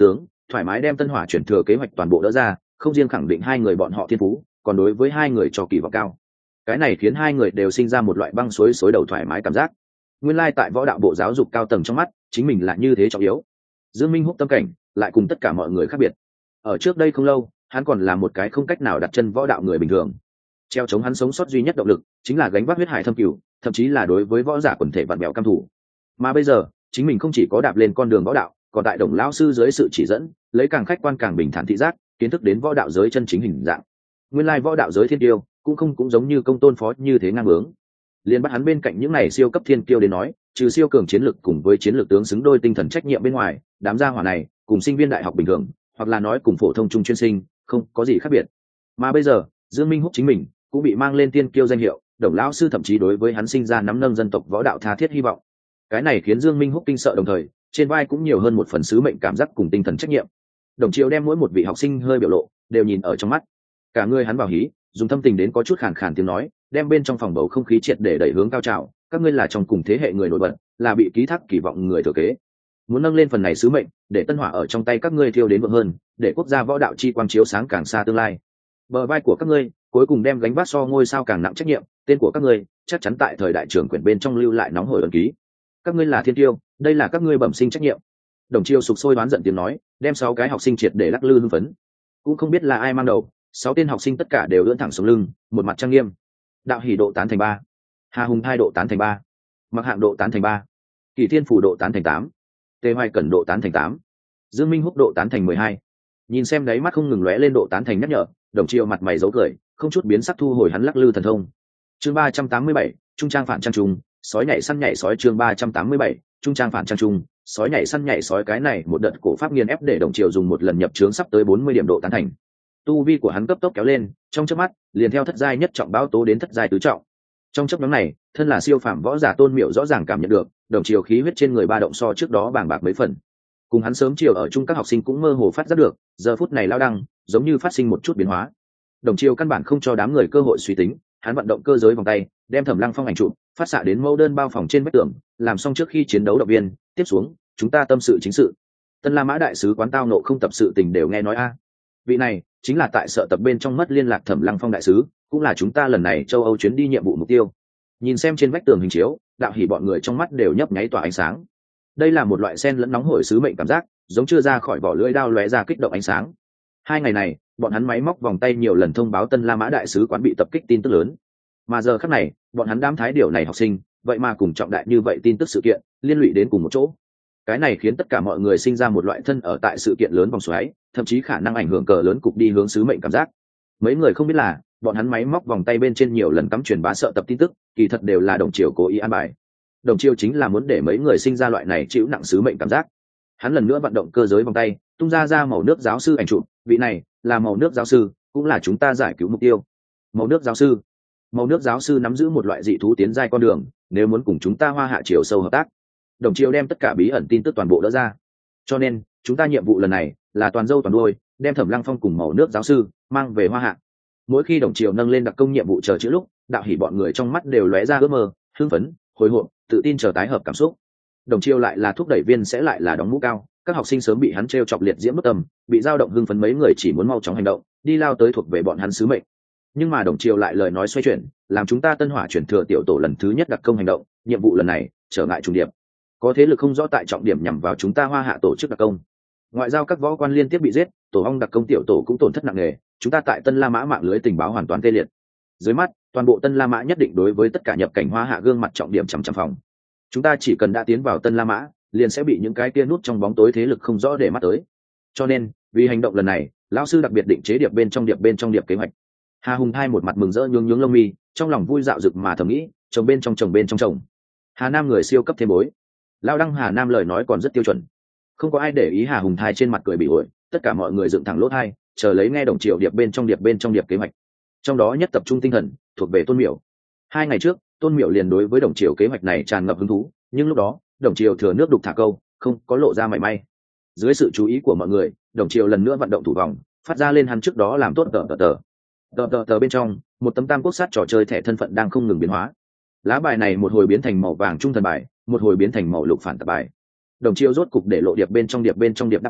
thoải mái đem tân hỏa chuyển thừa kế hoạch toàn bộ đỡ ra, không riêng khẳng định hai người bọn họ thiên phú, còn đối với hai người cho kỳ vọng cao. Cái này khiến hai người đều sinh ra một loại băng suối xối đầu thoải mái cảm giác. Nguyên lai tại võ đạo bộ giáo dục cao tầng trong mắt, chính mình là như thế trọng yếu. Dương Minh Húc tâm cảnh lại cùng tất cả mọi người khác biệt. Ở trước đây không lâu, hắn còn là một cái không cách nào đặt chân võ đạo người bình thường. Treo chống hắn sống sót duy nhất động lực chính là gánh vác huyết hải thâm cửu, thậm chí là đối với võ giả quần thể vạn mèo cam thủ. Mà bây giờ, chính mình không chỉ có đạp lên con đường võ đạo, còn tại Đồng lão sư dưới sự chỉ dẫn, lấy càng khách quan càng bình thản thị giác, kiến thức đến võ đạo giới chân chính hình dạng. Nguyên lai võ đạo giới thiên tiêu cũng không cũng giống như công tôn phó như thế ngang bướng. Liên bắt hắn bên cạnh những này siêu cấp thiên tiêu đến nói, trừ siêu cường chiến lực cùng với chiến lược tướng xứng đôi tinh thần trách nhiệm bên ngoài, đám gia hỏa này cùng sinh viên đại học bình thường, hoặc là nói cùng phổ thông trung chuyên sinh, không có gì khác biệt. Mà bây giờ, Dương Minh Húc chính mình cũng bị mang lên tiên kiêu danh hiệu, Đồng lão sư thậm chí đối với hắn sinh ra nắm nâng dân tộc võ đạo tha thiết hy vọng. Cái này khiến Dương Minh Húc kinh sợ, đồng thời trên vai cũng nhiều hơn một phần sứ mệnh cảm giác cùng tinh thần trách nhiệm. Đồng Triều đem mỗi một vị học sinh hơi biểu lộ đều nhìn ở trong mắt, cả người hắn vào hí, dùng thâm tình đến có chút khàn khàn tiếng nói, đem bên trong phòng bầu không khí triệt để đẩy hướng cao trào. Các ngươi là trong cùng thế hệ người nổi bật, là bị ký thác kỳ vọng người thừa kế, muốn nâng lên phần này sứ mệnh, để tân hỏa ở trong tay các ngươi thiêu đến vượng hơn, để quốc gia võ đạo chi quang chiếu sáng càng xa tương lai. Bờ vai của các ngươi cuối cùng đem gánh vác so ngôi sao càng nặng trách nhiệm, tên của các ngươi chắc chắn tại thời đại trưởng quyển bên trong lưu lại nóng hổi ấn ký. Các ngươi là thiên tiêu, đây là các ngươi bẩm sinh trách nhiệm. Đồng Chiêu sục sôi đoán giận tiếng nói, đem sáu cái học sinh triệt để lắc lư hưng phấn. Cũng không biết là ai mang đầu, sáu tên học sinh tất cả đều ưỡn thẳng sống lưng, một mặt trang nghiêm. Đạo Hỷ độ tán thành ba, Hà Hùng hai độ tán thành ba, Mặc Hạng độ tán thành ba, Kỳ Thiên Phủ độ tán thành tám, Tề Hoài Cẩn độ tán thành tám, Dương Minh Húc độ tán thành mười hai. Nhìn xem đáy mắt không ngừng lóe lên độ tán thành nhắc nhở, Đồng Chiêu mặt mày giấu cười, không chút biến sắc thu hồi hắn lắc lư thần thông. Chương ba trăm tám mươi bảy, trung trang phản trang trùng, sói nhảy săn nhảy sói. Chương ba trăm tám mươi bảy, trung trang phản trang trùng, sói nhảy săn nhảy sói. Cái này một đợt cổ pháp nghiền ép để Đồng Chiêu dùng một lần nhập chướng sắp tới bốn mươi điểm độ tán thành. Tu vi của hắn cấp tốc kéo lên, trong chớp mắt liền theo thất giai nhất trọng báo tố đến thất giai tứ trọng. Trong chớp nhoáng này, thân là siêu phàm võ giả Tôn Miệu rõ ràng cảm nhận được, Đồng Chiêu khí huyết trên người ba động so trước đó bàng bạc mấy phần. Cùng hắn sớm chiều ở chung các học sinh cũng mơ hồ phát giác được, giờ phút này lao đăng, giống như phát sinh một chút biến hóa. Đồng Chiêu căn bản không cho đám người cơ hội suy tính, hắn vận động cơ giới vòng tay, đem Thẩm Lăng Phong ảnh chụp phát xạ đến mẫu đơn bao phòng trên vách tường, làm xong trước khi chiến đấu động viên, tiếp xuống, chúng ta tâm sự chính sự. Tân La Mã đại sứ quán tao nộ không tập sự tình đều nghe nói a. Vị này chính là tại sợ tập bên trong mất liên lạc Thẩm Lăng Phong đại sứ, cũng là chúng ta lần này châu Âu chuyến đi nhiệm vụ mục tiêu. Nhìn xem trên vách tường hình chiếu, Đạo Hỉ bọn người trong mắt đều nhấp nháy tỏa ánh sáng. Đây là một loại sen lẫn nóng hổi sứ mệnh cảm giác, giống chưa ra khỏi vỏ lưỡi đao lóe ra kích động ánh sáng. Hai ngày này, bọn hắn máy móc vòng tay nhiều lần thông báo Tân La Mã đại sứ quán bị tập kích tin tức lớn. Mà giờ khắc này, bọn hắn đám thái điều này học sinh, vậy mà cùng trọng đại như vậy tin tức sự kiện, liên lụy đến cùng một chỗ. Cái này khiến tất cả mọi người sinh ra một loại thân ở tại sự kiện lớn vòng xoáy, thậm chí khả năng ảnh hưởng cờ lớn cục đi hướng sứ mệnh cảm giác. Mấy người không biết là, bọn hắn máy móc vòng tay bên trên nhiều lần cắm truyền bá sợ tập tin tức, kỳ thật đều là Đồng Chiêu cố ý an bài. Đồng Chiêu chính là muốn để mấy người sinh ra loại này chịu nặng sứ mệnh cảm giác. Hắn lần nữa vận động cơ giới vòng tay, tung ra ra màu nước giáo sư ảnh chụp, vị này là màu nước giáo sư, cũng là chúng ta giải cứu mục tiêu. Màu nước giáo sư, màu nước giáo sư nắm giữ một loại dị thú tiến giai con đường, nếu muốn cùng chúng ta Hoa Hạ chiều sâu hợp tác. Đồng Chiêu đem tất cả bí ẩn tin tức toàn bộ đỡ ra. Cho nên, chúng ta nhiệm vụ lần này là toàn dâu toàn đuôi, đem Thẩm Lăng Phong cùng màu nước giáo sư mang về Hoa Hạ. Mỗi khi Đồng Chiêu nâng lên đặc công nhiệm vụ chờ chữ lúc, Đạo Hỉ bọn người trong mắt đều lóe ra ước mơ, hưng phấn, hồi hộp, tự tin chờ tái hợp cảm xúc. Đồng Chiêu lại là thúc đẩy viên sẽ lại là đóng mũ cao, các học sinh sớm bị hắn trêu chọc liệt diễm bất tâm, bị dao động hưng phấn, mấy người chỉ muốn mau chóng hành động, đi lao tới thuộc về bọn hắn sứ mệnh. Nhưng mà Đồng Chiêu lại lời nói xoay chuyển, làm chúng ta Tân Hỏa chuyển thừa tiểu tổ lần thứ nhất đặc công hành động, nhiệm vụ lần này trở ngại trùng điệp, có thế lực không rõ tại trọng điểm nhằm vào chúng ta Hoa Hạ tổ chức đặc công. Ngoại giao các võ quan liên tiếp bị giết, tổ ong đặc công tiểu tổ cũng tổn thất nặng nề, chúng ta tại Tân La Mã mạng lưới tình báo hoàn toàn tê liệt. Dưới mắt, toàn bộ Tân La Mã nhất định đối với tất cả nhập cảnh Hoa Hạ gương mặt trọng điểm chằm chằm phòng. Chúng ta chỉ cần đã tiến vào Tân La Mã, liền sẽ bị những cái kia nút trong bóng tối thế lực không rõ để mắt tới. Cho nên, vì hành động lần này, lão sư đặc biệt định chế điệp bên trong điệp bên trong điệp kế hoạch. Hà Hùng hai một mặt mừng rỡ nhướng nhướng lông mi, trong lòng vui dạo rực mà thầm nghĩ, chồng bên trong chồng bên trong chồng. Hà Nam người siêu cấp thêm bối. Lão đăng Hà Nam lời nói còn rất tiêu chuẩn. Không có ai để ý Hà Hùng thai trên mặt cười bị ổi, tất cả mọi người dựng thẳng lỗ tai, chờ lấy nghe Đồng Chiêu điệp bên trong điệp bên trong điệp kế hoạch. Trong đó nhất tập trung tinh thần thuộc về Tôn Miểu. Hai ngày trước, Tôn Miểu liền đối với Đồng Chiêu kế hoạch này tràn ngập hứng thú, nhưng lúc đó, Đồng Chiêu thừa nước đục thả câu, không có lộ ra mảy may. Dưới sự chú ý của mọi người, Đồng Chiêu lần nữa vận động thủ vòng, phát ra lên hắn trước đó làm tốt tờ tờ tờ. Tờ tờ tờ bên trong, một tấm tam quốc sát trò chơi thẻ thân phận đang không ngừng biến hóa. Lá bài này một hồi biến thành màu vàng trung thần bài, một hồi biến thành màu lục phản tạp bài. Đồng Chiêu rốt cục để lộ điệp bên trong điệp bên trong điệp đáp án,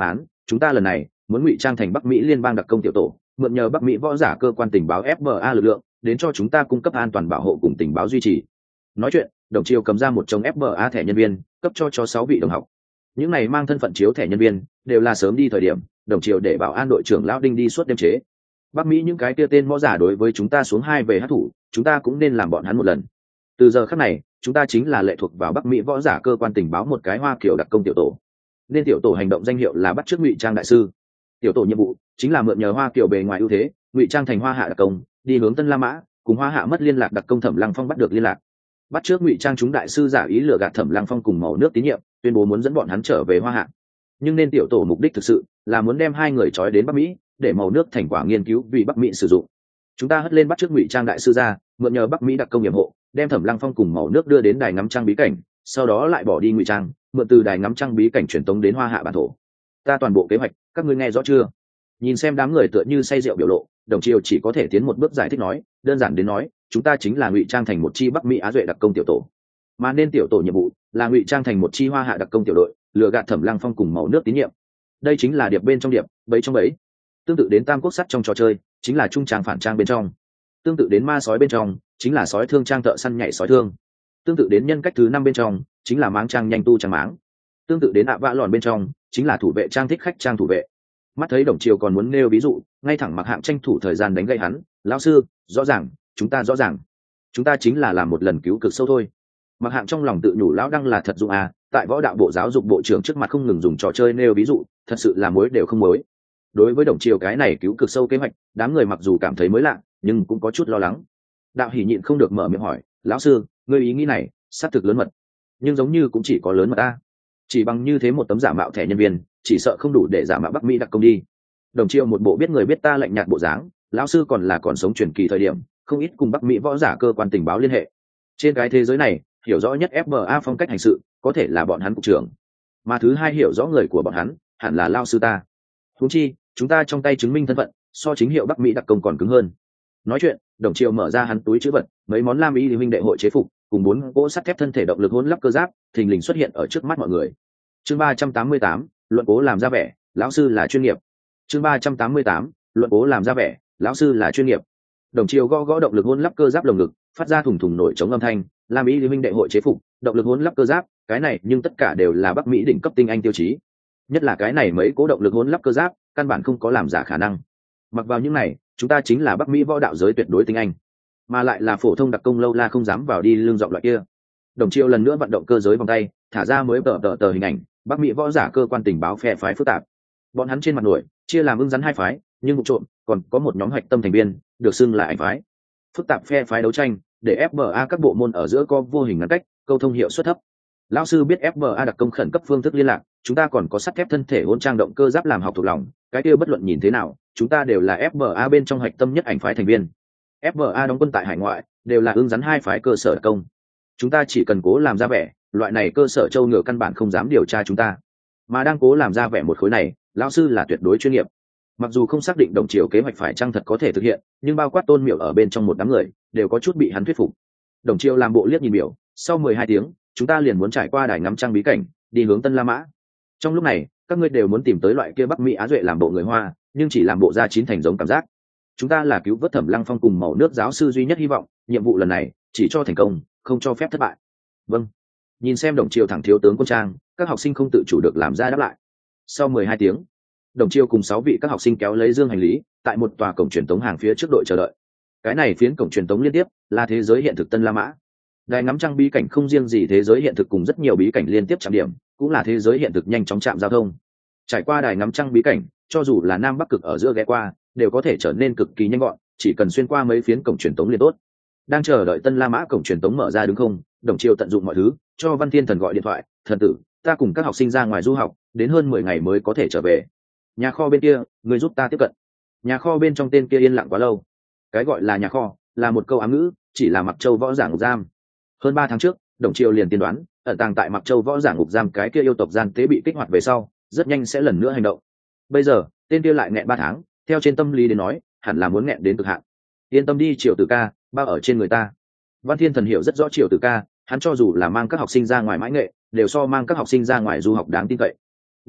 chúng ta lần này muốn ngụy trang thành Bắc Mỹ liên bang đặc công tiểu tổ, mượn nhờ Bắc Mỹ võ giả cơ quan tình báo ép bê a lực lượng đến cho chúng ta cung cấp an toàn bảo hộ cùng tình báo duy trì. Nói chuyện, Đồng Triều cầm ra một chồng ép bê a thẻ nhân viên, cấp cho cho sáu vị đồng học. Những này mang thân phận chiếu thẻ nhân viên đều là sớm đi thời điểm, Đồng Triều để bảo an đội trưởng lão Đinh đi suốt đêm chế. Bắc Mỹ những cái kia tên võ giả đối với chúng ta xuống hai về hát thủ, chúng ta cũng nên làm bọn hắn một lần. Từ giờ khắc này, chúng ta chính là lệ thuộc vào Bắc Mỹ võ giả cơ quan tình báo một cái Hoa Kiều đặc công tiểu tổ. Nên tiểu tổ hành động danh hiệu là bắt chước ngụy trang đại sư. Tiểu tổ nhiệm vụ chính là mượn nhờ Hoa Kiều bề ngoài ưu thế, ngụy trang thành Hoa Hạ đặc công, đi hướng Tân La Mã, cùng Hoa Hạ mất liên lạc đặc công Thẩm Lăng Phong bắt được liên lạc. Bắt trước ngụy trang chúng đại sư giả ý lừa gạt Thẩm Lăng Phong cùng Màu Nước tín nhiệm, tuyên bố muốn dẫn bọn hắn trở về Hoa Hạ. Nhưng nên tiểu tổ mục đích thực sự là muốn đem hai người trói đến Bắc Mỹ, để Màu Nước thành quả nghiên cứu vì Bắc Mỹ sử dụng. Chúng ta hất lên bắt trước ngụy trang đại sư ra, mượn nhờ Bắc Mỹ đặc công nhiệm hộ, đem Thẩm Lăng Phong cùng Màu Nước đưa đến đài ngắm trăng bí cảnh, sau đó lại bỏ đi ngụy trang, mượn từ đài ngắm trăng bí cảnh truyền tống đến Hoa Hạ bản thổ. Ta toàn bộ kế hoạch, các ngươi nghe rõ chưa? Nhìn xem đám người tựa như say rượu biểu lộ, Đồng Triều chỉ có thể tiến một bước giải thích nói, đơn giản đến nói, chúng ta chính là ngụy trang thành một chi Bắc Mỹ Á Duệ đặc công tiểu tổ, mà nên tiểu tổ nhiệm vụ là ngụy trang thành một chi Hoa Hạ đặc công tiểu đội, lừa gạt Thẩm Lăng Phong cùng Màu Nước tín nhiệm. Đây chính là điệp bên trong điệp, bẫy trong bẫy. Tương tự đến tam quốc sắt trong trò chơi, chính là trung trang phản trang bên trong. Tương tự đến ma sói bên trong, chính là sói thương trang thợ săn nhảy sói thương. Tương tự đến nhân cách thứ năm bên trong, chính là máng trang nhanh tu trang máng. Tương tự đến ạ vạ lòn bên trong, chính là thủ vệ trang thích khách trang thủ vệ. Mắt thấy Đồng Triều còn muốn nêu ví dụ, ngay thẳng Mặc Hạng tranh thủ thời gian đánh gậy hắn, lão sư, rõ ràng, chúng ta rõ ràng, chúng ta chính là làm một lần cứu cực sâu thôi. Mặc Hạng trong lòng tự nhủ lão đăng là thật dụng à, tại võ đạo bộ giáo dục bộ trưởng trước mặt không ngừng dùng trò chơi nêu ví dụ, thật sự là mối đều không mối. Đối với Đồng Triều cái này cứu cực sâu kế hoạch, đám người mặc dù cảm thấy mới lạ, nhưng cũng có chút lo lắng. Đạo Hỉ nhịn không được mở miệng hỏi, lão sư, ngươi ý nghĩ này xác thực lớn mật, nhưng giống như cũng chỉ có lớn mật ta. Chỉ bằng như thế một tấm giả mạo thẻ nhân viên, chỉ sợ không đủ để giả mạo Bắc Mỹ đặc công đi. Đồng Triều một bộ biết người biết ta lạnh nhạt bộ dáng, lão sư còn là còn sống truyền kỳ thời điểm, không ít cùng Bắc Mỹ võ giả cơ quan tình báo liên hệ. Trên cái thế giới này, hiểu rõ nhất ép bê a phong cách hành sự, có thể là bọn hắn cục trưởng, mà thứ hai hiểu rõ người của bọn hắn, hẳn là lão sư ta. Huống chi, chúng ta trong tay chứng minh thân phận, so chính hiệu Bắc Mỹ đặc công còn cứng hơn. Nói chuyện, Đồng Triều mở ra hắn túi trữ vật, mấy món lam y huynh đệ hội chế phục, cùng bốn cỗ sắt thép thân thể động lực hỗn lắp cơ giáp, thình lình xuất hiện ở trước mắt mọi người. Chương ba trăm tám mươi tám, luận cố làm ra vẻ, lão sư là chuyên nghiệp. Chương ba trăm tám mươi tám, luận cố làm ra vẻ, lão sư là chuyên nghiệp. Đồng Triều gõ gõ động lực hỗn lắp cơ giáp lồng ngực, phát ra thùng thùng nổi trống âm thanh, lam y huynh đệ hội chế phục, động lực hỗn lắp cơ giáp, cái này nhưng tất cả đều là Bắc Mỹ đỉnh cấp tinh anh tiêu chí. Nhất là cái này mấy cố động lực hỗn lắp cơ giáp, căn bản không có làm giả khả năng. Mặc vào những này, chúng ta chính là Bắc Mỹ võ đạo giới tuyệt đối tinh anh, mà lại là phổ thông đặc công lâu la không dám vào đi lương giọng loại kia. Đồng Triều lần nữa vận động cơ giới vòng tay, thả ra mới tờ tờ tờ hình ảnh, Bắc Mỹ võ giả cơ quan tình báo phe phái phức tạp. Bọn hắn trên mặt nổi chia làm ưng rắn hai phái, nhưng vụ trộm còn có một nhóm hạch tâm thành viên, được xưng là ảnh phái. Phức tạp phe phái đấu tranh, để ép bê a các bộ môn ở giữa có vô hình ngăn cách, câu thông hiệu suất thấp. Lão sư biết ép bê a đặc công khẩn cấp phương thức liên lạc, chúng ta còn có sắt thép thân thể hỗn trang động cơ giáp làm học thuộc lòng, cái kia bất luận nhìn thế nào, chúng ta đều là ép bê a bên trong hạch tâm nhất ảnh phái thành viên. ép bê a đóng quân tại hải ngoại, đều là ưng rắn hai phái cơ sở đặc công. Chúng ta chỉ cần cố làm ra vẻ, loại này cơ sở châu ngựa căn bản không dám điều tra chúng ta, mà đang cố làm ra vẻ một khối này, lão sư là tuyệt đối chuyên nghiệp. Mặc dù không xác định Đồng Triều kế hoạch phải chăng thật có thể thực hiện, nhưng bao quát Tôn Miểu ở bên trong một đám người đều có chút bị hắn thuyết phục. Đồng Triều làm bộ liếc nhìn Miểu, sau mười hai tiếng, chúng ta liền muốn trải qua đài ngắm trăng bí cảnh, đi hướng Tân La Mã. Trong lúc này, các ngươi đều muốn tìm tới loại kia Bắc Mỹ Á Duệ làm bộ người Hoa, nhưng chỉ làm bộ ra chín thành giống cảm giác. Chúng ta là cứu vớt Thẩm Lăng Phong cùng Màu Nước giáo sư duy nhất hy vọng, nhiệm vụ lần này chỉ cho thành công, không cho phép thất bại. Vâng. Nhìn xem Đồng Triều thẳng thiếu tướng quân trang, các học sinh không tự chủ được làm ra đáp lại. Sau mười hai tiếng, Đồng Triều cùng sáu vị các học sinh kéo lấy dương hành lý, tại một tòa cổng truyền tống hàng phía trước đội chờ đợi. Cái này phiến cổng truyền tống liên tiếp là thế giới hiện thực Tân La Mã. Đài ngắm trăng bí cảnh không riêng gì thế giới hiện thực cùng rất nhiều bí cảnh liên tiếp chạm điểm, cũng là thế giới hiện thực nhanh chóng chạm giao thông. Trải qua đài ngắm trăng bí cảnh, cho dù là Nam Bắc cực ở giữa ghé qua, đều có thể trở nên cực kỳ nhanh gọn, chỉ cần xuyên qua mấy phiến cổng truyền tống liền tốt. Đang chờ đợi Tân La Mã cổng truyền tống mở ra đứng không, Đồng Triều tận dụng mọi thứ, cho Văn Thiên Thần gọi điện thoại, "Thần tử, ta cùng các học sinh ra ngoài du học, đến hơn mười ngày mới có thể trở về. Nhà kho bên kia, người giúp ta tiếp cận." Nhà kho bên trong tên kia yên lặng quá lâu. Cái gọi là nhà kho, là một câu ám ngữ, chỉ là Mặc Châu võ giả ngục giam. Hơn ba tháng trước, Đồng Triều liền tiên đoán, ẩn tàng tại Mặc Châu võ giả ngục giam cái kia yêu tộc gian tế bị kích hoạt về sau, rất nhanh sẽ lần nữa hành động. Bây giờ, tên kia lại nghẹn ba tháng, theo trên tâm lý đến nói, hẳn là muốn nghẹn đến cực hạn. Yên tâm đi Triều Tử ca, bao ở trên người ta. Văn Thiên Thần hiểu rất rõ Triều Tử ca, hắn cho dù là mang các học sinh ra ngoài mãi nghệ, đều so mang các học sinh ra ngoài du học đáng tin cậy.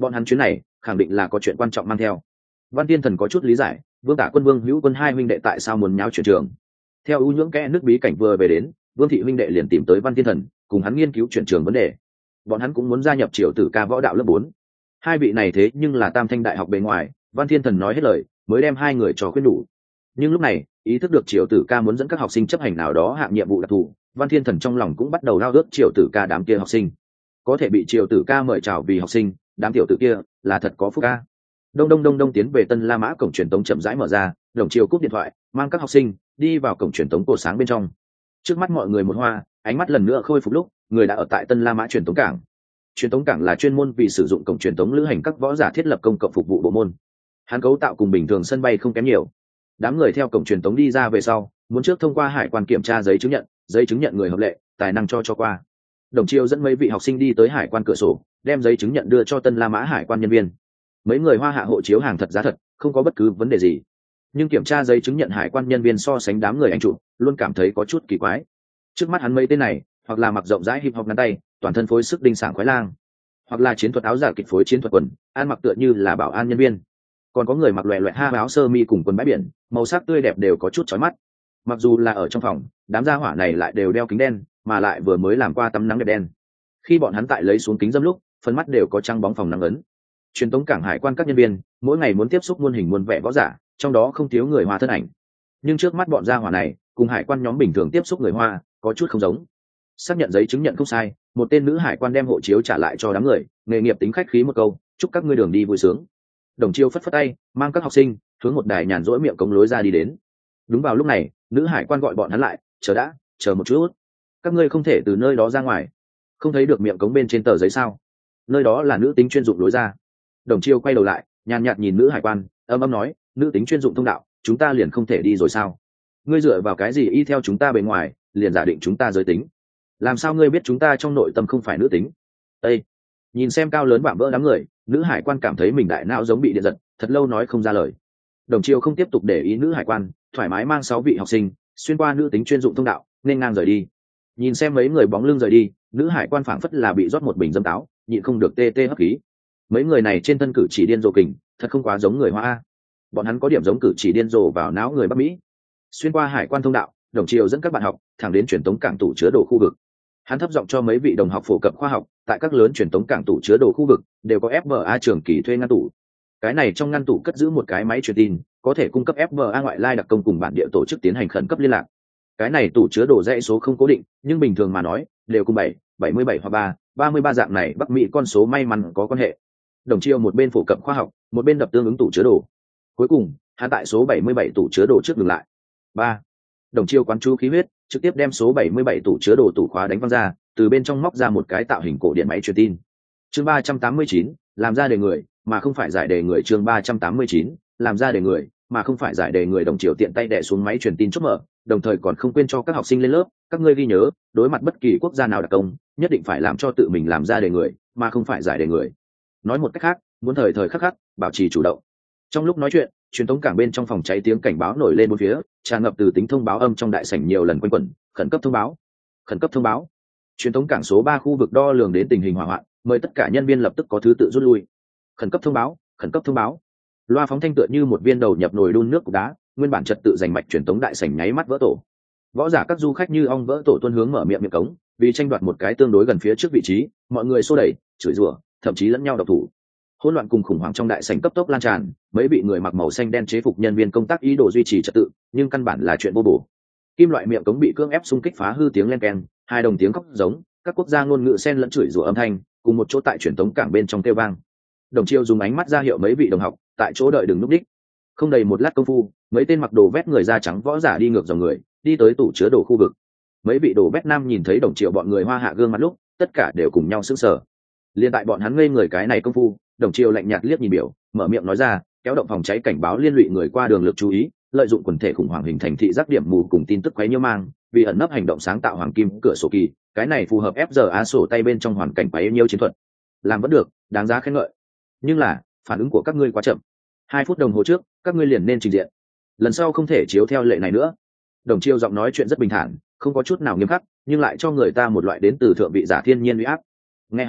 bọn hắn chuyến này khẳng định là có chuyện quan trọng mang theo. Văn Thiên Thần có chút lý giải Vương Tả Quân Vương Hữu Quân hai huynh đệ tại sao muốn nháo chuyển trường. Theo ưu nhưỡng kẽ nước bí cảnh vừa về đến, Vương thị huynh đệ liền tìm tới Văn Thiên Thần cùng hắn nghiên cứu chuyển trường vấn đề. Bọn hắn cũng muốn gia nhập Triều Tử Ca võ đạo lớp bốn. Hai vị này thế nhưng là Tam Thanh đại học bề ngoài, Văn Thiên Thần nói hết lời mới đem hai người cho khuyên đủ. Nhưng lúc này ý thức được Triều Tử Ca muốn dẫn các học sinh chấp hành nào đó hạng nhiệm vụ đặc thù, Văn Thiên Thần trong lòng cũng bắt đầu ao ước Triều Tử Ca đám kia học sinh. Có thể bị Triều Tử Ca mời chào vì học sinh, đám tiểu tử kia là thật có phúc ca. Đông đông đông đông tiến về Tân La Mã cổng truyền tống chậm rãi mở ra, Đồng Triều cúp điện thoại, mang các học sinh đi vào cổng truyền tống cổ sáng bên trong. Trước mắt mọi người một hoa, ánh mắt lần nữa khôi phục lúc, người đã ở tại Tân La Mã truyền tống cảng. Truyền tống cảng là chuyên môn vì sử dụng cổng truyền tống lữ hành các võ giả thiết lập công cộng phục vụ bộ môn. Hắn cấu tạo cùng bình thường sân bay không kém nhiều. Đám người theo cổng truyền tống đi ra về sau, muốn trước thông qua hải quan kiểm tra giấy chứng nhận, giấy chứng nhận người hợp lệ, tài năng cho cho qua. Đồng Triều dẫn mấy vị học sinh đi tới hải quan cửa sổ, đem giấy chứng nhận đưa cho Tân La Mã hải quan nhân viên. Mấy người hoa hạ hộ chiếu hàng thật giá thật, không có bất cứ vấn đề gì. Nhưng kiểm tra giấy chứng nhận hải quan nhân viên so sánh đám người anh chụp, luôn cảm thấy có chút kỳ quái. Trước mắt hắn mấy tên này, hoặc là mặc rộng rãi hip hop ngắn tay, toàn thân phối sức đinh sảng khoái lang, hoặc là chiến thuật áo giả kịch phối chiến thuật quần, ăn mặc tựa như là bảo an nhân viên. Còn có người mặc loè loẹt ha áo sơ mi cùng quần bãi biển, màu sắc tươi đẹp đều có chút chói mắt. Mặc dù là ở trong phòng, đám gia hỏa này lại đều đeo kính đen, mà lại vừa mới làm qua tắm nắng đẹp đen. Khi bọn hắn tại lấy xuống kính dâm lúc, phần mắt đều có trăng bóng phòng nắng ấn. Truyền tống cảng hải quan các nhân viên mỗi ngày muốn tiếp xúc muôn hình muôn vẻ võ giả, trong đó không thiếu người hoa thân ảnh. Nhưng trước mắt bọn gia hỏa này cùng hải quan nhóm bình thường tiếp xúc người hoa có chút không giống. Xác nhận giấy chứng nhận không sai, một tên nữ hải quan đem hộ chiếu trả lại cho đám người, nghề nghiệp tính khách khí một câu, chúc các ngươi đường đi vui sướng. Đồng Chiêu phất phất tay, mang các học sinh hướng một đài nhàn rỗi miệng cống lối ra đi đến. Đúng vào lúc này, nữ hải quan gọi bọn hắn lại, chờ đã, chờ một chút, các ngươi không thể từ nơi đó ra ngoài. Không thấy được miệng cống bên trên tờ giấy sao? Nơi đó là nữ tính chuyên dụng lối ra. Đồng Chiêu quay đầu lại, nhàn nhạt nhìn nữ hải quan, âm âm nói, nữ tính chuyên dụng thông đạo, chúng ta liền không thể đi rồi sao? Ngươi dựa vào cái gì y theo chúng ta bề ngoài, liền giả định chúng ta giới tính? Làm sao ngươi biết chúng ta trong nội tâm không phải nữ tính? Ê! Nhìn xem cao lớn vạm vỡ đám người, nữ hải quan cảm thấy mình đại não giống bị điện giật, thật lâu nói không ra lời. Đồng Chiêu không tiếp tục để ý nữ hải quan, thoải mái mang sáu vị học sinh xuyên qua nữ tính chuyên dụng thông đạo, nên ngang rời đi. Nhìn xem mấy người bóng lưng rời đi, nữ hải quan phảng phất là bị rót một bình dâm táo, nhịn không được tê tê hấp khí. Mấy người này trên thân cử chỉ điên rồ kình, thật không quá giống người Hoa. Bọn hắn có điểm giống cử chỉ điên rồ vào não người Bắc Mỹ. Xuyên qua hải quan thông đạo, Đồng Chiêu dẫn các bạn học thẳng đến truyền tống cảng tủ chứa đồ khu vực. Hắn thấp giọng cho mấy vị đồng học phổ cập khoa học, tại các lớn truyền tống cảng tủ chứa đồ khu vực đều có ép vê a trường kỳ thuê ngăn tủ. Cái này trong ngăn tủ cất giữ một cái máy truyền tin, có thể cung cấp ép vê a ngoại lai đặc công cùng bản địa tổ chức tiến hành khẩn cấp liên lạc. Cái này tủ chứa đồ dãy số không cố định, nhưng bình thường mà nói đều cùng bảy, bảy mươi bảy hoặc ba, ba mươi ba dạng này Bắc Mỹ con số may mắn có quan hệ. Đồng Chiêu một bên phổ cập khoa học, một bên đập tương ứng tủ chứa đồ. Cuối cùng, hắn tại số bảy mươi bảy tủ chứa đồ trước dừng lại. ba. Đồng Chiêu quán chú khí huyết, trực tiếp đem số bảy mươi bảy tủ chứa đồ tủ khóa đánh văng ra, từ bên trong móc ra một cái tạo hình cổ điện máy truyền tin. Chương ba trăm tám mươi chín, làm ra đề người, mà không phải giải đề người. Chương ba trăm tám mươi chín, làm ra đề người, mà không phải giải đề người. Đồng Chiêu tiện tay đè xuống máy truyền tin chốt mở, đồng thời còn không quên cho các học sinh lên lớp, các ngươi ghi nhớ, đối mặt bất kỳ quốc gia nào đặc công, nhất định phải làm cho tự mình làm ra đề người, mà không phải giải đề người. Nói một cách khác, muốn thời thời khắc khắc bảo trì chủ động. Trong lúc nói chuyện, truyền thống cảng bên trong phòng cháy tiếng cảnh báo nổi lên bốn phía, tràn ngập từ tính thông báo âm trong đại sảnh nhiều lần quanh quẩn. Khẩn cấp thông báo, khẩn cấp thông báo. Truyền thống cảng số ba khu vực đo lường đến tình hình hỏa hoạn, mời tất cả nhân viên lập tức có thứ tự rút lui. Khẩn cấp thông báo, khẩn cấp thông báo. Loa phóng thanh tựa như một viên đầu nhập nồi đun nước cục đá, nguyên bản trật tự giành mạch truyền thống đại sảnh nháy mắt vỡ tổ. Võ giả các du khách như ong vỡ tổ tuôn hướng mở miệng miệng cống, vì tranh đoạt một cái tương đối gần phía trước vị trí, mọi người xô đẩy, chửi rủa, thậm chí lẫn nhau độc thủ. Hỗn loạn cùng khủng hoảng trong đại sảnh cấp tốc lan tràn, mấy vị người mặc màu xanh đen chế phục nhân viên công tác ý đồ duy trì trật tự, nhưng căn bản là chuyện vô bổ. Kim loại miệng cống bị cưỡng ép xung kích phá hư, tiếng len keng, hai đồng tiếng khóc giống, các quốc gia ngôn ngữ xen lẫn chửi rủa âm thanh, cùng một chỗ tại truyền tống cảng bên trong kêu vang. Đồng Chiêu dùng ánh mắt ra hiệu mấy vị đồng học tại chỗ đợi đừng núp đích. Không đầy một lát công phu, mấy tên mặc đồ vét người da trắng võ giả đi ngược dòng người, đi tới tủ chứa đồ khu vực. Mấy vị đồ vét nam nhìn thấy Đồng Chiêu bọn người Hoa hạ gương mặt lúc, tất cả đều cùng nhau sững sờ. Liên tại bọn hắn ngây người cái này công phu, Đồng Chiêu lạnh nhạt liếc nhìn biểu, mở miệng nói ra, kéo động phòng cháy cảnh báo liên lụy người qua đường lực chú ý, lợi dụng quần thể khủng hoảng hình thành thị giác điểm mù cùng tin tức quấy nhiễu mang, vì ẩn nấp hành động sáng tạo hoàng kim cửa sổ kỳ, cái này phù hợp ép giờ a sổ tay bên trong hoàn cảnh quấy nhiễu chiến thuật. Làm vẫn được, đáng giá khen ngợi. Nhưng là, phản ứng của các ngươi quá chậm. Hai phút đồng hồ trước, các ngươi liền nên trình diện. Lần sau không thể chiếu theo lệ này nữa. Đồng Chiêu giọng nói chuyện rất bình thản, không có chút nào nghiêm khắc, nhưng lại cho người ta một loại đến từ thượng vị giả thiên nhiên uy áp. Nghe hắn,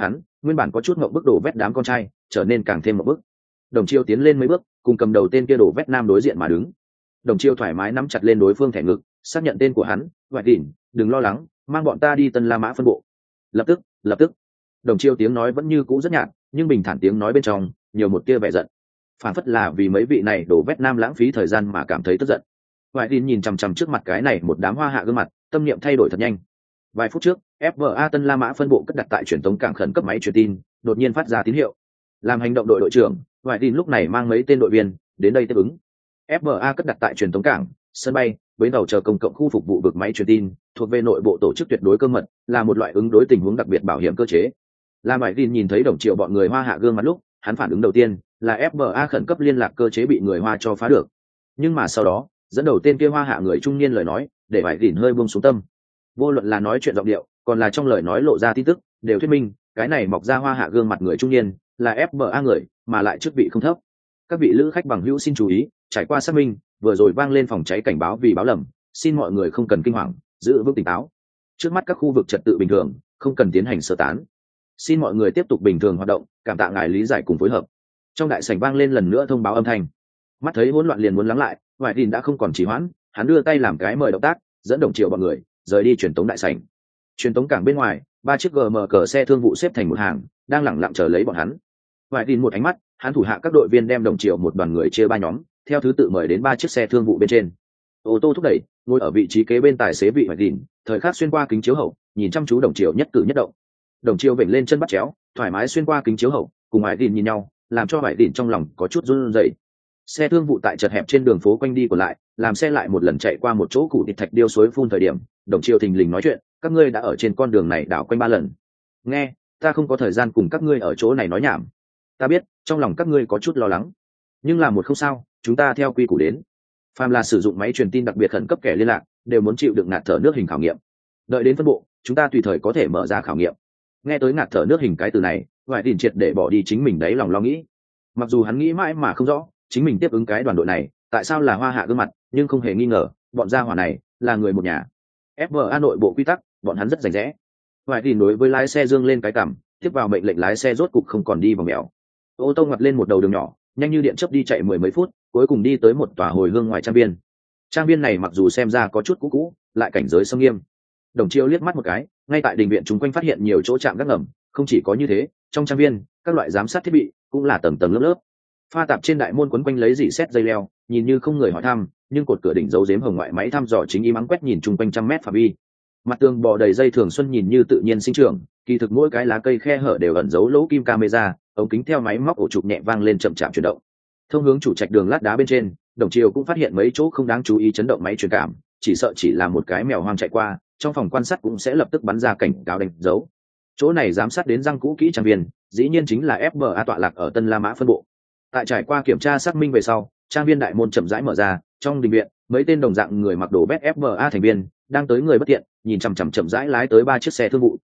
nguyên bản có chút ngậm bức đổ vét đám con trai trở nên càng thêm một bức. Đồng Chiêu tiến lên mấy bước, cùng cầm đầu tên kia đổ vét nam đối diện mà đứng. Đồng Chiêu thoải mái nắm chặt lên đối phương thẻ ngực, xác nhận tên của hắn, "Ngoại đỉnh, đừng lo lắng, mang bọn ta đi Tân La Mã phân bộ." Lập tức, lập tức. Đồng Chiêu tiếng nói vẫn như cũ rất nhạt, nhưng bình thản tiếng nói bên trong nhiều một tia vẻ giận. Phản phất là vì mấy vị này đổ vét nam lãng phí thời gian mà cảm thấy tức giận. Ngoại đỉnh nhìn chằm chằm trước mặt cái này một đám hoa hạ gương mặt, tâm niệm thay đổi thật nhanh. Vài phút trước, ép vê a Tân La Mã phân bộ cất đặt tại truyền tống cảng khẩn cấp máy truyền tin, đột nhiên phát ra tín hiệu. Làm hành động đội đội trưởng, Ngoại đỉnh lúc này mang mấy tên đội viên đến đây tiếp ứng. ép vê a cất đặt tại truyền tống cảng, sân bay, bến tàu chờ công cộng khu phục vụ vực máy truyền tin, thuộc về nội bộ tổ chức tuyệt đối cơ mật, là một loại ứng đối tình huống đặc biệt bảo hiểm cơ chế. Làm Ngoại đỉnh nhìn thấy Đồng Triệu bọn người hoa hạ gương mặt lúc, hắn phản ứng đầu tiên là ép vê a khẩn cấp liên lạc cơ chế bị người hoa cho phá được. Nhưng mà sau đó, dẫn đầu tên kia hoa hạ người trung niên lời nói, để Ngoại đỉnh hơi buông xuống tâm. Vô luận là nói chuyện giọng điệu, còn là trong lời nói lộ ra tin tức, đều thuyết minh cái này mọc ra hoa hạ gương mặt người trung niên là ép vê a người, mà lại chức vị không thấp. Các vị lữ khách bằng hữu xin chú ý, trải qua xác minh, vừa rồi vang lên phòng cháy cảnh báo vì báo lầm, xin mọi người không cần kinh hoàng, giữ vững tỉnh táo. Trước mắt các khu vực trật tự bình thường, không cần tiến hành sơ tán. Xin mọi người tiếp tục bình thường hoạt động, cảm tạ ngài lý giải cùng phối hợp. Trong đại sảnh vang lên lần nữa thông báo âm thanh. Mắt thấy hỗn loạn liền muốn lắng lại, Ngoại Đỉnh đã không còn trì hoãn, hắn đưa tay làm cái mời động tác, dẫn Đồng Triệu bọn người rời đi truyền tống đại sảnh. Truyền tống cảng bên ngoài, ba chiếc giê em cờ xe thương vụ xếp thành một hàng, đang lẳng lặng chờ lấy bọn hắn. Ngoại Đỉnh một ánh mắt, hắn thủ hạ các đội viên đem Đồng Triệu một đoàn người chia ba nhóm, theo thứ tự mời đến ba chiếc xe thương vụ bên trên. Ô tô thúc đẩy, ngồi ở vị trí kế bên tài xế vị Ngoại Đỉnh, thời khắc xuyên qua kính chiếu hậu, nhìn chăm chú Đồng Triệu nhất cử nhất động. Đồng Triệu vểnh lên chân bắt chéo, thoải mái xuyên qua kính chiếu hậu, cùng Ngoại Đỉnh nhìn nhau, làm cho Ngoại Đỉnh trong lòng có chút run rẩy. Xe thương vụ tại chật hẹp trên đường phố quanh đi còn lại, làm xe lại một lần chạy qua một chỗ cụ thịt thạch điêu suối phun thời điểm, Đồng Triệu thình lình nói chuyện, "Các ngươi đã ở trên con đường này đảo quanh ba lần. Nghe, ta không có thời gian cùng các ngươi ở chỗ này nói nhảm. Ta biết, trong lòng các ngươi có chút lo lắng, nhưng là một không sao, chúng ta theo quy củ đến. Phàm là sử dụng máy truyền tin đặc biệt khẩn cấp kẻ liên lạc, đều muốn chịu được ngạt thở nước hình khảo nghiệm. Đợi đến phân bộ, chúng ta tùy thời có thể mở ra khảo nghiệm." Nghe tới ngạt thở nước hình cái từ này, Ngoại Đỉnh triệt để bỏ đi chính mình đấy lòng lo nghĩ. Mặc dù hắn nghĩ mãi mà không rõ, chính mình tiếp ứng cái đoàn đội này, tại sao là hoa hạ gương mặt, nhưng không hề nghi ngờ, bọn gia hỏa này là người một nhà. ép vê a nội bộ quy tắc, bọn hắn rất rành rẽ. Ngoại Đỉnh đối với lái xe dương lên cái cằm, tiếp vào mệnh lệnh lái xe rốt cục không còn đi vòng mèo. Ô tô ngoặt lên một đầu đường nhỏ, nhanh như điện chớp đi chạy mười mấy phút, cuối cùng đi tới một tòa hồi hương ngoài trang viên. Trang viên này mặc dù xem ra có chút cũ cũ, lại cảnh giới sông nghiêm. Đồng Triệu liếc mắt một cái, ngay tại đình viện chúng quanh phát hiện nhiều chỗ trạm gác ngầm, không chỉ có như thế, trong trang viên, các loại giám sát thiết bị cũng là tầng tầng lớp lớp. Pha tạp trên đại môn quấn quanh lấy dỉ xét dây leo, nhìn như không người hỏi thăm, nhưng cột cửa đỉnh dấu giếm hồng ngoại máy thăm dò chính im ắng quét nhìn chung quanh trăm mét phạm vi. Mặt tường bò đầy dây thường xuân nhìn như tự nhiên sinh trưởng, kỳ thực mỗi cái lá cây khe hở đều ẩn giấu lỗ kim camera, ống kính theo máy móc ổ chụp nhẹ vang lên chậm chạp chuyển động. Thông hướng chủ trạch đường lát đá bên trên, Đồng Triệu cũng phát hiện mấy chỗ không đáng chú ý chấn động máy truyền cảm, chỉ sợ chỉ là một cái mèo hoang chạy qua, trong phòng quan sát cũng sẽ lập tức bắn ra cảnh cáo đánh dấu. Chỗ này giám sát đến răng cũ kỹ trang viên, dĩ nhiên chính là ép vê a tọa lạc ở Tân La Mã phân bộ. Tại trải qua kiểm tra xác minh về sau, trang viên đại môn chậm rãi mở ra, trong đình viện, mấy tên đồng dạng người mặc đồ vét ép vê a thành viên đang tới người bất tiện, nhìn chằm chằm chậm rãi lái tới ba chiếc xe thương vụ,